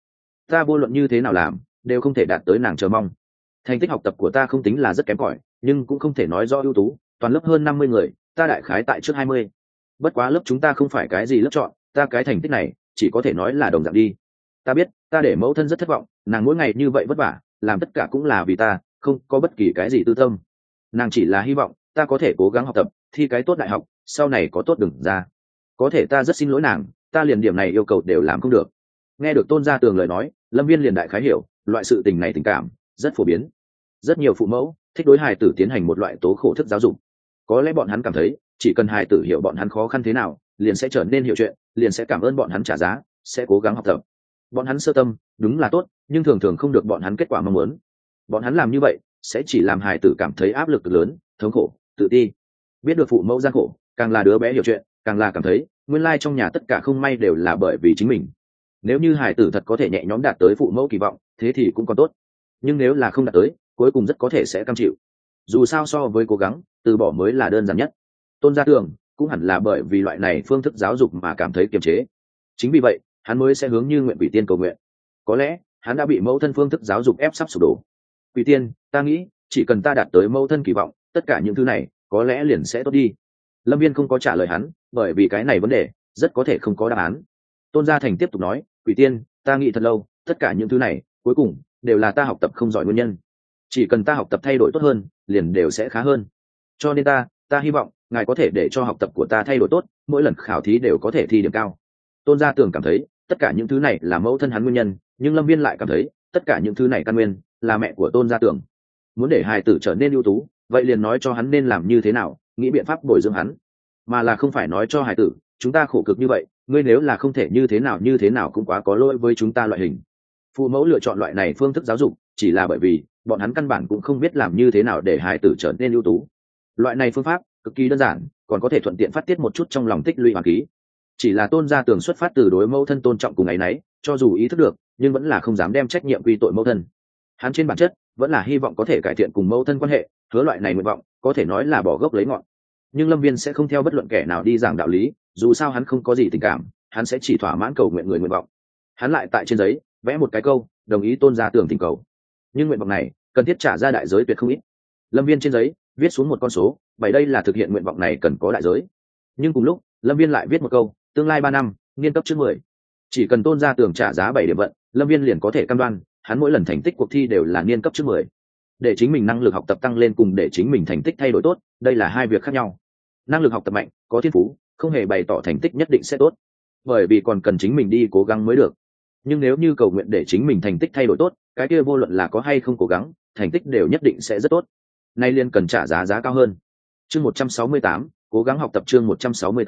ta vô luận như thế nào làm, đều không thể đạt tới nàng chờ mong. Thành tích học tập của ta không tính là rất kém cỏi, nhưng cũng không thể nói do ưu tú, toàn lớp hơn 50 người, ta đại khái tại trước 20. Bất quá lớp chúng ta không phải cái gì lớp chọn, ta cái thành tích này chỉ có thể nói là đồng dạng đi. Ta biết, ta để mẫu thân rất thất vọng, nàng mỗi ngày như vậy vất vả, làm tất cả cũng là vì ta, không có bất kỳ cái gì tư tâm. Nàng chỉ là hy vọng ta có thể cố gắng học tập, thi cái tốt đại học, sau này có tốt đường ra. Có thể ta rất xin lỗi nàng, ta liền điểm này yêu cầu đều làm không được. Nghe được Tôn Gia Tường lời nói, Lâm Viên liền đại khái hiểu, loại sự tình này tình cảm rất phổ biến. Rất nhiều phụ mẫu thích đối hài tử tiến hành một loại tố khổ thức giáo dục. Có lẽ bọn hắn cảm thấy, chỉ cần hài tử hiểu bọn hắn khó khăn thế nào, liền sẽ trở nên hiểu chuyện, liền sẽ cảm ơn bọn hắn trả giá, sẽ cố gắng học tập. Bọn hắn sơ tâm, đúng là tốt, nhưng thường thường không được bọn hắn kết quả mong muốn. Bọn hắn làm như vậy, sẽ chỉ làm hài tử cảm thấy áp lực lớn, thống khổ, tự ti. Biết được phụ mẫu gian khổ, càng là đứa bé hiểu chuyện, càng là cảm thấy nguyên lai trong nhà tất cả không may đều là bởi vì chính mình. Nếu như hài tử thật có thể nhẹ nhõm đạt tới phụ mẫu kỳ vọng, thế thì cũng còn tốt. Nhưng nếu là không đạt tới, cuối cùng rất có thể sẽ cam chịu. Dù sao so với cố gắng, từ bỏ mới là đơn giản nhất. Tôn Gia Tường cũng hẳn là bởi vì loại này phương thức giáo dục mà cảm thấy kiềm chế. Chính vì vậy, hắn mới sẽ hướng như nguyện quỷ tiên cầu nguyện. Có lẽ hắn đã bị mẫu thân phương thức giáo dục ép sắp sụp đổ. Quỷ tiên, ta nghĩ chỉ cần ta đạt tới mẫu thân kỳ vọng, tất cả những thứ này có lẽ liền sẽ tốt đi. Lâm Viên không có trả lời hắn, bởi vì cái này vấn đề rất có thể không có đáp án. Tôn Gia Thành tiếp tục nói, quỷ tiên, ta nghĩ thật lâu, tất cả những thứ này cuối cùng đều là ta học tập không giỏi nguyên nhân. Chỉ cần ta học tập thay đổi tốt hơn, liền đều sẽ khá hơn. Cho nên ta hy vọng ngài có thể để cho học tập của ta thay đổi tốt, mỗi lần khảo thí đều có thể thi điểm cao. Tôn Gia Tường cảm thấy tất cả những thứ này là mẫu thân hắn nguyên nhân, nhưng Lâm Viên lại cảm thấy tất cả những thứ này căn nguyên là mẹ của Tôn Gia Tường. Muốn để hài tử trở nên ưu tú, vậy liền nói cho hắn nên làm như thế nào, nghĩ biện pháp bồi dưỡng hắn, mà là không phải nói cho hài tử chúng ta khổ cực như vậy, ngươi nếu là không thể như thế nào cũng quá có lỗi với chúng ta loại hình. Phụ mẫu lựa chọn loại này phương thức giáo dục chỉ là bởi vì bọn hắn căn bản cũng không biết làm như thế nào để hài tử trở nên ưu tú. Loại này phương pháp cực kỳ đơn giản, còn có thể thuận tiện phát tiết một chút trong lòng tích lũy hoàn khí. Chỉ là Tôn Gia Tường xuất phát từ đối mẫu thân tôn trọng cùng ấy nấy, cho dù ý thức được, nhưng vẫn là không dám đem trách nhiệm quy tội mẫu thân. Hắn trên bản chất vẫn là hy vọng có thể cải thiện cùng mẫu thân quan hệ, hứa loại này nguyện vọng có thể nói là bỏ gốc lấy ngọn. Nhưng Lâm Viên sẽ không theo bất luận kẻ nào đi giảng đạo lý, dù sao hắn không có gì tình cảm, hắn sẽ chỉ thỏa mãn cầu nguyện người nguyện vọng. Hắn lại tại trên giấy vẽ một cái câu, đồng ý Tôn Gia Tường thỉnh cầu. Nhưng nguyện vọng này cần thiết trả ra đại giới tuyệt không ít. Lâm Viên trên giấy viết xuống một con số, bởi đây là thực hiện nguyện vọng này cần có đại giới. Nhưng cùng lúc, Lâm Viên lại viết một câu, tương lai 3 năm, niên cấp trước 10. Chỉ cần Tôn Gia Tường trả giá 7 điểm vận, Lâm Viên liền có thể cam đoan, hắn mỗi lần thành tích cuộc thi đều là niên cấp trước 10. Để chính mình năng lực học tập tăng lên cùng để chính mình thành tích thay đổi tốt, đây là hai việc khác nhau. Năng lực học tập mạnh, có thiên phú, không hề bày tỏ thành tích nhất định sẽ tốt, bởi vì còn cần chính mình đi cố gắng mới được. Nhưng nếu như cầu nguyện để chính mình thành tích thay đổi tốt, cái kia vô luận là có hay không cố gắng, thành tích đều nhất định sẽ rất tốt. Nay liên cần trả giá cao hơn. Chương 168, cố gắng học tập chương 168,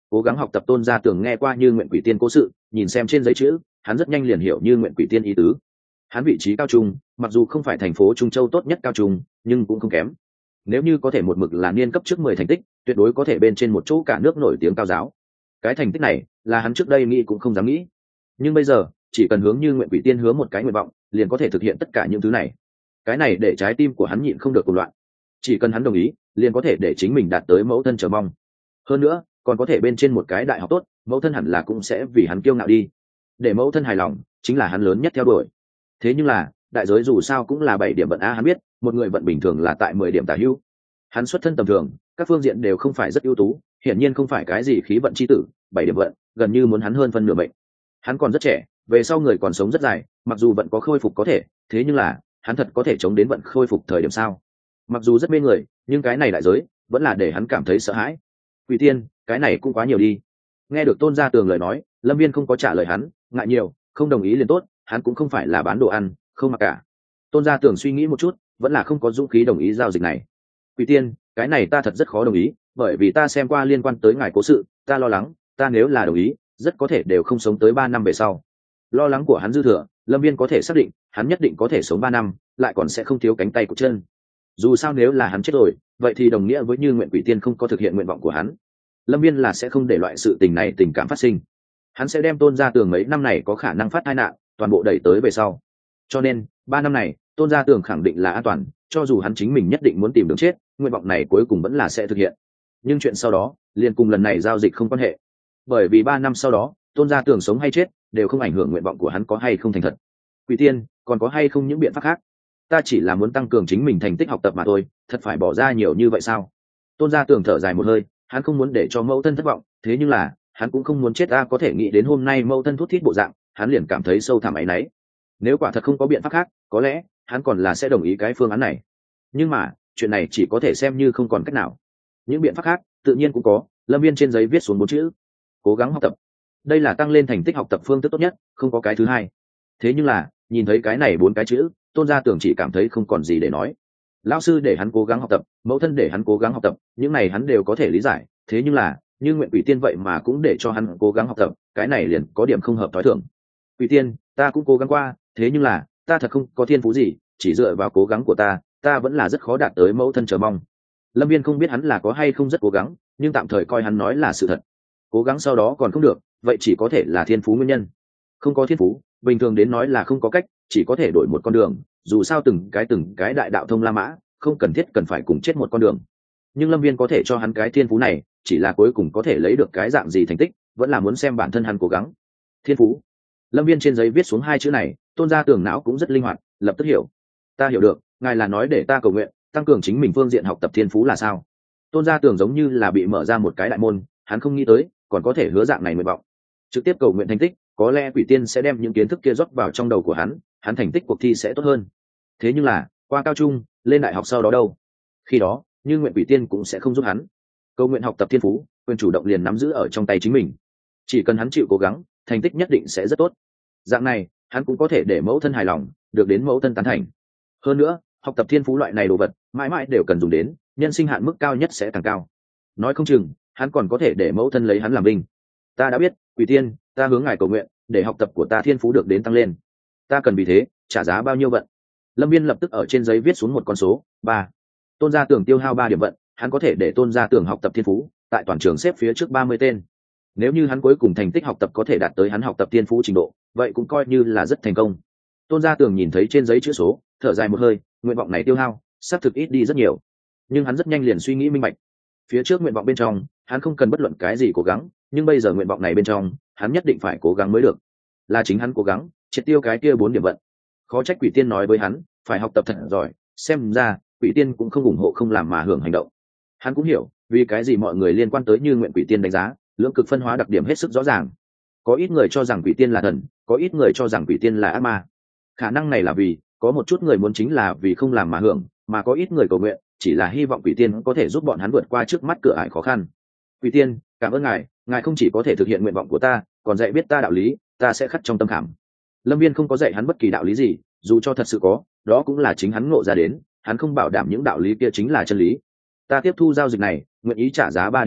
cố gắng học tập Tôn Gia Tường nghe qua Như Nguyện Quỷ Tiên cố sự, nhìn xem trên giấy chữ, hắn rất nhanh liền hiểu Như Nguyện Quỷ Tiên ý tứ. Hắn vị trí cao trung, mặc dù không phải thành phố Trung Châu tốt nhất cao trung, nhưng cũng không kém. Nếu như có thể một mực là niên cấp trước 10 thành tích, tuyệt đối có thể bên trên một chỗ cả nước nổi tiếng cao giáo. Cái thành tích này, là hắn trước đây nghĩ cũng không dám nghĩ. Nhưng bây giờ, chỉ cần hướng Như Nguyện Quỷ Tiên hứa một cái nguyện vọng, liền có thể thực hiện tất cả những thứ này. Cái này để trái tim của hắn nhịn không được cuồng loạn. Chỉ cần hắn đồng ý, liền có thể để chính mình đạt tới mẫu thân chờ mong. Hơn nữa, còn có thể bên trên một cái đại học tốt, mẫu thân hẳn là cũng sẽ vì hắn kiêu ngạo đi. Để mẫu thân hài lòng, chính là hắn lớn nhất theo đuổi. Thế nhưng là, đại giới dù sao cũng là 7 điểm vận a, hắn biết, một người vận bình thường là tại 10 điểm tả hữu. Hắn xuất thân tầm thường, các phương diện đều không phải rất ưu tú, hiển nhiên không phải cái gì khí vận chi tử, 7 điểm vận, gần như muốn hắn hơn phân nửa mệnh. Hắn còn rất trẻ, về sau người còn sống rất dài, mặc dù vận có khôi phục có thể, thế nhưng là, hắn thật có thể chống đến vận khôi phục thời điểm sao? Mặc dù rất mê người, nhưng cái này đại giới, vẫn là để hắn cảm thấy sợ hãi. Quỷ Tiên, cái này cũng quá nhiều đi. Nghe được Tôn Gia Tường lời nói, Lâm Viên không có trả lời hắn, ngại nhiều, không đồng ý liền tốt, hắn cũng không phải là bán đồ ăn, không mặc cả. Tôn Gia Tường suy nghĩ một chút, vẫn là không có dũng khí đồng ý giao dịch này. Quỷ Tiên, cái này ta thật rất khó đồng ý, bởi vì ta xem qua liên quan tới ngài cố sự, ta lo lắng, ta nếu là đồng ý, rất có thể đều không sống tới 3 năm về sau. Lo lắng của hắn dư thừa, Lâm Viên có thể xác định, hắn nhất định có thể sống 3 năm, lại còn sẽ không thiếu cánh tay của chân. Dù sao nếu là hắn chết rồi, vậy thì đồng nghĩa với Như Nguyện Quỷ Tiên không có thực hiện nguyện vọng của hắn. Lâm Viên là sẽ không để loại sự tình này tình cảm phát sinh. Hắn sẽ đem Tôn Gia Tường mấy năm này có khả năng phát tai nạn, toàn bộ đẩy tới về sau. Cho nên, 3 năm này, Tôn Gia Tường khẳng định là an toàn, cho dù hắn chính mình nhất định muốn tìm đường chết, nguyện vọng này cuối cùng vẫn là sẽ thực hiện. Nhưng chuyện sau đó, liền cùng lần này giao dịch không quan hệ. Bởi vì 3 năm sau đó, Tôn Gia Tường sống hay chết, đều không ảnh hưởng nguyện vọng của hắn có hay không thành thật. Quỷ Tiên, còn có hay không những biện pháp khác? Ta chỉ là muốn tăng cường chính mình thành tích học tập mà thôi, thật phải bỏ ra nhiều như vậy sao? Tôn Gia Tường thở dài một hơi, hắn không muốn để cho mẫu thân thất vọng, thế nhưng là, hắn cũng không muốn chết. Ta có thể nghĩ đến hôm nay mẫu thân thút thít bộ dạng, hắn liền cảm thấy sâu thẳm áy náy. Nếu quả thật không có biện pháp khác, có lẽ hắn còn là sẽ đồng ý cái phương án này. Nhưng mà, chuyện này chỉ có thể xem như không còn cách nào. Những biện pháp khác, tự nhiên cũng có. Lâm Viên trên giấy viết xuống 4 chữ: cố gắng học tập. Đây là tăng lên thành tích học tập phương thức tốt nhất, không có cái thứ hai. Thế nhưng là, nhìn thấy cái này 4 cái chữ, Tôn Gia Tường chỉ cảm thấy không còn gì để nói. Lão sư để hắn cố gắng học tập, mẫu thân để hắn cố gắng học tập, những này hắn đều có thể lý giải. Thế nhưng là, Như Nguyện Quỷ Tiên vậy mà cũng để cho hắn cố gắng học tập, cái này liền có điểm không hợp thói thường. Quỷ Tiên, ta cũng cố gắng qua, thế nhưng là, ta thật không có thiên phú gì, chỉ dựa vào cố gắng của ta vẫn là rất khó đạt tới mẫu thân chờ mong. Lâm Viên không biết hắn là có hay không rất cố gắng, nhưng tạm thời coi hắn nói là sự thật. Cố gắng sau đó còn không được, vậy chỉ có thể là thiên phú nguyên nhân. Không có thiên phú, bình thường đến nói là không có cách, chỉ có thể đổi một con đường, dù sao từng cái đại đạo thông La Mã, không cần thiết cần phải cùng chết một con đường. Nhưng Lâm Viên có thể cho hắn cái thiên phú này, chỉ là cuối cùng có thể lấy được cái dạng gì thành tích, vẫn là muốn xem bản thân hắn cố gắng. Thiên phú. Lâm Viên trên giấy viết xuống 2 chữ này, Tôn Gia Tường não cũng rất linh hoạt, lập tức hiểu. Ta hiểu được, ngài là nói để ta cầu nguyện, tăng cường chính mình phương diện học tập thiên phú là sao? Tôn Gia Tường giống như là bị mở ra một cái đại môn, hắn không nghĩ tới, còn có thể hứa dạng này nguyện vọng. Trực tiếp cầu nguyện thành tích, có lẽ Quỷ Tiên sẽ đem những kiến thức kia rót vào trong đầu của hắn thành tích cuộc thi sẽ tốt hơn. Thế nhưng là, qua cao trung, lên đại học sau đó đâu? Khi đó, Như Nguyện Quỷ Tiên cũng sẽ không giúp hắn. Cầu nguyện học tập thiên phú, quyền chủ động liền nắm giữ ở trong tay chính mình. Chỉ cần hắn chịu cố gắng, thành tích nhất định sẽ rất tốt. Dạng này, hắn cũng có thể để mẫu thân hài lòng, được đến mẫu thân tán thành. Hơn nữa, học tập thiên phú loại này đồ vật, mãi mãi đều cần dùng đến, nhân sinh hạn mức cao nhất sẽ càng cao. Nói không chừng, hắn còn có thể để mẫu thân lấy hắn làm vinh. Ta đã biết, Quỷ Tiên, ta hướng ngài cầu nguyện, để học tập của ta thiên phú được đến tăng lên. Ta cần vì thế, trả giá bao nhiêu vận? Lâm Viên lập tức ở trên giấy viết xuống một con số, 3. Tôn Gia Tường tiêu hao 3 điểm vận, hắn có thể để Tôn Gia Tường học tập thiên phú, tại toàn trường xếp phía trước 30 tên. Nếu như hắn cuối cùng thành tích học tập có thể đạt tới hắn học tập thiên phú trình độ, vậy cũng coi như là rất thành công. Tôn Gia Tường nhìn thấy trên giấy chữ số, thở dài một hơi, nguyện vọng này tiêu hao, xác thực ít đi rất nhiều. Nhưng hắn rất nhanh liền suy nghĩ minh bạch. Phía trước nguyện vọng bên trong, hắn không cần bất luận cái gì cố gắng, nhưng bây giờ nguyện vọng này bên trong, hắn nhất định phải cố gắng mới được. Là chính hắn cố gắng, triệt tiêu cái kia 4 điểm vận. Khó trách Quỷ Tiên nói với hắn, phải học tập thật giỏi, xem ra, Quỷ Tiên cũng không ủng hộ không làm mà hưởng hành động. Hắn cũng hiểu, vì cái gì mọi người liên quan tới Như Nguyện Quỷ Tiên đánh giá, lưỡng cực phân hóa đặc điểm hết sức rõ ràng. Có ít người cho rằng Quỷ Tiên là thần, có ít người cho rằng Quỷ Tiên là ác ma. Khả năng này là vì, có một chút người muốn chính là vì không làm mà hưởng, mà có ít người cầu nguyện, chỉ là hy vọng Quỷ Tiên có thể giúp bọn hắn vượt qua trước mắt cửa ải khó khăn. Quỷ Tiên, cảm ơn ngài không chỉ có thể thực hiện nguyện vọng của ta, còn dạy biết ta đạo lý, ta sẽ khắc trong tâm khảm. Lâm Viên không có dạy hắn bất kỳ đạo lý gì, dù cho thật sự có, đó cũng là chính hắn ngộ ra đến, hắn không bảo đảm những đạo lý kia chính là chân lý. Ta tiếp thu giao dịch này, nguyện ý trả giá 3 điểm vận,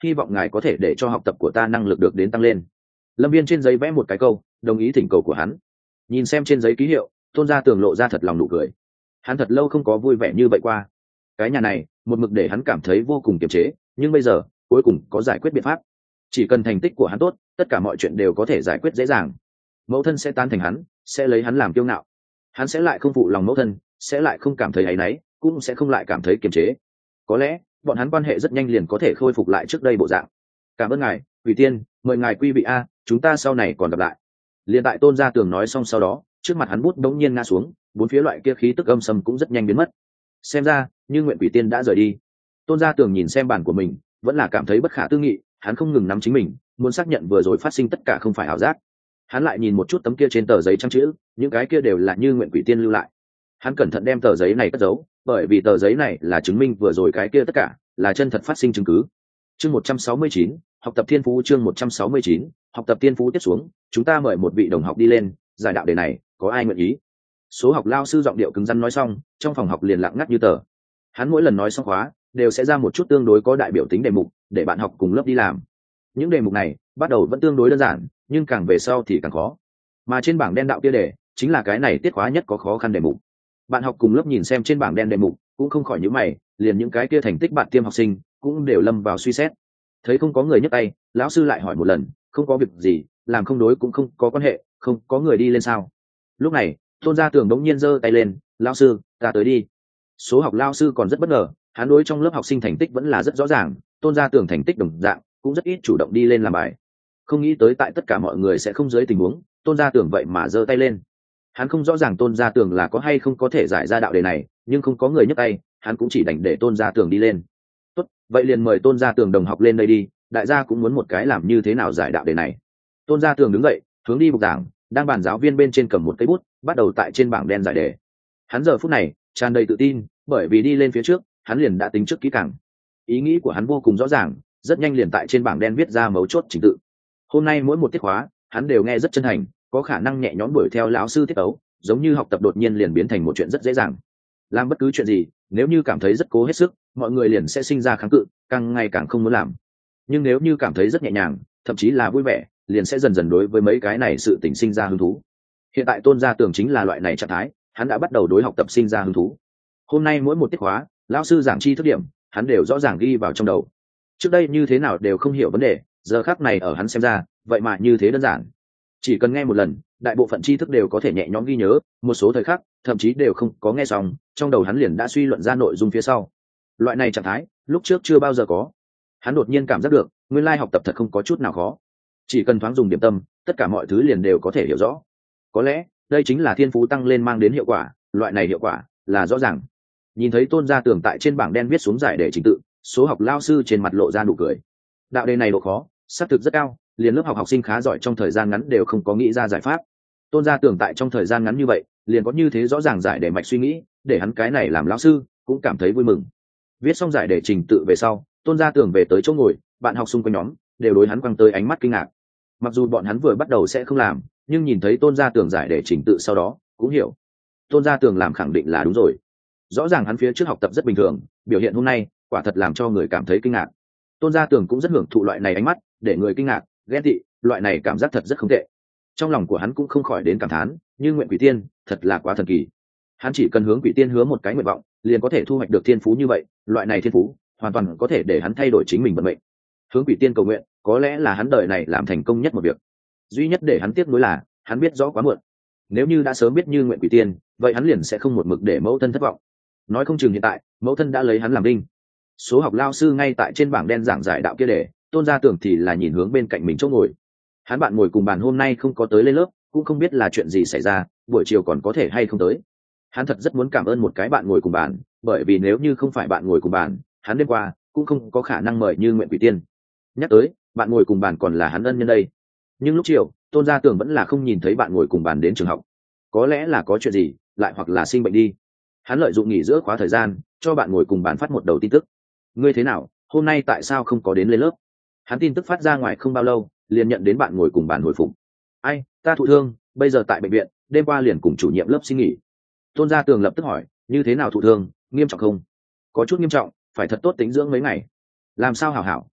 hy vọng ngài có thể để cho học tập của ta năng lực được đến tăng lên. Lâm Viên trên giấy vẽ một cái câu đồng ý thỉnh cầu của hắn. Nhìn xem trên giấy ký hiệu, Tôn Gia Tường lộ ra thật lòng nụ cười. Hắn thật lâu không có vui vẻ như vậy qua. Cái nhà này một mực để hắn cảm thấy vô cùng kiềm chế, nhưng bây giờ cuối cùng có giải quyết biện pháp. Chỉ cần thành tích của hắn tốt, tất cả mọi chuyện đều có thể giải quyết dễ dàng. Mẫu thân sẽ tán thành hắn, sẽ lấy hắn làm kiêu ngạo. Hắn sẽ lại không phụ lòng mẫu thân, sẽ lại không cảm thấy áy náy, cũng sẽ không lại cảm thấy kiềm chế. Có lẽ bọn hắn quan hệ rất nhanh liền có thể khôi phục lại trước đây bộ dạng. Cảm ơn ngài, Quỷ Tiên, mời ngài quy vị a, chúng ta sau này còn gặp lại. Liền tại Tôn Gia Tường nói xong sau đó, trước mặt hắn bút đống nhiên ngã xuống, bốn phía loại kia khí tức âm sầm cũng rất nhanh biến mất. Xem ra, Như Nguyện Quỷ Tiên đã rời đi. Tôn Gia Tường nhìn xem bản của mình, vẫn là cảm thấy bất khả tư nghị, hắn không ngừng nắm chính mình, muốn xác nhận vừa rồi phát sinh tất cả không phải ảo giác. Hắn lại nhìn một chút tấm kia trên tờ giấy trang chữ, những cái kia đều là Như Nguyện Quỷ Tiên lưu lại. Hắn cẩn thận đem tờ giấy này cất giấu, bởi vì tờ giấy này là chứng minh vừa rồi cái kia tất cả là chân thật phát sinh chứng cứ. Chương 169, học tập thiên phú. Chương 169, học tập thiên phú. Tiếp xuống, chúng ta mời một vị đồng học đi lên giải đạo đề này, có ai nguyện ý? Số học lao sư giọng điệu cứng rắn nói xong, trong phòng học liền lặng ngắt như tờ. Hắn mỗi lần nói xong khóa đều sẽ ra một chút tương đối có đại biểu tính đề mục để bạn học cùng lớp đi làm. Những đề mục này bắt đầu vẫn tương đối đơn giản, nhưng càng về sau thì càng khó. Mà trên bảng đen đạo kia đề chính là cái này tiết khóa nhất có khó khăn đề mục. Bạn học cùng lớp nhìn xem trên bảng đen đề mục cũng không khỏi nhíu mày, liền những cái kia thành tích bạn tiêm học sinh cũng đều lâm vào suy xét. Thấy không có người nhấc tay, lão sư lại hỏi một lần, không có việc gì, làm không đối cũng không có quan hệ, không có người đi lên sao? Lúc này Tôn Gia Tường đống nhiên giơ tay lên, lão sư, ta tới đi. Số học lao sư còn rất bất ngờ, hắn đối trong lớp học sinh thành tích vẫn là rất rõ ràng, Tôn Gia Tường thành tích đồng dạng cũng rất ít chủ động đi lên làm bài. Không nghĩ tới tại tất cả mọi người sẽ không dưới tình huống, Tôn Gia Tường vậy mà giơ tay lên. Hắn không rõ ràng Tôn Gia Tường là có hay không có thể giải ra đạo đề này, nhưng không có người nhấc tay, hắn cũng chỉ đành để Tôn Gia Tường đi lên. Tốt, vậy liền mời Tôn Gia Tường đồng học lên đây đi, đại gia cũng muốn một cái làm như thế nào giải đạo đề này. Tôn Gia Tường đứng dậy, hướng đi bục giảng, đang bàn giáo viên bên trên cầm một cây bút, bắt đầu tại trên bảng đen giải đề. Hắn giờ phút này tràn đầy tự tin, bởi vì đi lên phía trước, hắn liền đã tính trước kỹ càng. Ý nghĩ của hắn vô cùng rõ ràng, rất nhanh liền tại trên bảng đen viết ra mấu chốt trình tự. Hôm nay mỗi một tiết khóa, hắn đều nghe rất chân thành, có khả năng nhẹ nhõm đuổi theo lão sư tiết ấu, giống như học tập đột nhiên liền biến thành một chuyện rất dễ dàng. Làm bất cứ chuyện gì, nếu như cảm thấy rất cố hết sức, mọi người liền sẽ sinh ra kháng cự, càng ngày càng không muốn làm. Nhưng nếu như cảm thấy rất nhẹ nhàng, thậm chí là vui vẻ, liền sẽ dần dần đối với mấy cái này sự tình sinh ra hứng thú. Hiện tại Tôn Gia Tường chính là loại này trạng thái, hắn đã bắt đầu đối học tập sinh ra hứng thú. Hôm nay mỗi một tiết khóa, lão sư giảng chi thức điểm, hắn đều rõ ràng ghi vào trong đầu. Trước đây như thế nào đều không hiểu vấn đề, giờ khắc này ở hắn xem ra, vậy mà như thế đơn giản. Chỉ cần nghe một lần, đại bộ phận tri thức đều có thể nhẹ nhõm ghi nhớ, một số thời khắc thậm chí đều không có nghe xong, trong đầu hắn liền đã suy luận ra nội dung phía sau. Loại này trạng thái lúc trước chưa bao giờ có. Hắn đột nhiên cảm giác được, nguyên lai học tập thật không có chút nào khó, chỉ cần thoáng dùng điểm tâm, tất cả mọi thứ liền đều có thể hiểu rõ. Có lẽ đây chính là thiên phú tăng lên mang đến hiệu quả, loại này hiệu quả là rõ ràng. Nhìn thấy Tôn Gia Tường tại trên bảng đen viết xuống giải đề trình tự, số học lao sư trên mặt lộ ra nụ cười. Đạo đề này độ khó xác thực rất cao, liền lớp học học sinh khá giỏi trong thời gian ngắn đều không có nghĩ ra giải pháp. Tôn Gia Tường tại trong thời gian ngắn như vậy liền có như thế rõ ràng giải đề mạch suy nghĩ, để hắn cái này làm lão sư cũng cảm thấy vui mừng. Viết xong giải đề trình tự về sau, Tôn Gia Tường về tới chỗ ngồi, bạn học xung quanh nhóm đều đối hắn quăng tới ánh mắt kinh ngạc. Mặc dù bọn hắn vừa bắt đầu sẽ không làm, nhưng nhìn thấy Tôn Gia Tường giải đề trình tự sau đó cũng hiểu. Tôn Gia Tường làm khẳng định là đúng rồi. Rõ ràng hắn phía trước học tập rất bình thường, biểu hiện hôm nay quả thật làm cho người cảm thấy kinh ngạc. Tôn Gia Tường cũng rất hưởng thụ loại này ánh mắt, để người kinh ngạc, ghen tị, loại này cảm giác thật rất không tệ. Trong lòng của hắn cũng không khỏi đến cảm thán, Như Nguyện Quỷ Tiên thật là quá thần kỳ. Hắn chỉ cần hướng Quỷ Tiên hứa một cái nguyện vọng, liền có thể thu hoạch được thiên phú như vậy, loại này thiên phú hoàn toàn có thể để hắn thay đổi chính mình vận mệnh. Hướng Quỷ Tiên cầu nguyện, có lẽ là hắn đời này làm thành công nhất một việc. Duy nhất để hắn tiếc nuối là, hắn biết rõ quá muộn. Nếu như đã sớm biết Như Nguyện Quỷ Tiên, vậy hắn liền sẽ không một mực để mẫu thân thất vọng. Nói không chừng hiện tại mẫu thân đã lấy hắn làm đinh. Số học lao sư ngay tại trên bảng đen giảng giải đạo kia để, Tôn Gia Tường thì là nhìn hướng bên cạnh mình chỗ ngồi. Hắn bạn ngồi cùng bàn hôm nay không có tới lên lớp, cũng không biết là chuyện gì xảy ra, buổi chiều còn có thể hay không tới. Hắn thật rất muốn cảm ơn một cái bạn ngồi cùng bàn, bởi vì nếu như không phải bạn ngồi cùng bàn, hắn đêm qua cũng không có khả năng mời Như Nguyện Quỷ Tiên. Nhắc tới, bạn ngồi cùng bàn còn là hắn ân nhân đây. Nhưng lúc chiều, Tôn Gia Tường vẫn là không nhìn thấy bạn ngồi cùng bàn đến trường học. Có lẽ là có chuyện gì, lại hoặc là sinh bệnh đi. Hắn lợi dụng nghỉ giữa khóa thời gian, cho bạn ngồi cùng bàn phát một đầu tin tức. Ngươi thế nào, hôm nay tại sao không có đến lên lớp? Hắn tin tức phát ra ngoài không bao lâu, liền nhận đến bạn ngồi cùng bàn hồi phục. Ai, ta thụ thương, bây giờ tại bệnh viện, đêm qua liền cùng chủ nhiệm lớp xin nghỉ. Tôn Gia Tường lập tức hỏi, như thế nào thụ thương, nghiêm trọng không? Có chút nghiêm trọng, phải thật tốt tĩnh dưỡng mấy ngày. Làm sao hảo hảo,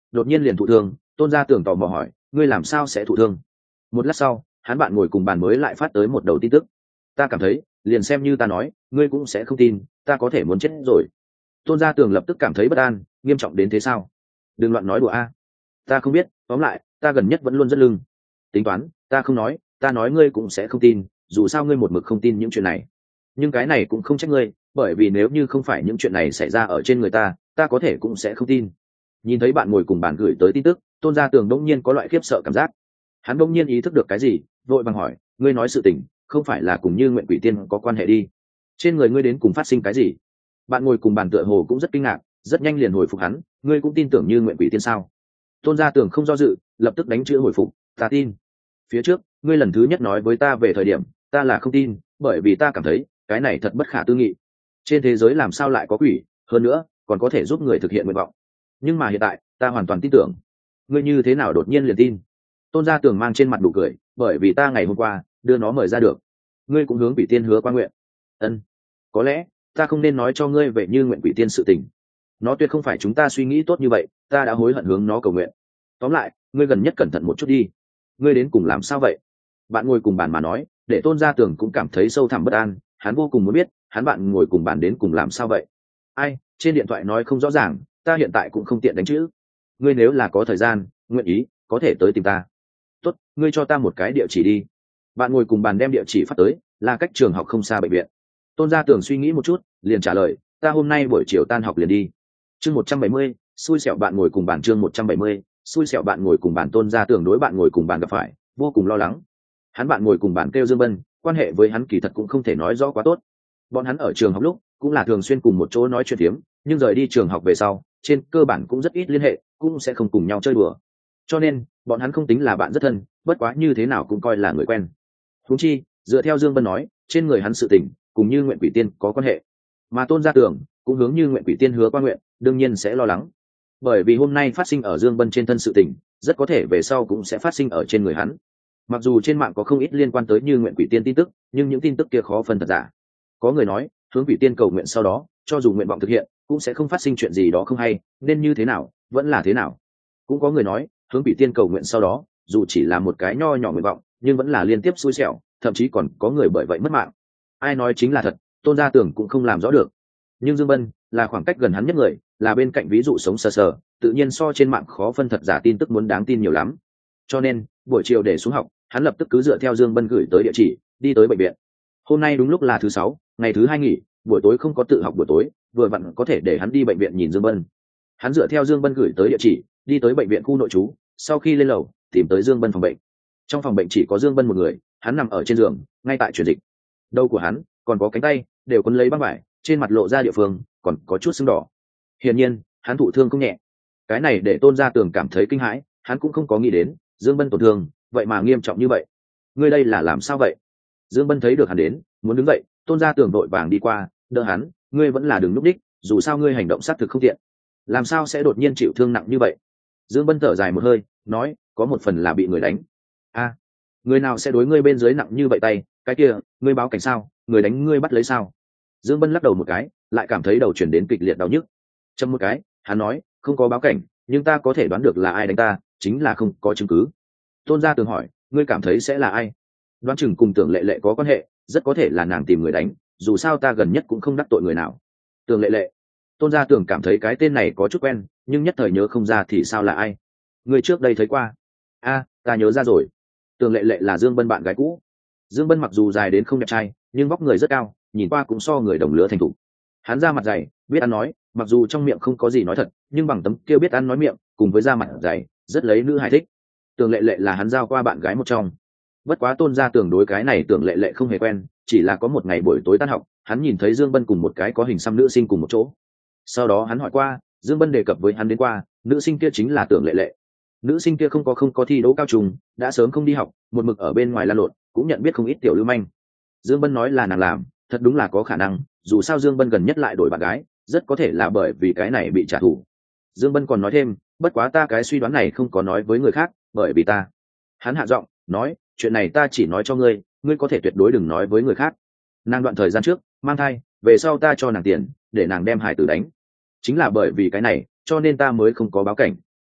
đột nhiên liền thụ thương. Tôn Gia Tưởng tò mò hỏi, ngươi làm sao sẽ thụ thương? Một lát sau, hắn bạn ngồi cùng bàn mới lại phát tới một đầu tin tức. Ta cảm thấy, liền xem như ta nói, ngươi cũng sẽ không tin, ta có thể muốn chết rồi. Tôn Gia Tưởng lập tức cảm thấy bất an, nghiêm trọng đến thế sao? Đừng loạn nói đùa a. Ta không biết, tóm lại, ta gần nhất vẫn luôn rất lưng. Tính toán, ta không nói, ta nói ngươi cũng sẽ không tin, dù sao ngươi một mực không tin những chuyện này. Nhưng cái này cũng không trách ngươi, bởi vì nếu như không phải những chuyện này xảy ra ở trên người ta có thể cũng sẽ không tin. Nhìn thấy bạn ngồi cùng bàn gửi tới tin tức, Tôn Gia Tường đông nhiên có loại khiếp sợ cảm giác. Hắn đông nhiên ý thức được cái gì, vội vàng hỏi, ngươi nói sự tình không phải là cùng Như Nguyện Quỷ Tiên có quan hệ đi? Trên người ngươi đến cùng phát sinh cái gì? Bạn ngồi cùng bàn tựa hồ cũng rất kinh ngạc, rất nhanh liền hồi phục hắn, ngươi cũng tin tưởng Như Nguyện Quỷ Tiên sao? Tôn Gia Tường không do dự, lập tức đánh chữ hồi phục, ta tin. Phía trước ngươi lần thứ nhất nói với ta về thời điểm, ta là không tin, bởi vì ta cảm thấy cái này thật bất khả tư nghị. Trên thế giới làm sao lại có quỷ, hơn nữa còn có thể giúp người thực hiện nguyện vọng? Nhưng mà hiện tại ta hoàn toàn tin tưởng. Ngươi như thế nào đột nhiên liền tin? Tôn Gia Tường mang trên mặt nụ cười, bởi vì ta ngày hôm qua đưa nó mời ra được. Ngươi cũng hướng Quỷ Tiên hứa qua nguyện. Ân, có lẽ ta không nên nói cho ngươi về Như Nguyện Quỷ Tiên sự tình. Nó tuyệt không phải chúng ta suy nghĩ tốt như vậy, ta đã hối hận hướng nó cầu nguyện. Tóm lại, ngươi gần nhất cẩn thận một chút đi. Ngươi đến cùng làm sao vậy? Bạn ngồi cùng bàn mà nói, để Tôn Gia Tường cũng cảm thấy sâu thẳm bất an, hắn vô cùng muốn biết, hắn bạn ngồi cùng bàn đến cùng làm sao vậy. Ai, trên điện thoại nói không rõ ràng, ta hiện tại cũng không tiện đánh chữ. Ngươi nếu là có thời gian, nguyện ý, có thể tới tìm ta. Tốt, ngươi cho ta một cái địa chỉ đi. Bạn ngồi cùng bàn đem địa chỉ phát tới, là cách trường học không xa bệnh viện. Tôn Gia Tường suy nghĩ một chút, liền trả lời, ta hôm nay buổi chiều tan học liền đi. Chương 170, xui xẻo bạn ngồi cùng bàn. Chương 170, xui xẻo bạn ngồi cùng bàn. Tôn Gia Tường đối bạn ngồi cùng bàn gặp phải vô cùng lo lắng. Hắn bạn ngồi cùng bàn kêu Dương Bân, quan hệ với hắn kỳ thật cũng không thể nói rõ quá tốt. Bọn hắn ở trường học lúc cũng là thường xuyên cùng một chỗ nói chuyện phiếm, nhưng rời đi trường học về sau, trên cơ bản cũng rất ít liên hệ, cũng sẽ không cùng nhau chơi đùa. Cho nên bọn hắn không tính là bạn rất thân, bất quá như thế nào cũng coi là người quen. Huống chi, dựa theo Dương Bân nói, trên người hắn sự tình cùng Như Nguyện Quỷ Tiên có quan hệ, mà Tôn Gia Tường cũng hướng Như Nguyện Quỷ Tiên hứa qua nguyện, đương nhiên sẽ lo lắng. Bởi vì hôm nay phát sinh ở Dương Bân trên thân sự tình, rất có thể về sau cũng sẽ phát sinh ở trên người hắn. Mặc dù trên mạng có không ít liên quan tới Như Nguyện Quỷ Tiên tin tức, nhưng những tin tức kia khó phân thật giả. Có người nói, hướng Quỷ Tiên cầu nguyện sau đó, cho dù nguyện vọng thực hiện, cũng sẽ không phát sinh chuyện gì đó không hay, nên như thế nào, vẫn là thế nào. Cũng có người nói, hướng Quỷ Tiên cầu nguyện sau đó, dù chỉ là một cái nho nhỏ nguyện vọng, nhưng vẫn là liên tiếp xui xẻo, thậm chí còn có người bởi vậy mất mạng. Ai nói chính là thật, Tôn Gia Tường cũng không làm rõ được. Nhưng Dương Bân là khoảng cách gần hắn nhất người, là bên cạnh ví dụ sống sờ sờ, tự nhiên so trên mạng khó phân thật giả tin tức muốn đáng tin nhiều lắm. Cho nên buổi chiều để xuống học, hắn lập tức cứ dựa theo Dương Bân gửi tới địa chỉ, đi tới bệnh viện. Hôm nay đúng lúc là thứ sáu, ngày thứ hai nghỉ, buổi tối không có tự học buổi tối, vừa vặn có thể để hắn đi bệnh viện nhìn Dương Bân. Hắn dựa theo Dương Bân gửi tới địa chỉ, đi tới bệnh viện khu nội trú, sau khi lên lầu, tìm tới Dương Bân phòng bệnh. Trong phòng bệnh chỉ có Dương Bân một người, hắn nằm ở trên giường, ngay tại truyền dịch. Đầu của hắn, còn có cánh tay, đều quấn lấy băng vải, trên mặt lộ ra địa phương, còn có chút sưng đỏ. Hiển nhiên, hắn thụ thương không nhẹ. Cái này để Tôn Gia Tường cảm thấy kinh hãi, hắn cũng không có nghĩ đến, Dương Bân tổn thương, vậy mà nghiêm trọng như vậy. Ngươi đây là làm sao vậy? Dương Bân thấy được hắn đến, muốn đứng dậy, Tôn Gia Tường vội vàng đi qua, đỡ hắn, ngươi vẫn là đừng núp đích, dù sao ngươi hành động xác thực không tiện. Làm sao sẽ đột nhiên chịu thương nặng như vậy? Dương Bân thở dài một hơi, nói, có một phần là bị người đánh. A, người nào sẽ đối ngươi bên dưới nặng như vậy tay, cái kia, ngươi báo cảnh sao, người đánh ngươi bắt lấy sao? Dương Bân lắc đầu một cái, lại cảm thấy đầu chuyển đến kịch liệt đau nhức. Châm một cái, hắn nói, không có báo cảnh, nhưng ta có thể đoán được là ai đánh ta, chính là không có chứng cứ. Tôn Gia Tường hỏi, ngươi cảm thấy sẽ là ai? Đoán chừng cùng Tưởng Lệ Lệ có quan hệ, rất có thể là nàng tìm người đánh, dù sao ta gần nhất cũng không đắc tội người nào. Tưởng Lệ Lệ. Tôn Gia Tường cảm thấy cái tên này có chút quen, nhưng nhất thời nhớ không ra thì sao là ai. Người trước đây thấy qua. A, ta nhớ ra rồi. Tưởng Lệ Lệ là Dương Bân bạn gái cũ. Dương Bân mặc dù dài đến không đẹp trai, nhưng vóc người rất cao, nhìn qua cũng so người đồng lứa thành thục. Hắn da mặt dày, biết ăn nói, mặc dù trong miệng không có gì nói thật, nhưng bằng tấm kia biết ăn nói miệng, cùng với da mặt dày, rất lấy nữ hài thích. Tưởng Lệ Lệ là hắn giao qua bạn gái một trong. Bất quá Tôn Gia Tường đối cái này Tưởng Lệ Lệ không hề quen, chỉ là có một ngày buổi tối tan học, hắn nhìn thấy Dương Bân cùng một cái có hình xăm nữ sinh cùng một chỗ. Sau đó hắn hỏi qua, Dương Bân đề cập với hắn đến qua, nữ sinh kia chính là Tưởng Lệ Lệ. Nữ sinh kia không có thi đỗ cao trung, đã sớm không đi học, một mực ở bên ngoài la lộn, cũng nhận biết không ít tiểu lưu manh. Dương Bân nói là nàng làm, thật đúng là có khả năng, dù sao Dương Bân gần nhất lại đổi bạn gái, rất có thể là bởi vì cái này bị trả thù. Dương Bân còn nói thêm, bất quá ta cái suy đoán này không có nói với người khác, bởi vì ta. Hắn hạ giọng, nói, chuyện này ta chỉ nói cho ngươi, ngươi có thể tuyệt đối đừng nói với người khác. Nàng đoạn thời gian trước mang thai, về sau ta cho nàng tiền để nàng đem hải tử đánh, chính là bởi vì cái này cho nên ta mới không có báo cảnh.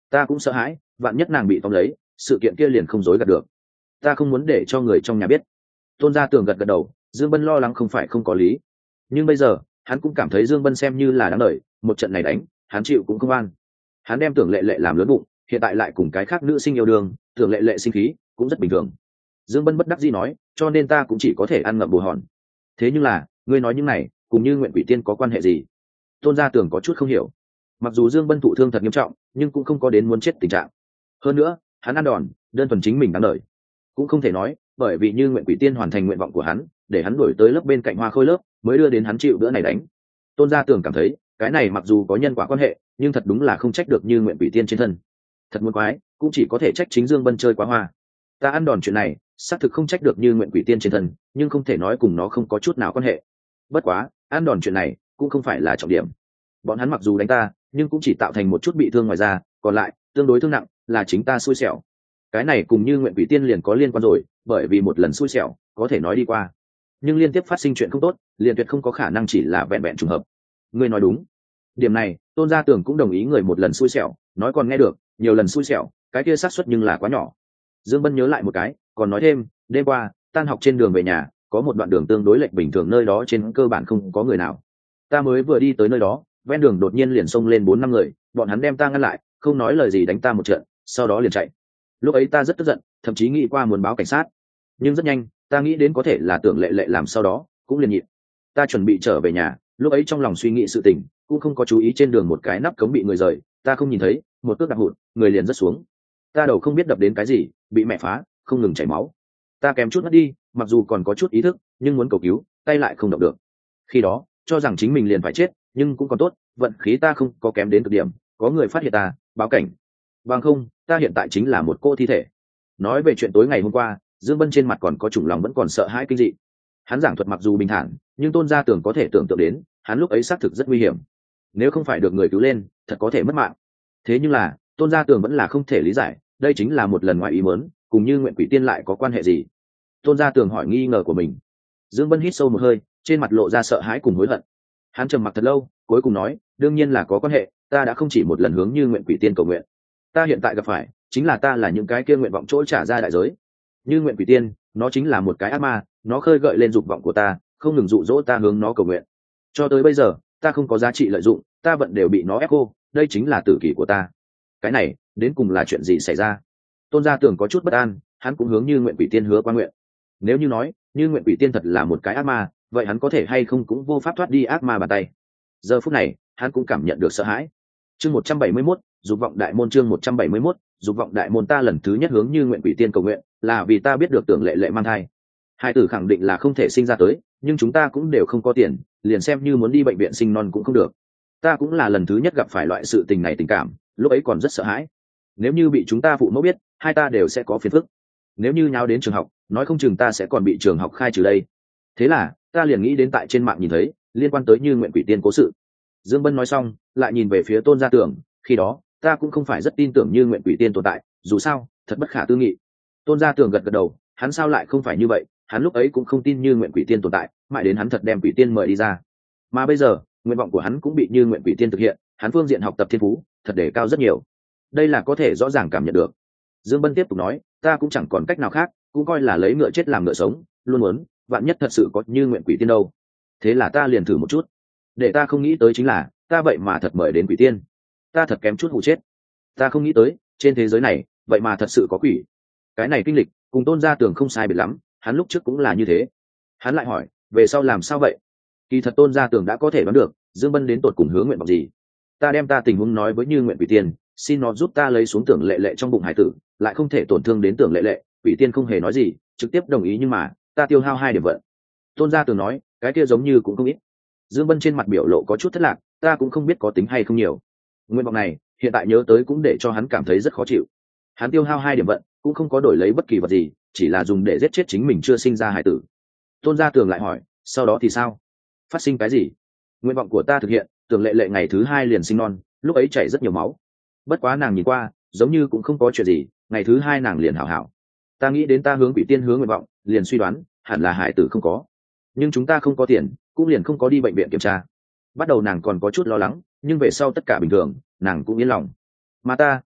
Ta cũng sợ hãi, vạn nhất nàng bị tóm lấy, sự kiện kia liền không dối gạt được. Ta không muốn để cho người trong nhà biết. Tôn Gia Tường gật gật đầu, Dương Bân lo lắng không phải không có lý, nhưng bây giờ hắn cũng cảm thấy Dương Bân xem như là đáng đời, một trận này đánh hắn chịu cũng không an. Hắn đem Tưởng Lệ Lệ làm lớn bụng, hiện tại lại cùng cái khác nữ sinh yêu đương, Tưởng Lệ Lệ sinh khí cũng rất bình thường. Dương Bân bất đắc dĩ nói, cho nên ta cũng chỉ có thể ăn ngậm bồ hòn. Thế nhưng là ngươi nói những này cùng Như Nguyện Quỷ Tiên có quan hệ gì? Tôn Gia Tường có chút không hiểu. Mặc dù Dương Bân thụ thương thật nghiêm trọng, nhưng cũng không có đến muốn chết tình trạng. Hơn nữa hắn ăn đòn đơn thuần chính mình đáng đời, cũng không thể nói bởi vì Như Nguyện Quỷ Tiên hoàn thành nguyện vọng của hắn, để hắn đổi tới lớp bên cạnh Hoa Khôi lớp mới đưa đến hắn chịu bữa này đánh. Tôn Gia Tường cảm thấy cái này mặc dù có nhân quả quan hệ, nhưng thật đúng là không trách được Như Nguyện Quỷ Tiên trên thân. Thật muốn quái cũng chỉ có thể trách chính Dương Bân chơi quá hoa. Ta ăn đòn chuyện này xác thực không trách được Như Nguyện Quỷ Tiên trên thân, nhưng không thể nói cùng nó không có chút nào quan hệ. Bất quá ăn đòn chuyện này cũng không phải là trọng điểm. Bọn hắn mặc dù đánh ta, nhưng cũng chỉ tạo thành một chút bị thương ngoài ra, còn lại tương đối thương nặng là chính ta xui xẻo. Cái này cùng Như Nguyện Quỷ Tiên liền có liên quan rồi, bởi vì một lần xui xẻo có thể nói đi qua, nhưng liên tiếp phát sinh chuyện không tốt liền tuyệt không có khả năng chỉ là vẹn vẹn trùng hợp. Ngươi nói đúng. Điểm này Tôn Gia Tường cũng đồng ý, người một lần xui xẻo nói còn nghe được, nhiều lần xui xẻo cái kia xác suất nhưng là quá nhỏ. Dương Bân nhớ lại một cái, còn nói thêm, đêm qua tan học trên đường về nhà có một đoạn đường tương đối lệch bình thường, nơi đó trên cơ bản không có người nào. Ta mới vừa đi tới nơi đó, ven đường đột nhiên liền xông lên 4-5 người, bọn hắn đem ta ngăn lại, không nói lời gì đánh ta một trận, sau đó liền chạy. Lúc ấy ta rất tức giận, thậm chí nghĩ qua muốn báo cảnh sát, nhưng rất nhanh ta nghĩ đến có thể là Tưởng Lệ Lệ làm, sau đó cũng liền nhịn. Ta chuẩn bị trở về nhà, lúc ấy trong lòng suy nghĩ sự tình, cũng không có chú ý trên đường một cái nắp cống bị người rời, ta không nhìn thấy, một cước đạp hụt, người liền rớt xuống. Ta đầu không biết đập đến cái gì, bị mẹ phá, không ngừng chảy máu. Ta kém chút ngất đi, mặc dù còn có chút ý thức, nhưng muốn cầu cứu, tay lại không động được. Khi đó cho rằng chính mình liền phải chết, nhưng cũng còn tốt, vận khí ta không có kém đến cực điểm, có người phát hiện ta, báo cảnh. Bằng không, ta hiện tại chính là một cô thi thể. Nói về chuyện tối ngày hôm qua, Dương Bân trên mặt còn có chủng lòng vẫn còn sợ hãi kinh dị. Hắn giảng thuật mặc dù bình thản, nhưng Tôn Gia Tường có thể tưởng tượng đến, hắn lúc ấy xác thực rất nguy hiểm. Nếu không phải được người cứu lên, thật có thể mất mạng. Thế nhưng là Tôn Gia Tường vẫn là không thể lý giải, đây chính là một lần ngoại ý muốn, cùng Như Nguyện Quỷ Tiên lại có quan hệ gì? Tôn Gia Tường hỏi nghi ngờ của mình. Dương Bân hít sâu một hơi, trên mặt lộ ra sợ hãi cùng hối hận. Hắn trầm mặc thật lâu, cuối cùng nói, đương nhiên là có quan hệ, ta đã không chỉ một lần hướng Như Nguyện Quỷ Tiên cầu nguyện. Ta hiện tại gặp phải chính là ta là những cái kia nguyện vọng chỗ trả ra đại giới. Như Nguyện Quỷ Tiên nó chính là một cái ác ma, nó khơi gợi lên dục vọng của ta, không ngừng dụ dỗ ta hướng nó cầu nguyện. Cho tới bây giờ ta không có giá trị lợi dụng, ta vẫn đều bị nó ép cô, đây chính là tử kỷ của ta. Cái này đến cùng là chuyện gì xảy ra? Tôn Gia Tường có chút bất an, hắn cũng hướng Như Nguyện Quỷ Tiên hứa qua nguyện. Nếu như nói Như Nguyện Quỷ Tiên thật là một cái ác ma, vậy hắn có thể hay không cũng vô pháp thoát đi ác ma bàn tay. Giờ phút này hắn cũng cảm nhận được sợ hãi. Chương 171, dục vọng đại môn. Chương 171, dục vọng đại môn. Ta lần thứ nhất hướng Như Nguyện Quỷ Tiên cầu nguyện là vì ta biết được Tưởng Lệ Lệ mang thai. Hai tử khẳng định là không thể sinh ra tới, nhưng chúng ta cũng đều không có tiền, liền xem như muốn đi bệnh viện sinh non cũng không được. Ta cũng là lần thứ nhất gặp phải loại sự tình này, tình cảm lúc ấy còn rất sợ hãi. Nếu như bị chúng ta phụ mẫu biết, hai ta đều sẽ có phiền phức. Nếu như nháo đến trường học, nói không chừng ta sẽ còn bị trường học khai trừ đây. Thế là ta liền nghĩ đến tại trên mạng nhìn thấy liên quan tới Như Nguyện Quỷ Tiên cố sự. Dương Bân nói xong lại nhìn về phía Tôn Gia Tường, khi đó ta cũng không phải rất tin tưởng Như Nguyện Quỷ Tiên tồn tại, dù sao thật bất khả tư nghị. Tôn Gia Tường gật gật đầu, hắn sao lại không phải như vậy, hắn lúc ấy cũng không tin Như Nguyện Quỷ Tiên tồn tại, mãi đến hắn thật đem Quỷ Tiên mời đi ra, mà bây giờ nguyện vọng của hắn cũng bị Như Nguyện Quỷ Tiên thực hiện, hắn phương diện học tập thiên phú thật đề cao rất nhiều, đây là có thể rõ ràng cảm nhận được. Dương Bân tiếp tục nói, ta cũng chẳng còn cách nào khác, cũng coi là lấy ngựa chết làm ngựa sống, luôn muốn vạn nhất thật sự có Như Nguyện Quỷ Tiên đâu. Thế là ta liền thử một chút. Để ta không nghĩ tới chính là ta vậy mà thật mời đến Quỷ Tiên, ta thật kém chút hụ chết. Ta không nghĩ tới trên thế giới này vậy mà thật sự có quỷ. Cái này kinh lịch cùng Tôn Gia Tường không sai biệt lắm, hắn lúc trước cũng là như thế. Hắn lại hỏi, về sau làm sao vậy? Kỳ thật Tôn Gia Tường đã có thể đoán được Dương Bân đến tột cùng hướng nguyện vọng gì. Ta đem ta tình huống nói với Như Nguyện Quỷ Tiên, xin nó giúp ta lấy xuống Tưởng Lệ Lệ trong bụng hải tử, lại không thể tổn thương đến Tưởng Lệ Lệ. Quỷ Tiên không hề nói gì, trực tiếp đồng ý, nhưng mà ta tiêu hao 2 điểm vận. Tôn Gia Tường nói, cái kia giống như cũng không ít. Dương Bân trên mặt biểu lộ có chút thất lạc, ta cũng không biết có tính hay không nhiều. Nguyện vọng này hiện tại nhớ tới cũng để cho hắn cảm thấy rất khó chịu. Hắn tiêu hao 2 điểm vận cũng không có đổi lấy bất kỳ vật gì, chỉ là dùng để giết chết chính mình chưa sinh ra hải tử. Tôn Gia Tường lại hỏi, sau đó thì sao? Phát sinh cái gì? Nguyện vọng của ta thực hiện, Tưởng Lệ Lệ ngày thứ 2 liền sinh non, lúc ấy chảy rất nhiều máu, bất quá nàng nhìn qua giống như cũng không có chuyện gì, ngày thứ 2 nàng liền hảo hảo. Ta nghĩ đến ta hướng Quỷ Tiên hướng nguyện vọng, liền suy đoán hẳn là hải tử không có, nhưng chúng ta không có tiền, cũng liền không có đi bệnh viện kiểm tra. Bắt đầu nàng còn có chút lo lắng, nhưng về sau tất cả bình thường, nàng cũng yên lòng. Mà ta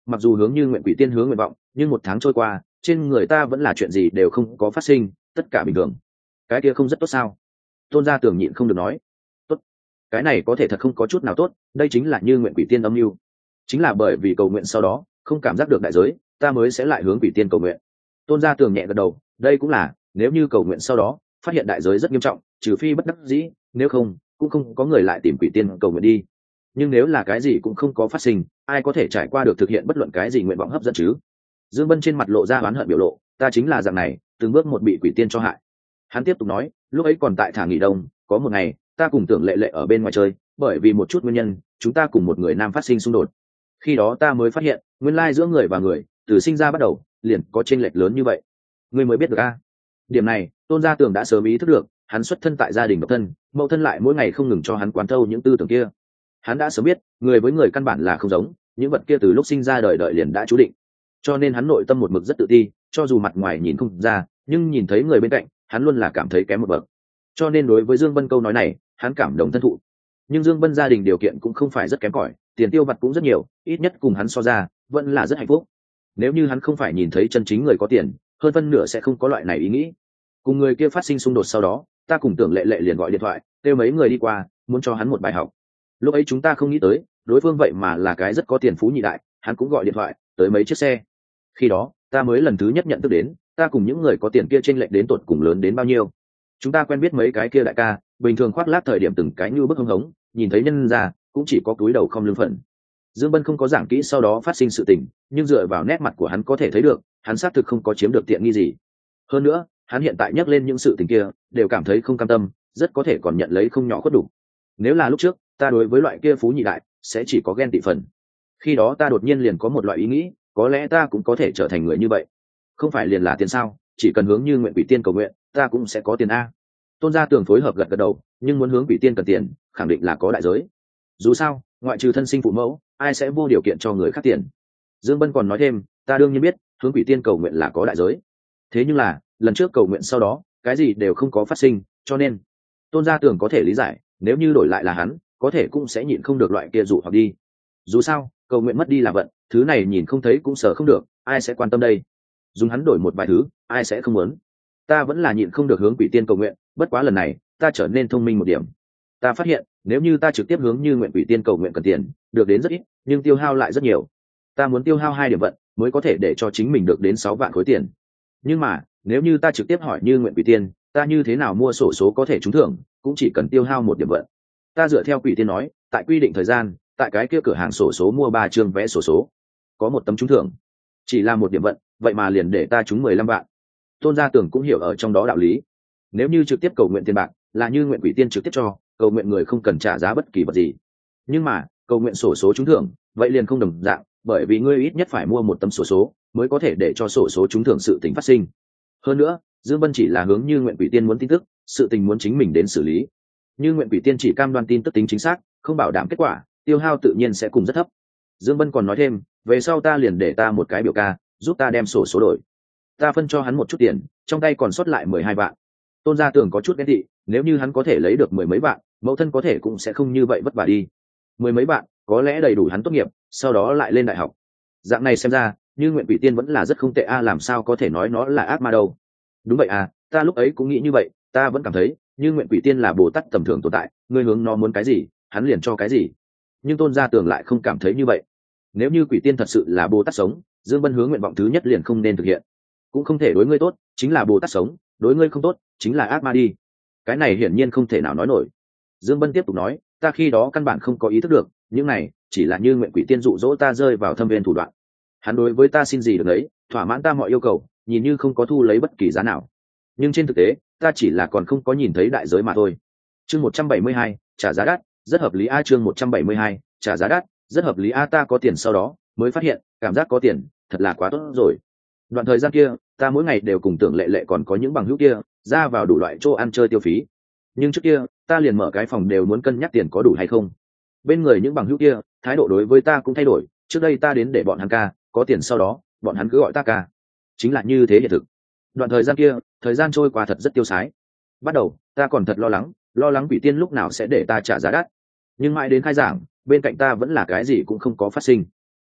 mặc dù hướng như nguyện quỷ tiên hướng nguyện vọng, nhưng một tháng trôi qua, trên người ta vẫn là chuyện gì đều không có phát sinh, tất cả bình thường. Cái kia không rất tốt sao? Tôn Gia Tường nhịn không được nói. Tốt, cái này có thể thật không có chút nào tốt, đây chính là như nguyện quỷ tiên âm mưu. Chính là bởi vì cầu nguyện sau đó không cảm giác được đại giới, ta mới sẽ lại hướng quỷ tiên cầu nguyện. Tôn Gia Tường nhẹ gật đầu, đây cũng là, nếu như cầu nguyện sau đó phát hiện đại giới rất nghiêm trọng, trừ phi bất đắc dĩ, nếu không cũng không có người lại tìm quỷ tiên cầu nguyện đi. Nhưng nếu là cái gì cũng không có phát sinh, ai có thể trải qua được thực hiện bất luận cái gì nguyện vọng hấp dẫn chứ? Dương Bân trên mặt lộ ra oán hận biểu lộ, ta chính là dạng này, từng bước một bị quỷ tiên cho hại. Hắn tiếp tục nói, lúc ấy còn tại thả nghỉ đông, có một ngày ta cùng Tưởng Lệ Lệ ở bên ngoài chơi, bởi vì một chút nguyên nhân chúng ta cùng một người nam phát sinh xung đột. Khi đó ta mới phát hiện, nguyên lai giữa người và người từ sinh ra bắt đầu liền có chênh lệch lớn như vậy. Ngươi mới biết được a? Điểm này Tôn Gia Tường đã sớm ý thức được, hắn xuất thân tại gia đình độc thân, mẫu thân lại mỗi ngày không ngừng cho hắn quán thâu những tư tưởng kia. Hắn đã sớm biết, người với người căn bản là không giống, những vật kia từ lúc sinh ra đời đợi liền đã chú định. Cho nên hắn nội tâm một mực rất tự ti, cho dù mặt ngoài nhìn không ra, nhưng nhìn thấy người bên cạnh, hắn luôn là cảm thấy kém một bậc. Cho nên đối với Dương Bân câu nói này, hắn cảm động thân thụ. Nhưng Dương Bân gia đình điều kiện cũng không phải rất kém cỏi, tiền tiêu vặt cũng rất nhiều, ít nhất cùng hắn so ra, vẫn là rất hạnh phúc. Nếu như hắn không phải nhìn thấy chân chính người có tiền, hơn phân nửa sẽ không có loại này ý nghĩ. Cùng người kia phát sinh xung đột sau đó, ta cùng Tưởng Lệ Lệ liền gọi điện thoại, kêu mấy người đi qua, muốn cho hắn một bài học. Lúc ấy chúng ta không nghĩ tới, đối phương vậy mà là cái rất có tiền phú nhị đại, hắn cũng gọi điện thoại tới mấy chiếc xe. Khi đó ta mới lần thứ nhất nhận thức đến, ta cùng những người có tiền kia chênh lệch đến tột cùng lớn đến bao nhiêu. Chúng ta quen biết mấy cái kia đại ca, bình thường khoác lác thời điểm từng cái như bức hưng hống, nhìn thấy nhân ra cũng chỉ có cúi đầu không lương phận. Dương Bân không có giảng kỹ sau đó phát sinh sự tình, nhưng dựa vào nét mặt của hắn có thể thấy được, hắn xác thực không có chiếm được tiện nghi gì. Hơn nữa, hắn hiện tại nhắc lên những sự tình kia, đều cảm thấy không cam tâm, rất có thể còn nhận lấy không nhỏ khuất đủ. Nếu là lúc trước, ta đối với loại kia phú nhị đại sẽ chỉ có ghen tị phần. Khi đó ta đột nhiên liền có một loại ý nghĩ, có lẽ ta cũng có thể trở thành người như vậy. Không phải liền là tiền sao, chỉ cần hướng như nguyện quỷ tiên cầu nguyện, ta cũng sẽ có tiền a. Tôn Gia Tường phối hợp gật gật đầu, nhưng muốn hướng quỷ tiên cần tiền, khẳng định là có đại giới. Dù sao, ngoại trừ thân sinh phụ mẫu, ai sẽ vô điều kiện cho người khác tiền. Dương Bân còn nói thêm, ta đương nhiên biết, hướng quỷ tiên cầu nguyện là có đại giới. Thế nhưng là, lần trước cầu nguyện sau đó, cái gì đều không có phát sinh, cho nên Tôn Gia Tường có thể lý giải, nếu như đổi lại là hắn, có thể cũng sẽ nhịn không được loại kia dụ hoặc đi. Dù sao, cầu nguyện mất đi là vận, thứ này nhìn không thấy cũng sợ không được, ai sẽ quan tâm đây? Dùng hắn đổi một vài thứ, ai sẽ không muốn? Ta vẫn là nhịn không được hướng quỷ tiên cầu nguyện, bất quá lần này, ta trở nên thông minh một điểm. Ta phát hiện, nếu như ta trực tiếp hướng như nguyện quỷ tiên cầu nguyện cần tiền, được đến rất ít, nhưng tiêu hao lại rất nhiều. Ta muốn tiêu hao 2 điểm vận, mới có thể để cho chính mình được đến 6 vạn khối tiền. Nhưng mà, nếu như ta trực tiếp hỏi như nguyện quỷ tiên, ta như thế nào mua sổ số có thể trúng thưởng, cũng chỉ cần tiêu hao 1 điểm vận. Ta dựa theo quỷ tiên nói, tại quy định thời gian, tại cái kia cửa hàng sổ số mua 3 chương vé sổ số, có 1 tấm trúng thưởng. Chỉ là 1 điểm vận, vậy mà liền để ta trúng 15 vạn. Tôn Gia Tường cũng hiểu ở trong đó đạo lý. Nếu như trực tiếp cầu nguyện tiền bạc, là như nguyện quỷ tiên trực tiếp cho, cầu nguyện người không cần trả giá bất kỳ vật gì. Nhưng mà, cầu nguyện sổ số trúng thưởng, vậy liền không đồng dạng, bởi vì ngươi ít nhất phải mua 1 tấm sổ số, mới có thể để cho sổ số trúng thưởng sự tình phát sinh. Hơn nữa, Dương Bân chỉ là hướng như nguyện quỷ tiên muốn tin tức, sự tình muốn chính mình đến xử lý. Như nguyện quỷ tiên chỉ cam đoan tin tức tính chính xác, không bảo đảm kết quả, tiêu hao tự nhiên sẽ cùng rất thấp. Dương Bân còn nói thêm, về sau ta liền để ta một cái biểu ca, giúp ta đem sổ số đổi. Ta phân cho hắn một chút tiền, trong tay còn sót lại 12 vạn. Tôn Gia Tường có chút ghen tị, nếu như hắn có thể lấy được 10 mấy vạn, mẫu thân có thể cũng sẽ không như vậy vất vả đi. 10 mấy vạn, có lẽ đầy đủ hắn tốt nghiệp, sau đó lại lên đại học. Dạng này xem ra, như nguyện quỷ tiên vẫn là rất không tệ a, làm sao có thể nói nó là ác ma đâu. Đúng vậy à, ta lúc ấy cũng nghĩ như vậy, ta vẫn cảm thấy như nguyện quỷ tiên là Bồ Tát tầm thường tồn tại, ngươi hướng nó muốn cái gì, hắn liền cho cái gì. Nhưng Tôn Gia Tường lại không cảm thấy như vậy. Nếu như quỷ tiên thật sự là Bồ Tát sống, Dương Bân hướng nguyện vọng thứ nhất liền không nên thực hiện. Cũng không thể đối ngươi tốt chính là Bồ Tát sống, đối ngươi không tốt chính là ác ma đi. Cái này hiển nhiên không thể nào nói nổi. Dương Bân tiếp tục nói, ta khi đó căn bản không có ý thức được, những này chỉ là như nguyện quỷ tiên dụ dỗ ta rơi vào thâm viên thủ đoạn. Hắn đối với ta xin gì được đấy, thỏa mãn ta mọi yêu cầu, nhìn như không có thu lấy bất kỳ giá nào. Nhưng trên thực tế, ta chỉ là còn không có nhìn thấy đại giới mà thôi. Chương 172, trả giá đắt, rất hợp lý a. Chương 172, trả giá đắt, rất hợp lý a. Ta có tiền sau đó mới phát hiện, cảm giác có tiền thật là quá tốt rồi. Đoạn thời gian kia, ta mỗi ngày đều cùng Tưởng Lệ Lệ còn có những bằng hữu kia ra vào đủ loại chỗ ăn chơi tiêu phí. Nhưng trước kia, ta liền mở cái phòng đều muốn cân nhắc tiền có đủ hay không. Bên người những bằng hữu kia, thái độ đối với ta cũng thay đổi. Trước đây ta đến để bọn hắn ca, có tiền sau đó, bọn hắn cứ gọi ta ca. Chính là như thế hiện thực. Đoạn thời gian kia, thời gian trôi qua thật rất tiêu sái. Bắt đầu, ta còn thật lo lắng quỷ tiên lúc nào sẽ để ta trả giá đắt. Nhưng mãi đến khai giảng, bên cạnh ta vẫn là cái gì cũng không có phát sinh.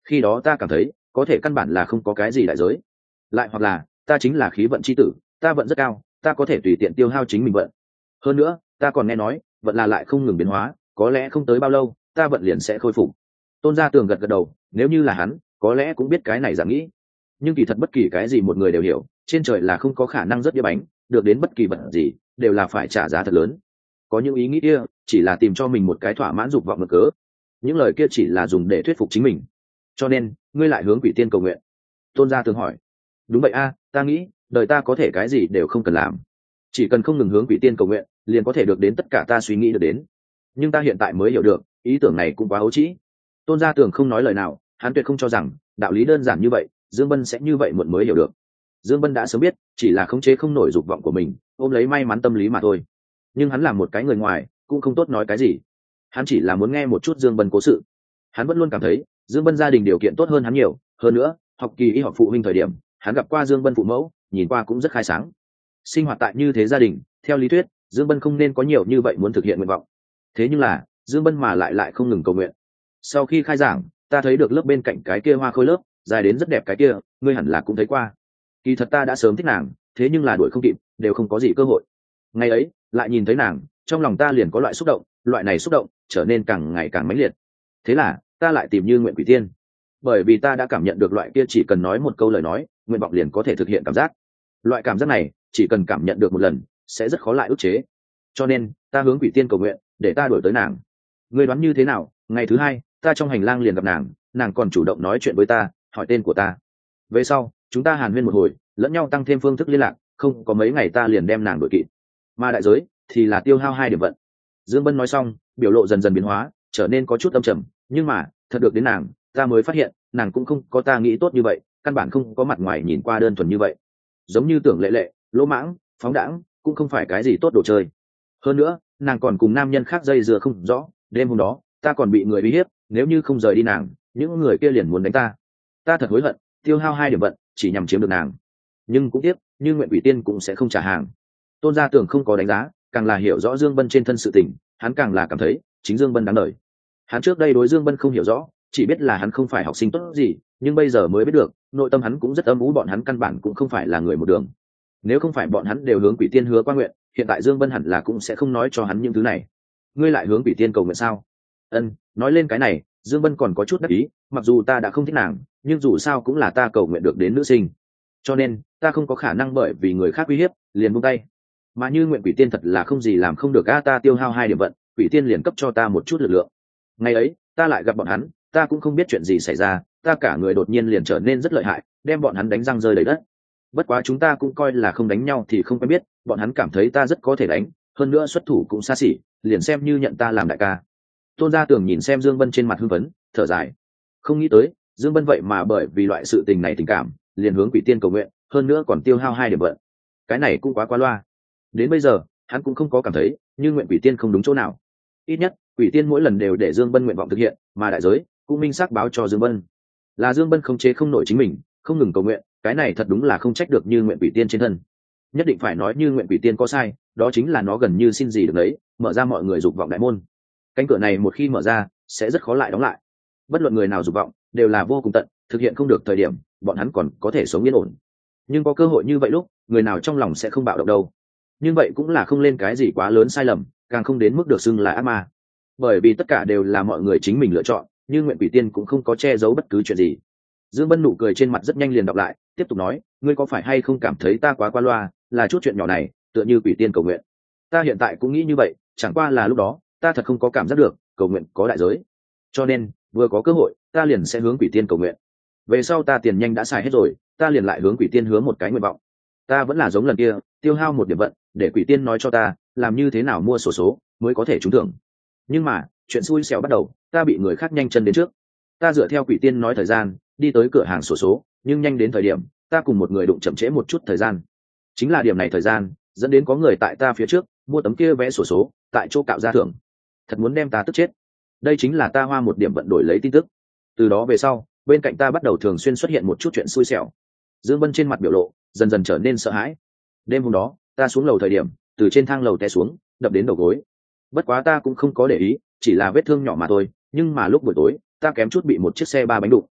khi đó ta cảm thấy có thể căn bản là không có cái gì đại giới. Lại hoặc là ta chính là khí vận chi tử, ta vận rất cao, ta có thể tùy tiện tiêu hao chính mình vận. Hơn nữa ta còn nghe nói vận là lại không ngừng biến hóa, có lẽ không tới bao lâu ta vận liền sẽ khôi phục. Tôn Gia Tường gật gật đầu, nếu như là hắn có lẽ cũng biết cái này dạng nghĩ, nhưng kỳ thật bất kỳ cái gì một người đều hiểu, trên trời là không có khả năng rất đĩa bánh được đến bất kỳ vật gì đều là phải trả giá thật lớn. Có những ý nghĩ kia chỉ là tìm cho mình một cái thỏa mãn dục vọng mực cớ, những lời kia chỉ là dùng để thuyết phục chính mình. Cho nên ngươi lại hướng quỷ tiên cầu nguyện? Tôn Gia Tường hỏi. Đúng vậy a, ta nghĩ đời ta có thể cái gì đều không cần làm, chỉ cần không ngừng hướng quỷ tiên cầu nguyện liền có thể được đến tất cả ta suy nghĩ được đến. Nhưng ta hiện tại mới hiểu được ý tưởng này cũng quá ấu trĩ. Tôn Gia Tường không nói lời nào, hắn tuyệt không cho rằng đạo lý đơn giản như vậy Dương Bân sẽ như vậy muộn mới hiểu được. Dương Bân đã sớm biết, chỉ là khống chế không nổi dục vọng của mình, ôm lấy may mắn tâm lý mà thôi. Nhưng hắn là một cái người ngoài cũng không tốt nói cái gì, hắn chỉ là muốn nghe một chút Dương Bân cố sự. Hắn vẫn luôn cảm thấy Dương Bân gia đình điều kiện tốt hơn hắn nhiều, hơn nữa học kỳ y học phụ huynh thời điểm hắn gặp qua Dương Bân phụ mẫu, nhìn qua cũng rất khai sáng. Sinh hoạt tại như thế gia đình, theo lý thuyết Dương Bân không nên có nhiều như vậy muốn thực hiện nguyện vọng. Thế nhưng là Dương Bân mà lại không ngừng cầu nguyện. Sau khi khai giảng, ta thấy được lớp bên cạnh cái kia hoa khôi lớp dài đến rất đẹp cái kia, ngươi hẳn là cũng thấy qua. Kỳ thật ta đã sớm thích nàng, thế nhưng là đuổi không kịp, đều không có gì cơ hội. Ngày ấy lại nhìn thấy nàng, trong lòng ta liền có loại xúc động, loại này xúc động trở nên càng ngày càng mãnh liệt. Thế là ta lại tìm Như Nguyện Quỷ Tiên, bởi vì ta đã cảm nhận được loại kia chỉ cần nói một câu lời nói nguyện vọng liền có thể thực hiện cảm giác. Loại cảm giác này chỉ cần cảm nhận được một lần sẽ rất khó lại ức chế, cho nên ta hướng Quỷ Tiên cầu nguyện để ta đuổi tới nàng. Ngươi đoán như thế nào? Ngày thứ hai ta trong hành lang liền gặp nàng, nàng còn chủ động nói chuyện với ta, hỏi tên của ta. Về sau chúng ta hàn huyên một hồi, lẫn nhau tăng thêm phương thức liên lạc, không có mấy ngày ta liền đem nàng đuổi kịp. Mà đại giới thì là tiêu hao 2 điểm vận. Dương Bân nói xong, biểu lộ dần dần biến hóa, trở nên có chút âm trầm, nhưng mà thật được đến nàng, ta mới phát hiện nàng cũng không có ta nghĩ tốt như vậy, căn bản không có mặt ngoài nhìn qua đơn thuần như vậy. Giống như Tưởng Lệ Lệ, lỗ mãng, phóng đãng, cũng không phải cái gì tốt đồ chơi. Hơn nữa nàng còn cùng nam nhân khác dây dưa không rõ, đêm hôm đó ta còn bị người uy hiếp, nếu như không rời đi nàng, những người kia liền muốn đánh ta. Ta thật hối hận tiêu hao 2 điểm vận chỉ nhằm chiếm được nàng, nhưng cũng tiếc Như Nguyện Quỷ Tiên cũng sẽ không trả hàng. Tôn Gia Tường không có đánh giá, càng là hiểu rõ Dương Bân trên thân sự tình, hắn càng là cảm thấy chính Dương Bân đáng đời. Hắn trước đây đối Dương Bân không hiểu rõ, chỉ biết là hắn không phải học sinh tốt gì, nhưng bây giờ mới biết được nội tâm hắn cũng rất âm u, bọn hắn căn bản cũng không phải là người một đường. Nếu không phải bọn hắn đều hướng Quỷ Tiên hứa qua nguyện, hiện tại Dương Bân hẳn là cũng sẽ không nói cho hắn những thứ này. Ngươi lại hướng Quỷ Tiên cầu nguyện sao? Ân, nói lên cái này Dương Bân còn có chút đắc ý, mặc dù ta đã không thích nàng, nhưng dù sao cũng là ta cầu nguyện được đến nữ sinh, cho nên ta không có khả năng bởi vì người khác uy hiếp liền buông tay. Mà Như Nguyện Quỷ Tiên thật là không gì làm không được a, ta tiêu hao 2 điểm vận, Quỷ Tiên liền cấp cho ta một chút lực lượng. Ngày ấy ta lại gặp bọn hắn, ta cũng không biết chuyện gì xảy ra, ta cả người đột nhiên liền trở nên rất lợi hại, đem bọn hắn đánh răng rơi đầy đất. Bất quá chúng ta cũng coi là không đánh nhau thì không quen biết, bọn hắn cảm thấy ta rất có thể đánh, hơn nữa xuất thủ cũng xa xỉ, liền xem như nhận ta làm đại ca. Tôn Gia Tường nhìn xem Dương Bân trên mặt hưng phấn, thở dài. Không nghĩ tới Dương Bân vậy mà bởi vì loại sự tình này tình cảm liền hướng Quỷ Tiên cầu nguyện, hơn nữa còn tiêu hao 2 điểm vận. Cái này cũng quá qua loa. Đến bây giờ hắn cũng không có cảm thấy Như Nguyện Quỷ Tiên không đúng chỗ nào. Ít nhất Quỷ Tiên mỗi lần đều để Dương Bân nguyện vọng thực hiện, mà đại giới cũng minh xác báo cho Dương Bân là Dương Bân không chế không nổi chính mình, không ngừng cầu nguyện. Cái này thật đúng là không trách được Như Nguyện Quỷ Tiên trên thân. Nhất định phải nói Như Nguyện Quỷ Tiên có sai, đó chính là nó gần như xin gì được đấy, mở ra mọi người dục vọng đại môn. Cánh cửa này một khi mở ra sẽ rất khó lại đóng lại. Bất luận người nào dục vọng đều là vô cùng tận, thực hiện không được thời điểm bọn hắn còn có thể sống yên ổn, nhưng có cơ hội như vậy lúc người nào trong lòng sẽ không bạo động đâu. Nhưng vậy cũng là không lên cái gì quá lớn sai lầm, càng không đến mức được xưng là ác ma, bởi vì tất cả đều là mọi người chính mình lựa chọn. Như Nguyện Quỷ Tiên cũng không có che giấu bất cứ chuyện gì. Dương Bân nụ cười trên mặt rất nhanh liền đọc lại, tiếp tục nói, ngươi có phải hay không cảm thấy ta quá qua loa, là chút chuyện nhỏ này tựa như Quỷ Tiên cầu nguyện. Ta hiện tại cũng nghĩ như vậy, chẳng qua là lúc đó ta thật không có cảm giác được cầu nguyện có đại giới, cho nên vừa có cơ hội ta liền sẽ hướng Quỷ Tiên cầu nguyện. Về sau ta tiền nhanh đã xài hết rồi, ta liền lại hướng Quỷ Tiên hứa một cái nguyện vọng. Ta vẫn là giống lần kia, tiêu hao 1 điểm vận để Quỷ Tiên nói cho ta làm như thế nào mua xổ số mới có thể trúng thưởng. Nhưng mà chuyện xui xẻo bắt đầu, ta bị người khác nhanh chân đến trước. Ta dựa theo Quỷ Tiên nói thời gian đi tới cửa hàng xổ số, nhưng nhanh đến thời điểm ta cùng một người đụng chậm trễ một chút thời gian. Chính là điểm này thời gian dẫn đến có người tại ta phía trước mua tấm kia vé xổ số tại chỗ cạo ra thưởng. Thật muốn đem ta tức chết. Đây chính là ta hoa 1 điểm vận đổi lấy tin tức. Từ đó về sau bên cạnh ta bắt đầu thường xuyên xuất hiện một chút chuyện xui xẻo. Dương Bân trên mặt biểu lộ dần dần trở nên sợ hãi. Đêm hôm đó ta xuống lầu thời điểm từ trên thang lầu té xuống, đập đến đầu gối. Bất quá ta cũng không có để ý, chỉ là vết thương nhỏ mà thôi, nhưng mà lúc buổi tối ta kém chút bị một chiếc xe 3 bánh đụng.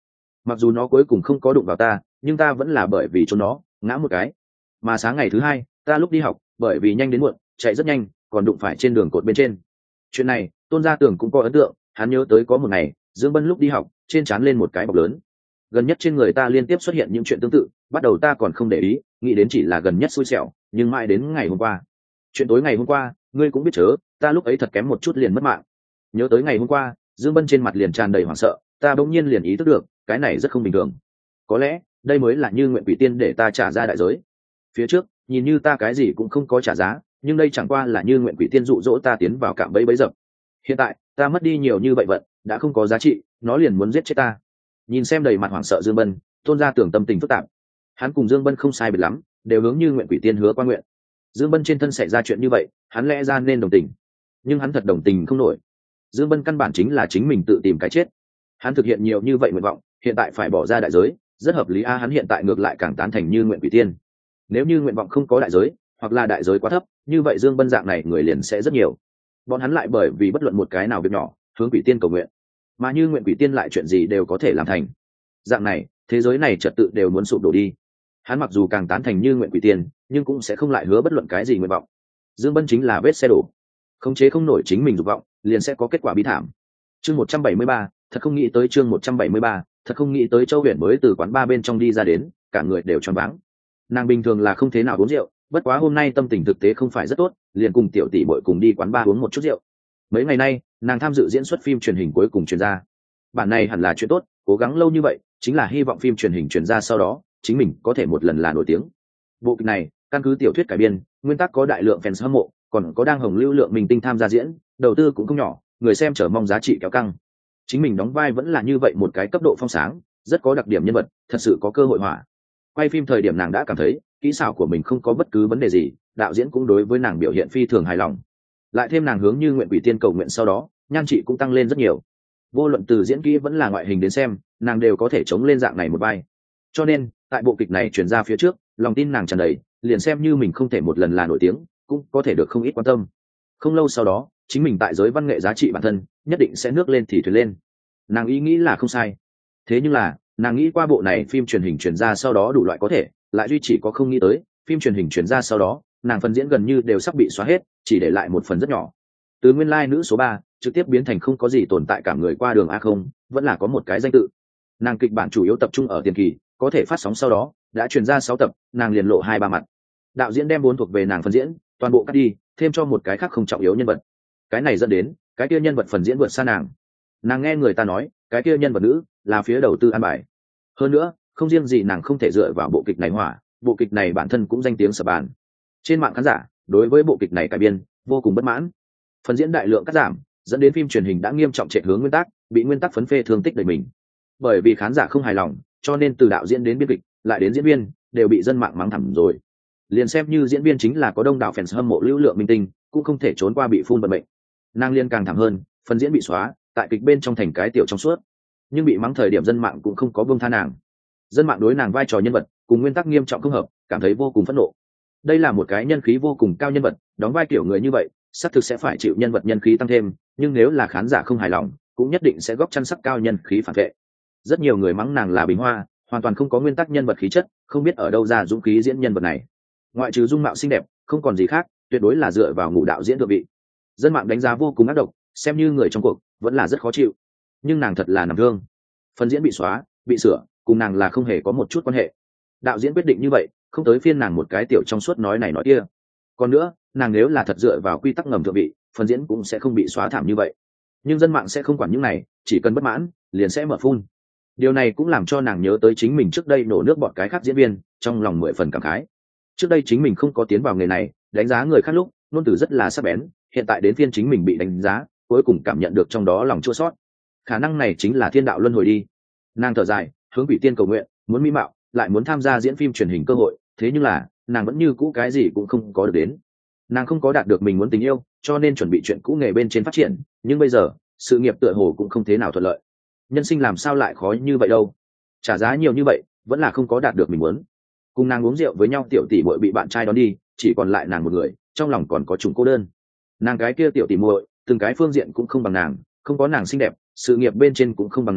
mặc dù nó cuối cùng không có đụng vào ta nhưng ta vẫn là bởi vì trốn nó ngã một cái. Mà sáng ngày thứ hai ta lúc đi học bởi vì nhanh đến muộn chạy rất nhanh còn đụng phải trên đường cột bên trên. Chuyện này Tôn Gia Tường cũng có ấn tượng, hắn nhớ tới có một ngày Dương Bân lúc đi học trên trán lên một cái bọc lớn. Gần nhất trên người ta liên tiếp xuất hiện những chuyện tương tự, bắt đầu ta còn không để ý, nghĩ đến chỉ là gần nhất xui xẻo, nhưng mãi đến ngày hôm qua. Chuyện tối ngày hôm qua ngươi cũng biết chớ, ta lúc ấy thật kém một chút liền mất mạng. Nhớ tới ngày hôm qua Dương Bân trên mặt liền tràn đầy hoảng sợ, ta bỗng nhiên liền ý thức được cái này rất không bình thường. Có lẽ đây mới là Như Nguyện Quỷ Tiên để ta trả ra đại giới. Phía trước nhìn như ta cái gì cũng không có trả giá, nhưng đây chẳng qua là Như Nguyện Quỷ Tiên dụ dỗ ta tiến vào cạm bẫy bẫy dập. Hiện tại ta mất đi nhiều như vậy vận đã không có giá trị, nó liền muốn giết chết ta. Nhìn xem đầy mặt hoảng sợ Dương Bân, Tôn Gia Tưởng tâm tình phức tạp. Hắn cùng Dương Bân không sai biệt lắm, đều hướng Như Nguyện Quỷ Tiên hứa qua nguyện. Dương Bân trên thân xảy ra chuyện như vậy, hắn lẽ ra nên đồng tình, nhưng hắn thật đồng tình không nổi. Dương Bân căn bản chính là chính mình tự tìm cái chết. Hắn thực hiện nhiều như vậy nguyện vọng, hiện tại phải bỏ ra đại giới, rất hợp lý a. Hắn hiện tại ngược lại càng tán thành Như Nguyện Quỷ Tiên. Nếu như nguyện vọng không có đại giới, hoặc là đại giới quá thấp, như vậy Dương Bân dạng này người liền sẽ rất nhiều. Bọn hắn lại bởi vì bất luận một cái nào việc nhỏ hướng Quỷ Tiên cầu nguyện, mà Như Nguyện Quỷ Tiên lại chuyện gì đều có thể làm thành. Dạng này thế giới này trật tự đều muốn sụp đổ đi. Hắn mặc dù càng tán thành Như Nguyện Quỷ Tiên, nhưng cũng sẽ không lại hứa bất luận cái gì nguyện vọng. Dương Bân chính là vết xe đổ, khống chế không nổi chính mình dục vọng liền sẽ có kết quả bi thảm. Chương 173, thật không nghĩ tới. Chương 173, thật không nghĩ tới. Châu Huyền mới từ quán bar bên trong đi ra đến, cả người đều choáng váng. Nàng bình thường là không thế nào uống rượu, bất quá hôm nay tâm tình thực tế không phải rất tốt, liền cùng tiểu tỷ muội cùng đi quán bar uống một chút rượu. Mấy ngày nay nàng tham dự diễn xuất phim truyền hình cuối cùng truyền ra. Bản này hẳn là chuyện tốt, cố gắng lâu như vậy chính là hy vọng phim truyền hình truyền ra sau đó chính mình có thể một lần là nổi tiếng. Bộ kịch này căn cứ tiểu thuyết cải biên, nguyên tắc có đại lượng fans hâm mộ, còn có đang hồng lưu lượng minh tinh tham gia diễn, đầu tư cũng không nhỏ, người xem chờ mong giá trị kéo căng. Chính mình đóng vai vẫn là như vậy một cái cấp độ phong sáng, rất có đặc điểm nhân vật, thật sự có cơ hội hỏa. Quay phim thời điểm nàng đã cảm thấy kỹ xảo của mình không có bất cứ vấn đề gì, đạo diễn cũng đối với nàng biểu hiện phi thường hài lòng. Lại thêm nàng hướng Như Nguyện Quỷ Tiên cầu nguyện sau đó, nhan trị cũng tăng lên rất nhiều. Vô luận từ diễn kỹ vẫn là ngoại hình đến xem, nàng đều có thể chống lên dạng này một vai. Cho nên tại bộ kịch này truyền ra phía trước, lòng tin nàng tràn đầy, liền xem như mình không thể một lần là nổi tiếng, cũng có thể được không ít quan tâm. Không lâu sau đó chính mình tại giới văn nghệ giá trị bản thân nhất định sẽ nước lên thì thuyền lên. Nàng ý nghĩ là không sai, thế nhưng là nàng nghĩ qua bộ này phim truyền hình truyền ra sau đó đủ loại có thể, lại duy chỉ có không nghĩ tới phim truyền hình truyền ra sau đó nàng phần diễn gần như đều sắp bị xóa hết, chỉ để lại một phần rất nhỏ. Từ nguyên lai nữ số 3 trực tiếp biến thành không có gì tồn tại cả người qua đường a không, vẫn là có một cái danh tự. Nàng kịch bản chủ yếu tập trung ở tiền kỳ, có thể phát sóng sau đó đã truyền ra 6 tập, nàng liền lộ 2-3 mặt. Đạo diễn đem 4 thuộc về nàng phần diễn toàn bộ cắt đi, thêm cho một cái khác không trọng yếu nhân vật. Cái này dẫn đến cái kia nhân vật phần diễn vượt xa nàng. Nàng nghe người ta nói cái kia nhân vật nữ là phía đầu tư an bài. Hơn nữa không riêng gì nàng không thể dựa vào bộ kịch này hỏa, bộ kịch này bản thân cũng danh tiếng sập bàn. Trên mạng khán giả đối với bộ kịch này cải biên vô cùng bất mãn, phần diễn đại lượng cắt giảm, dẫn đến phim truyền hình đã nghiêm trọng trệ hướng nguyên tắc, bị nguyên tắc phấn phê thương tích đời mình. Bởi vì khán giả không hài lòng, cho nên từ đạo diễn đến biên kịch lại đến diễn viên đều bị dân mạng mắng thầm rồi. Liền xem như diễn viên chính là có đông đảo fans hâm mộ lưu lượng minh tinh, cũng không thể trốn qua bị phun vận mệnh. Nàng liên càng thảm hơn, phần diễn bị xóa, tại kịch bên trong thành cái tiểu trong suốt. Nhưng bị mắng thời điểm dân mạng cũng không có buông tha nàng. Dân mạng đối nàng vai trò nhân vật cùng nguyên tắc nghiêm trọng không hợp, cảm thấy vô cùng phẫn nộ. Đây là một cái nhân khí vô cùng cao nhân vật, đóng vai kiểu người như vậy xác thực sẽ phải chịu nhân vật nhân khí tăng thêm, nhưng nếu là khán giả không hài lòng cũng nhất định sẽ góp chăn sắc cao nhân khí phản vệ. Rất nhiều người mắng nàng là bình hoa, hoàn toàn không có nguyên tắc nhân vật khí chất, không biết ở đâu ra dũng khí diễn nhân vật này. Ngoại trừ dung mạo xinh đẹp không còn gì khác, tuyệt đối là dựa vào ngũ đạo diễn thượng vị. Dân mạng đánh giá vô cùng ác độc, xem như người trong cuộc vẫn là rất khó chịu. Nhưng nàng thật là nằm thương, phần diễn bị xóa bị sửa cùng nàng là không hề có một chút quan hệ. Đạo diễn quyết định như vậy, không tới phiên nàng một cái tiểu trong suốt nói này nói kia. Còn nữa nàng nếu là thật dựa vào quy tắc ngầm thượng vị, phần diễn cũng sẽ không bị xóa thảm như vậy. Nhưng dân mạng sẽ không quản những này, chỉ cần bất mãn liền sẽ mở phun. Điều này cũng làm cho nàng nhớ tới chính mình trước đây nổ nước bọt cái khác diễn viên, trong lòng 10 phần cảm khái. Trước đây chính mình không có tiến vào nghề này, đánh giá người khác lúc ngôn từ rất là sắc bén, hiện tại đến phiên chính mình bị đánh giá, cuối cùng cảm nhận được trong đó lòng chua xót. Khả năng này chính là thiên đạo luân hồi đi. Nàng thở dài, hướng Quỷ Tiên cầu nguyện, muốn mỹ mạo, lại muốn tham gia diễn phim truyền hình cơ hội, thế nhưng là nàng vẫn như cũ cái gì cũng không có được đến. Nàng không có đạt được mình muốn tình yêu, cho nên chuẩn bị chuyện cũ nghề bên trên phát triển, nhưng bây giờ sự nghiệp tựa hồ cũng không thế nào thuận lợi. Nhân sinh làm sao lại khó như vậy đâu, trả giá nhiều như vậy vẫn là không có đạt được mình muốn. Cùng nàng uống rượu với nhau tiểu tỷ muội bị bạn trai đón đi, chỉ còn lại nàng một người, trong lòng còn có trùng cô đơn. Nàng cái kia tiểu tỷ muội từng cái phương diện cũng không bằng nàng, không có nàng xinh đẹp, sự nghiệp bên trên cũng không bằng nàng,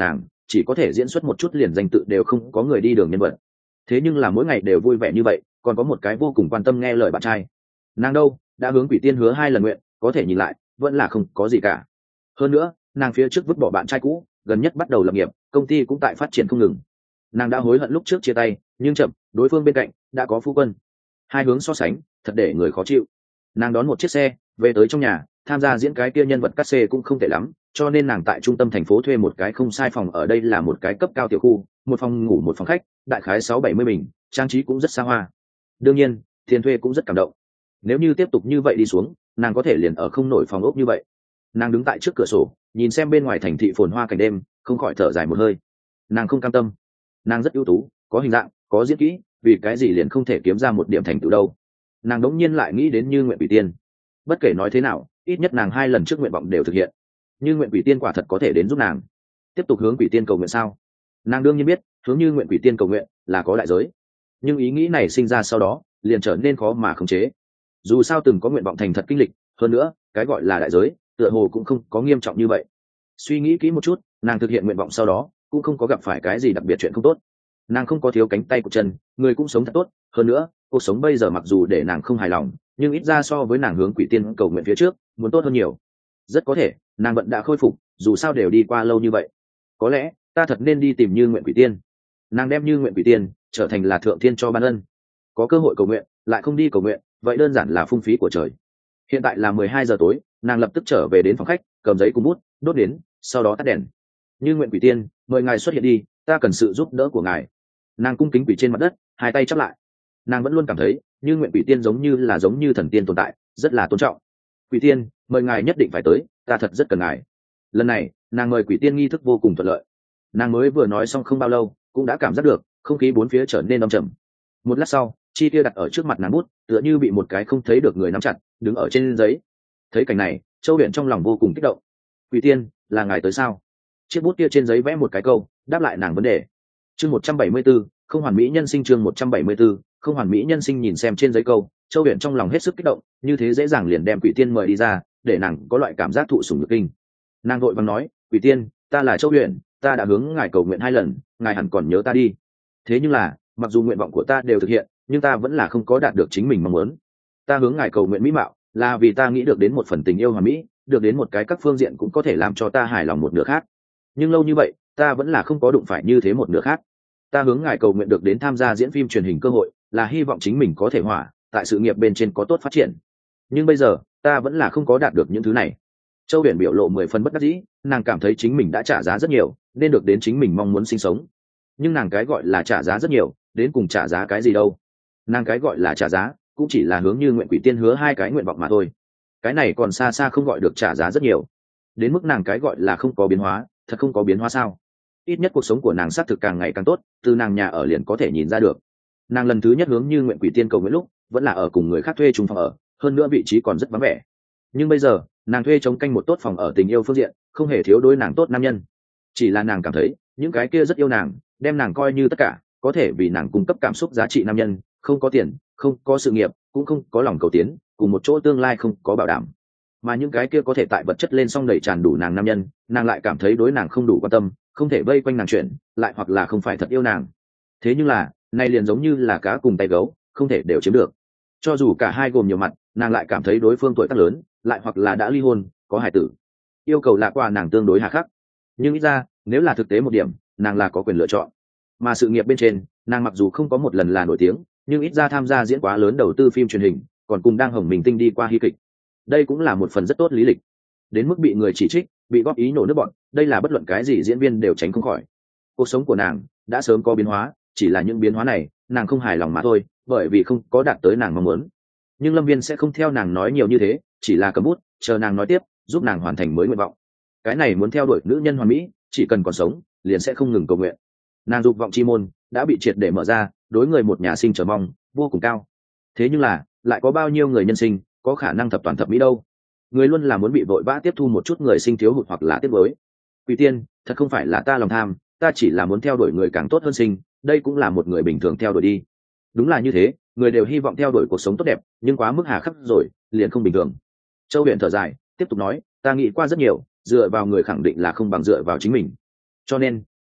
chỉ có thể diễn xuất một chút liền danh tự đều không có người đi đường nhân vật. Thế nhưng là mỗi ngày đều vui vẻ như vậy, còn có một cái vô cùng quan tâm nghe lời bạn trai. Nàng đâu đã hướng Quỷ Tiên hứa 2 lần nguyện, có thể nhìn lại vẫn là không có gì cả. Hơn nữa nàng phía trước vứt bỏ bạn trai cũ, gần nhất bắt đầu lập nghiệp, công ty cũng tại phát triển không ngừng. Nàng đã hối hận lúc trước chia tay, nhưng chậm, đối phương bên cạnh đã có phu quân. Hai hướng so sánh thật để người khó chịu. Nàng đón một chiếc xe về tới trong nhà, tham gia diễn cái kia nhân vật cắt xê cũng không tệ lắm, cho nên nàng tại trung tâm thành phố thuê một cái không sai phòng. Ở đây là một cái cấp cao tiểu khu, một phòng ngủ một phòng khách, đại khái 6-70 bình, trang trí cũng rất xa hoa. Đương nhiên tiền thuê cũng rất cảm động. Nếu như tiếp tục như vậy đi xuống, nàng có thể liền ở không nổi phòng ốc như vậy. Nàng đứng tại trước cửa sổ, nhìn xem bên ngoài thành thị phồn hoa cảnh đêm, không khỏi thở dài một hơi. Nàng không cam tâm. Nàng rất ưu tú, có hình dạng, có diễn kỹ, vì cái gì liền không thể kiếm ra một điểm thành tựu đâu. Nàng đống nhiên lại nghĩ đến Như Nguyện Quỷ Tiên. Bất kể nói thế nào, ít nhất nàng 2 lần trước nguyện vọng đều thực hiện. Như Nguyện Quỷ Tiên quả thật có thể đến giúp nàng. Tiếp tục hướng Quỷ Tiên cầu nguyện sao? Nàng đương nhiên biết hướng Như Nguyện Quỷ Tiên cầu nguyện là có đại giới, nhưng ý nghĩ này sinh ra sau đó liền trở nên khó mà khống chế. Dù sao từng có nguyện vọng thành thật kinh lịch, hơn nữa cái gọi là đại giới tựa hồ cũng không có nghiêm trọng như vậy. Suy nghĩ kỹ một chút, nàng thực hiện nguyện vọng sau đó cũng không có gặp phải cái gì đặc biệt chuyện không tốt. Nàng không có thiếu cánh tay của chân, người cũng sống thật tốt. Hơn nữa cuộc sống bây giờ mặc dù để nàng không hài lòng, nhưng ít ra so với nàng hướng Quỷ Tiên cầu nguyện phía trước muốn tốt hơn nhiều. Rất có thể nàng vẫn đã khôi phục, dù sao đều đi qua lâu như vậy. Có lẽ ta thật nên đi tìm Như Nguyện Quỷ Tiên. Nàng đem Như Nguyện Quỷ Tiên trở thành là thượng thiên cho ban ân. Có cơ hội cầu nguyện lại không đi cầu nguyện, vậy đơn giản là phung phí của trời. Hiện tại là 12 giờ tối, nàng lập tức trở về đến phòng khách, cầm giấy cùng bút, đốt đến, sau đó tắt đèn. Như Nguyện Quỷ Tiên, mời ngài xuất hiện đi, ta cần sự giúp đỡ của ngài. Nàng cung kính quỳ trên mặt đất, hai tay chắp lại. Nàng vẫn luôn cảm thấy Như Nguyện Quỷ Tiên giống như thần tiên tồn tại, rất là tôn trọng. Quỷ Tiên, mời ngài nhất định phải tới, ta thật rất cần ngài. Lần này nàng mời Quỷ Tiên nghi thức vô cùng thuận lợi. Nàng mới vừa nói xong không bao lâu, cũng đã cảm giác được không khí bốn phía trở nên âm trầm. Một lát sau, chi tiêu đặt ở trước mặt nàng bút tựa như bị một cái không thấy được người nắm chặt, đứng ở trên giấy. Thấy cảnh này, Châu Huyền trong lòng vô cùng kích động. Quỷ Tiên, là ngài tới sao? Chiếc bút kia trên giấy vẽ một cái câu, đáp lại nàng vấn đề. Chương 174, không hoàn mỹ nhân sinh. Chương 174, không hoàn mỹ nhân sinh. Nhìn xem trên giấy câu, Châu Huyền trong lòng hết sức kích động, như thế dễ dàng liền đem Quỷ Tiên mời đi ra, để nàng có loại cảm giác thụ sủng nhược kinh. Nàng vội vàng nói, Quỷ Tiên, ta là Châu Huyền, ta đã hướng ngài cầu nguyện 2 lần, ngài hẳn còn nhớ ta đi. Thế nhưng là mặc dù nguyện vọng của ta đều thực hiện, nhưng ta vẫn là không có đạt được chính mình mong muốn. Ta hướng ngài cầu nguyện mỹ mạo là vì ta nghĩ được đến một phần tình yêu hoàn mỹ, được đến một cái các phương diện cũng có thể làm cho ta hài lòng một nửa khác. Nhưng lâu như vậy ta vẫn là không có đụng phải như thế một nửa khác. Ta hướng ngài cầu nguyện được đến tham gia diễn phim truyền hình cơ hội, là hy vọng chính mình có thể hỏa tại sự nghiệp bên trên có tốt phát triển. Nhưng bây giờ ta vẫn là không có đạt được những thứ này. Châu Huyền biểu lộ 10 phần bất đắc dĩ, nàng cảm thấy chính mình đã trả giá rất nhiều nên được đến chính mình mong muốn sinh sống. Nhưng nàng cái gọi là trả giá rất nhiều, đến cùng trả giá cái gì đâu? Nàng cái gọi là trả giá cũng chỉ là hướng Như Nguyện Quỷ Tiên hứa 2 cái nguyện vọng mà thôi. Cái này còn xa xa không gọi được trả giá rất nhiều. Đến mức nàng cái gọi là không có biến hóa, thật không có biến hóa sao? Ít nhất cuộc sống của nàng xác thực càng ngày càng tốt, từ nàng nhà ở liền có thể nhìn ra được. Nàng lần thứ nhất hướng Như Nguyện Quỷ Tiên cầu nguyện lúc vẫn là ở cùng người khác thuê chung phòng ở, hơn nữa vị trí còn rất vắng vẻ. Nhưng bây giờ nàng thuê chống canh một tốt phòng ở tình yêu phương diện, không hề thiếu đối nàng tốt nam nhân. Chỉ là nàng cảm thấy những cái kia rất yêu nàng, đem nàng coi như tất cả, có thể vì nàng cung cấp cảm xúc giá trị nam nhân, không có tiền, không có sự nghiệp, cũng không có lòng cầu tiến, cùng một chỗ tương lai không có bảo đảm. Mà những cái kia có thể tại vật chất lên song đầy tràn đủ nàng nam nhân, nàng lại cảm thấy đối nàng không đủ quan tâm, không thể vây quanh nàng chuyện, lại hoặc là không phải thật yêu nàng. Thế nhưng là này liền giống như là cá cùng tay gấu, không thể đều chiếm được. Cho dù cả hai gồm nhiều mặt, nàng lại cảm thấy đối phương tuổi tác lớn, lại hoặc là đã ly hôn, có hài tử. Yêu cầu lạc qua nàng tương đối hà khắc. Nhưng ít ra nếu là thực tế một điểm, nàng là có quyền lựa chọn. Mà sự nghiệp bên trên, nàng mặc dù không có một lần là nổi tiếng, nhưng ít ra tham gia diễn quá lớn đầu tư phim truyền hình, còn cùng đang hồng mình tinh đi qua hy kịch. Đây cũng là một phần rất tốt lý lịch. Đến mức bị người chỉ trích, bị góp ý nổ nước bọn, đây là bất luận cái gì diễn viên đều tránh không khỏi. Cuộc sống của nàng đã sớm có biến hóa, chỉ là những biến hóa này nàng không hài lòng mà thôi, bởi vì không có đạt tới nàng mong muốn. Nhưng Lâm Viên sẽ không theo nàng nói nhiều như thế, chỉ là cầm bút chờ nàng nói tiếp, giúp nàng hoàn thành mới nguyện vọng. Cái này muốn theo đuổi nữ nhân hoàn mỹ, chỉ cần còn sống liền sẽ không ngừng cầu nguyện. Nàng dục vọng chi môn đã bị triệt để mở ra, đối người một nhà sinh chờ mong vô cùng cao. Thế nhưng là lại có bao nhiêu người nhân sinh có khả năng thập toàn thập mỹ đâu? Người luôn là muốn bị vội vã tiếp thu một chút người sinh thiếu hụt hoặc là tiếp với. Quỷ Tiên, thật không phải là ta lòng tham, ta chỉ là muốn theo đuổi người càng tốt hơn sinh, đây cũng là một người bình thường theo đuổi đi. Đúng là như thế, người đều hy vọng theo đuổi cuộc sống tốt đẹp, nhưng quá mức hà khắc rồi liền không bình thường. Châu Huyền thở dài tiếp tục nói, ta nghĩ qua rất nhiều, dựa vào người khẳng định là không bằng dựa vào chính mình, cho nên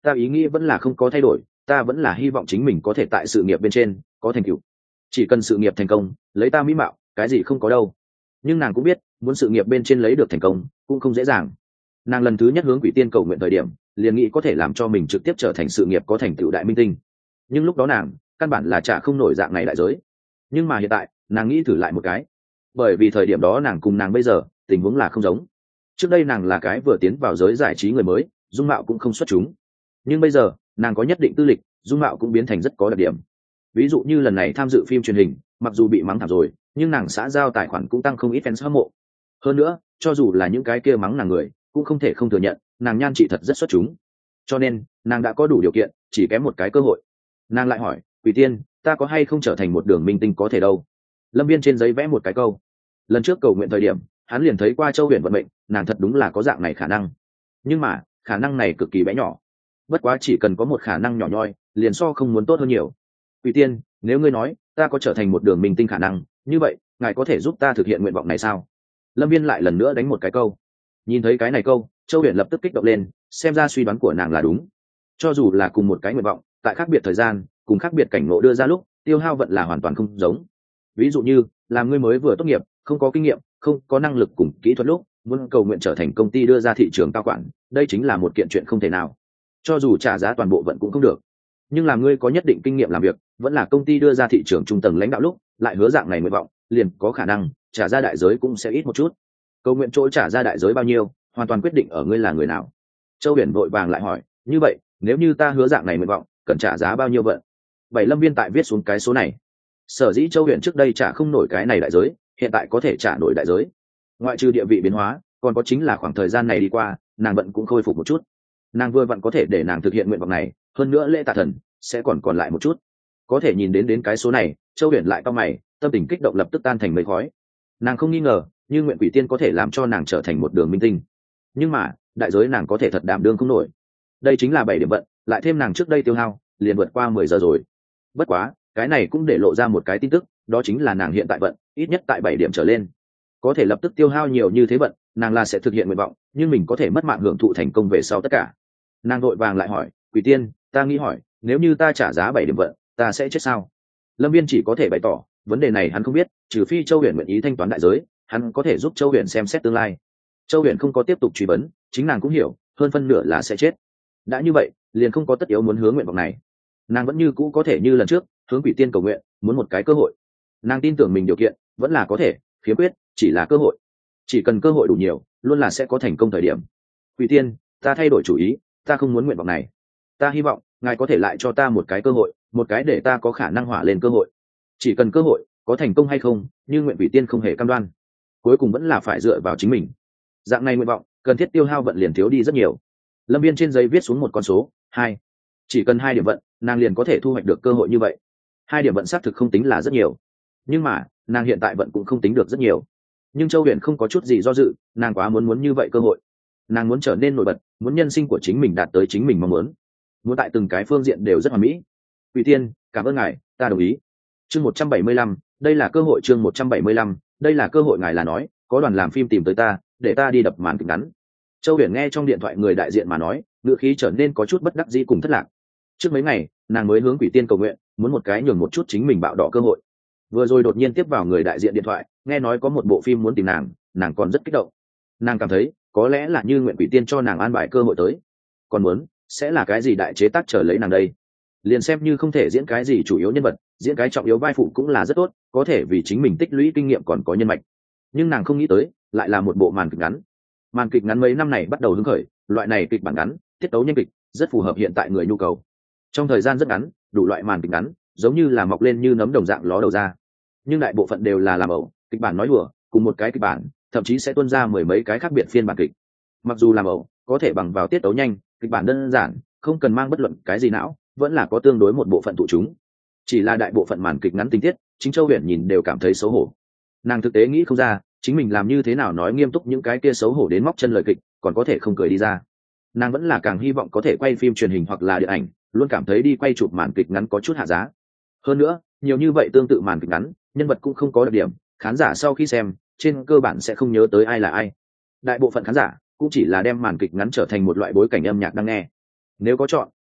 ta ý nghĩ vẫn là không có thay đổi, ta vẫn là hy vọng chính mình có thể tại sự nghiệp bên trên có thành tựu. Chỉ cần sự nghiệp thành công, lấy ta mỹ mạo cái gì không có đâu. Nhưng nàng cũng biết muốn sự nghiệp bên trên lấy được thành công cũng không dễ dàng. Nàng lần thứ nhất hướng quỷ tiên cầu nguyện thời điểm liền nghĩ có thể làm cho mình trực tiếp trở thành sự nghiệp có thành tựu đại minh tinh, nhưng lúc đó nàng căn bản là trả không nổi dạng này đại giới. Nhưng mà hiện tại nàng nghĩ thử lại một cái, bởi vì thời điểm đó nàng cùng nàng bây giờ tình huống là không giống. Trước đây nàng là cái vừa tiến vào giới giải trí người mới, dung mạo cũng không xuất chúng, nhưng bây giờ nàng có nhất định tư lịch, dung mạo cũng biến thành rất có đặc điểm. Ví dụ như lần này tham dự phim truyền hình, mặc dù bị mắng thảm rồi, nhưng nàng xã giao tài khoản cũng tăng không ít fans hâm mộ. Hơn nữa cho dù là những cái kia mắng nàng người cũng không thể không thừa nhận nàng nhan trị thật rất xuất chúng, cho nên nàng đã có đủ điều kiện, chỉ kém một cái cơ hội. Nàng lại hỏi, quỷ tiên, ta có hay không trở thành một đường minh tinh có thể đâu? Lâm Viên trên giấy vẽ một cái câu. Lần trước cầu nguyện thời điểm hắn liền thấy qua Châu Huyền vận mệnh, nàng thật đúng là có dạng này khả năng, nhưng mà khả năng này cực kỳ bé nhỏ. Bất quá chỉ cần có một khả năng nhỏ nhoi liền so không muốn tốt hơn nhiều. Quỷ tiên, nếu ngươi nói ta có trở thành một đường minh tinh khả năng, như vậy ngài có thể giúp ta thực hiện nguyện vọng này sao? Lâm Viên lại lần nữa đánh một cái câu. Nhìn thấy cái này câu, Châu Huyền lập tức kích động lên, xem ra suy đoán của nàng là đúng. Cho dù là cùng một cái nguyện vọng, tại khác biệt thời gian cùng khác biệt cảnh ngộ đưa ra lúc, tiêu hao vận là hoàn toàn không giống. Ví dụ như làm ngươi mới vừa tốt nghiệp, không có kinh nghiệm, không có năng lực cùng kỹ thuật lúc muốn cầu nguyện trở thành công ty đưa ra thị trường cao quản, đây chính là một kiện chuyện không thể nào. Cho dù trả giá toàn bộ vận cũng không được. Nhưng làm ngươi có nhất định kinh nghiệm làm việc, vẫn là công ty đưa ra thị trường trung tầng lãnh đạo lúc, lại hứa dạng này nguyện vọng, liền có khả năng trả ra đại giới cũng sẽ ít một chút. Cầu nguyện chỗ trả ra đại giới bao nhiêu, hoàn toàn quyết định ở ngươi là người nào. Châu Huyền vội vàng lại hỏi, như vậy nếu như ta hứa dạng này nguyện vọng, cần trả giá bao nhiêu vận? Bảy Lâm Viên tại viết xuống cái số này. Sở dĩ Châu Huyền trước đây trả không nổi cái này đại giới, hiện tại có thể trả nổi đại giới. Ngoại trừ địa vị biến hóa, còn có chính là khoảng thời gian này đi qua, nàng vận cũng khôi phục một chút. Nàng vừa vặn có thể để nàng thực hiện nguyện vọng này, hơn nữa lễ tạ thần sẽ còn lại một chút. Có thể nhìn đến cái số này, Châu Huyền lại cau mày, tâm tình kích động lập tức tan thành mây khói. Nàng không nghi ngờ, như nguyện quỷ tiên có thể làm cho nàng trở thành một đường minh tinh, nhưng mà đại giới nàng có thể thật đảm đương không nổi. Đây chính là 7 điểm vận, lại thêm nàng trước đây tiêu hao liền vượt qua 10 giờ rồi. Bất quá cái này cũng để lộ ra một cái tin tức, đó chính là nàng hiện tại vận ít nhất tại 7 điểm trở lên. Có thể lập tức tiêu hao nhiều như thế vận, nàng là sẽ thực hiện nguyện vọng, nhưng mình có thể mất mạng hưởng thụ thành công về sau tất cả. Nàng vội vàng lại hỏi, quỷ tiên, ta nghĩ hỏi, nếu như ta trả giá 7 điểm vận, ta sẽ chết sao? Lâm Viên chỉ có thể bày tỏ vấn đề này hắn không biết, trừ phi Châu Huyền nguyện ý thanh toán đại giới, hắn có thể giúp Châu Huyền xem xét tương lai. Châu Huyền không có tiếp tục truy vấn, chính nàng cũng hiểu hơn phân nửa là sẽ chết. Đã như vậy liền không có tất yếu muốn hướng nguyện vọng này. Nàng vẫn như cũ có thể như lần trước hướng quỷ tiên cầu nguyện, muốn một cái cơ hội. Nàng tin tưởng mình điều kiện vẫn là có thể, khiếm khuyết chỉ là cơ hội. Chỉ cần cơ hội đủ nhiều, luôn là sẽ có thành công thời điểm. Quỷ tiên, ta thay đổi chủ ý, ta không muốn nguyện vọng này. Ta hy vọng ngài có thể lại cho ta một cái cơ hội, một cái để ta có khả năng hỏa lên cơ hội. Chỉ cần cơ hội, có thành công hay không, nhưng nguyện quỷ tiên không hề cam đoan. Cuối cùng vẫn là phải dựa vào chính mình. Dạng này nguyện vọng cần thiết tiêu hao vận liền thiếu đi rất nhiều. Lâm Viên trên giấy viết xuống một con số 2. Chỉ cần 2 điểm vận, nàng liền có thể thu hoạch được cơ hội như vậy. 2 điểm vận xác thực không tính là rất nhiều, nhưng mà nàng hiện tại vận cũng không tính được rất nhiều. Nhưng Châu Huyền không có chút gì do dự, nàng quá muốn như vậy cơ hội. Nàng muốn trở nên nổi bật, muốn nhân sinh của chính mình đạt tới chính mình mong muốn tại từng cái phương diện đều rất hoàn mỹ. Quỷ tiên, cảm ơn ngài, ta đồng ý. Chương 175, đây là cơ hội. Chương 175, đây là cơ hội. Ngài là nói có đoàn làm phim tìm tới ta, để ta đi đập màn kịch ngắn. Châu Huyền nghe trong điện thoại người đại diện mà nói, ngữ khí trở nên có chút bất đắc dĩ cùng thất lạc. Trước mấy ngày nàng mới hướng quỷ tiên cầu nguyện, muốn một cái nhường một chút chính mình bạo đỏ cơ hội. Vừa rồi đột nhiên tiếp vào người đại diện điện thoại, nghe nói có một bộ phim muốn tìm nàng còn rất kích động. Nàng cảm thấy có lẽ là như nguyện quỷ tiên cho nàng an bài cơ hội tới, còn muốn sẽ là cái gì đại chế tác chờ lấy nàng đây. Liền xem như không thể diễn cái gì chủ yếu nhân vật, diễn cái trọng yếu vai phụ cũng là rất tốt, có thể vì chính mình tích lũy kinh nghiệm còn có nhân mạch. Nhưng nàng không nghĩ tới lại là một bộ màn kịch ngắn. Màn kịch ngắn mấy năm này bắt đầu hứng khởi, loại này kịch bản ngắn, tiết tấu nhanh kịch, rất phù hợp hiện tại người nhu cầu. Trong thời gian rất ngắn, đủ loại màn kịch ngắn giống như là mọc lên như nấm đồng dạng ló đầu ra. Nhưng đại bộ phận đều là làm ẩu, kịch bản nói đùa, cùng một cái kịch bản thậm chí sẽ tuôn ra 10 mấy cái khác biệt phiên bản kịch. Mặc dù làm ẩu có thể bằng vào tiết tấu nhanh, kịch bản đơn giản, không cần mang bất luận cái gì não, vẫn là có tương đối một bộ phận tụ chúng. Chỉ là đại bộ phận màn kịch ngắn tình tiết, chính Châu Huyền nhìn đều cảm thấy xấu hổ. Nàng thực tế nghĩ không ra chính mình làm như thế nào nói nghiêm túc những cái kia xấu hổ đến móc chân lời kịch còn có thể không cười đi ra. Nàng vẫn là càng hy vọng có thể quay phim truyền hình hoặc là điện ảnh, luôn cảm thấy đi quay chụp màn kịch ngắn có chút hạ giá. Hơn nữa nhiều như vậy tương tự màn kịch ngắn, nhân vật cũng không có đặc điểm, khán giả sau khi xem trên cơ bản sẽ không nhớ tới ai là ai. Đại bộ phận khán giả cũng chỉ là đem màn kịch ngắn trở thành một loại bối cảnh âm nhạc đang nghe. Nếu có chọn,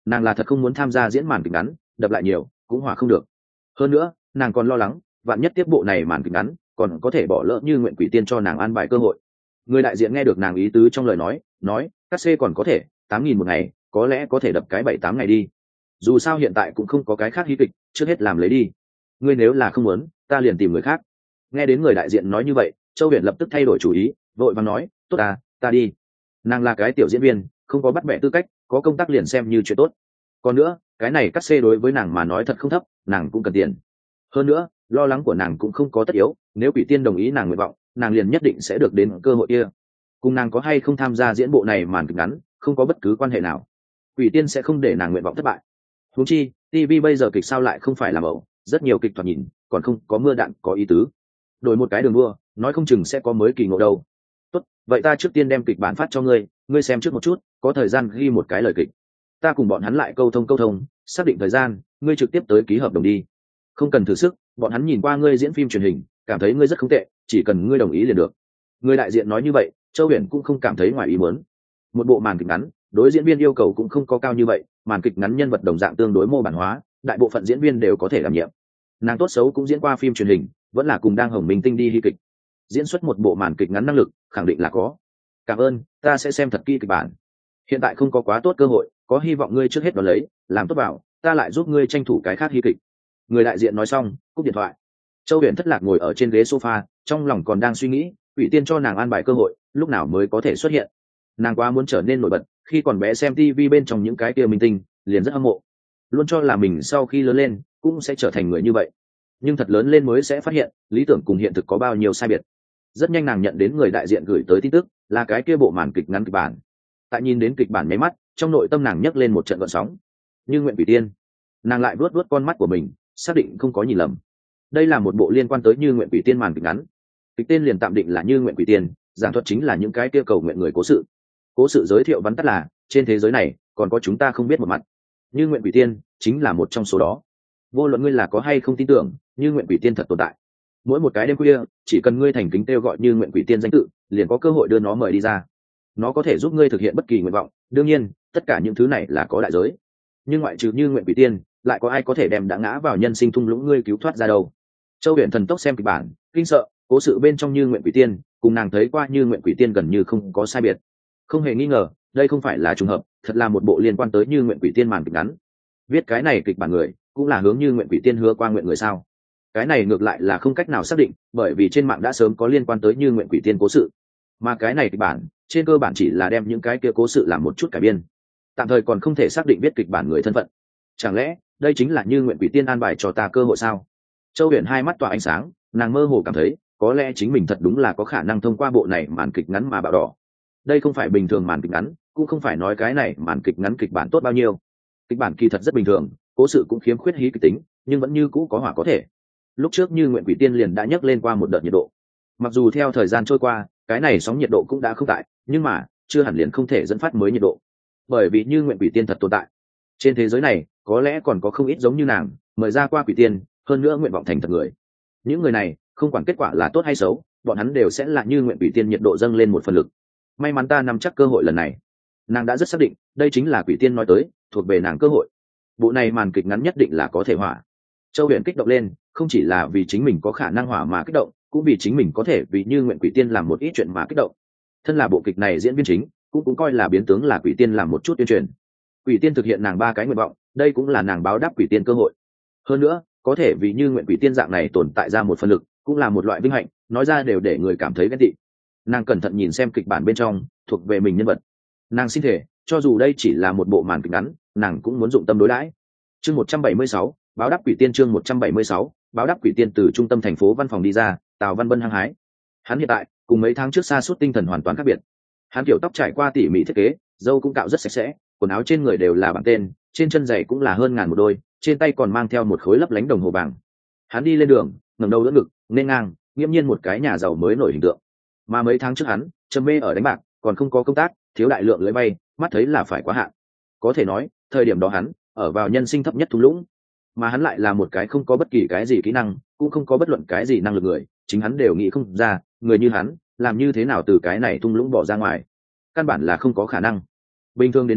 nàng là thật không muốn tham gia diễn màn kịch ngắn, đập lại nhiều cũng hòa không được. Hơn nữa nàng còn lo lắng vạn nhất tiếp bộ này màn kịch ngắn còn có thể bỏ lỡ Như Nguyện Quỷ Tiên cho nàng an bài cơ hội. Người đại diện nghe được nàng ý tứ trong lời nói các c còn có thể 8.000 một ngày, có lẽ có thể đập cái 7-8 ngày đi, dù sao hiện tại cũng không có cái khác hí kịch, trước hết làm lấy đi. Ngươi nếu là không muốn, ta liền tìm người khác. Nghe đến người đại diện nói như vậy, Châu Huyền lập tức thay đổi chủ ý, vội vàng nói, tốt ta đi. Nàng là cái tiểu diễn viên, không có bắt bẻ tư cách, có công tác liền xem như chuyện tốt. Còn nữa cái này cắt xê đối với nàng mà nói thật không thấp, nàng cũng cần tiền. Hơn nữa lo lắng của nàng cũng không có tất yếu, nếu Quỷ Tiên đồng ý nàng nguyện vọng, nàng liền nhất định sẽ được đến cơ hội kia. Cùng nàng có hay không tham gia diễn bộ này màn kịch ngắn không có bất cứ quan hệ nào, Quỷ Tiên sẽ không để nàng nguyện vọng thất bại. Huống chi TV bây giờ kịch sao lại không phải làm ẩu, rất nhiều kịch thoạt nhìn còn không có mưa đạn có ý tứ, đổi một cái đường đua nói không chừng sẽ có mới kỳ ngộ đâu. Tốt, vậy ta trước tiên đem kịch bản phát cho ngươi, ngươi xem trước một chút, có thời gian ghi một cái lời kịch, ta cùng bọn hắn lại câu thông, xác định thời gian, ngươi trực tiếp tới ký hợp đồng đi. Không cần thử sức, bọn hắn nhìn qua ngươi diễn phim truyền hình cảm thấy ngươi rất không tệ, chỉ cần ngươi đồng ý liền được. Người đại diện nói như vậy, Châu Huyền cũng không cảm thấy ngoài ý muốn. Một bộ màn kịch ngắn, đối diễn viên yêu cầu cũng không có cao như vậy, màn kịch ngắn nhân vật đồng dạng tương đối mô bản hóa, đại bộ phận diễn viên đều có thể đảm nhiệm. Nàng tốt xấu cũng diễn qua phim truyền hình, vẫn là cùng đang hồng minh tinh đi hy kịch, diễn xuất một bộ màn kịch ngắn năng lực khẳng định là có. Cảm ơn, ta sẽ xem thật kỹ kịch bản. Hiện tại không có quá tốt cơ hội, có hy vọng ngươi trước hết đón lấy, làm tốt vào, ta lại giúp ngươi tranh thủ cái khác hy kịch. Người đại diện nói xong cúp điện thoại. Châu Huyền thất lạc ngồi ở trên ghế sofa, trong lòng còn đang suy nghĩ Quỷ Tiên cho nàng an bài cơ hội lúc nào mới có thể xuất hiện. Nàng quá muốn trở nên nổi bật, khi còn bé xem TV bên trong những cái kia minh tinh liền rất hâm mộ, luôn cho là mình sau khi lớn lên cũng sẽ trở thành người như vậy. Nhưng thật lớn lên mới sẽ phát hiện lý tưởng cùng hiện thực có bao nhiêu sai biệt. Rất nhanh nàng nhận đến người đại diện gửi tới tin tức, là cái kia bộ màn kịch ngắn kịch bản. Tại nhìn đến kịch bản nháy mắt, trong nội tâm nàng nhấc lên một trận gợn sóng. Như Nguyện Quỷ Tiên. Nàng lại vuốt con mắt của mình, xác định không có nhìn lầm. Đây là một bộ liên quan tới Như Nguyện Quỷ Tiên màn kịch ngắn. Kịch tên liền tạm định là Như Nguyện Quỷ Tiên, giảng thuật chính là những cái kia cầu nguyện người cố sự. Cố sự giới thiệu vắn tắt là trên thế giới này còn có chúng ta không biết một mặt. Như Nguyện Quỷ Tiên chính là một trong số đó. Vô luận ngươi là có hay không tin tưởng, Như Nguyện Quỷ Tiên thật tồn tại. Mỗi một cái đêm khuya, chỉ cần ngươi thành kính kêu gọi Như Nguyện Quỷ Tiên danh tự, liền có cơ hội đưa nó mời đi ra. Nó có thể giúp ngươi thực hiện bất kỳ nguyện vọng, đương nhiên tất cả những thứ này là có đại giới. Nhưng ngoại trừ Như Nguyện Quỷ Tiên, lại có ai có thể đem đã ngã vào nhân sinh thung lũng ngươi cứu thoát ra đâu? Châu Huyền thần tốc xem kịch bản, kinh sợ, cố sự bên trong Như Nguyện Quỷ Tiên cùng nàng thấy qua Như Nguyện Quỷ Tiên gần như không có sai biệt. Không hề nghi ngờ, đây không phải là trùng hợp, thật là một bộ liên quan tới Như Nguyện Quỷ Tiên màn kịch ngắn. Viết cái này kịch bản người cũng là hướng Như Nguyện Quỷ Tiên hứa qua nguyện người sao? Cái này ngược lại là không cách nào xác định, bởi vì trên mạng đã sớm có liên quan tới Như Nguyện Quỷ Tiên cố sự, mà cái này kịch bản trên cơ bản chỉ là đem những cái kia cố sự làm một chút cải biên, tạm thời còn không thể xác định viết kịch bản người thân phận. Chẳng lẽ đây chính là Như Nguyện Quỷ Tiên an bài cho ta cơ hội sao? Châu Huyền hai mắt tỏa ánh sáng, nàng mơ hồ cảm thấy có lẽ chính mình thật đúng là có khả năng thông qua bộ này màn kịch ngắn mà bạo đỏ. Đây không phải bình thường màn kịch ngắn, cũng không phải nói cái này màn kịch ngắn kịch bản tốt bao nhiêu. Kịch bản kỳ thật rất bình thường, cố sự cũng khiếm khuyết hí kịch tính, nhưng vẫn như cũ có hỏa có thể. Lúc trước Như Nguyện Quỷ Tiên liền đã nhấc lên qua một đợt nhiệt độ. Mặc dù theo thời gian trôi qua, cái này sóng nhiệt độ cũng đã không tại, nhưng mà chưa hẳn liền không thể dẫn phát mới nhiệt độ. Bởi vì Như Nguyện Quỷ Tiên thật tồn tại. Trên thế giới này, có lẽ còn có không ít giống như nàng, mời ra qua Quỷ Tiên, hơn nữa nguyện vọng thành thật người. Những người này, không quản kết quả là tốt hay xấu, bọn hắn đều sẽ là Như Nguyện Quỷ Tiên nhiệt độ dâng lên một phần lực. May mắn ta nắm chắc cơ hội lần này. Nàng đã rất xác định, đây chính là Quỷ Tiên nói tới, thuộc về nàng cơ hội. Bộ này màn kịch ngắn nhất định là có thể hỏa. Châu Huyền kích động lên, không chỉ là vì chính mình có khả năng hỏa mà kích động, cũng vì chính mình có thể vì Như Nguyện Quỷ Tiên làm một ít chuyện mà kích động. Thân là bộ kịch này diễn viên chính, cũng coi là biến tướng là Quỷ Tiên làm một chút tuyên truyền. Quỷ Tiên thực hiện nàng 3 cái nguyện vọng, đây cũng là nàng báo đáp Quỷ Tiên cơ hội. Hơn nữa, có thể vì Như Nguyện Quỷ Tiên dạng này tồn tại ra một phần lực, cũng là một loại vinh hạnh, nói ra đều để người cảm thấy ghen tị. Nàng cẩn thận nhìn xem kịch bản bên trong, thuộc về mình nhân vật. Nàng xin thể, cho dù đây chỉ là một bộ màn kịch ngắn, nàng cũng muốn dụng tâm đối đãi. Chương 176, báo đáp Quỷ Tiên. Chương 176, báo đáp Quỷ Tiên. Từ trung tâm thành phố văn phòng đi ra, Tào Văn Bân hăng hái. Hắn hiện tại cùng mấy tháng trước sa sút tinh thần hoàn toàn khác biệt. Hắn kiểu tóc trải qua tỉ mỉ thiết kế, râu cũng cạo rất sạch sẽ, quần áo trên người đều là bản tên, trên chân giày cũng là hơn ngàn một đôi, trên tay còn mang theo một khối lấp lánh đồng hồ vàng. Hắn đi lên đường, ngẩng đầu đỡ ngực, nên ngang, nghiêm nhiên một cái nhà giàu mới nổi hình tượng. Mà mấy tháng trước hắn trầm mê ở đánh bạc, còn không có công tác, thiếu đại lượng lưới bay, mắt thấy là phải quá hạn. Có thể nói, thời điểm đó hắn ở vào nhân sinh thấp nhất thung lũng, mà hắn lại là một cái không có bất kỳ cái gì kỹ năng, cũng không có bất luận cái gì năng lực người, chính hắn đều nghĩ không ra, người như hắn làm như thế nào từ cái này thung lũng bỏ ra ngoài, căn bản là không có khả năng. Bình thường đến nói,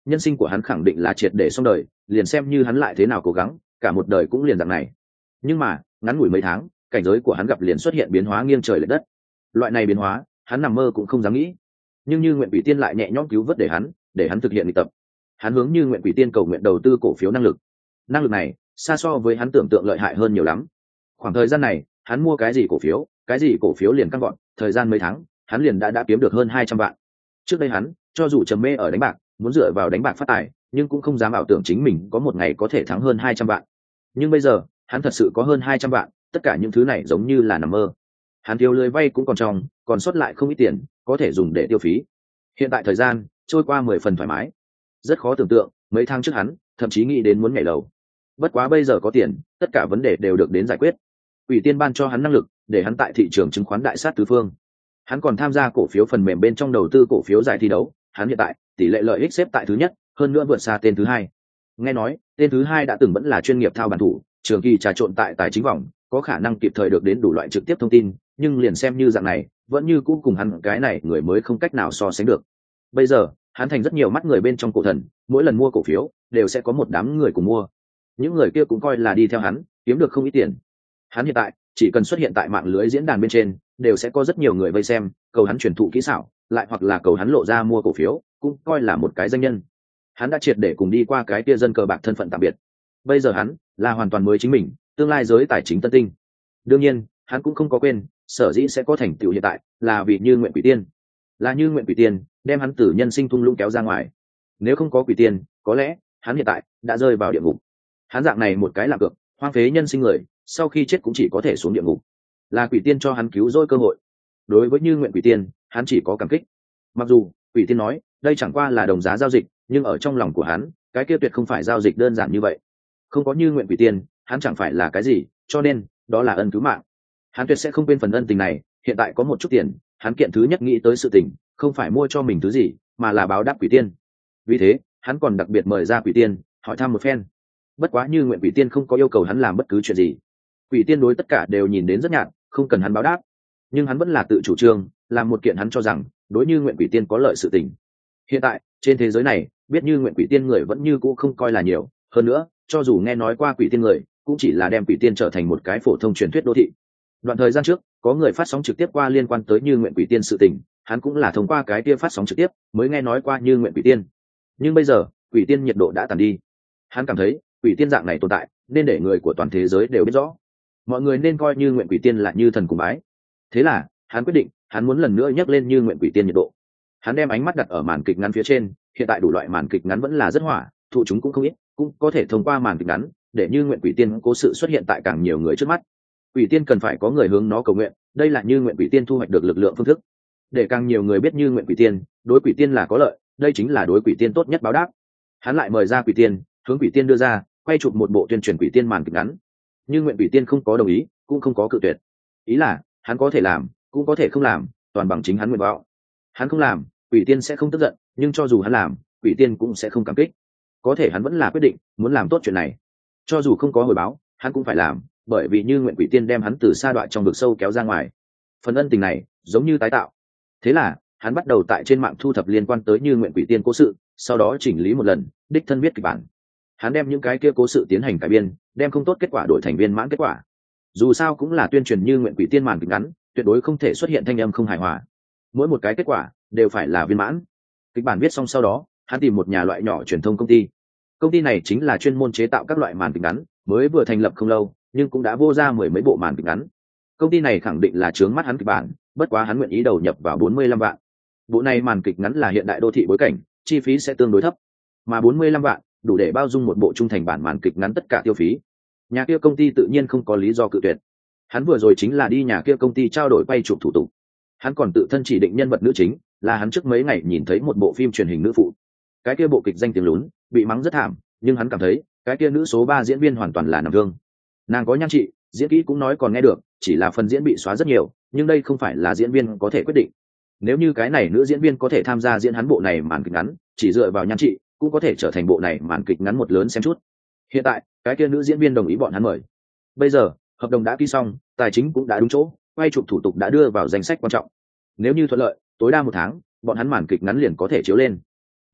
nhân sinh của hắn khẳng định là triệt để xong đời, liền xem như hắn lại thế nào cố gắng, cả một đời cũng liền dạng này. Nhưng mà ngắn ngủi mấy tháng, cảnh giới của hắn gặp liền xuất hiện biến hóa nghiêng trời lệch đất. Loại này biến hóa hắn nằm mơ cũng không dám nghĩ, nhưng Như Nguyện Quỷ Tiên lại nhẹ nhõm cứu vớt để hắn thực hiện luyện tập. Hắn hướng Như Nguyện Quỷ Tiên cầu nguyện đầu tư cổ phiếu năng lực này xa so với hắn tưởng tượng lợi hại hơn nhiều lắm. Khoảng thời gian này hắn mua cái gì cổ phiếu liền căng gọn, thời gian mấy tháng hắn liền đã kiếm được hơn 200 vạn. Trước đây hắn cho dù trầm mê ở đánh bạc, muốn dựa vào đánh bạc phát tài, nhưng cũng không dám ảo tưởng chính mình có một ngày có thể thắng hơn 200 vạn. Nhưng bây giờ hắn thật sự có hơn 200 vạn, tất cả những thứ này giống như là nằm mơ. Hắn thiếu lưới vay cũng còn sót lại không ít tiền có thể dùng để tiêu phí. Hiện tại thời gian trôi qua 10 phần thoải mái, rất khó tưởng tượng mấy tháng trước hắn thậm chí nghĩ đến muốn nhảy lầu. Bất quá bây giờ có tiền, tất cả vấn đề đều được đến giải quyết. Quỷ Tiên ban cho hắn năng lực, để hắn tại thị trường chứng khoán đại sát tứ phương. Hắn còn tham gia cổ phiếu phần mềm bên trong đầu tư cổ phiếu giải thi đấu, hắn hiện tại tỷ lệ lợi ích xếp tại thứ nhất, hơn nữa vượt xa tên thứ hai. Nghe nói tên thứ hai đã từng vẫn là chuyên nghiệp thao bàn thủ, trường kỳ trà trộn tại tài chính vòng, có khả năng kịp thời được đến đủ loại trực tiếp thông tin, nhưng liền xem như dạng này vẫn như cũ cùng hắn cái này người mới không cách nào so sánh được. Bây giờ hắn thành rất nhiều mắt người bên trong cổ thần, mỗi lần mua cổ phiếu đều sẽ có một đám người cùng mua. Những người kia cũng coi là đi theo hắn kiếm được không ít tiền. Hắn hiện tại chỉ cần xuất hiện tại mạng lưới diễn đàn bên trên, đều sẽ có rất nhiều người vây xem, cầu hắn truyền thụ kỹ xảo, lại hoặc là cầu hắn lộ ra mua cổ phiếu, cũng coi là một cái danh nhân. Hắn đã triệt để cùng đi qua cái kia dân cờ bạc thân phận tạm biệt. Bây giờ hắn là hoàn toàn mới chính mình, tương lai giới tài chính tân tinh. Đương nhiên hắn cũng không có quên, sở dĩ sẽ có thành tựu hiện tại là vì Như Nguyện Quỷ Tiên. Là Như Nguyện Quỷ Tiên đem hắn từ nhân sinh thung lũng kéo ra ngoài. Nếu không có Quỷ Tiên, có lẽ hắn hiện tại đã rơi vào địa ngục. Hắn dạng này một cái làm cược, hoang phế nhân sinh người, sau khi chết cũng chỉ có thể xuống địa ngục. Là Quỷ Tiên cho hắn cứu rỗi cơ hội. Đối với Như Nguyện Quỷ Tiên, hắn chỉ có cảm kích. Mặc dù Quỷ Tiên nói đây chẳng qua là đồng giá giao dịch, nhưng ở trong lòng của hắn, cái kia tuyệt không phải giao dịch đơn giản như vậy. Không có Như Nguyện Quỷ Tiên, hắn chẳng phải là cái gì, cho nên đó là ân cứu mạng. Hắn tuyệt sẽ không quên phần ân tình này. Hiện tại có một chút tiền, hắn kiện thứ nhất nghĩ tới sự tình không phải mua cho mình thứ gì, mà là báo đáp Quỷ Tiên. Vì thế hắn còn đặc biệt mời ra Quỷ Tiên hỏi thăm một phen. Bất quá Như Nguyện Quỷ Tiên không có yêu cầu hắn làm bất cứ chuyện gì. Quỷ Tiên đối tất cả đều nhìn đến rất nhạt, không cần hắn báo đáp, nhưng hắn vẫn là tự chủ trương làm một kiện hắn cho rằng đối Như Nguyện Quỷ Tiên có lợi sự tình. Hiện tại trên thế giới này biết Như Nguyện Quỷ Tiên người vẫn như cũ không coi là nhiều, hơn nữa cho dù nghe nói qua Quỷ Tiên người, cũng chỉ là đem Quỷ Tiên trở thành một cái phổ thông truyền thuyết đô thị. Đoạn thời gian trước có người phát sóng trực tiếp qua liên quan tới Như Nguyện Quỷ Tiên sự tình, hắn cũng là thông qua cái kia phát sóng trực tiếp mới nghe nói qua Như Nguyện Quỷ Tiên. Nhưng bây giờ Quỷ Tiên nhiệt độ đã tàn đi, hắn cảm thấy Quỷ Tiên dạng này tồn tại nên để người của toàn thế giới đều biết rõ, mọi người nên coi Như Nguyện Quỷ Tiên là như thần cùng bái. Thế là hắn quyết định, hắn muốn lần nữa nhắc lên Như Nguyện Quỷ Tiên nhiệt độ. Hắn đem ánh mắt đặt ở màn kịch ngắn phía trên, hiện tại đủ loại màn kịch ngắn vẫn là rất hỏa, thụ chúng cũng không ít, cũng có thể thông qua màn kịch ngắn để Như Nguyện Quỷ Tiên cố sự xuất hiện tại càng nhiều người trước mắt. Quỷ Tiên cần phải có người hướng nó cầu nguyện, đây là Như Nguyện Quỷ Tiên thu hoạch được lực lượng phương thức. Để càng nhiều người biết Như Nguyện Quỷ Tiên, đối Quỷ Tiên là có lợi, đây chính là đối Quỷ Tiên tốt nhất báo đáp. Hắn lại mời ra Quỷ Tiên, hướng Quỷ Tiên đưa ra, quay chụp một bộ tuyên truyền Quỷ Tiên màn kịch ngắn. Như Nguyện Quỷ Tiên không có đồng ý, cũng không có cự tuyệt. Ý là, hắn có thể làm, cũng có thể không làm, toàn bằng chính hắn nguyện vọng. Hắn không làm, Quỷ Tiên sẽ không tức giận, nhưng cho dù hắn làm, Quỷ Tiên cũng sẽ không cảm kích. Có thể hắn vẫn là quyết định muốn làm tốt chuyện này. Cho dù không có hồi báo, hắn cũng phải làm, bởi vì Như Nguyện Quỷ Tiên đem hắn từ sa đọa trong vực sâu kéo ra ngoài. Phần ân tình này giống như tái tạo. Thế là hắn bắt đầu tại trên mạng thu thập liên quan tới Như Nguyện Quỷ Tiên cố sự, sau đó chỉnh lý một lần, đích thân viết kịch bản. Hắn đem những cái kia cố sự tiến hành cải biên, đem không tốt kết quả đổi thành viên mãn kết quả. Dù sao cũng là tuyên truyền Như Nguyện Quỷ Tiên màn kịch ngắn, tuyệt đối không thể xuất hiện thanh âm không hài hòa. Mỗi một cái kết quả đều phải là viên mãn. Kịch bản viết xong sau đó, hắn tìm một nhà loại nhỏ truyền thông công ty. Công ty này chính là chuyên môn chế tạo các loại màn kịch ngắn, mới vừa thành lập không lâu, nhưng cũng đã vô ra 10 mấy bộ màn kịch ngắn. Công ty này khẳng định là chướng mắt hắn kịch bản, bất quá hắn nguyện ý đầu nhập vào 45 vạn. Bộ này màn kịch ngắn là hiện đại đô thị bối cảnh, chi phí sẽ tương đối thấp, mà 45 vạn đủ để bao dung một bộ trung thành bản màn kịch ngắn tất cả tiêu phí. Nhà kia công ty tự nhiên không có lý do cự tuyệt. Hắn vừa rồi chính là đi nhà kia công ty trao đổi quay chụp thủ tục. Hắn còn tự thân chỉ định nhân vật nữ chính, là hắn trước mấy ngày nhìn thấy một bộ phim truyền hình nữ phụ. Cái kia bộ kịch danh tiếng lún, bị mắng rất thảm, nhưng hắn cảm thấy cái kia nữ số 3 diễn viên hoàn toàn là nằm thương. Nàng có nhan trị, diễn kỹ cũng nói còn nghe được, chỉ là phần diễn bị xóa rất nhiều, nhưng đây không phải là diễn viên có thể quyết định. Nếu như cái này nữ diễn viên có thể tham gia diễn hắn bộ này màn kịch ngắn, chỉ dựa vào nhan trị cũng có thể trở thành bộ này màn kịch ngắn một lớn xem chút. Hiện tại cái kia nữ diễn viên đồng ý bọn hắn mời. Bây giờ hợp đồng đã ký xong, tài chính cũng đã đúng chỗ, quay chụp thủ tục đã đưa vào danh sách quan trọng. Nếu như thuận lợi, tối đa 1 tháng bọn hắn màn kịch ngắn liền có thể chiếu lên.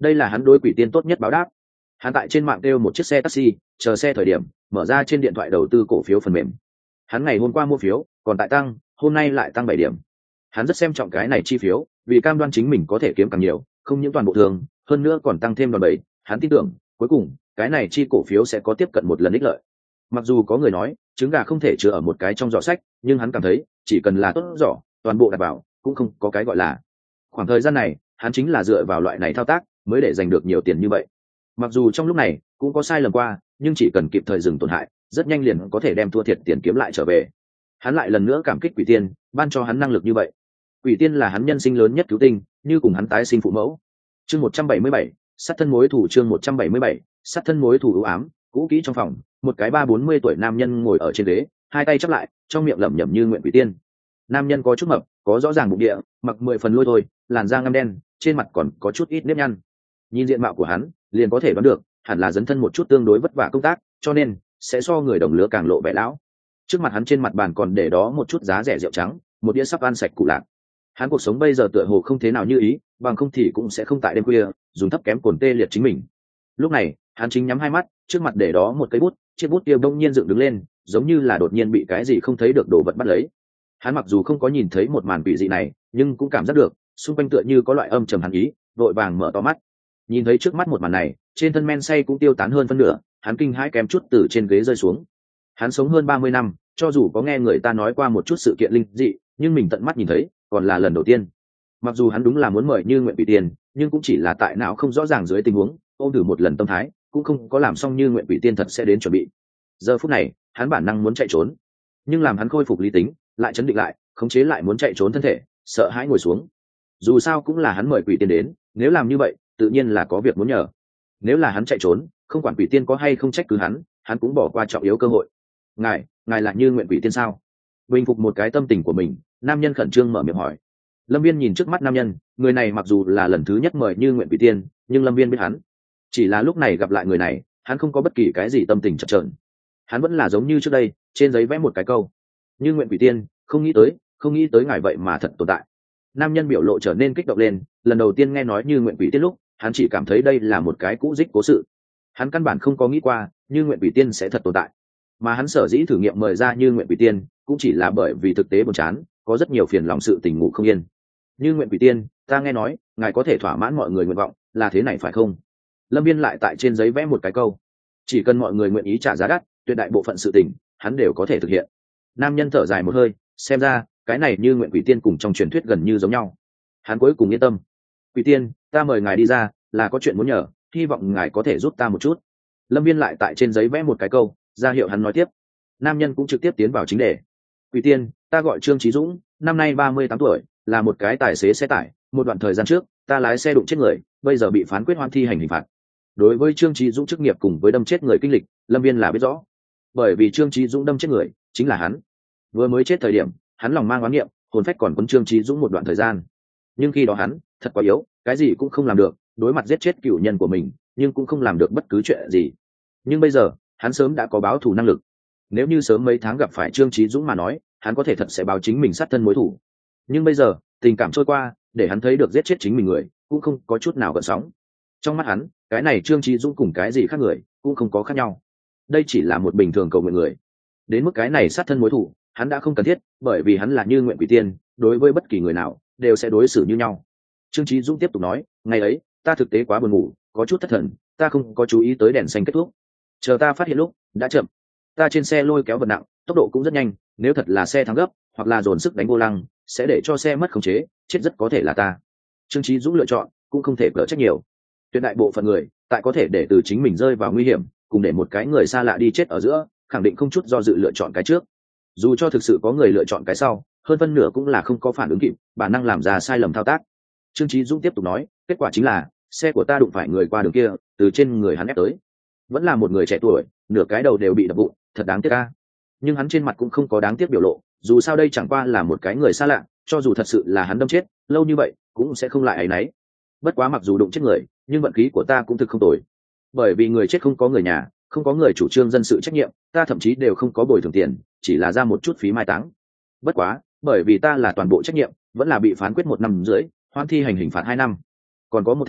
đây là hắn đối quỷ tiên tốt nhất báo đáp. Hắn tại trên mạng kêu một chiếc xe taxi, chờ xe thời điểm mở ra trên điện thoại đầu tư cổ phiếu phần mềm. Hắn ngày hôm qua mua phiếu còn tại tăng, hôm nay lại tăng 7 điểm. Hắn rất xem trọng cái này chi phiếu, vì cam đoan chính mình có thể kiếm càng nhiều, không những toàn bộ thường, hơn nữa còn tăng thêm đòn bẩy. Hắn tin tưởng cuối cùng cái này chi cổ phiếu sẽ có tiếp cận một lần ích lợi. Mặc dù có người nói trứng gà không thể chứa ở một cái trong giỏ sách, nhưng hắn cảm thấy chỉ cần là tốt giỏ, toàn bộ đặt vào cũng không có cái gọi là. Khoảng thời gian này hắn chính là dựa vào loại này thao tác mới để giành được nhiều tiền như vậy. Mặc dù trong lúc này cũng có sai lầm qua, nhưng chỉ cần kịp thời dừng tổn hại, rất nhanh liền có thể đem thua thiệt tiền kiếm lại trở về. Hắn lại lần nữa cảm kích quỷ tiên ban cho hắn năng lực như vậy. Quỷ tiên là hắn nhân sinh lớn nhất cứu tinh, như cùng hắn tái sinh phụ mẫu. Chương 177, sát thân mối thủ. Chương 177, sát thân mối thủ ưu ám. Cũ kỹ trong phòng, một cái 30-40 tuổi nam nhân ngồi ở trên ghế, hai tay chắp lại, trong miệng lẩm nhẩm như nguyện quỷ tiên. Nam nhân có chút mập, có rõ ràng bụng địa, mặc 10 phần lôi thôi, làn da ngăm đen, trên mặt còn có chút ít nếp nhăn. Nhìn diện mạo của hắn, liền có thể đoán được, hẳn là dấn thân một chút tương đối vất vả công tác, cho nên sẽ so người đồng lứa càng lộ vẻ lão. Trước mặt hắn trên mặt bàn còn để đó một chút giá rẻ rượu trắng, một đĩa sắp ăn sạch củ lạc. Hắn cuộc sống bây giờ tựa hồ không thế nào như ý, bằng không thì cũng sẽ không tại đêm khuya dùng thấp kém cồn tê liệt chính mình. Lúc này hắn chính nhắm hai mắt, trước mặt để đó một cây bút, chiếc bút kia bỗng nhiên dựng đứng lên, giống như là đột nhiên bị cái gì không thấy được đồ vật bắt lấy. Hắn mặc dù không có nhìn thấy một màn quỷ dị này, nhưng cũng cảm giác được xung quanh tựa như có loại âm trầm hàn ý, vội vàng mở to mắt. Nhìn thấy trước mắt một màn này, trên thân men say cũng tiêu tán hơn phân nửa, hắn kinh hãi kém chút từ trên ghế rơi xuống. Hắn sống hơn 30 năm, cho dù có nghe người ta nói qua một chút sự kiện linh dị, nhưng mình tận mắt nhìn thấy còn là lần đầu tiên. Mặc dù hắn đúng là muốn mời Như Nguyện Quỷ Tiên, nhưng cũng chỉ là tại não không rõ ràng dưới tình huống ôm thử một lần tâm thái, cũng không có làm xong Như Nguyện Quỷ Tiên thật sẽ đến chuẩn bị. Giờ phút này hắn bản năng muốn chạy trốn, nhưng làm hắn khôi phục lý tính, lại chấn định lại, khống chế lại muốn chạy trốn thân thể, sợ hãi ngồi xuống. Dù sao cũng là hắn mời quỷ tiên đến, nếu làm như vậy tự nhiên là có việc muốn nhờ. Nếu là hắn chạy trốn, không quản quỷ tiên có hay không trách cứ hắn cũng bỏ qua trọng yếu cơ hội. Ngài là Như Nguyện Quỷ Tiên sao? Bình phục một cái tâm tình của mình, nam nhân khẩn trương mở miệng hỏi. Lâm Viên nhìn trước mắt nam nhân, người này mặc dù là lần thứ nhất mời Như Nguyện Quỷ Tiên, nhưng Lâm Viên biết hắn. Chỉ là lúc này gặp lại người này, hắn không có bất kỳ cái gì tâm tình chập chờn. Hắn vẫn là giống như trước đây, trên giấy vẽ một cái câu: Như Nguyện Quỷ Tiên, không nghĩ tới ngài vậy mà thật tồn tại. Nam nhân biểu lộ trở nên kích động lên, lần đầu tiên nghe nói Như Nguyện Quỷ Tiên lúc, hắn chỉ cảm thấy đây là một cái cũ dích cố sự. Hắn căn bản không có nghĩ qua Như Nguyện Quỷ Tiên sẽ thật tồn tại, mà hắn sở dĩ thử nghiệm mời ra Như Nguyện Quỷ Tiên cũng chỉ là bởi vì thực tế buồn chán, có rất nhiều phiền lòng sự tình ngủ không yên. Như Nguyện Quỷ Tiên, ta nghe nói ngài có thể thỏa mãn mọi người nguyện vọng, là thế này phải không? Lâm Viên lại tại trên giấy vẽ một cái câu: chỉ cần mọi người nguyện ý trả giá đắt, tuyệt đại bộ phận sự tình hắn đều có thể thực hiện. Nam nhân thở dài một hơi, xem ra cái này Như Nguyện Quỷ Tiên cùng trong truyền thuyết gần như giống nhau. Hắn cuối cùng yên tâm. Quỷ Tiên, ta mời ngài đi ra, là có chuyện muốn nhờ, hy vọng ngài có thể giúp ta một chút. Lâm Viên lại tại trên giấy vẽ một cái câu, ra hiệu hắn nói tiếp. Nam nhân cũng trực tiếp tiến vào chính đề. Quỷ Tiên, ta gọi Trương Chí Dũng, năm nay 38 tuổi, là một cái tài xế xe tải. Một đoạn thời gian trước, ta lái xe đụng chết người, bây giờ bị phán quyết hoãn thi hành hình phạt. Đối với Trương Chí Dũng chức nghiệp cùng với đâm chết người kinh lịch, Lâm Viên là biết rõ. Bởi vì Trương Chí Dũng đâm chết người chính là hắn. Vừa mới chết thời điểm, hắn lòng mang oán niệm, hồn phách còn quấn Trương Chí Dũng một đoạn thời gian. Nhưng khi đó hắn thật quá yếu, cái gì cũng không làm được, đối mặt giết chết cựu nhân của mình, nhưng cũng không làm được bất cứ chuyện gì. Nhưng bây giờ hắn sớm đã có báo thù năng lực. Nếu như sớm mấy tháng gặp phải Trương Chí Dũng mà nói, hắn có thể thật sẽ báo chính mình sát thân mối thù. Nhưng bây giờ tình cảm trôi qua, để hắn thấy được giết chết chính mình người cũng không có chút nào gợn sóng. Trong mắt hắn, cái này Trương Chí Dũng cùng cái gì khác người cũng không có khác nhau. Đây chỉ là một bình thường cầu nguyện người. Đến mức cái này sát thân mối thù, hắn đã không cần thiết, bởi vì hắn là Như Nguyện Quỷ Tiên, đối với bất kỳ người nào đều sẽ đối xử như nhau. Trương Chí Dũng tiếp tục nói, ngày ấy ta thực tế quá buồn ngủ, có chút thất thần, ta không có chú ý tới đèn xanh kết thúc. Chờ ta phát hiện lúc đã chậm. Ta trên xe lôi kéo vật nặng, tốc độ cũng rất nhanh, nếu thật là xe thắng gấp hoặc là dồn sức đánh vô lăng, sẽ để cho xe mất khống chế, chết rất có thể là ta. Trương Chí Dũng lựa chọn cũng không thể cỡ trách nhiều. Tuyệt đại bộ phận người tại có thể để từ chính mình rơi vào nguy hiểm, cùng để một cái người xa lạ đi chết ở giữa, khẳng định không chút do dự lựa chọn cái trước. Dù cho thực sự có người lựa chọn cái sau, hơn phân nửa cũng là không có phản ứng kịp, bản năng làm ra sai lầm thao tác. Trương Chí Dũng tiếp tục nói, kết quả chính là xe của ta đụng phải người qua đường kia, từ trên người hắn ép tới. Vẫn là một người trẻ tuổi, nửa cái đầu đều bị đập vụn, thật đáng tiếc a. Nhưng hắn trên mặt cũng không có đáng tiếc biểu lộ, dù sao đây chẳng qua là một cái người xa lạ, cho dù thật sự là hắn đâm chết, lâu như vậy cũng sẽ không lại áy náy. Bất quá mặc dù đụng chết người, nhưng vận khí của ta cũng thực không tồi. Bởi vì người chết không có người nhà, không có người chủ trương dân sự trách nhiệm, ta thậm chí đều không có bồi thường tiền, chỉ là ra một chút phí mai táng. Bất quá, bởi vì ta là toàn bộ trách nhiệm, vẫn là bị phán quyết 1 năm rưỡi, hoãn thi hành hình phạt 2 năm. Còn có 1 tháng,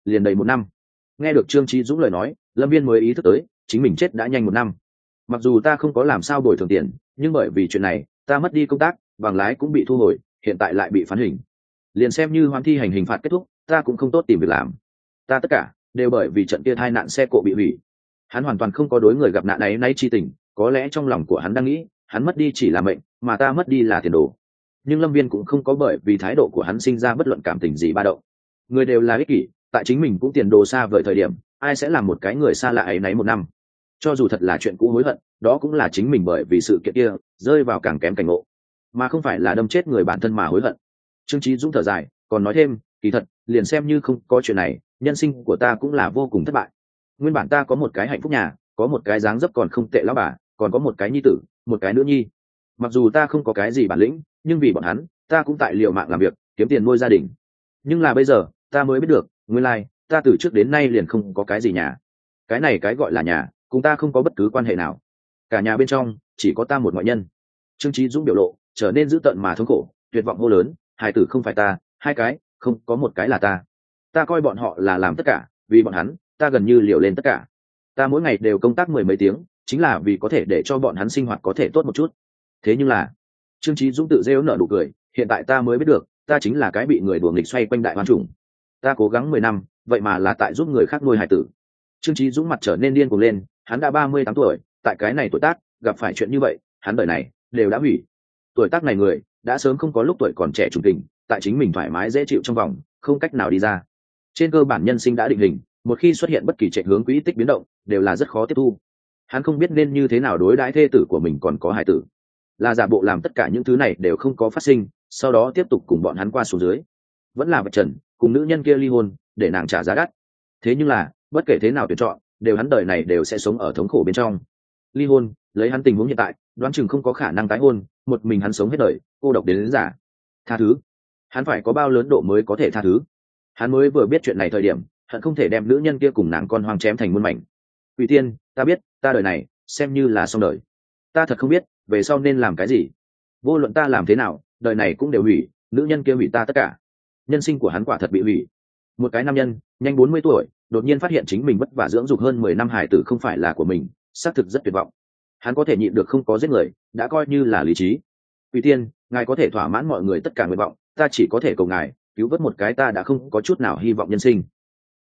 liền đầy 1 năm. Nghe được Trương Chí Dũng lời nói, Lâm Viên mới ý thức tới chính mình chết đã nhanh 1 năm. Mặc dù ta không có làm sao bồi thường tiền, nhưng bởi vì chuyện này ta mất đi công tác, bằng lái cũng bị thu hồi, hiện tại lại bị phán hình. Liền xem như hoãn thi hành hình phạt kết thúc, ta cũng không tốt tìm việc làm. Ta tất cả đều bởi vì trận kia tai nạn xe cộ bị hủy. Hắn hoàn toàn không có đối người gặp nạn ấy nay chi tình, có lẽ trong lòng của hắn đang nghĩ, hắn mất đi chỉ là mệnh, mà ta mất đi là tiền đồ. Nhưng Lâm Viên cũng không có bởi vì thái độ của hắn sinh ra bất luận cảm tình gì ba động. Người đều là ích kỷ, tại chính mình cũng tiền đồ xa vời thời điểm, ai sẽ làm một cái người xa lạ ấy nấy 1 năm. Cho dù thật là chuyện cũ hối hận, đó cũng là chính mình bởi vì sự kiện kia rơi vào càng kém cảnh ngộ, mà không phải là đâm chết người bản thân mà hối hận. Trương Chí Dũng thở dài, còn nói thêm, kỳ thật liền xem như không có chuyện này, nhân sinh của ta cũng là vô cùng thất bại. Nguyên bản ta có một cái hạnh phúc nhà, có một cái dáng dấp còn không tệ lão bà, còn có một cái nhi tử, một cái nữ nhi. Mặc dù ta không có cái gì bản lĩnh, nhưng vì bọn hắn, ta cũng tại liều mạng làm việc, kiếm tiền nuôi gia đình. Nhưng là bây giờ, ta mới biết được, nguyên lai, ta từ trước đến nay liền không có cái gì nhà. Cái này cái gọi là nhà, cùng ta không có bất cứ quan hệ nào. Cả nhà bên trong, chỉ có ta một ngoại nhân. Trương Chí Dũng biểu lộ trở nên dữ tợn mà thống khổ, tuyệt vọng hô lớn, hài tử không phải ta, 2 cái, không có một cái là ta. Ta coi bọn họ là làm tất cả, vì bọn hắn, ta gần như liều lên tất cả. Ta mỗi ngày đều công tác 10 mấy tiếng, chính là vì có thể để cho bọn hắn sinh hoạt có thể tốt một chút. Thế nhưng là, Trương Chí Dũng tự rêu nở nụ cười, hiện tại ta mới biết được, ta chính là cái bị người đùa nghịch xoay quanh đại hoan trùng. Ta cố gắng 10 năm, vậy mà là tại giúp người khác nuôi hài tử. Trương Chí Dũng mặt trở nên điên cuồng lên, hắn đã 38 tuổi, tại cái này tuổi tác, gặp phải chuyện như vậy, hắn đời này đều đã hủy. Tuổi tác này người, đã sớm không có lúc tuổi còn trẻ trùng tình, tại chính mình thoải mái dễ chịu trong vòng, không cách nào đi ra. Trên cơ bản nhân sinh đã định hình, một khi xuất hiện bất kỳ chạy hướng quỹ tích biến động, đều là rất khó tiếp thu. Hắn không biết nên như thế nào đối đãi thê tử của mình còn có hài tử, là giả bộ làm tất cả những thứ này đều không có phát sinh, sau đó tiếp tục cùng bọn hắn qua xuống dưới, vẫn là vạch trần, cùng nữ nhân kia ly hôn, để nàng trả giá đắt. Thế nhưng là, bất kể thế nào tuyển chọn, đều hắn đời này đều sẽ sống ở thống khổ bên trong. Ly hôn, lấy hắn tình huống hiện tại, đoán chừng không có khả năng tái hôn, một mình hắn sống hết đời, cô độc đến già. Tha thứ, hắn phải có bao lớn độ mới có thể tha thứ. Hắn mới vừa biết chuyện này thời điểm, hắn không thể đem nữ nhân kia cùng nàng con hoang chém thành muôn mảnh. Quỷ tiên, ta biết, ta đời này xem như là xong đời. Ta thật không biết về sau nên làm cái gì. Vô luận ta làm thế nào, đời này cũng đều hủy, nữ nhân kia hủy ta tất cả. Nhân sinh của hắn quả thật bị hủy. Một cái nam nhân nhanh 40 tuổi, đột nhiên phát hiện chính mình vất vả dưỡng dục hơn 10 năm hài tử không phải là của mình, xác thực rất tuyệt vọng. Hắn có thể nhịn được không có giết người, đã coi như là lý trí. Quỷ tiên, ngài có thể thỏa mãn mọi người tất cả nguyện vọng, ta chỉ có thể cầu ngài cứu vớt một cái ta đã không có chút nào hy vọng nhân sinh.